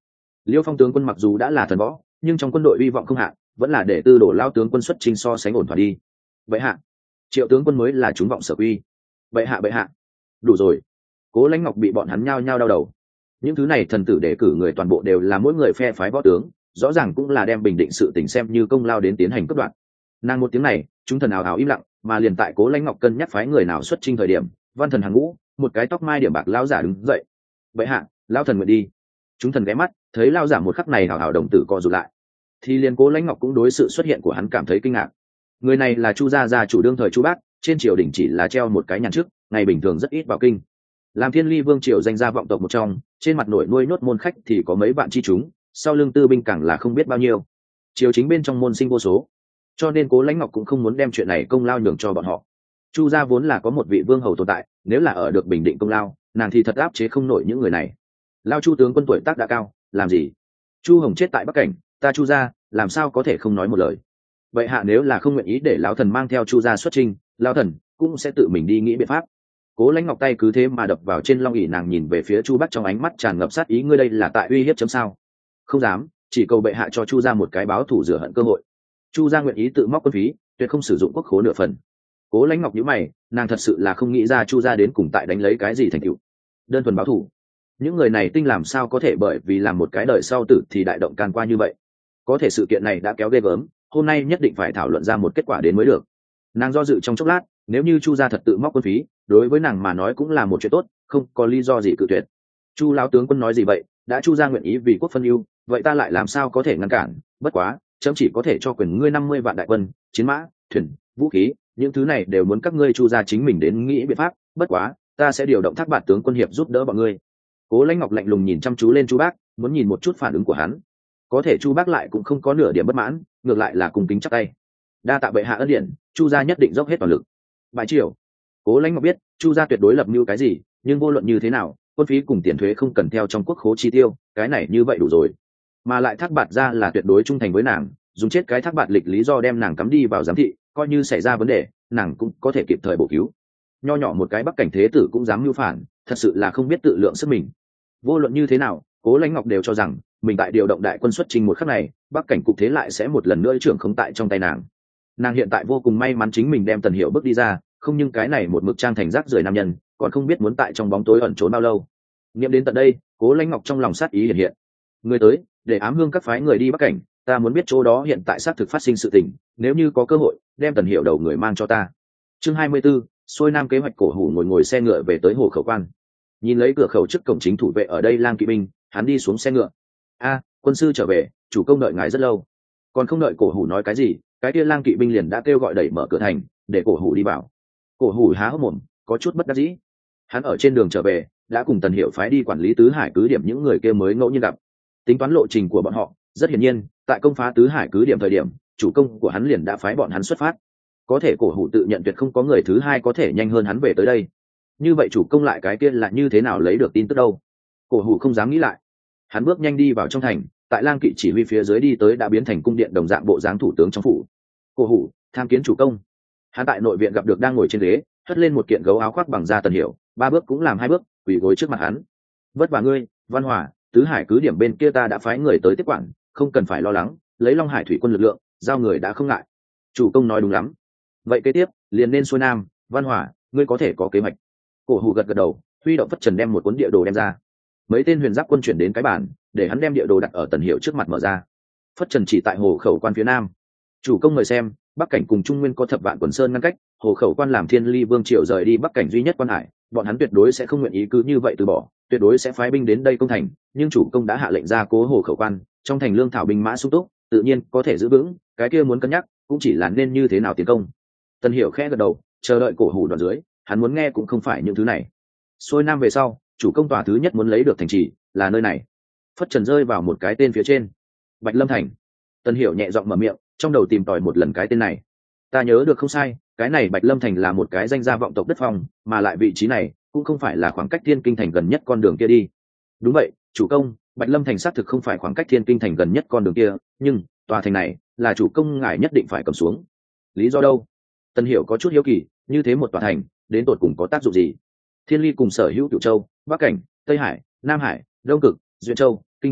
Liêu Phong tướng quân mặc dù đã là thần võ, nhưng trong quân đội hy vọng không hạn, vẫn là để Tư Đồ lao tướng quân xuất chinh so sánh ổn thỏa đi. Vậy hạ, Triệu tướng quân mới là chúng vọng sở quy. Vậy hạ, vậy hạ, đủ rồi. Cố Lãnh Ngọc bị bọn hắn nhao nhao đau đầu. Những thứ này thần tử đề cử người toàn bộ đều là mỗi người phe phái võ tướng, rõ ràng cũng là đem bình định sự tình xem như công lao đến tiến hành cấp đoạn. Nàng một tiếng này, chúng thần ào ào im lặng, mà liền tại Cố Lãnh Ngọc cân nhắc phái người nào xuất chinh thời điểm, văn thần hàng ngũ, một cái tóc mai điểm bạc lão giả đứng dậy. Vậy hạ, lão thần nguyện đi. Chúng thần ghé mắt, thấy lão giả một khắc này hào hào đồng tử co rụt lại. Thì liền Cố Lãnh Ngọc cũng đối sự xuất hiện của hắn cảm thấy kinh ngạc. Người này là Chu gia gia chủ đương thời Chu Bác, trên triều đình chỉ là treo một cái nhàn chức, ngày bình thường rất ít vào kinh. Làm Thiên Ly Vương triều danh gia vọng tộc một trong, trên mặt nội nuôi nốt môn khách thì có mấy vạn chi chúng, sau lưng tư binh càng là không biết bao nhiêu. Triều chính bên trong môn sinh vô số, cho nên Cố Lãnh Ngọc cũng không muốn đem chuyện này công lao nhường cho bọn họ. Chu gia vốn là có một vị vương hầu tồn tại, nếu là ở được bình định công lao, nàng thì thật áp chế không nổi những người này. Lao Chu tướng quân tuổi tác đã cao, làm gì? Chu Hồng chết tại Bắc Cảnh, ta Chu gia làm sao có thể không nói một lời. Vậy hạ nếu là không nguyện ý để lão thần mang theo Chu gia xuất chinh, lão thần cũng sẽ tự mình đi nghĩ biện pháp. Cố Lãnh Ngọc tay cứ thế mà đập vào trên long ỷ, nàng nhìn về phía Chu Bắc trong ánh mắt tràn ngập sát ý, ngươi đây là tại uy hiếp chấm sao? Không dám, chỉ cầu bệ hạ cho Chu gia một cái báo thù rửa hận cơ hội. Chu gia nguyện ý tự móc quân phí, tuyệt không sử dụng quốc khố nửa phần. Cố Lãnh Ngọc nhíu mày, nàng thật sự là không nghĩ ra Chu gia đến cùng tại đánh lấy cái gì thành tựu. Đơn thuần báo thù. Những người này tinh làm sao có thể bởi vì làm một cái đời sau tử thì đại động can qua như vậy? Có thể sự kiện này đã kéo ghê gớm, hôm nay nhất định phải thảo luận ra một kết quả đến mới được. Nàng do dự trong chốc lát, nếu như Chu gia thật tự móc quân phí, đối với nàng mà nói cũng là một chuyện tốt, không có lý do gì cự tuyệt. Chu lão tướng quân nói gì vậy? Đã Chu gia nguyện ý vì quốc phân ưu, vậy ta lại làm sao có thể ngăn cản? Bất quá, chấm chỉ có thể cho quyền ngươi năm mươi vạn đại quân, chiến mã, thuyền, vũ khí, những thứ này đều muốn các ngươi Chu gia chính mình đến nghĩ biện pháp. Bất quá, ta sẽ điều động Thác Bạt tướng quân hiệp giúp đỡ bọn ngươi. Cố Lãnh Ngọc lạnh lùng nhìn chăm chú lên Chu Bác, muốn nhìn một chút phản ứng của hắn. Có thể Chu Bác lại cũng không có nửa điểm bất mãn, ngược lại là cung kính chắp tay. Đa tạ bệ hạ ân điển, Chu gia nhất định dốc hết toàn lực. Bại triều. Cố Lãnh Ngọc biết, Chu gia tuyệt đối lập mưu cái gì, nhưng vô luận như thế nào, quân phí cùng tiền thuế không cần theo trong quốc khố chi tiêu, cái này như vậy đủ rồi. Mà lại Thác Bạt ra là tuyệt đối trung thành với nàng, dùng chết cái Thác Bạt lịch lý do đem nàng cắm đi vào giám thị, coi như xảy ra vấn đề, nàng cũng có thể kịp thời bổ cứu. Nho nhỏ một cái Bắc Cảnh thế tử cũng dám mưu phản, thật sự là không biết tự lượng sức mình. Vô luận như thế nào, Cố Lãnh Ngọc đều cho rằng mình tại điều động đại quân xuất trình một khắc này, Bắc Cảnh cục thế lại sẽ một lần nữa trưởng không tại trong tay nàng. Nàng hiện tại vô cùng may mắn chính mình đem Tần Hiểu bước đi ra, không nhưng cái này một mực trang thành rác rưởi nam nhân, còn không biết muốn tại trong bóng tối ẩn trốn bao lâu. Nghiệm đến tận đây, Cố Lãnh Ngọc trong lòng sát ý hiện hiện. Người tới, để ám hương các phái người đi Bắc Cảnh, ta muốn biết chỗ đó hiện tại xác thực phát sinh sự tình, nếu như có cơ hội, đem Tần Hiểu đầu người mang cho ta. Chương hai mươi 24, xuôi nam kế hoạch. Cổ Hủ ngồi ngồi xe ngựa về tới Hồ Khẩu Quan. Nhìn lấy cửa khẩu trước cổng chính thủ vệ ở đây lang kỵ binh, hắn đi xuống xe ngựa. A, quân sư trở về, chủ công đợi ngài rất lâu. Còn không đợi Cổ Hủ nói cái gì, cái kia lang kỵ binh liền đã kêu gọi đẩy mở cửa thành, để Cổ Hủ đi vào. Cổ Hủ há hốc mồm, có chút bất đắc dĩ. Hắn ở trên đường trở về, đã cùng Tần Hiểu phái đi quản lý tứ hải cứ điểm những người kia mới ngẫu nhiên gặp. Tính toán lộ trình của bọn họ, rất hiển nhiên, tại công phá tứ hải cứ điểm thời điểm, chủ công của hắn liền đã phái bọn hắn xuất phát. Có thể Cổ Hủ tự nhận tuyệt không có người thứ hai có thể nhanh hơn hắn về tới đây. Như vậy chủ công lại cái kia là như thế nào lấy được tin tức đâu? Cổ Hủ không dám nghĩ lại. Hắn bước nhanh đi vào trong thành, tại lang kỵ chỉ huy phía dưới đi tới đã biến thành cung điện đồng dạng bộ dáng thủ tướng trong phủ. Cổ Hủ tham kiến chủ công. Hắn tại nội viện gặp được đang ngồi trên ghế, hất lên một kiện gấu áo khoác bằng da Tần Hiểu, ba bước cũng làm hai bước, quỳ gối trước mặt hắn. Vất vả ngươi, Văn Hòa, tứ hải cứ điểm bên kia ta đã phái người tới tiếp quản, không cần phải lo lắng, lấy Long Hải thủy quân lực lượng, giao người đã không ngại. Chủ công nói đúng lắm. Vậy kế tiếp, liền nên xuôi nam, Văn Hòa, ngươi có thể có kế hoạch. Cổ Hủ gật gật đầu, huy động phất trần đem một cuốn địa đồ đem ra. Mấy tên huyền giáp quân chuyển đến cái bàn, để hắn đem địa đồ đặt ở Tần Hiểu trước mặt mở ra. Phất trần chỉ tại Hồ Khẩu Quan phía nam. Chủ công mời xem, Bắc Cảnh cùng Trung Nguyên có thập vạn quần sơn ngăn cách, Hồ Khẩu Quan làm Thiên Ly Vương triều rời đi Bắc Cảnh duy nhất quan hải, bọn hắn tuyệt đối sẽ không nguyện ý cứ như vậy từ bỏ, tuyệt đối sẽ phái binh đến đây công thành, nhưng chủ công đã hạ lệnh ra cố Hồ Khẩu Quan, trong thành lương thảo binh mã sung túc, tự nhiên có thể giữ vững, cái kia muốn cân nhắc, cũng chỉ là nên như thế nào tiến công. Tần Hiểu khẽ gật đầu, chờ đợi Cổ Hủ đoạn dưới, hắn muốn nghe cũng không phải những thứ này. Xuôi nam về sau, chủ công tòa thứ nhất muốn lấy được thành trì là nơi này. Phất trần rơi vào một cái tên phía trên, Bạch Lâm Thành. Tần Hiểu nhẹ giọng mở miệng, trong đầu tìm tòi một lần cái tên này. Ta nhớ được không sai, cái này Bạch Lâm Thành là một cái danh gia vọng tộc đất phong, mà lại vị trí này cũng không phải là khoảng cách Thiên Kinh thành gần nhất con đường kia đi. Đúng vậy, chủ công, Bạch Lâm Thành xác thực không phải khoảng cách Thiên Kinh thành gần nhất con đường kia, nhưng tòa thành này là chủ công ngài nhất định phải cầm xuống. Lý do đâu? Tần Hiểu có chút hiếu kỳ, như thế một tòa thành, đến tột cùng có tác dụng gì? Thiên Ly cùng sở hữu Cửu Châu, Bắc Cảnh, Tây Hải, Nam Hải, Đông Cực, Duyện Châu, Kinh Châu,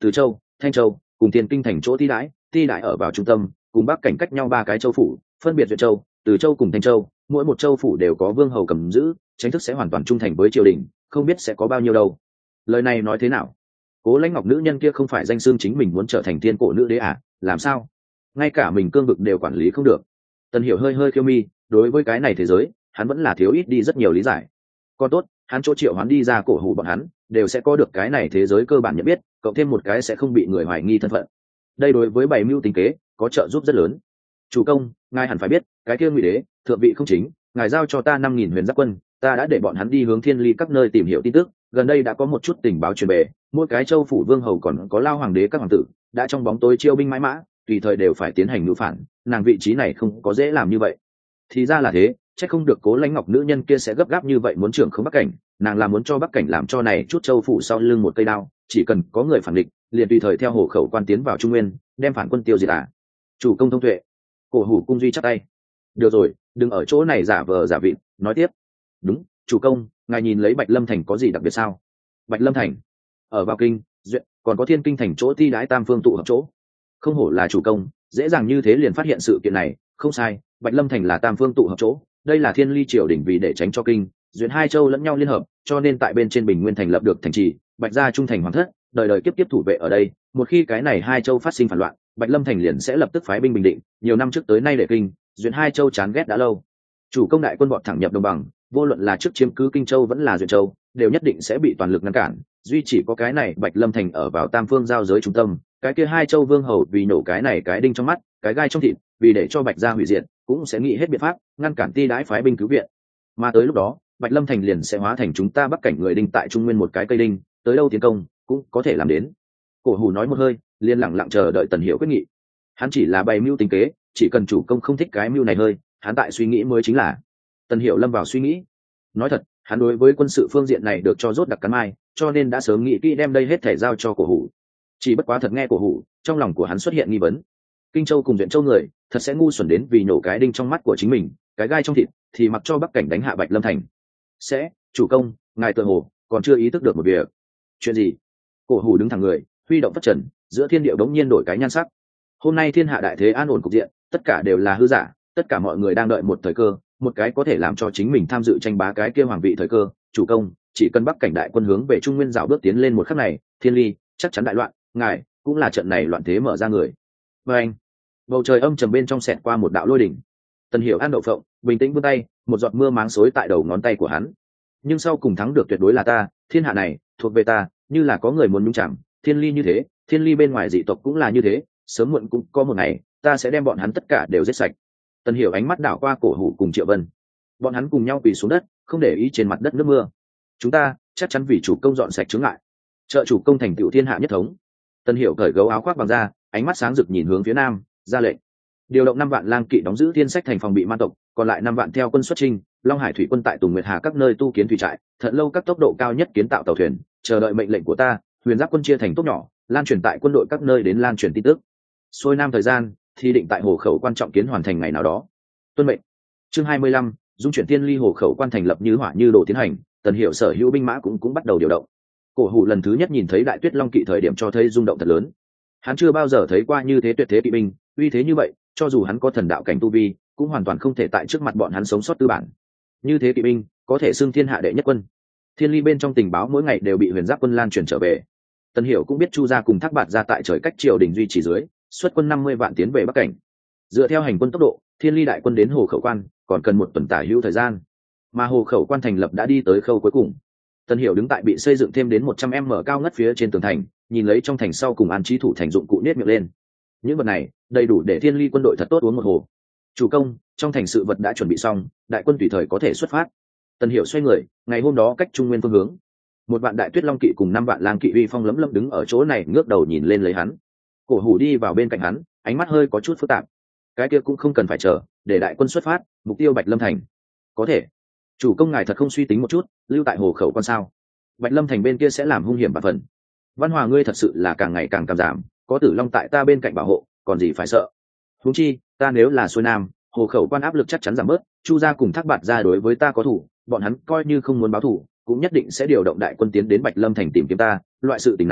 Từ Châu, Thanh Châu cùng Thiên Kinh thành chỗ ti đãi, ti đãi ở vào trung tâm, cùng bắc cảnh cách nhau ba cái châu phủ, phân biệt Duyện Châu, Từ Châu cùng Thanh Châu, mỗi một châu phủ đều có vương hầu cầm giữ, chính thức sẽ hoàn toàn trung thành với triều đình, không biết sẽ có bao nhiêu đâu. Lời này nói thế nào? Cố Lãnh Ngọc nữ nhân kia không phải danh xưng chính mình muốn trở thành thiên cổ nữ đế à? Làm sao? Ngay cả mình cương vực đều quản lý không được. Tần Hiểu hơi hơi khiêu mi, đối với cái này thế giới, hắn vẫn là thiếu ít đi rất nhiều lý giải. Còn tốt, hắn chỗ triệu hắn đi ra cổ hủ bọn hắn, đều sẽ có được cái này thế giới cơ bản nhận biết, cộng thêm một cái sẽ không bị người hoài nghi thân phận. Đây đối với bày mưu tính kế có trợ giúp rất lớn. Chủ công, ngài hẳn phải biết, cái kia Ngụy đế, thượng vị không chính, ngài giao cho ta năm nghìn huyền giáp quân, ta đã để bọn hắn đi hướng Thiên Ly các nơi tìm hiểu tin tức, gần đây đã có một chút tình báo truyền về, mỗi cái châu phủ vương hầu còn có lao hoàng đế các hoàng tử, đã trong bóng tối chiêu binh mãi mã, tùy thời đều phải tiến hành ngữ phản, nàng vị trí này không có dễ làm như vậy. Thì ra là thế, chắc không được Cố Lãnh Ngọc nữ nhân kia sẽ gấp gáp như vậy muốn trưởng không Bắc cảnh, nàng là muốn cho Bắc cảnh làm cho này chút châu phủ sau lưng một cây đao, chỉ cần có người phản địch, liền tùy thời theo hộ khẩu quan tiến vào Trung Nguyên, đem phản quân tiêu diệt à. Chủ công thông tuệ. Cổ Hủ cung duy chắp tay. Được rồi, đừng ở chỗ này giả vờ giả vịt, nói tiếp. Đúng, chủ công, ngài nhìn lấy Bạch Lâm thành có gì đặc biệt sao? Bạch Lâm thành ở vào kinh Duyện, còn có Thiên Kinh thành chỗ ti đái tam phương tụ hợp chỗ. Không hổ là chủ công, dễ dàng như thế liền phát hiện sự kiện này. Không sai, Bạch Lâm thành là tam phương tụ hợp chỗ, đây là Thiên Ly triều đình vì để tránh cho kinh Duyện hai châu lẫn nhau liên hợp, cho nên tại bên trên Bình Nguyên thành lập được thành trì Bạch gia trung thành hoàng thất, đời đời kiếp kiếp thủ vệ ở đây. Một khi cái này hai châu phát sinh phản loạn, Bạch Lâm thành liền sẽ lập tức phái binh bình định. Nhiều năm trước tới nay để kinh Duyện hai châu chán ghét đã lâu. Chủ công đại quân bọn thẳng nhập đồng bằng, vô luận là trước chiếm cứ Kinh Châu vẫn là Duyện Châu, đều nhất định sẽ bị toàn lực ngăn cản. Duy chỉ có cái này Bạch Lâm thành ở vào tam phương giao giới trung tâm, cái kia hai châu vương hầu vì nổ cái này cái đinh trong mắt, cái gai trong thịt, vì để cho Bạch gia hủy diệt, cũng sẽ nghĩ hết biện pháp ngăn cản ti đái phái binh cứu viện. Mà tới lúc đó, Bạch Lâm thành liền sẽ hóa thành chúng ta Bắc cảnh người đinh tại Trung Nguyên một cái cây đinh, tới đâu tiến công cũng có thể làm đến. Cổ Hủ nói một hơi, liền lặng lặng chờ đợi Tần Hiểu quyết nghị. Hắn chỉ là bày mưu tính kế, chỉ cần chủ công không thích cái mưu này hơi, hắn tại suy nghĩ mới chính là. Tần Hiểu lâm vào suy nghĩ. Nói thật, hắn đối với quân sự phương diện này được cho rốt đặc cắn mai, cho nên đã sớm nghĩ kỹ đem đây hết thể giao cho Cổ Hủ. Chỉ bất quá thật nghe Cổ Hủ, trong lòng của hắn xuất hiện nghi vấn. Kinh Châu cùng Duyện Châu người, thật sẽ ngu xuẩn đến vì nổ cái đinh trong mắt của chính mình, cái gai trong thịt, thì mặc cho Bắc cảnh đánh hạ Bạch Lâm thành. Sẽ, chủ công, ngài tựa hồ còn chưa ý thức được một việc. Chuyện gì? Cổ Hủ đứng thẳng người, huy động phất trần, giữa thiên địa đống nhiên đổi cái nhan sắc. Hôm nay thiên hạ đại thế an ổn cục diện, tất cả đều là hư giả, tất cả mọi người đang đợi một thời cơ, một cái có thể làm cho chính mình tham dự tranh bá cái kia hoàng vị thời cơ. Chủ công, chỉ cần Bắc cảnh đại quân hướng về Trung Nguyên dạo bước tiến lên một khắc này, Thiên Ly chắc chắn đại loạn, ngài cũng là trận này loạn thế mở ra người. Và anh, bầu trời âm trầm bên trong xẹt qua một đạo lôi đỉnh. Tần Hiểu ăn đậu phộng, bình tĩnh vươn tay, một giọt mưa máng xối tại đầu ngón tay của hắn. Nhưng sau cùng thắng được tuyệt đối là ta, thiên hạ này thuộc về ta, như là có người muốn nhúng chạm, Thiên Ly như thế, Thiên Ly bên ngoài dị tộc cũng là như thế, sớm muộn cũng có một ngày, ta sẽ đem bọn hắn tất cả đều giết sạch. Tần Hiểu ánh mắt đảo qua Cổ Hủ cùng Triệu Vân, bọn hắn cùng nhau quỳ xuống đất, không để ý trên mặt đất nước mưa. Chúng ta chắc chắn vì chủ công dọn sạch chướng ngại, trợ chủ công thành tựu thiên hạ nhất thống. Tần Hiểu cởi gấu áo khoác bằng da, ánh mắt sáng rực nhìn hướng phía nam, ra lệnh điều động năm vạn lang kỵ đóng giữ Thiên Sách thành phòng bị man tộc, còn lại năm vạn theo quân xuất chinh. Long Hải thủy quân tại Tùng Nguyệt Hà các nơi tu kiến thủy trại, Thận Lâu các tốc độ cao nhất kiến tạo tàu thuyền, chờ đợi mệnh lệnh của ta. Huyền Giáp quân chia thành tốt nhỏ, lan truyền tại quân đội các nơi đến lan truyền tin tức. Xuôi nam thời gian thì định tại hồ khẩu quan trọng kiến hoàn thành ngày nào đó. Tuân mệnh. Chương hai mươi lăm, dung chuyển Thiên Ly hồ khẩu quan thành lập như hỏa như đồ tiến hành. Tần Hiểu sở hữu binh mã cũng cũng bắt đầu điều động. Cổ Hủ lần thứ nhất nhìn thấy Đại Tuyết Long kỵ thời điểm cho thấy rung động thật lớn. Hắn chưa bao giờ thấy qua như thế tuyệt thế kỵ binh, uy thế như vậy, cho dù hắn có thần đạo cảnh tu vi, cũng hoàn toàn không thể tại trước mặt bọn hắn sống sót tư bản. Như thế kỵ binh, có thể xưng thiên hạ đệ nhất quân. Thiên Ly bên trong tình báo mỗi ngày đều bị Huyền Giáp quân lan truyền trở về. Tần Hiểu cũng biết Chu gia cùng Thác Bạt gia tại trời cách triều đình duy trì dưới, xuất quân năm mươi vạn tiến về Bắc cảnh. Dựa theo hành quân tốc độ, Thiên Ly đại quân đến hồ khẩu quan còn cần một tuần tả hữu thời gian, mà hồ khẩu quan thành lập đã đi tới khâu cuối cùng. Tần Hiểu đứng tại bị xây dựng thêm đến một trăm mét cao ngất phía trên tường thành, nhìn lấy trong thành sau cùng an trí thủ thành dụng cụ nết miệng lên. Những vật này đầy đủ để Thiên Ly quân đội thật tốt uống một hồ. Chủ công, trong thành sự vật đã chuẩn bị xong, đại quân tùy thời có thể xuất phát. Tần Hiểu xoay người, ngày hôm đó cách Trung Nguyên phương hướng, một vạn Đại Tuyết Long kỵ cùng năm vạn lang kỵ uy phong lấm lấm đứng ở chỗ này ngước đầu nhìn lên lấy hắn. Cổ Hủ đi vào bên cạnh hắn, ánh mắt hơi có chút phức tạp. Cái kia cũng không cần phải chờ, để đại quân xuất phát, mục tiêu Bạch Lâm thành. Có thể. Chủ công ngài thật không suy tính một chút, lưu tại hồ khẩu quan sao? Bạch Lâm thành bên kia sẽ làm hung hiểm và phần. Văn Hòa ngươi thật sự là càng ngày càng cảm giảm, có Tử Long tại ta bên cạnh bảo hộ, còn gì phải sợ? Huống chi, ta nếu là xuôi nam, hồ khẩu quan áp lực chắc chắn giảm bớt. Chu gia cùng Thác Bạt gia đối với ta có thủ, bọn hắn coi như không muốn báo thủ, cũng nhất định sẽ điều động đại quân tiến đến Bạch Lâm thành tìm kiếm ta. Loại sự tình này,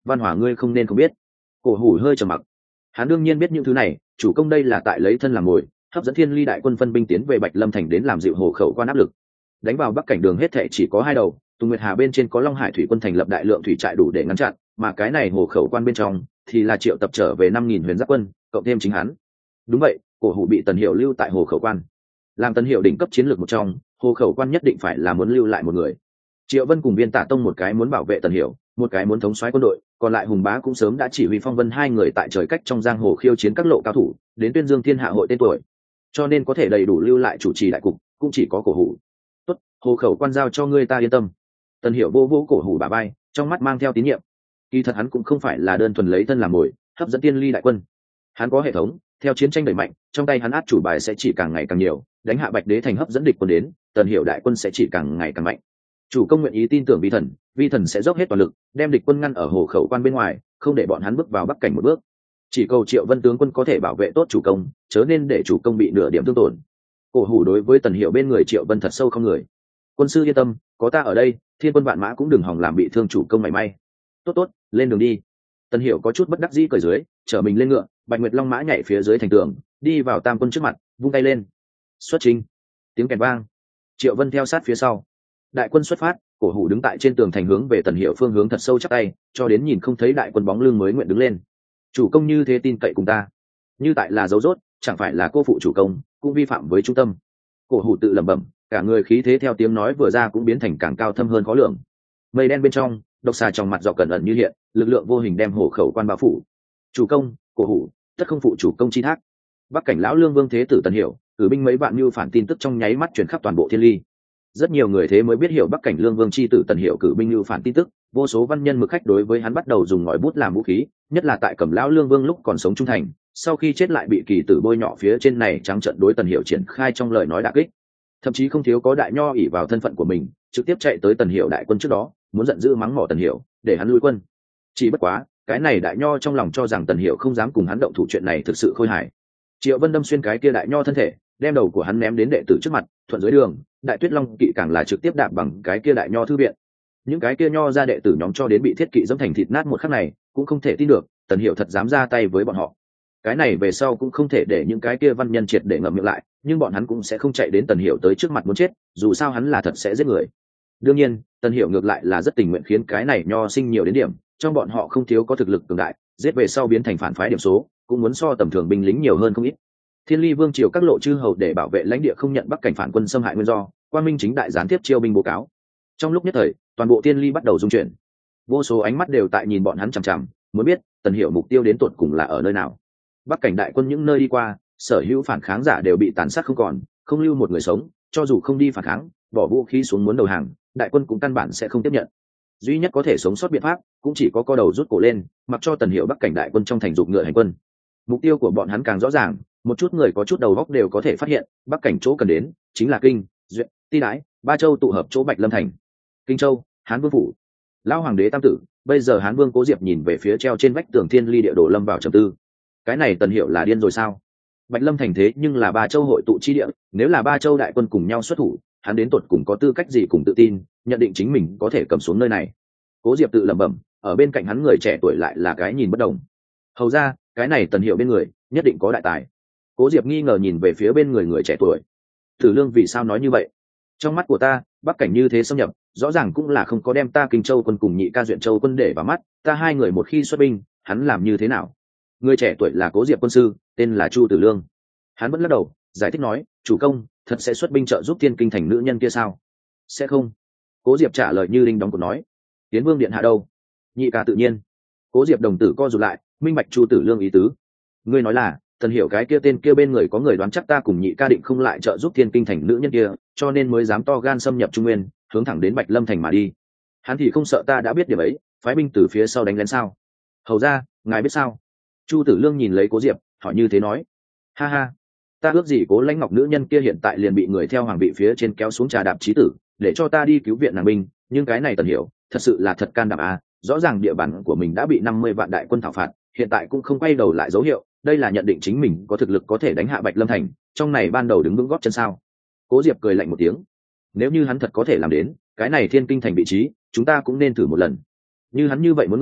Văn Hỏa ngươi không nên không biết. Cổ hủ hơi trầm mặc. Hắn đương nhiên biết những thứ này, chủ công đây là tại lấy thân làm mồi, hấp dẫn Thiên Ly đại quân phân binh tiến về Bạch Lâm thành đến làm dịu Hồ Khẩu quan áp lực. Đánh vào Bắc cảnh đường hết thệ chỉ có hai đầu, Tùng Nguyệt Hà bên trên có Long Hải thủy quân thành lập đại lượng thủy trại đủ để ngăn chặn, mà cái này Hồ Khẩu quan bên trong thì là triệu tập trở về năm nghìn huyền giáp quân, cộng thêm chính hắn. Đúng vậy, Cổ hủ bị Tần Hiểu lưu tại Hồ Khẩu quan. Làm Tần Hiểu đỉnh cấp chiến lược một trong, Hồ Khẩu quan nhất định phải là muốn lưu lại một người. Triệu Vân cùng Viên Tả Tông một cái muốn bảo vệ Tần Hiểu, một cái muốn thống soái quân đội, còn lại Hùng Bá cũng sớm đã chỉ huy Phong Vân hai người tại trời cách trong giang hồ khiêu chiến các lộ cao thủ, đến tuyên dương thiên hạ hội tên tuổi. Cho nên có thể đầy đủ lưu lại chủ trì đại cục, cũng chỉ có Cổ hủ. Tốt, Hồ Khẩu quan giao cho ngươi ta yên tâm. Tần Hiểu vô vô Cổ hủ bả vai, trong mắt mang theo tín nhiệm. Kỳ thật hắn cũng không phải là đơn thuần lấy thân làm mồi, hấp dẫn Tiên Ly đại quân. Hắn có hệ thống, theo chiến tranh đẩy mạnh, trong tay hắn át chủ bài sẽ chỉ càng ngày càng nhiều, đánh hạ Bạch Đế thành hấp dẫn địch quân đến, Tần Hiểu đại quân sẽ chỉ càng ngày càng mạnh. Chủ công nguyện ý tin tưởng vi thần, vi thần sẽ dốc hết toàn lực đem địch quân ngăn ở Hồ Khẩu quan bên ngoài, không để bọn hắn bước vào Bắc cảnh một bước. Chỉ cầu Triệu Vân tướng quân có thể bảo vệ tốt chủ công, chớ nên để chủ công bị nửa điểm thương tổn. Cổ hủ đối với Tần Hiểu bên người Triệu Vân thật sâu không người. Quân sư yên tâm, có ta ở đây, thiên quân vạn mã cũng đừng hòng làm bị thương chủ công mảy may. Tốt tốt, lên đường đi. Tần Hiểu có chút bất đắc dĩ cởi dưới, chở mình lên ngựa, Bạch Nguyệt Long mã nhảy phía dưới thành tường, đi vào tam quân trước mặt, vung tay lên. Xuất chinh. Tiếng kèn vang. Triệu Vân theo sát phía sau. Đại quân xuất phát, Cổ hủ đứng tại trên tường thành hướng về Tần Hiểu phương hướng thật sâu chắp tay, cho đến nhìn không thấy đại quân bóng lưng mới nguyện đứng lên. Chủ công như thế tin cậy cùng ta, như tại là dấu rốt, chẳng phải là cô phụ chủ công, cũng vi phạm với trung tâm. Cổ hủ tự lẩm bẩm, cả người khí thế theo tiếng nói vừa ra cũng biến thành càng cao thâm hơn khó lường. Mây đen bên trong, độc xà trong mặt dọc cẩn ẩn như hiện, lực lượng vô hình đem Hồ Khẩu quan bao phủ. Chủ công, Cổ hủ, tất không phụ chủ công chi thác. Bắc cảnh lão lương vương thế tử Tần Hiểu, cử binh mấy vạn mưu phản tin tức trong nháy mắt truyền khắp toàn bộ Thiên Ly. Rất nhiều người thế mới biết hiểu Bắc cảnh lương vương chi tử Tần Hiểu cử binh mưu phản tin tức, vô số văn nhân mực khách đối với hắn bắt đầu dùng ngòi bút làm vũ khí, nhất là tại Cẩm lão lương vương lúc còn sống trung thành, sau khi chết lại bị kỳ tử bôi nhọ phía trên này trắng trợn đối Tần Hiểu triển khai trong lời nói đả kích. Thậm chí không thiếu có đại nho ỷ vào thân phận của mình, trực tiếp chạy tới Tần Hiểu đại quân trước đó, muốn giận dữ mắng mỏ Tần Hiểu, để hắn lui quân. Chỉ bất quá, cái này đại nho trong lòng cho rằng Tần Hiểu không dám cùng hắn động thủ chuyện này thực sự khôi hài. Triệu Vân đâm xuyên cái kia đại nho thân thể, đem đầu của hắn ném đến đệ tử trước mặt, thuận dưới đường, Đại Tuyết Long kỵ càng là trực tiếp đạp bằng cái kia đại nho thư viện. Những cái kia nho ra đệ tử nhóm cho đến bị thiết kỵ dẫm thành thịt nát một khắc này, cũng không thể tin được, Tần Hiểu thật dám ra tay với bọn họ. Cái này về sau cũng không thể để những cái kia văn nhân triệt để ngậm miệng lại, nhưng bọn hắn cũng sẽ không chạy đến Tần Hiểu tới trước mặt muốn chết, dù sao hắn là thật sẽ giết người. Đương nhiên, Tần Hiểu ngược lại là rất tình nguyện khiến cái này nho sinh nhiều đến điểm, trong bọn họ không thiếu có thực lực cường đại, giết về sau biến thành phản phái điểm số, cũng muốn so tầm thường binh lính nhiều hơn không ít. Thiên Ly vương triều các lộ chư hầu để bảo vệ lãnh địa không nhận Bắc cảnh phản quân xâm hại nguyên do, Quan Minh chính đại gián tiếp chiêu binh báo cáo. Trong lúc nhất thời, toàn bộ Thiên Ly bắt đầu rung chuyển, vô số ánh mắt đều tại nhìn bọn hắn chằm chằm, muốn biết Tần Hiểu mục tiêu đến tột cùng là ở nơi nào. Bắc cảnh đại quân những nơi đi qua, sở hữu phản kháng giả đều bị tàn sát không còn, không lưu một người sống, cho dù không đi phản kháng, bỏ vũ khí xuống muốn đầu hàng, đại quân cũng căn bản sẽ không tiếp nhận. Duy nhất có thể sống sót biện pháp, cũng chỉ có co đầu rút cổ lên, mặc cho Tần Hiểu Bắc cảnh đại quân trong thành dục ngựa hành quân. Mục tiêu của bọn hắn càng rõ ràng, một chút người có chút đầu óc đều có thể phát hiện, Bắc cảnh chỗ cần đến chính là Kinh, Duyện, Ti Đái, ba châu tụ hợp chỗ Bạch Lâm thành. Kinh Châu, Hán Vương phủ. Lão hoàng đế tam tử, bây giờ Hán Vương Cố Diệp nhìn về phía treo trên vách tường Thiên Ly địa đồ lâm vào trầm tư. Cái này Tần Hiểu là điên rồi sao? Bạch Lâm thành thế nhưng là ba châu hội tụ chi địa, nếu là ba châu đại quân cùng nhau xuất thủ, hắn đến tột cùng có tư cách gì cùng tự tin, nhận định chính mình có thể cầm xuống nơi này. Cố Diệp tự lẩm bẩm, ở bên cạnh hắn người trẻ tuổi lại là cái nhìn bất đồng. Hầu ra, cái này Tần Hiểu bên người, nhất định có đại tài. Cố Diệp nghi ngờ nhìn về phía bên người người trẻ tuổi. Tử Lương vì sao nói như vậy? Trong mắt của ta, Bắc cảnh như thế xâm nhập, rõ ràng cũng là không có đem ta Kinh Châu quân cùng nhị ca Duyện Châu quân để vào mắt, ta hai người một khi xuất binh, hắn làm như thế nào? Người trẻ tuổi là Cố Diệp quân sư, tên là Chu Tử Lương. Hắn vẫn lắc đầu, giải thích nói, chủ công, thật sẽ xuất binh trợ giúp Thiên Kinh thành nữ nhân kia sao? Sẽ không. Cố Diệp trả lời như đinh đóng cột nói. Tiến Vương điện hạ đâu? Nhị ca tự nhiên. Cố Diệp đồng tử co rụt lại, minh bạch Chu Tử Lương ý tứ. Ngươi nói là, Tần Hiểu cái kia tên kia bên người có người đoán chắc ta cùng nhị ca định không lại trợ giúp Thiên Kinh thành nữ nhân kia, cho nên mới dám to gan xâm nhập Trung Nguyên, hướng thẳng đến Bạch Lâm thành mà đi. Hắn thì không sợ ta đã biết điểm ấy, phái binh từ phía sau đánh lén sao? Hầu ra, ngài biết sao? Chu Tử Lương nhìn lấy Cố Diệp, hỏi như thế nói. Ha ha, ta ước gì Cố Lãnh Ngọc nữ nhân kia hiện tại liền bị người theo hoàng vị phía trên kéo xuống trà đạp chí tử, để cho ta đi cứu viện nàng binh, nhưng cái này Tần Hiểu, thật sự là thật can đảm à, rõ ràng địa bàn của mình đã bị năm mươi vạn đại quân thảo phạt, hiện tại cũng không quay đầu lại dấu hiệu, đây là nhận định chính mình có thực lực có thể đánh hạ Bạch Lâm thành, trong này ban đầu đứng vững gót chân sao? Cố Diệp cười lạnh một tiếng. Nếu như hắn thật có thể làm đến, cái này Thiên Kinh thành vị trí, chúng ta cũng nên thử một lần. Như hắn như vậy muốn người,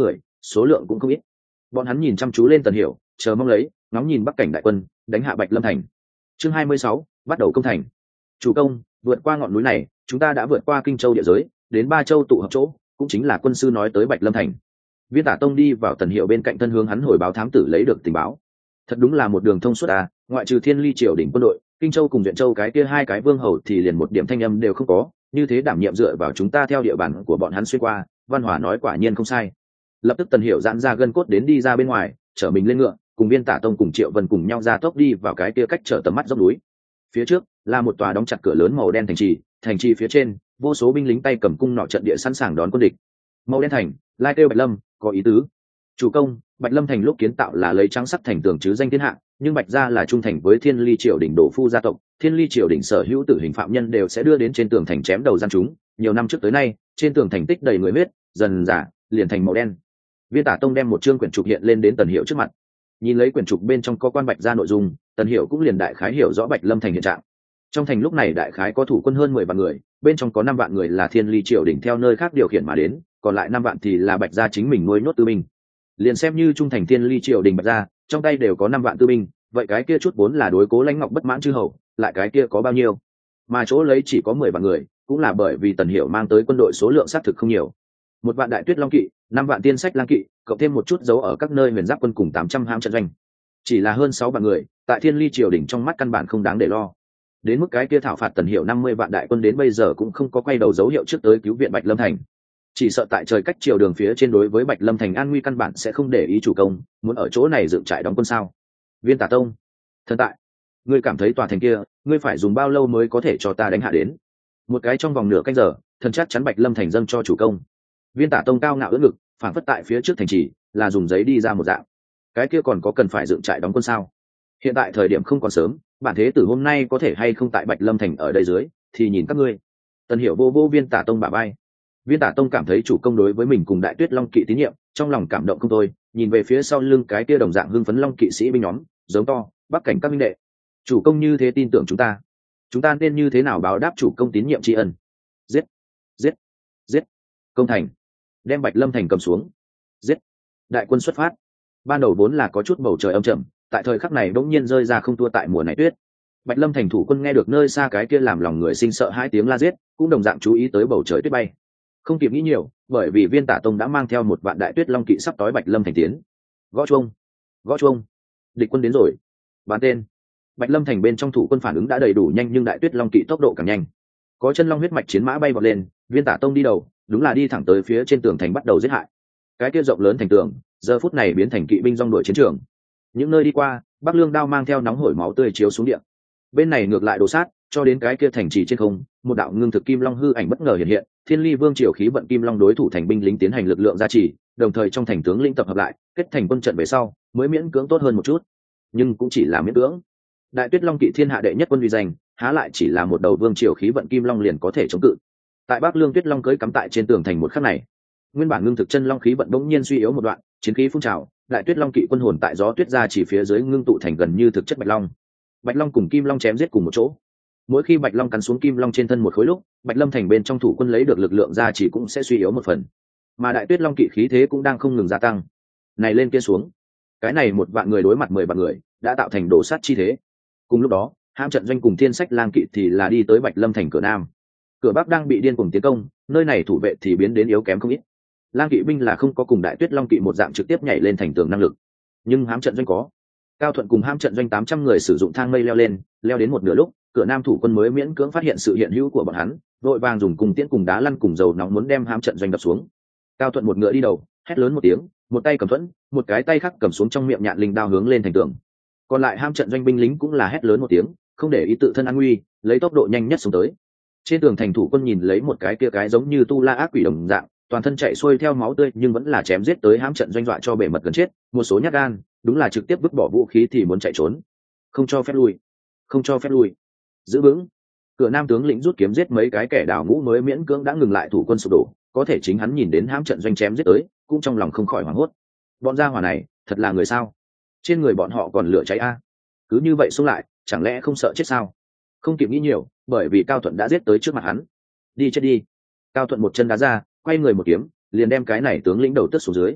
số lượng cũng không ít. Bọn hắn nhìn chăm chú lên Tần Hiểu, chờ mong lấy, ngóng nhìn Bắc cảnh đại quân đánh hạ Bạch Lâm thành. Chương hai mươi sáu, bắt đầu công thành. Chủ công, vượt qua ngọn núi này, chúng ta đã vượt qua Kinh Châu địa giới, đến Ba Châu tụ hợp chỗ, cũng chính là quân sư nói tới Bạch Lâm thành. Viên Tả Tông đi vào Tần Hiểu bên cạnh thân hướng hắn hồi báo thám tử lấy được tình báo. Thật đúng là một đường thông suốt à, ngoại trừ Thiên Ly triều đỉnh quân đội, Kinh Châu cùng Duyện Châu cái kia hai cái vương hầu thì liền một điểm thanh âm đều không có, như thế đảm nhiệm dựa vào chúng ta theo địa bàn của bọn hắn xuyên qua. Văn Hỏa nói quả nhiên không sai. Lập tức Tần Hiểu giãn ra gân cốt đến đi ra bên ngoài, chở mình lên ngựa, cùng Viên Tả Tông cùng Triệu Vân cùng nhau ra tốc đi vào cái kia cách trở tầm mắt dốc núi. Phía trước là một tòa đóng chặt cửa lớn màu đen thành trì, thành trì phía trên vô số binh lính tay cầm cung nọ trận địa sẵn sàng đón quân địch. Màu đen thành, lai kêu Bạch Lâm, có ý tứ. Chủ công, Bạch Lâm thành lúc kiến tạo là lấy trắng sắc thành tường chứ danh thiên hạ, nhưng Bạch gia là trung thành với Thiên Ly triều đỉnh đổ phu gia tộc, Thiên Ly triều đỉnh sở hữu tử hình phạm nhân đều sẽ đưa đến trên tường thành chém đầu gian chúng, nhiều năm trước tới nay, trên tường thành tích đầy người huyết, dần dà liền thành màu đen. Viên Tả Tông đem một chương quyển trục hiện lên đến Tần Hiểu trước mặt. Nhìn lấy quyển trục bên trong có quan Bạch gia nội dung, Tần Hiểu cũng liền đại khái hiểu rõ Bạch Lâm thành hiện trạng. Trong thành lúc này đại khái có thủ quân hơn mười vạn người, bên trong có năm vạn người là Thiên Ly triều đỉnh theo nơi khác điều khiển mà đến, còn lại năm vạn thì là Bạch gia chính mình nuôi nhốt tư binh. Liền xem như trung thành Thiên Ly triều đình Bạch gia, trong tay đều có năm vạn tư binh, vậy cái kia chút vốn là đối Cố Lãnh Ngọc bất mãn chư hầu, lại cái kia có bao nhiêu? Mà chỗ lấy chỉ có mười vạn người, cũng là bởi vì Tần Hiểu mang tới quân đội số lượng xác thực không nhiều. Một vạn đại tuyết long kỵ, năm vạn tiên sách lang kỵ, cộng thêm một chút dấu ở các nơi huyền giáp quân cùng tám trăm hãm trận doanh. Chỉ là hơn sáu vạn người, tại Thiên Ly triều đình trong mắt căn bản không đáng để lo. Đến mức cái kia thảo phạt Tần Hiểu năm mươi vạn đại quân đến bây giờ cũng không có quay đầu dấu hiệu trước tới cứu viện Bạch Lâm thành. Chỉ sợ tại trời cách triều đường phía trên đối với Bạch Lâm thành an nguy căn bản sẽ không để ý chủ công, muốn ở chỗ này dựng trại đóng quân sao? Viên Tả Tông, thần tại, ngươi cảm thấy tòa thành kia, ngươi phải dùng bao lâu mới có thể cho ta đánh hạ đến? Một cái trong vòng nửa canh giờ, thần chắc chắn Bạch Lâm thành dâng cho chủ công. Viên Tả Tông cao ngạo ưỡn ngực, phản phất tại phía trước thành trì, là dùng giấy đi ra một dạng. Cái kia còn có cần phải dựng trại đóng quân sao? Hiện tại thời điểm không còn sớm, bản thế tử hôm nay có thể hay không tại Bạch Lâm thành ở đây dưới, thì nhìn các ngươi. Tần Hiểu vô vô Viên Tả Tông bả vai. Viên Tả Tông cảm thấy chủ công đối với mình cùng Đại Tuyết Long kỵ tín nhiệm, trong lòng cảm động không thôi, nhìn về phía sau lưng cái kia đồng dạng hưng phấn Long kỵ sĩ binh nhóm, giống to, Bắc cảnh các minh đệ, chủ công như thế tin tưởng chúng ta, chúng ta nên như thế nào báo đáp chủ công tín nhiệm tri ân? Giết, giết, giết, công thành, đem Bạch Lâm thành cầm xuống, giết. Đại quân xuất phát. Ban đầu vốn là có chút bầu trời âm trầm, tại thời khắc này bỗng nhiên rơi ra không thua tại mùa này tuyết. Bạch Lâm thành thủ quân nghe được nơi xa cái kia làm lòng người sinh sợ hai tiếng la giết, cũng đồng dạng chú ý tới bầu trời tuyết bay. Không kịp nghĩ nhiều, bởi vì Viên Tả Tông đã mang theo một vạn đại tuyết long kỵ sắp tối Bạch Lâm thành tiến. Gõ chuông, gõ chuông, địch quân đến rồi. Bán tên. Bạch Lâm thành bên trong thủ quân phản ứng đã đầy đủ nhanh, nhưng đại tuyết long kỵ tốc độ càng nhanh. Có chân long huyết mạch chiến mã bay vọt lên, Viên Tả Tông đi đầu, đúng là đi thẳng tới phía trên tường thành bắt đầu giết hại. Cái kia rộng lớn thành tường, giờ phút này biến thành kỵ binh dòng đội chiến trường. Những nơi đi qua, Bắc Lương đao mang theo nóng hổi máu tươi chiếu xuống địa. Bên này ngược lại đổ sát, cho đến cái kia thành trì trên không, một đạo ngưng thực kim long hư ảnh bất ngờ hiện hiện, Thiên Ly Vương triều khí vận kim long đối thủ thành binh lính tiến hành lực lượng gia trì, đồng thời trong thành tướng lĩnh tập hợp lại, kết thành quân trận về sau, mới miễn cưỡng tốt hơn một chút, nhưng cũng chỉ là miễn cưỡng. Đại Tuyết Long kỵ thiên hạ đệ nhất quân uy danh, há lại chỉ là một đầu vương triều khí vận kim long liền có thể chống cự. Tại Bắc Lương Tuyết Long cưỡi cắm tại trên tường thành một khắc này, nguyên bản ngưng thực chân long khí vận bỗng nhiên suy yếu một đoạn, chiến khí phun trào, Đại Tuyết Long kỵ quân hồn tại gió tuyết ra chỉ phía dưới ngưng tụ thành gần như thực chất bạch long. Bạch long cùng kim long chém giết cùng một chỗ. Mỗi khi bạch long cắn xuống kim long trên thân một khối lúc, Bạch Lâm thành bên trong thủ quân lấy được lực lượng ra chỉ cũng sẽ suy yếu một phần, mà Đại Tuyết Long kỵ khí thế cũng đang không ngừng gia tăng. Này lên kia xuống, cái này một vạn người đối mặt mười vạn người, đã tạo thành đổ sát chi thế. Cùng lúc đó, hãm trận doanh cùng thiên sách lang kỵ thì là đi tới Bạch Lâm thành cửa nam. Cửa bắc đang bị điên cuồng tiến công, nơi này thủ vệ thì biến đến yếu kém không ít. Lang kỵ binh là không có cùng Đại Tuyết Long kỵ một dạng trực tiếp nhảy lên thành tường năng lực, nhưng hãm trận doanh có. Cao Thuận cùng hãm trận doanh tám trăm người sử dụng thang mây leo lên, leo đến một nửa lúc, cửa nam thủ quân mới miễn cưỡng phát hiện sự hiện hữu của bọn hắn, vội vàng dùng cùng tiễn cùng đá lăn cùng dầu nóng muốn đem hãm trận doanh đập xuống. Cao Thuận một ngựa đi đầu, hét lớn một tiếng, một tay cầm thuẫn, một cái tay khác cầm xuống trong miệng nhạn linh đao hướng lên thành tường. Còn lại hãm trận doanh binh lính cũng là hét lớn một tiếng, không để ý tự thân an nguy, lấy tốc độ nhanh nhất xuống tới. Trên tường thành thủ quân nhìn lấy một cái kia cái giống như tu la ác quỷ đồng dạng, toàn thân chạy xuôi theo máu tươi nhưng vẫn là chém giết tới hãm trận doanh, dọa cho bể mật gần chết. Một số nhát gan, đúng là trực tiếp vứt bỏ vũ khí thì muốn chạy trốn. Không cho phép lui, không cho phép lui, giữ vững. Cửa nam tướng lĩnh rút kiếm giết mấy cái kẻ đào ngũ mới miễn cưỡng đã ngừng lại thủ quân sụp đổ, có thể chính hắn nhìn đến hãm trận doanh chém giết tới, cũng trong lòng không khỏi hoảng hốt. Bọn gia hỏa này thật là người sao? Trên người bọn họ còn lửa cháy a, cứ như vậy xuống lại, chẳng lẽ không sợ chết sao? Không kịp nghĩ nhiều, bởi vì Cao Thuận đã giết tới trước mặt hắn. Đi chết đi. Cao Thuận một chân đá ra, quay người một kiếm, liền đem cái này tướng lĩnh đầu tước xuống dưới.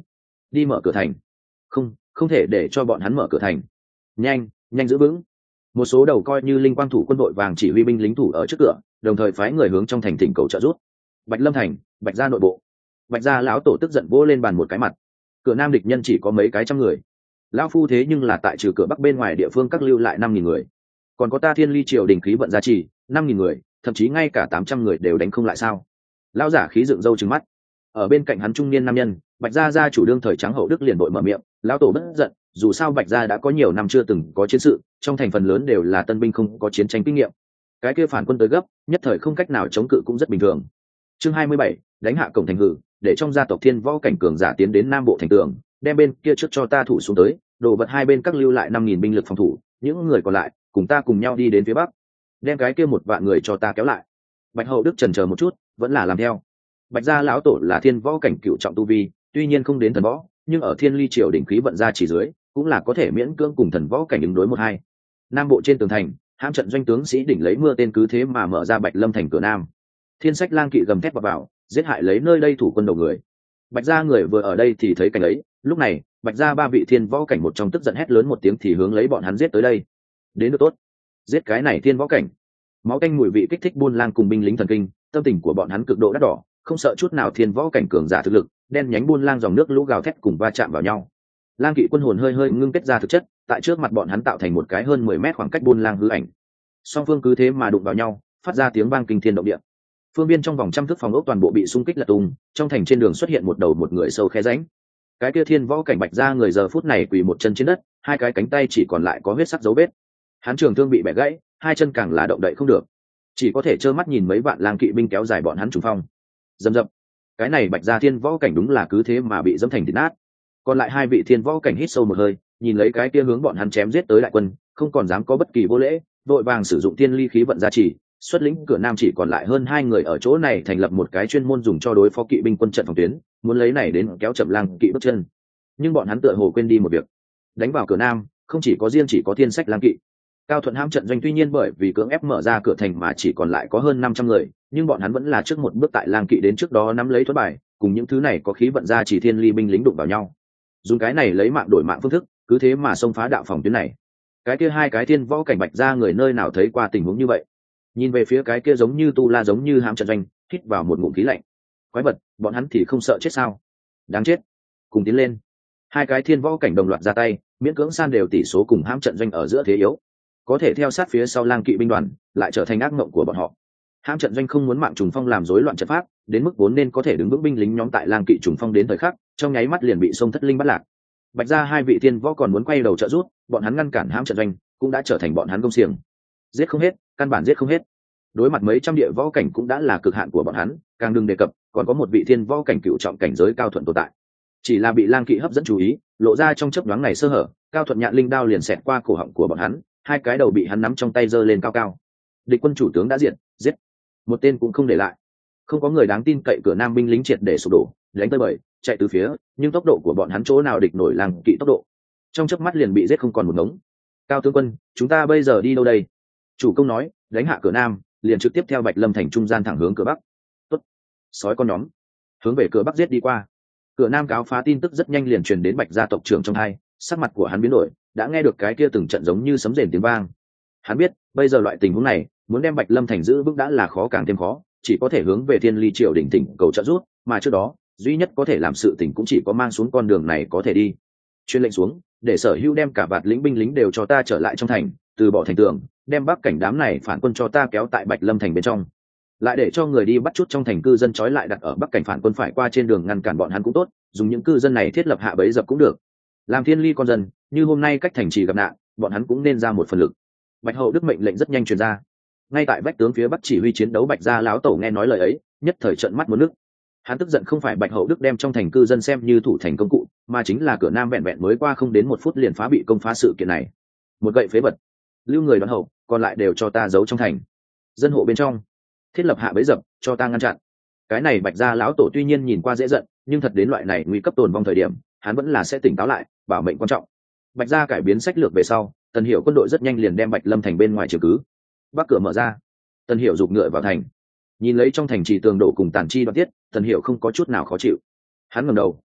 đi mở cửa thành. Không, không thể để cho bọn hắn mở cửa thành. Nhanh, nhanh giữ vững. Một số đầu coi như linh quang thủ quân đội vàng chỉ huy binh lính thủ ở trước cửa, đồng thời phái người hướng trong thành thỉnh cầu trợ giúp. Bạch Lâm thành, Bạch gia nội bộ. Bạch gia lão tổ tức giận vỗ lên bàn một cái mặt. Cửa nam địch nhân chỉ có mấy cái trăm người, lão phu thế nhưng là tại trừ cửa bắc bên ngoài địa phương các lưu lại năm nghìn người, còn có ta Thiên Ly triều đình khí vận gia trì năm nghìn người, thậm chí ngay cả tám trăm người đều đánh không lại sao? Lão giả khí dựng râu trừng mắt. Ở bên cạnh hắn trung niên nam nhân, Bạch gia gia chủ đương thời Trắng Hậu Đức liền bội mở miệng, lão tổ bất giận, dù sao Bạch gia đã có nhiều năm chưa từng có chiến sự, trong thành phần lớn đều là tân binh không có chiến tranh kinh nghiệm. Cái kia phản quân tới gấp, nhất thời không cách nào chống cự cũng rất bình thường. Chương hai mươi bảy, đánh hạ cổng thành hử, để trong gia tộc Thiên Võ cảnh cường giả tiến đến nam bộ thành tường, đem bên kia trước cho ta thủ xuống tới, đồ vật hai bên các lưu lại năm nghìn binh lực phòng thủ, những người còn lại cùng ta cùng nhau đi đến phía bắc, đem cái kia một vạn người cho ta kéo lại. Bạch Hậu Đức chần chờ một chút, vẫn là làm theo. Bạch gia lão tổ là Thiên Võ cảnh cựu trọng tu vi, tuy nhiên không đến thần võ, nhưng ở Thiên Ly triều đỉnh khí vận gia chỉ dưới, cũng là có thể miễn cưỡng cùng thần võ cảnh ứng đối một hai. Nam bộ trên tường thành, hãm trận doanh tướng sĩ đỉnh lấy mưa tên cứ thế mà mở ra Bạch Lâm thành cửa nam. Thiên Sách lang kỵ gầm thét vào, vào giết hại lấy nơi đây thủ quân đầu người. Bạch gia người vừa ở đây thì thấy cảnh ấy, lúc này Bạch gia ba vị Thiên Võ cảnh một trong tức giận hét lớn một tiếng thì hướng lấy bọn hắn giết tới đây. Đến được tốt, giết cái này Thiên Võ cảnh. Máu tanh mùi vị kích thích buôn lang cùng binh lính thần kinh, tâm tình của bọn hắn cực độ đắt đỏ, không sợ chút nào Thiên Võ cảnh cường giả thực lực, đen nhánh buôn lang dòng nước lũ gào thét cùng va chạm vào nhau. Lang kỵ quân hồn hơi hơi ngưng kết ra thực chất, tại trước mặt bọn hắn tạo thành một cái hơn mười mét khoảng cách buôn lang hư ảnh. Song phương cứ thế mà đụng vào nhau, phát ra tiếng vang kinh thiên động địa. Phương biên trong vòng trăm thước phòng ốc toàn bộ bị xung kích lật tung, trong thành trên đường xuất hiện một đầu một người sâu khe rãnh. Cái kia Thiên Võ cảnh Bạch gia người giờ phút này quỳ một chân trên đất, hai cái cánh tay chỉ còn lại có huyết sắc dấu vết. Hắn trường thương bị bẻ gãy, hai chân càng là động đậy không được, chỉ có thể trơ mắt nhìn mấy vạn lang kỵ binh kéo dài bọn hắn trùng phong. Dầm dập, cái này Bạch gia Thiên Võ cảnh đúng là cứ thế mà bị dẫm thành thịt nát. Còn lại hai vị Thiên Võ cảnh hít sâu một hơi, nhìn lấy cái kia hướng bọn hắn chém giết tới đại quân, không còn dám có bất kỳ vô lễ, đội vàng sử dụng Thiên Ly khí vận gia trì, xuất lĩnh cửa nam chỉ còn lại hơn hai người ở chỗ này thành lập một cái chuyên môn dùng cho đối phó kỵ binh quân trận phòng tuyến, muốn lấy này đến kéo chậm lang kỵ bước chân. Nhưng bọn hắn tựa hồ quên đi một việc, đánh vào cửa nam không chỉ có riêng chỉ có Thiên Sách lang kỵ. Cao Thuận hãm trận doanh tuy nhiên bởi vì cưỡng ép mở ra cửa thành mà chỉ còn lại có hơn năm trăm người, nhưng bọn hắn vẫn là trước một bước tại lang kỵ đến trước đó nắm lấy thuẫn bài, cùng những thứ này có khí vận ra chỉ Thiên Ly binh lính đụng vào nhau. Dùng cái này lấy mạng đổi mạng phương thức, cứ thế mà xông phá đạo phòng tuyến này. Cái kia hai cái Thiên Võ cảnh Bạch gia người nơi nào thấy qua tình huống như vậy. Nhìn về phía cái kia giống như tu la giống như hãm trận doanh, hít vào một ngụm khí lạnh. Quái vật, bọn hắn thì không sợ chết sao? Đáng chết. Cùng tiến lên. Hai cái Thiên Võ cảnh đồng loạt ra tay, miễn cưỡng san đều tỷ số cùng hãm trận doanh ở giữa thế yếu. Có thể theo sát phía sau lang kỵ binh đoàn, lại trở thành ác mộng của bọn họ. Hãm trận doanh không muốn mạng trùng phong làm rối loạn trận pháp, đến mức vốn nên có thể đứng vững binh lính nhóm tại lang kỵ trùng phong đến thời khắc, trong nháy mắt liền bị sông thất linh bắt lạc. Bạch gia hai vị Thiên Võ còn muốn quay đầu trợ rút, bọn hắn ngăn cản hãm trận doanh, cũng đã trở thành bọn hắn công xiềng. Giết không hết, căn bản giết không hết. Đối mặt mấy trăm địa võ cảnh cũng đã là cực hạn của bọn hắn, càng đừng đề cập còn có một vị Thiên Võ cảnh cựu trọng cảnh giới Cao Thuận tồn tại. Chỉ là bị lang kỵ hấp dẫn chú ý, lộ ra trong chớp nhoáng này sơ hở, Cao Thuận nhạn linh đao liền xẹt qua cổ họng của bọn hắn, hai cái đầu bị hắn nắm trong tay giơ lên cao cao. Địch quân chủ tướng đã diệt, giết, một tên cũng không để lại. Không có người đáng tin cậy, cửa nam binh lính triệt để sụp đổ, đánh tới bời, chạy từ phía, nhưng tốc độ của bọn hắn chỗ nào địch nổi lang kỵ tốc độ. Trong chớp mắt liền bị giết không còn một ngống. Cao tướng quân, chúng ta bây giờ đi đâu đây? Chủ công nói, đánh hạ cửa nam, liền trực tiếp theo Bạch Lâm thành trung gian thẳng hướng cửa bắc. Tốt. Sói con nhóm, hướng về cửa bắc giết đi qua. Cửa nam cáo phá tin tức rất nhanh liền truyền đến Bạch gia tộc trưởng trong hai, sắc mặt của hắn biến đổi, đã nghe được cái kia từng trận giống như sấm rền tiếng vang. Hắn biết, bây giờ loại tình huống này, muốn đem Bạch Lâm thành giữ vững đã là khó càng thêm khó, chỉ có thể hướng về Thiên Ly triều đỉnh tỉnh cầu trợ giúp, mà trước đó, duy nhất có thể làm sự tình cũng chỉ có mang xuống con đường này có thể đi. Truyền lệnh xuống, để Sở Hữu đem cả vạt lĩnh binh lính đều cho ta trở lại trong thành, từ bỏ thành tường, đem Bắc cảnh đám này phản quân cho ta kéo tại Bạch Lâm thành bên trong. Lại để cho người đi bắt chút trong thành cư dân trói lại đặt ở Bắc cảnh phản quân phải qua trên đường ngăn cản bọn hắn cũng tốt, dùng những cư dân này thiết lập hạ bẫy dập cũng được. Làm Thiên Ly con dân, như hôm nay cách thành trì gặp nạn, bọn hắn cũng nên ra một phần lực. Bạch Hậu Đức mệnh lệnh rất nhanh truyền ra. Ngay tại vách tướng phía bắc chỉ huy chiến đấu Bạch gia lão tổ nghe nói lời ấy, nhất thời trợn mắt muốn nước. Hắn tức giận không phải Bạch Hậu Đức đem trong thành cư dân xem như thủ thành công cụ, mà chính là cửa nam vẹn vẹn mới qua không đến một phút liền phá bị công phá sự kiện này. Một gậy phế vật, lưu người đoán hậu, còn lại đều cho ta giấu trong thành. Dân hộ bên trong, thiết lập hạ bẫy dập, cho ta ngăn chặn. Cái này Bạch gia lão tổ tuy nhiên nhìn qua dễ giận, nhưng thật đến loại này nguy cấp tồn vong thời điểm, hắn vẫn là sẽ tỉnh táo lại, bảo mệnh quan trọng. Bạch gia cải biến sách lược về sau, Tần Hiểu quân đội rất nhanh liền đem Bạch Lâm thành bên ngoài chiếm cứ. Bắc cửa mở ra, Tần Hiểu giục ngựa vào thành. Nhìn lấy trong thành trì tường đổ cùng tàn chi đoạn tiết, Tần Hiểu không có chút nào khó chịu. Hắn ngẩng đầu,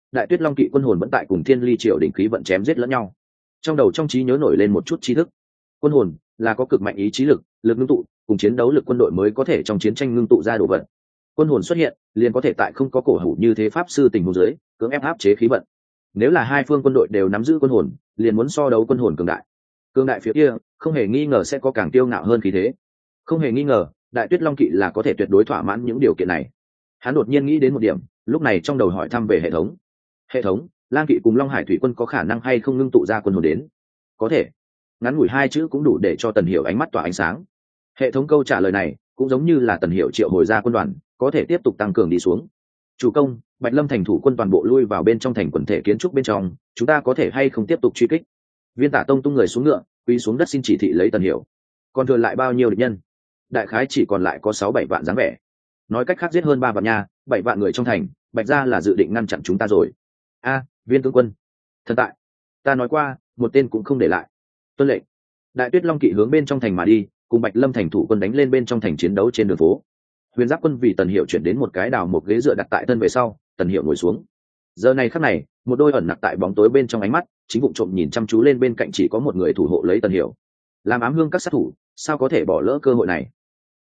đại tuyết long kỵ quân hồn vẫn tại cùng thiên ly triều đỉnh khí vận chém giết lẫn nhau. Trong đầu trong trí nhớ nổi lên một chút tri thức. Quân hồn là có cực mạnh ý chí lực, lực ngưng tụ cùng chiến đấu lực quân đội mới có thể trong chiến tranh ngưng tụ ra đồ vật. Quân hồn xuất hiện liền có thể tại không có cổ hủ như thế pháp sư tình huống dưới cưỡng ép áp chế khí vận. Nếu là hai phương quân đội đều nắm giữ quân hồn, liền muốn so đấu quân hồn cường đại. Cường đại phía kia không hề nghi ngờ sẽ có càng kiêu ngạo hơn khí thế. Không hề nghi ngờ, đại tuyết long kỵ là có thể tuyệt đối thỏa mãn những điều kiện này. Hắn đột nhiên nghĩ đến một điểm, lúc này trong đầu hỏi thăm về hệ thống. Hệ thống, lang kỵ cùng long hải thủy quân có khả năng hay không ngưng tụ ra quân hồn đến? Có thể. Ngắn ngủi hai chữ cũng đủ để cho Tần Hiểu ánh mắt tỏa ánh sáng. Hệ thống câu trả lời này cũng giống như là Tần Hiểu triệu hồi ra quân đoàn, có thể tiếp tục tăng cường đi xuống. Chủ công, Bạch Lâm thành thủ quân toàn bộ lui vào bên trong thành quần thể kiến trúc bên trong, chúng ta có thể hay không tiếp tục truy kích? Viên Tả Tông tung người xuống ngựa, quỳ xuống đất xin chỉ thị lấy Tần Hiểu. Còn thừa lại bao nhiêu địch nhân? Đại khái chỉ còn lại có sáu bảy vạn dáng vẻ. Nói cách khác giết hơn ba vạn nha, bảy vạn người trong thành, Bạch gia là dự định ngăn chặn chúng ta rồi. A, Viên tướng quân. Thần tại, ta nói qua, một tên cũng không để lại. Tuân lệnh. Đại tuyết long kỵ hướng bên trong thành mà đi, cùng Bạch Lâm thành thủ quân đánh lên bên trong thành chiến đấu trên đường phố. Huyền Giáp quân vì Tần Hiểu chuyển đến một cái đào một ghế dựa đặt tại thân về sau, Tần Hiểu ngồi xuống. Giờ này khắc này, một đôi ẩn nặc tại bóng tối bên trong ánh mắt, chính vụng trộm nhìn chăm chú lên bên cạnh chỉ có một người thủ hộ lấy Tần Hiểu. Làm ám hương các sát thủ, sao có thể bỏ lỡ cơ hội này?